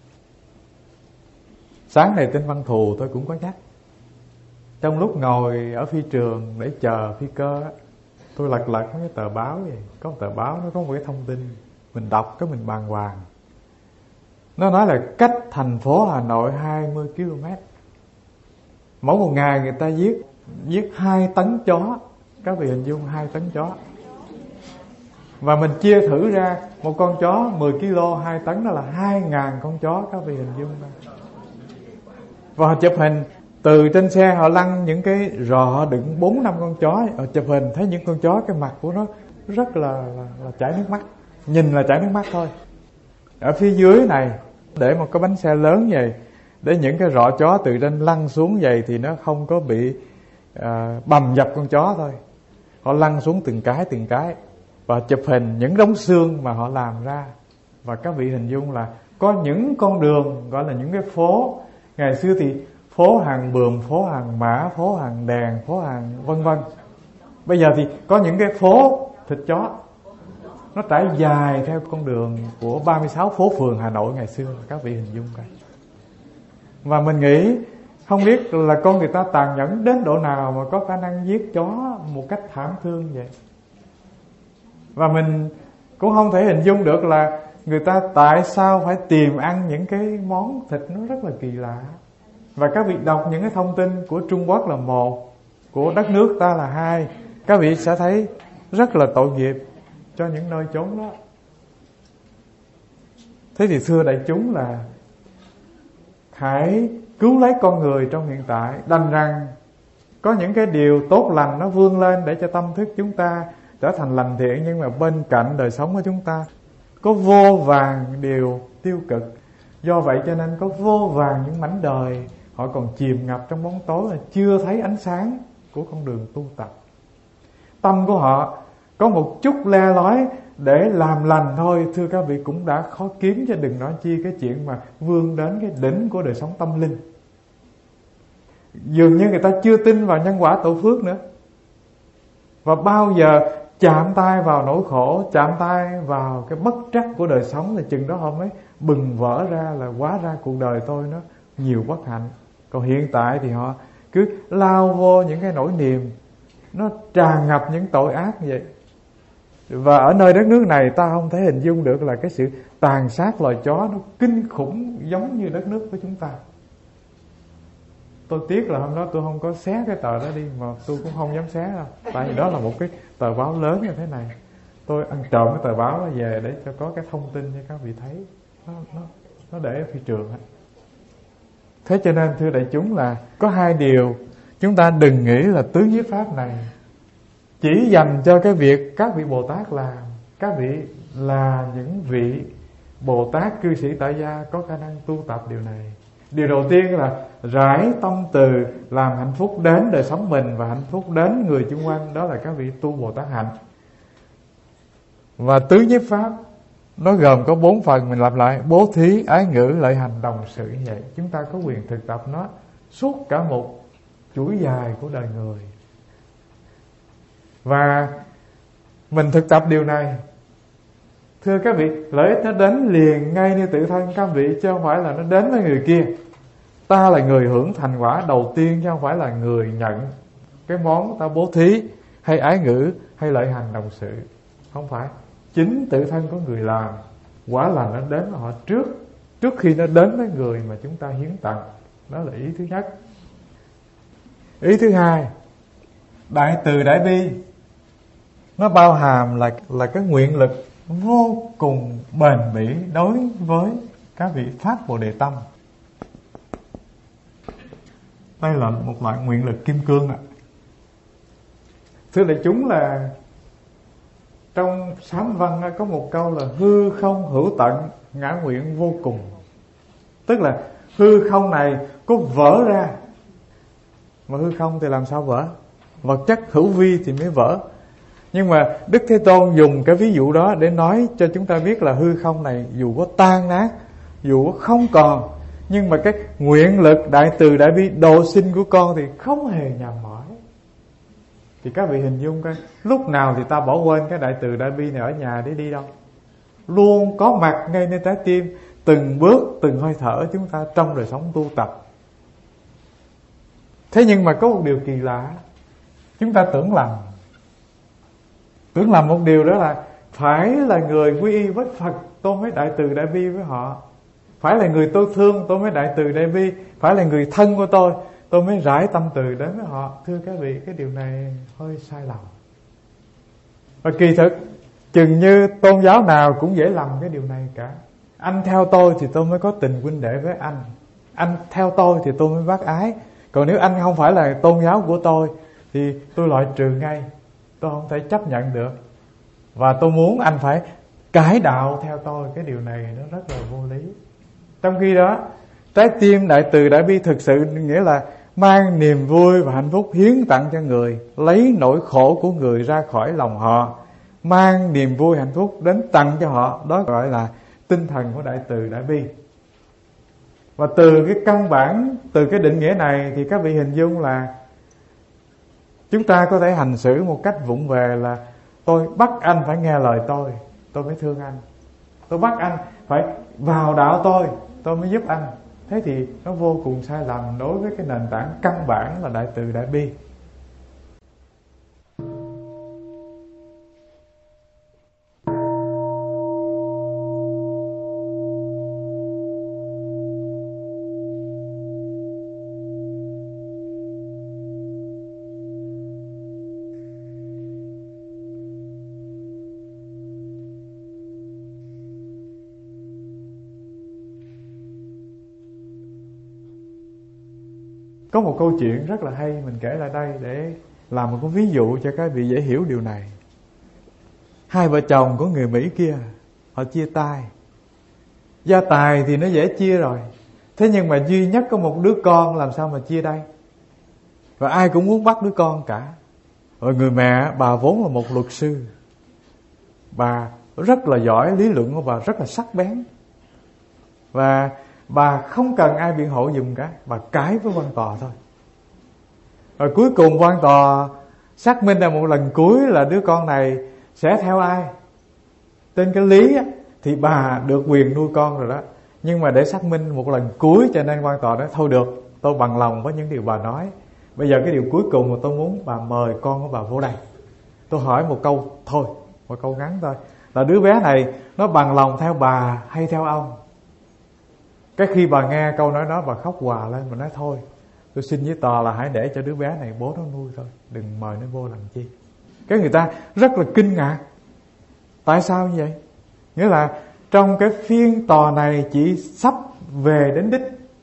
Sáng này trên Văn Thù tôi cũng có nhắc. Trong lúc ngồi ở phi trường để chờ phi cơ, tôi lật lật mấy cái tờ báo vậy. Có một tờ báo nó có một cái thông tin, mình đọc cái mình bàng hoàng. Nó nói là cách thành phố Hà Nội hai mươi ki lô mét, mỗi một ngày người ta giết giết hai tấn chó. Các vị hình dung hai tấn chó. Và mình chia thử ra, một con chó mười ki lô, hai tấn, đó là hai ngàn con chó. Các vị hình dung ra. Và họ chụp hình, từ trên xe họ lăn những cái rọ đựng bốn năm con chó. Họ chụp hình thấy những con chó, cái mặt của nó rất là, là, là chảy nước mắt. Nhìn là chảy nước mắt thôi. Ở phía dưới này để một cái bánh xe lớn vậy, để những cái rọ chó từ trên lăn xuống vậy thì nó không có bị à, bầm dập con chó thôi. Họ lăn xuống từng cái từng cái và chụp hình những đống xương mà họ làm ra. Và các vị hình dung là có những con đường gọi là những cái phố. Ngày xưa thì phố hàng Bườm, phố hàng Mã, phố hàng Đèn, phố hàng vân vân. Bây giờ thì có những cái phố thịt chó, nó trải dài theo con đường của ba mươi sáu phố phường Hà Nội ngày xưa. Các vị hình dung coi. Và mình nghĩ không biết là con người ta tàn nhẫn đến độ nào mà có khả năng giết chó một cách thảm thương vậy. Và mình cũng không thể hình dung được là người ta tại sao phải tìm ăn những cái món thịt nó rất là kỳ lạ. Và các vị đọc những cái thông tin của Trung Quốc là một, của đất nước ta là hai, các vị sẽ thấy rất là tội nghiệp cho những nơi chốn đó. Thế thì thưa đại chúng là hãy cứu lấy con người trong hiện tại. Đành rằng có những cái điều tốt lành nó vươn lên để cho tâm thức chúng ta trở thành lành thiện, nhưng mà bên cạnh đời sống của chúng ta có vô vàn điều tiêu cực. Do vậy cho nên có vô vàn những mảnh đời họ còn chìm ngập trong bóng tối, là chưa thấy ánh sáng của con đường tu tập. Tâm của họ có một chút le lói để làm lành thôi, thưa các vị, cũng đã khó kiếm, cho đừng nói chi cái chuyện mà vươn đến cái đỉnh của đời sống tâm linh. Dường như người ta chưa tin vào nhân quả tổ phước nữa. Và bao giờ chạm tay vào nỗi khổ, chạm tay vào cái bất trắc của đời sống, là chừng đó họ mới bừng vỡ ra là hóa ra cuộc đời tôi nó nhiều bất hạnh. Còn hiện tại thì họ cứ lao vô những cái nỗi niềm, nó tràn ngập những tội ác vậy. Và ở nơi đất nước này ta không thể hình dung được là cái sự tàn sát loài chó nó kinh khủng giống như đất nước của chúng ta. Tôi tiếc là hôm đó tôi không có xé cái tờ đó đi, mà tôi cũng không dám xé đâu. Tại vì đó là một cái tờ báo lớn như thế này. Tôi ăn trộm cái tờ báo đó về để cho có cái thông tin cho các vị thấy. Nó, nó, nó để ở phi trường. Thế cho nên thưa đại chúng là có hai điều chúng ta đừng nghĩ là tứ nhiếp pháp này chỉ dành cho cái việc các vị Bồ Tát làm. Các vị là những vị Bồ Tát cư sĩ tại gia có khả năng tu tập điều này. Điều đầu tiên là rải tâm từ làm hạnh phúc đến đời sống mình và hạnh phúc đến người chung quanh, đó là các vị tu Bồ Tát hạnh. Và tứ nhiếp pháp nó gồm có bốn phần, mình lặp lại: bố thí, ái ngữ, lợi hành, đồng sự. Như vậy chúng ta có quyền thực tập nó suốt cả một chuỗi dài của đời người. Và mình thực tập điều này, thưa các vị, lợi ích nó đến liền ngay như tự thân các vị, chứ không phải là nó đến với người kia. Ta là người hưởng thành quả đầu tiên, chứ không phải là người nhận cái món ta bố thí hay ái ngữ hay lợi hành đồng sự. Không phải, chính tự thân của người làm, quả là nó đến với họ trước, trước khi nó đến với người mà chúng ta hiến tặng. Đó là ý thứ nhất. Ý thứ hai, đại từ đại bi nó bao hàm là là cái nguyện lực vô cùng bền bỉ đối với các vị phát Bồ Đề tâm. Đây là một loại nguyện lực kim cương ạ. Thưa đại chúng, là trong Sám Văn có một câu là hư không hữu tận, ngã nguyện vô cùng. Tức là hư không này có vỡ ra, mà hư không thì làm sao vỡ? Vật chất hữu vi thì mới vỡ. Nhưng mà Đức Thế Tôn dùng cái ví dụ đó để nói cho chúng ta biết là hư không này dù có tan nát, dù có không còn, nhưng mà cái nguyện lực đại từ đại bi độ sinh của con thì không hề nhàm mỏi. Thì các vị hình dung coi, lúc nào thì ta bỏ quên cái đại từ đại bi này ở nhà để đi đâu? Luôn có mặt ngay nơi trái tim, từng bước, từng hơi thở chúng ta trong đời sống tu tập. Thế nhưng mà có một điều kỳ lạ, chúng ta tưởng lầm. Tưởng lầm một điều, đó là phải là người quy y với Phật tôi mới đại từ đại bi với họ, phải là người tôi thương tôi mới đại từ đại bi, phải là người thân của tôi tôi mới rải tâm từ đến với họ. Thưa các vị, cái điều này hơi sai lầm. Và kỳ thực chừng như tôn giáo nào cũng dễ lầm cái điều này cả. Anh theo tôi thì tôi mới có tình huynh đệ với anh, anh theo tôi thì tôi mới bác ái. Còn nếu anh không phải là tôn giáo của tôi thì tôi loại trừ ngay, tôi không thể chấp nhận được. Và tôi muốn anh phải cải đạo theo tôi. Cái điều này nó rất là vô lý. Trong khi đó, trái tim đại từ đại bi thực sự nghĩa là mang niềm vui và hạnh phúc hiến tặng cho người, lấy nỗi khổ của người ra khỏi lòng họ, mang niềm vui hạnh phúc đến tặng cho họ. Đó gọi là tinh thần của đại từ đại bi. Và từ cái căn bản, từ cái định nghĩa này thì các vị hình dung là chúng ta có thể hành xử một cách vụng về là tôi bắt anh phải nghe lời tôi, tôi mới thương anh. Tôi bắt anh phải vào đạo tôi, tôi mới giúp anh. Thế thì nó vô cùng sai lầm đối với cái nền tảng căn bản là đại từ đại bi. Có một câu chuyện rất là hay mình kể lại đây để làm một cái ví dụ cho các vị dễ hiểu điều này. Hai vợ chồng của người Mỹ kia, họ chia tay. Gia tài thì nó dễ chia rồi, thế nhưng mà duy nhất có một đứa con, làm sao mà chia đây? Và ai cũng muốn bắt đứa con cả. Rồi người mẹ, bà vốn là một luật sư, bà rất là giỏi, lý luận của bà rất là sắc bén, và bà không cần ai biện hộ giùm cả, bà cãi với quan tòa thôi. Rồi cuối cùng quan tòa xác minh ra một lần cuối là đứa con này sẽ theo ai. Trên cái lý á, thì bà được quyền nuôi con rồi đó, nhưng mà để xác minh một lần cuối cho nên quan tòa nói thôi được, tôi bằng lòng với những điều bà nói. Bây giờ cái điều cuối cùng mà tôi muốn bà mời con của bà vô đây. Tôi hỏi một câu thôi, một câu ngắn thôi, là đứa bé này nó bằng lòng theo bà hay theo ông? Cái khi bà nghe câu nói đó, bà khóc hòa lên, bà nói thôi, tôi xin với tòa là hãy để cho đứa bé này bố nó nuôi thôi, đừng mời nó vô làm chi. Cái người ta rất là kinh ngạc. Tại sao như vậy? Nghĩa là trong cái phiên tòa này chỉ sắp về đến đích,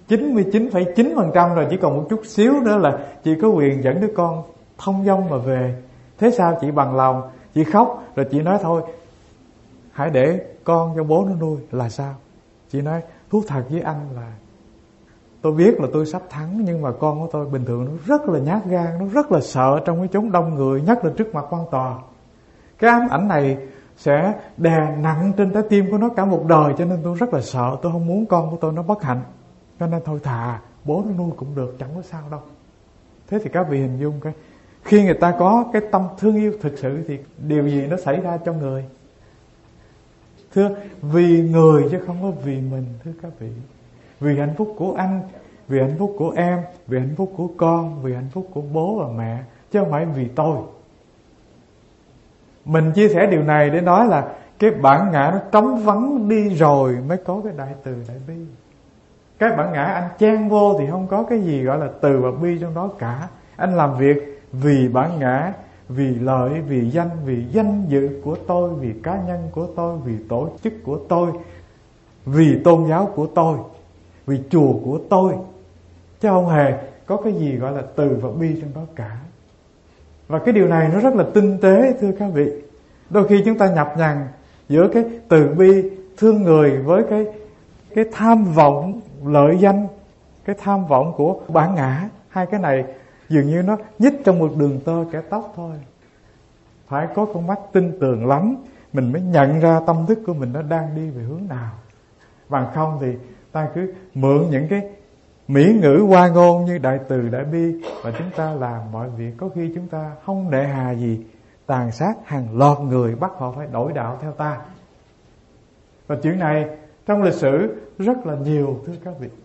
chín mươi chín phẩy chín phần trăm rồi, chỉ còn một chút xíu nữa là chị có quyền dẫn đứa con thông dong mà về. Thế sao chị bằng lòng? Chị khóc rồi chị nói thôi hãy để con cho bố nó nuôi. Là sao? Chị nói thú thật với anh là tôi biết là tôi sắp thắng, nhưng mà con của tôi bình thường nó rất là nhát gan, nó rất là sợ trong cái chốn đông người, nhất là trước mặt quan tòa. Cái ám ảnh này sẽ đè nặng trên trái tim của nó cả một đời, cho nên tôi rất là sợ. Tôi không muốn con của tôi nó bất hạnh, cho nên thôi thà bố nó nuôi cũng được, chẳng có sao đâu. Thế thì các vị hình dung cái khi người ta có cái tâm thương yêu thực sự thì điều gì nó xảy ra trong người? Thưa, vì người chứ không có vì mình, thưa các vị. Vì hạnh phúc của anh, vì hạnh phúc của em, vì hạnh phúc của con, vì hạnh phúc của bố và mẹ, chứ không phải vì tôi. Mình chia sẻ điều này để nói là cái bản ngã nó trống vắng đi rồi mới có cái đại từ đại bi. Cái bản ngã anh chen vô thì không có cái gì gọi là từ và bi trong đó cả. Anh làm việc vì bản ngã, vì lợi, vì danh, vì danh dự của tôi, vì cá nhân của tôi, vì tổ chức của tôi, vì tôn giáo của tôi, vì chùa của tôi, chứ không hề có cái gì gọi là từ và bi trong đó cả. Và cái điều này nó rất là tinh tế, thưa các vị. Đôi khi chúng ta nhập nhằng giữa cái từ bi thương người với cái cái tham vọng lợi danh, cái tham vọng của bản ngã. Hai cái này dường như nó nhích trong một đường tơ kẻ tóc thôi. Phải có con mắt tinh tường lắm mình mới nhận ra tâm thức của mình nó đang đi về hướng nào. Bằng không thì ta cứ mượn những cái mỹ ngữ hoa ngôn như đại từ đại bi và chúng ta làm mọi việc. Có khi chúng ta không nể hà gì tàn sát hàng loạt người, bắt họ phải đổi đạo theo ta. Và chuyện này trong lịch sử rất là nhiều, thưa các vị.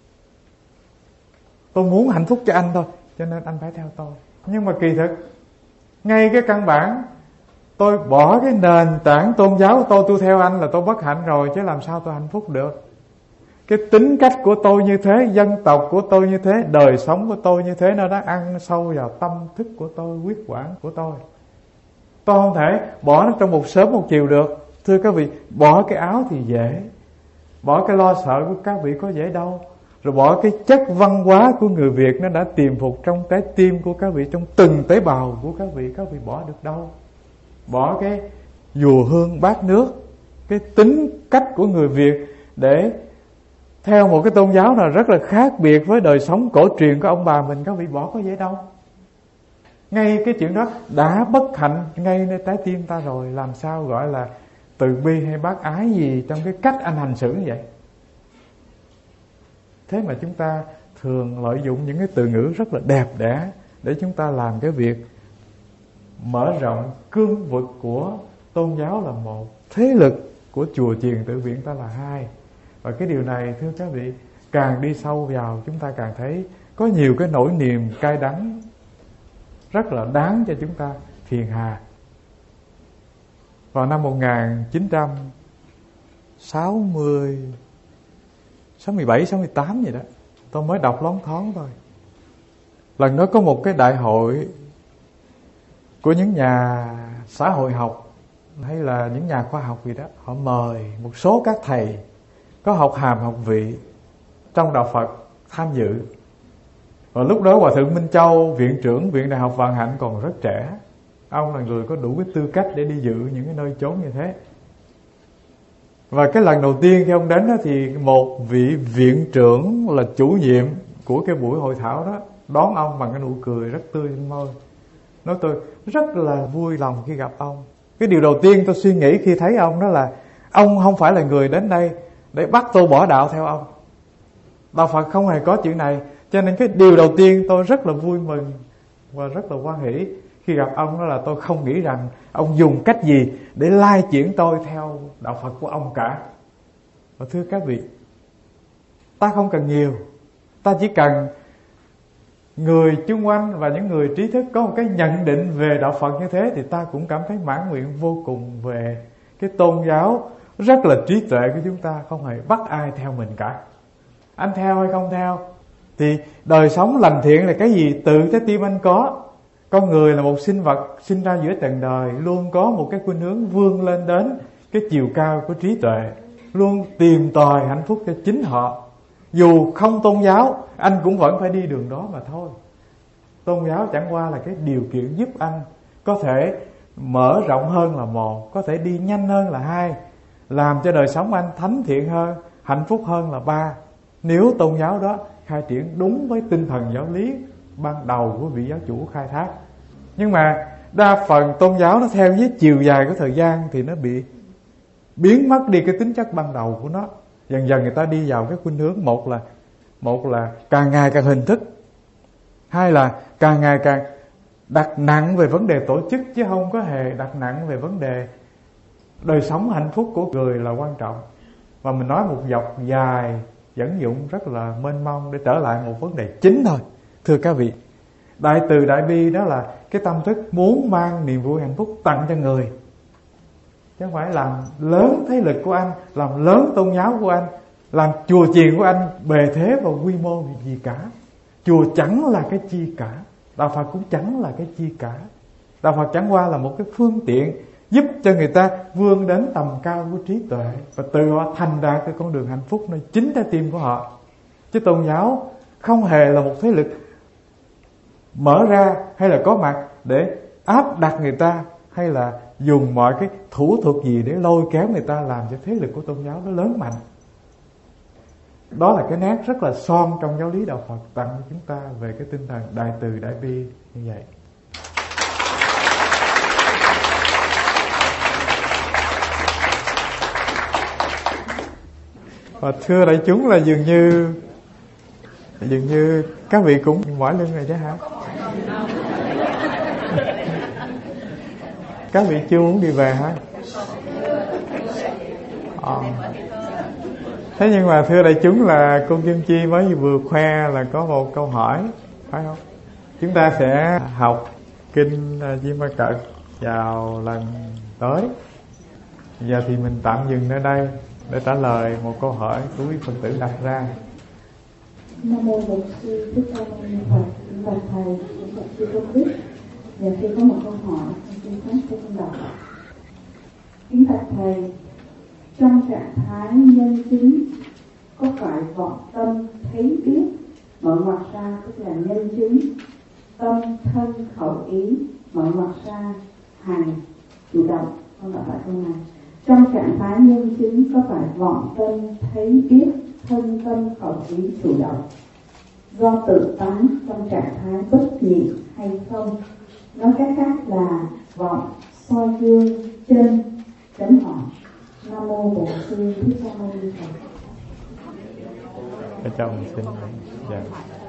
Tôi muốn hạnh phúc cho anh thôi, cho nên anh phải theo tôi. Nhưng mà kỳ thực ngay cái căn bản tôi bỏ cái nền tảng tôn giáo của tôi, tôi theo anh là tôi bất hạnh rồi, chứ làm sao tôi hạnh phúc được. Cái tính cách của tôi như thế, dân tộc của tôi như thế, đời sống của tôi như thế, nó đã ăn sâu vào tâm thức của tôi, huyết quản của tôi. Tôi không thể bỏ nó trong một sớm một chiều được. Thưa các vị, bỏ cái áo thì dễ, bỏ cái lo sợ của các vị có dễ đâu. Rồi bỏ cái chất văn hóa của người Việt nó đã tiềm phục trong trái tim của các vị, trong từng tế bào của các vị, các vị bỏ được đâu. Bỏ cái dùa hương bát nước, cái tính cách của người Việt để theo một cái tôn giáo nào rất là khác biệt với đời sống cổ truyền của ông bà mình, các vị bỏ có dễ đâu. Ngay cái chuyện đó đã bất hạnh ngay nơi trái tim ta rồi, làm sao gọi là từ bi hay bác ái gì trong cái cách anh hành xử như vậy. Thế mà chúng ta thường lợi dụng những cái từ ngữ rất là đẹp đẽ để chúng ta làm cái việc mở rộng cương vực của tôn giáo là một, thế lực của chùa chiền tự viện ta là hai. Và cái điều này, thưa các vị, càng đi sâu vào chúng ta càng thấy có nhiều cái nỗi niềm cay đắng rất là đáng cho chúng ta phiền hà. Vào năm một nghìn chín trăm sáu mươi, sáu mươi bảy, sáu mươi tám gì đó, tôi mới đọc loáng thoáng thôi. Lần đó có một cái đại hội của những nhà xã hội học hay là những nhà khoa học gì đó. Họ mời một số các thầy có học hàm học vị trong đạo Phật tham dự. Và lúc đó Hòa thượng Minh Châu, viện trưởng Viện Đại học Vạn Hạnh còn rất trẻ. Ông là người có đủ cái tư cách để đi dự những cái nơi chốn như thế. Và cái lần đầu tiên khi ông đến đó thì một vị viện trưởng là chủ nhiệm của cái buổi hội thảo đó đón ông bằng cái nụ cười rất tươi trên môi. Nói tôi rất là vui lòng khi gặp ông. Cái điều đầu tiên tôi suy nghĩ khi thấy ông đó là ông không phải là người đến đây để bắt tôi bỏ đạo theo ông. Đạo Phật không hề có chuyện này. Cho nên cái điều đầu tiên tôi rất là vui mừng và rất là hoan hỷ khi gặp ông đó là tôi không nghĩ rằng ông dùng cách gì để lai chuyển tôi theo đạo Phật của ông cả. Và thưa các vị, ta không cần nhiều, ta chỉ cần người chung quanh và những người trí thức có một cái nhận định về đạo Phật như thế thì ta cũng cảm thấy mãn nguyện vô cùng về cái tôn giáo rất là trí tuệ của chúng ta, không hề bắt ai theo mình cả. Anh theo hay không theo thì đời sống lành thiện là cái gì tự trái tim anh có. Con người là một sinh vật sinh ra giữa trần đời, luôn có một cái khuynh hướng vươn lên đến cái chiều cao của trí tuệ, luôn tìm tòi hạnh phúc cho chính họ. Dù không tôn giáo, anh cũng vẫn phải đi đường đó mà thôi. Tôn giáo chẳng qua là cái điều kiện giúp anh có thể mở rộng hơn là một, có thể đi nhanh hơn là hai, làm cho đời sống anh thánh thiện hơn, hạnh phúc hơn là ba. Nếu tôn giáo đó khai triển đúng với tinh thần giáo lý ban đầu của vị giáo chủ khai thác. Nhưng mà đa phần tôn giáo nó theo với chiều dài của thời gian thì nó bị biến mất đi cái tính chất ban đầu của nó. Dần dần người ta đi vào cái khuynh hướng, một là một là càng ngày càng hình thức, hai là càng ngày càng đặt nặng về vấn đề tổ chức, chứ không có hề đặt nặng về vấn đề đời sống hạnh phúc của người là quan trọng. Và mình nói một dọc dài dẫn dụng rất là mênh mông để trở lại một vấn đề chính thôi. Thưa các vị, đại từ đại bi đó là cái tâm thức muốn mang niềm vui hạnh phúc tặng cho người, chứ không phải làm lớn thế lực của anh, làm lớn tôn giáo của anh, làm chùa chiền của anh bề thế và quy mô gì cả. Chùa chẳng là cái chi cả, đạo Phật cũng chẳng là cái chi cả. Đạo Phật chẳng qua là một cái phương tiện giúp cho người ta vươn đến tầm cao của trí tuệ, và từ họ thành đạt cái con đường hạnh phúc nơi chính trái tim của họ. Chứ tôn giáo không hề là một thế lực mở ra hay là có mặt để áp đặt người ta, hay là dùng mọi cái thủ thuật gì để lôi kéo người ta làm cho thế lực của tôn giáo nó lớn mạnh. Đó là cái nét rất là son trong giáo lý đạo Phật tặng cho chúng ta về cái tinh thần đại từ đại bi như vậy. Và thưa đại chúng là dường như Dường như các vị cũng mỏi lưng rồi chứ hả? Các vị chưa muốn đi về hả? À. Thế nhưng mà thưa đại chúng là cô Kim Chi mới vừa khoe là có một câu hỏi, phải không? Chúng ta sẽ học kinh Di Ma Cật vào lần tới. Giờ thì mình tạm dừng nơi đây để trả lời một câu hỏi của quý Phật tử đặt ra. Nam mô Bổn Sư Thích Ca Mâu Ni Phật. Kính bạch thầy, kính bạch sư Tôn Đức. Giờ khi có một câu hỏi xin phép tôi xin đọc. Kính bạch thầy, trong trạng thái nhân chứng có phải vọng tâm thấy biết mở ngoặt ra tức là nhân chứng, tâm thân khẩu ý mở ngoặt ra hành chủ động, không phải câu này. Trong trạng thái nhân chứng có phải vọng tâm thấy biết thân tâm khẩu ý chủ động do tự tánh trong trạng thái bất nhị hay không? Nói cách khác là vọng soi gương chân chấm hỏi. Nam mô Bổn Sư Thích Ca Mâu Ni Phật. Để cho mình xin dạ.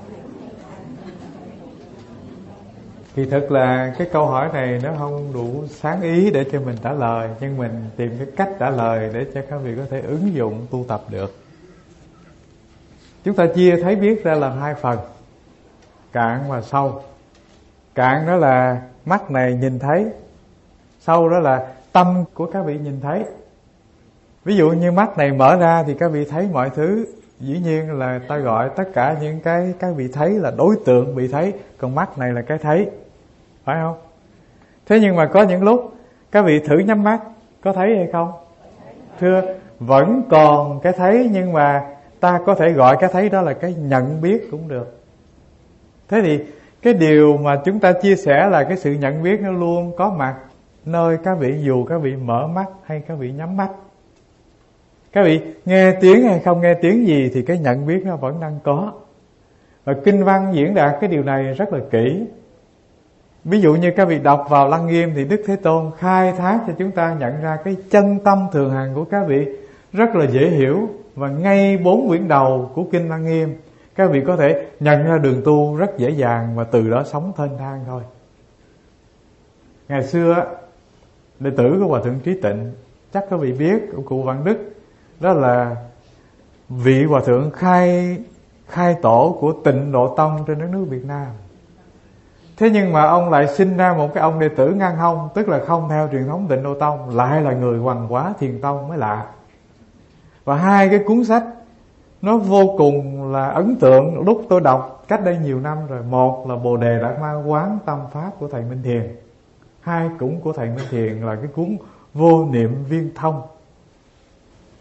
Kỳ thực là cái câu hỏi này nó không đủ sáng ý để cho mình trả lời, nhưng mình tìm cái cách trả lời để cho các vị có thể ứng dụng tu tập được. Chúng ta chia thấy biết ra làm hai phần, cạn và sâu. Cạn đó là mắt này nhìn thấy, sâu đó là tâm của các vị nhìn thấy. Ví dụ như mắt này mở ra thì các vị thấy mọi thứ, dĩ nhiên là ta gọi tất cả những cái các vị thấy là đối tượng bị thấy, còn mắt này là cái thấy, phải không? Thế nhưng mà có những lúc các vị thử nhắm mắt, có thấy hay không? Thưa, vẫn còn cái thấy, nhưng mà ta có thể gọi cái thấy đó là cái nhận biết cũng được. Thế thì cái điều mà chúng ta chia sẻ là cái sự nhận biết nó luôn có mặt nơi các vị, dù các vị mở mắt hay các vị nhắm mắt. Các vị nghe tiếng hay không nghe tiếng gì thì cái nhận biết nó vẫn đang có. Và kinh văn diễn đạt cái điều này rất là kỹ. Ví dụ như các vị đọc vào Lăng Nghiêm thì Đức Thế Tôn khai thác cho chúng ta nhận ra cái chân tâm thường hằng của các vị rất là dễ hiểu. Và ngay bốn quyển đầu của kinh Lăng Nghiêm các vị có thể nhận ra đường tu rất dễ dàng, và từ đó sống thênh thang thôi. Ngày xưa đệ tử của Hòa Thượng Trí Tịnh, chắc các vị biết, của cụ Vạn Đức, đó là vị Hòa Thượng khai khai tổ của Tịnh Độ Tông trên đất nước Việt Nam. Thế nhưng mà ông lại sinh ra một cái ông đệ tử ngang hông, tức là không theo truyền thống Tịnh Độ Tông, lại là người Hoằng Quá Thiền Tông mới lạ. Và hai cái cuốn sách nó vô cùng là ấn tượng lúc tôi đọc cách đây nhiều năm rồi. Một là Bồ Đề Đạt Ma Quán Tâm Pháp của thầy Minh Thiền, hai cũng của thầy Minh Thiền là cái cuốn Vô Niệm Viên Thông.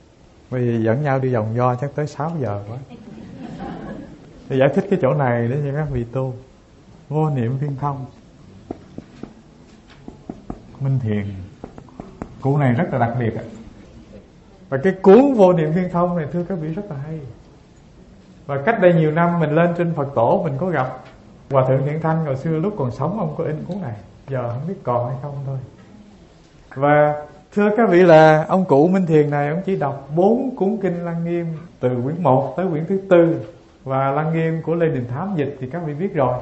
Bởi vì dẫn nhau đi vòng vo chắc tới sáu giờ quá. Để giải thích cái chỗ này để cho các vị tu. Vô niệm viên thông, Minh Thiền, cuốn này rất là đặc biệt. Và cái cuốn Vô Niệm Viên Thông này thưa các vị rất là hay. Và cách đây nhiều năm mình lên trên Phật Tổ, mình có gặp Hòa Thượng Thiện Thanh. Hồi xưa lúc còn sống ông có in cuốn này, giờ không biết còn hay không thôi. Và thưa các vị là ông cụ Minh Thiền này, ông chỉ đọc bốn cuốn kinh Lăng Nghiêm từ quyển một tới quyển thứ tư. Và Lăng Nghiêm của Lê Đình Thám dịch thì các vị biết rồi,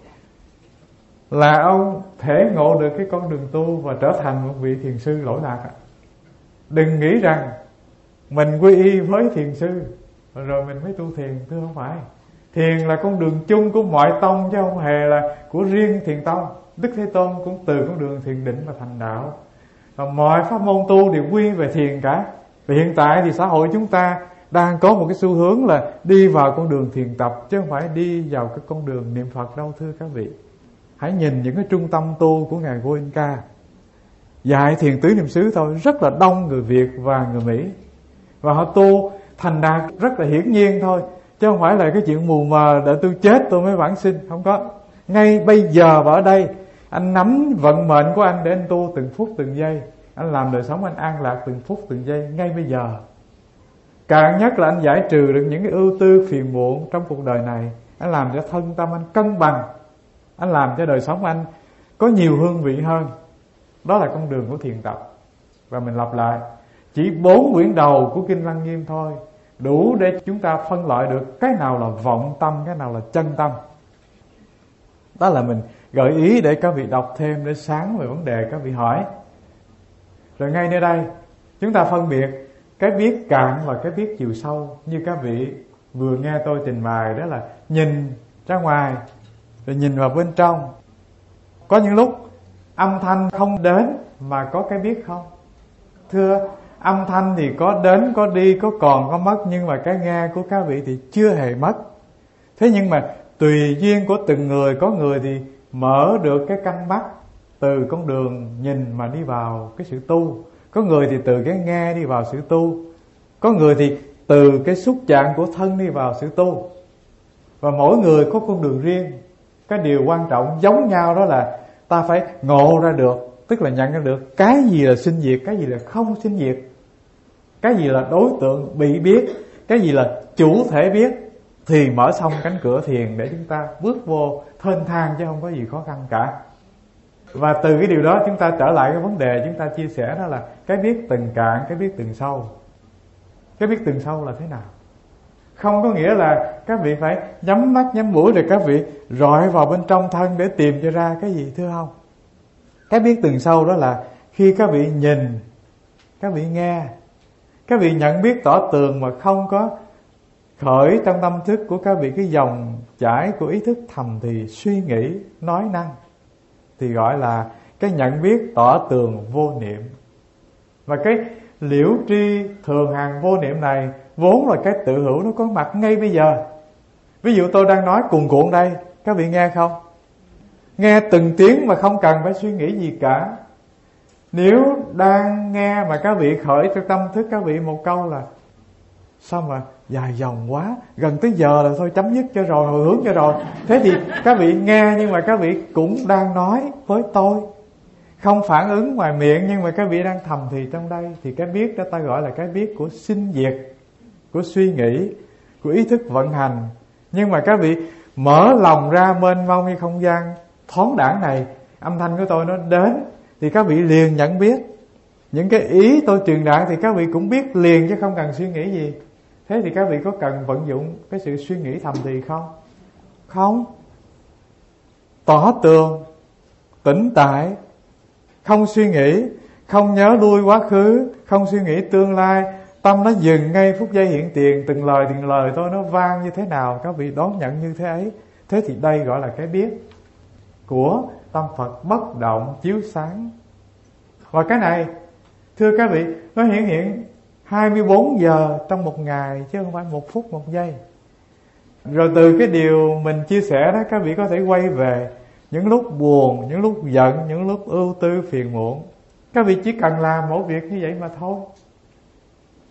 là ông thể ngộ được cái con đường tu và trở thành một vị thiền sư lỗi lạc. Đừng nghĩ rằng mình quy y với thiền sư rồi mình mới tu thiền, thưa không phải. Thiền là con đường chung của mọi tông chứ không hề là của riêng thiền tông. Đức Thế Tôn cũng từ con đường thiền định và thành đạo. Và mọi pháp môn tu đều quy về thiền cả. Và hiện tại thì xã hội chúng ta đang có một cái xu hướng là đi vào con đường thiền tập, chứ không phải đi vào cái con đường niệm Phật đâu thưa các vị. Hãy nhìn những cái trung tâm tu của Ngài Goenka, dạy thiền tứ niệm xứ thôi, rất là đông người Việt và người Mỹ. Và họ tu thành đạt rất là hiển nhiên thôi, chứ không phải là cái chuyện mù mờ đợi tôi chết tôi mới vãng sinh. Không có. Ngay bây giờ và ở đây, anh nắm vận mệnh của anh để anh tu từng phút từng giây. Anh làm đời sống anh an lạc từng phút từng giây ngay bây giờ. Càng nhất là anh giải trừ được những cái ưu tư phiền muộn trong cuộc đời này. Anh làm cho thân tâm anh cân bằng, anh làm cho đời sống anh có nhiều hương vị hơn. Đó là con đường của thiền tập. Và mình lặp lại, chỉ bốn quyển đầu của Kinh Lăng Nghiêm thôi đủ để chúng ta phân loại được cái nào là vọng tâm, cái nào là chân tâm. Đó là mình gợi ý để các vị đọc thêm để sáng về vấn đề các vị hỏi. Rồi ngay nơi đây chúng ta phân biệt cái biết cạn và cái biết chiều sâu. Như các vị vừa nghe tôi trình bày, đó là nhìn ra ngoài rồi nhìn vào bên trong. Có những lúc âm thanh không đến mà có cái biết không? Thưa, âm thanh thì có đến, có đi, có còn, có mất, nhưng mà cái nghe của các vị thì chưa hề mất. Thế nhưng mà tùy duyên của từng người, có người thì mở được cái căn mắt từ con đường nhìn mà đi vào cái sự tu. Có người thì từ cái nghe đi vào sự tu. Có người thì từ cái xúc chạm của thân đi vào sự tu. Và mỗi người có con đường riêng. Cái điều quan trọng giống nhau đó là ta phải ngộ ra được, tức là nhận ra được cái gì là sinh diệt, cái gì là không sinh diệt, cái gì là đối tượng bị biết, cái gì là chủ thể biết, thì mở xong cánh cửa thiền để chúng ta bước vô thênh thang, chứ không có gì khó khăn cả. Và từ cái điều đó chúng ta trở lại cái vấn đề chúng ta chia sẻ, đó là cái biết từng cạn, cái biết từng sâu. Cái biết từng sâu là thế nào? Không có nghĩa là các vị phải nhắm mắt nhắm mũi rồi các vị rọi vào bên trong thân để tìm cho ra cái gì, thưa không? Cái biết từng sâu đó là khi các vị nhìn, các vị nghe, các vị nhận biết tỏ tường mà không có khởi trong tâm thức của các vị cái dòng chảy của ý thức thầm thì suy nghĩ, nói năng, thì gọi là cái nhận biết tỏ tường vô niệm. Và cái liễu tri thường hằng vô niệm này vốn là cái tự hữu, nó có mặt ngay bây giờ. Ví dụ tôi đang nói cuồn cuộn đây, các vị nghe không? Nghe từng tiếng mà không cần phải suy nghĩ gì cả. Nếu đang nghe mà các vị khởi trong tâm thức các vị một câu là sao mà dài dòng quá, gần tới giờ là thôi chấm dứt cho rồi, hồi hướng cho rồi. Thế thì các vị nghe nhưng mà các vị cũng đang nói với tôi, không phản ứng ngoài miệng nhưng mà các vị đang thầm thì trong đây. Thì cái biết đó ta gọi là cái biết của sinh diệt, của suy nghĩ, của ý thức vận hành. Nhưng mà các vị mở lòng ra mênh mông như không gian thoáng đãng này, âm thanh của tôi nó đến thì các vị liền nhận biết. Những cái ý tôi truyền đạt thì các vị cũng biết liền chứ không cần suy nghĩ gì. Thế thì các vị có cần vận dụng cái sự suy nghĩ thầm thì không? Không. Tỏ tường, tĩnh tại, không suy nghĩ, không nhớ lui quá khứ, không suy nghĩ tương lai. Tâm nó dừng ngay phút giây hiện tiền, từng lời từng lời tôi nó vang như thế nào các vị đón nhận như thế ấy. Thế thì đây gọi là cái biết của tâm Phật bất động chiếu sáng. Và cái này thưa các vị, nó hiện hiện hai mươi bốn giờ trong một ngày, chứ không phải một phút một giây. Rồi từ cái điều mình chia sẻ đó, các vị có thể quay về những lúc buồn, những lúc giận, những lúc ưu tư phiền muộn. Các vị chỉ cần làm một việc như vậy mà thôi.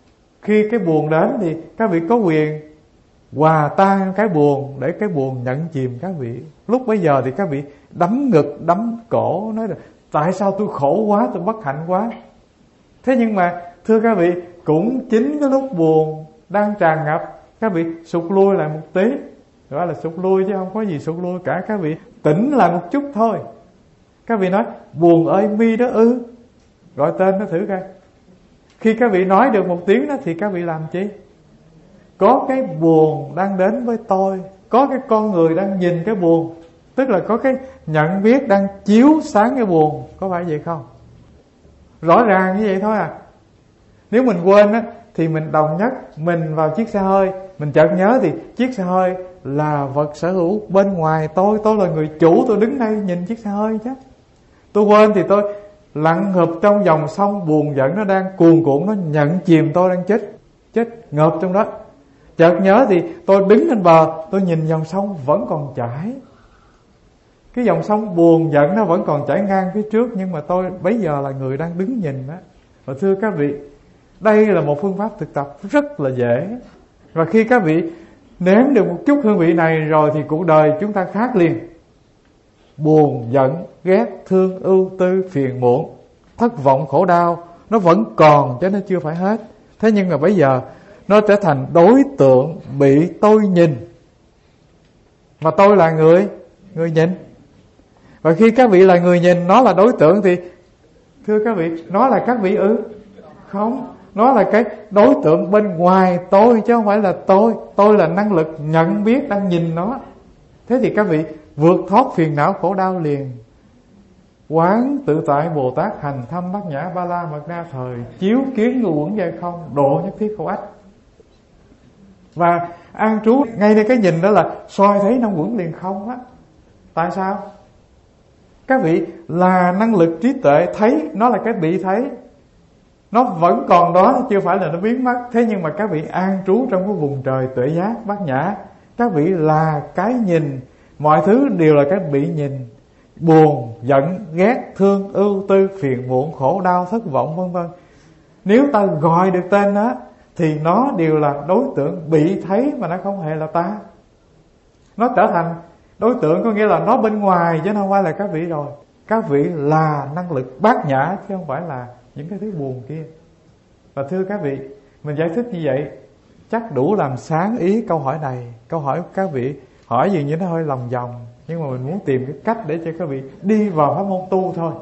Khi cái buồn đến thì các vị có quyền hòa tan cái buồn để cái buồn nhận chìm các vị. Lúc bấy giờ thì các vị đấm ngực, đấm cổ, nói là tại sao tôi khổ quá, tôi bất hạnh quá. Thế nhưng mà thưa các vị, cũng chính cái lúc buồn đang tràn ngập, các vị sụt lui lại một tí. Gọi là sụt lui chứ không có gì sụt lui cả. Các vị tỉnh lại một chút thôi. Các vị nói buồn ơi mi đó ư, gọi tên nó thử coi. Khi các vị nói được một tiếng đó thì các vị làm chi? Có cái buồn đang đến với tôi, có cái con người đang nhìn cái buồn, tức là có cái nhận biết đang chiếu sáng cái buồn. Có phải vậy không? Rõ ràng như vậy thôi à. Nếu mình quên á thì mình đồng nhất mình vào chiếc xe hơi, mình chợt nhớ thì chiếc xe hơi là vật sở hữu bên ngoài tôi. Tôi là người chủ, tôi đứng đây nhìn chiếc xe hơi chứ. Tôi quên thì tôi lặn ngập trong dòng sông buồn giận, nó đang cuồn cuộn, nó nhận chìm tôi đang chết chết ngợp trong đó. Chợt nhớ thì tôi đứng lên bờ, tôi nhìn dòng sông vẫn còn chảy. Cái dòng sông buồn giận nó vẫn còn chảy ngang phía trước, nhưng mà tôi bấy giờ là người đang đứng nhìn đó. Và thưa các vị, đây là một phương pháp thực tập rất là dễ. Và khi các vị nếm được một chút hương vị này rồi thì cuộc đời chúng ta khác liền. Buồn, giận, ghét, thương, ưu tư, phiền muộn, thất vọng, khổ đau, nó vẫn còn chứ nó chưa phải hết. Thế nhưng mà bây giờ nó trở thành đối tượng bị tôi nhìn, mà tôi là người người nhìn. Và khi các vị là người nhìn, nó là đối tượng thì thưa các vị, nó là các vị ư? Không, nó là cái đối tượng bên ngoài tôi chứ không phải là tôi. Tôi là năng lực nhận biết đang nhìn nó. Thế thì các vị vượt thoát phiền não khổ đau liền. Quán tự tại Bồ Tát hành thâm bát nhã ba la mật đa thời, chiếu kiến ngũ uẩn giai không, độ nhất thiết khổ ách. Và an trú ngay đây, cái nhìn đó là soi thấy năm uẩn liền không á. Tại sao? Các vị là năng lực trí tuệ thấy, nó là cái bị thấy, nó vẫn còn đó, chưa phải là nó biến mất. Thế nhưng mà các vị an trú trong cái vùng trời tuệ giác bát nhã, các vị là cái nhìn, mọi thứ đều là cái bị nhìn. Buồn, giận, ghét, thương, ưu tư, phiền muộn, khổ đau, thất vọng vân vân. Nếu ta gọi được tên đó thì nó đều là đối tượng bị thấy, mà nó không hề là ta. Nó trở thành đối tượng, có nghĩa là nó bên ngoài chứ không phải là các vị rồi. Các vị là năng lực bát nhã chứ không phải là những cái thứ buồn kia. Và thưa các vị, mình giải thích như vậy chắc đủ làm sáng ý câu hỏi này. Câu hỏi của các vị hỏi dường như nó hơi lòng vòng, nhưng mà mình muốn tìm cái cách để cho các vị đi vào pháp môn tu thôi.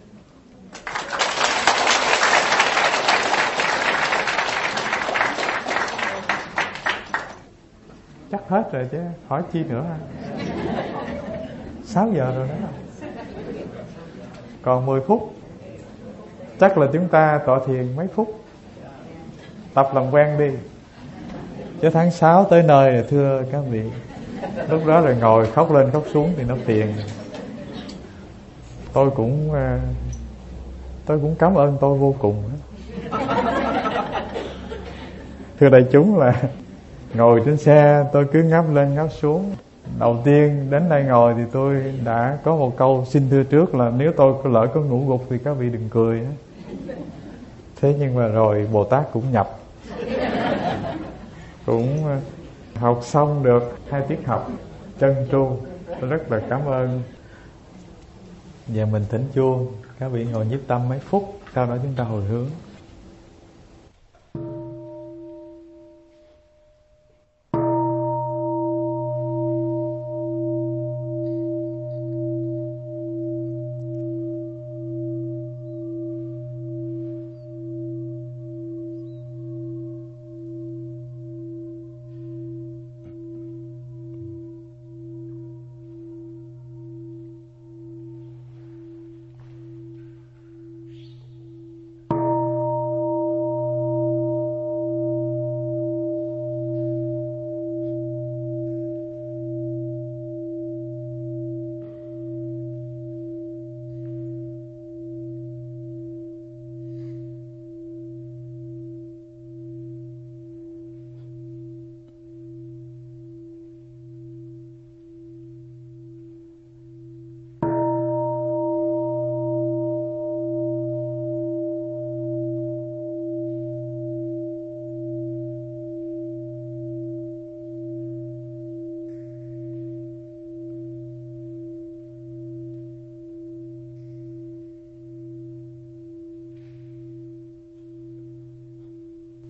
Chắc hết rồi chứ hỏi chi nữa ha. Sáu giờ rồi đó, còn mười phút. Chắc là chúng ta tọa thiền mấy phút, tập làm quen đi. Chứ tháng sáu tới nơi rồi thưa các vị, lúc đó rồi ngồi khóc lên khóc xuống thì nó phiền. Tôi cũng Tôi cũng cảm ơn tôi vô cùng. Thưa đại chúng, là ngồi trên xe tôi cứ ngáp lên ngáp xuống. Đầu tiên đến đây ngồi thì tôi đã có một câu xin thưa trước là nếu tôi có lỡ có ngủ gục thì các vị đừng cười. Thế nhưng mà rồi Bồ Tát cũng nhập, cũng học xong được hai tiết học chân tru. Tôi rất là cảm ơn. Giờ mình thỉnh chuông, các vị ngồi nhiếp tâm mấy phút, sau đó chúng ta hồi hướng.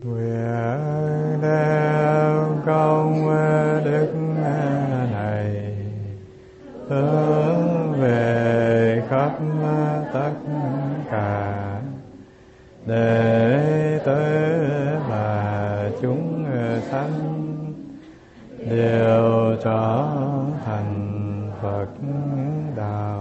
nguyện đem công đức này hướng về khắp tất cả đệ tử và chúng sanh đều trở thành Phật đạo.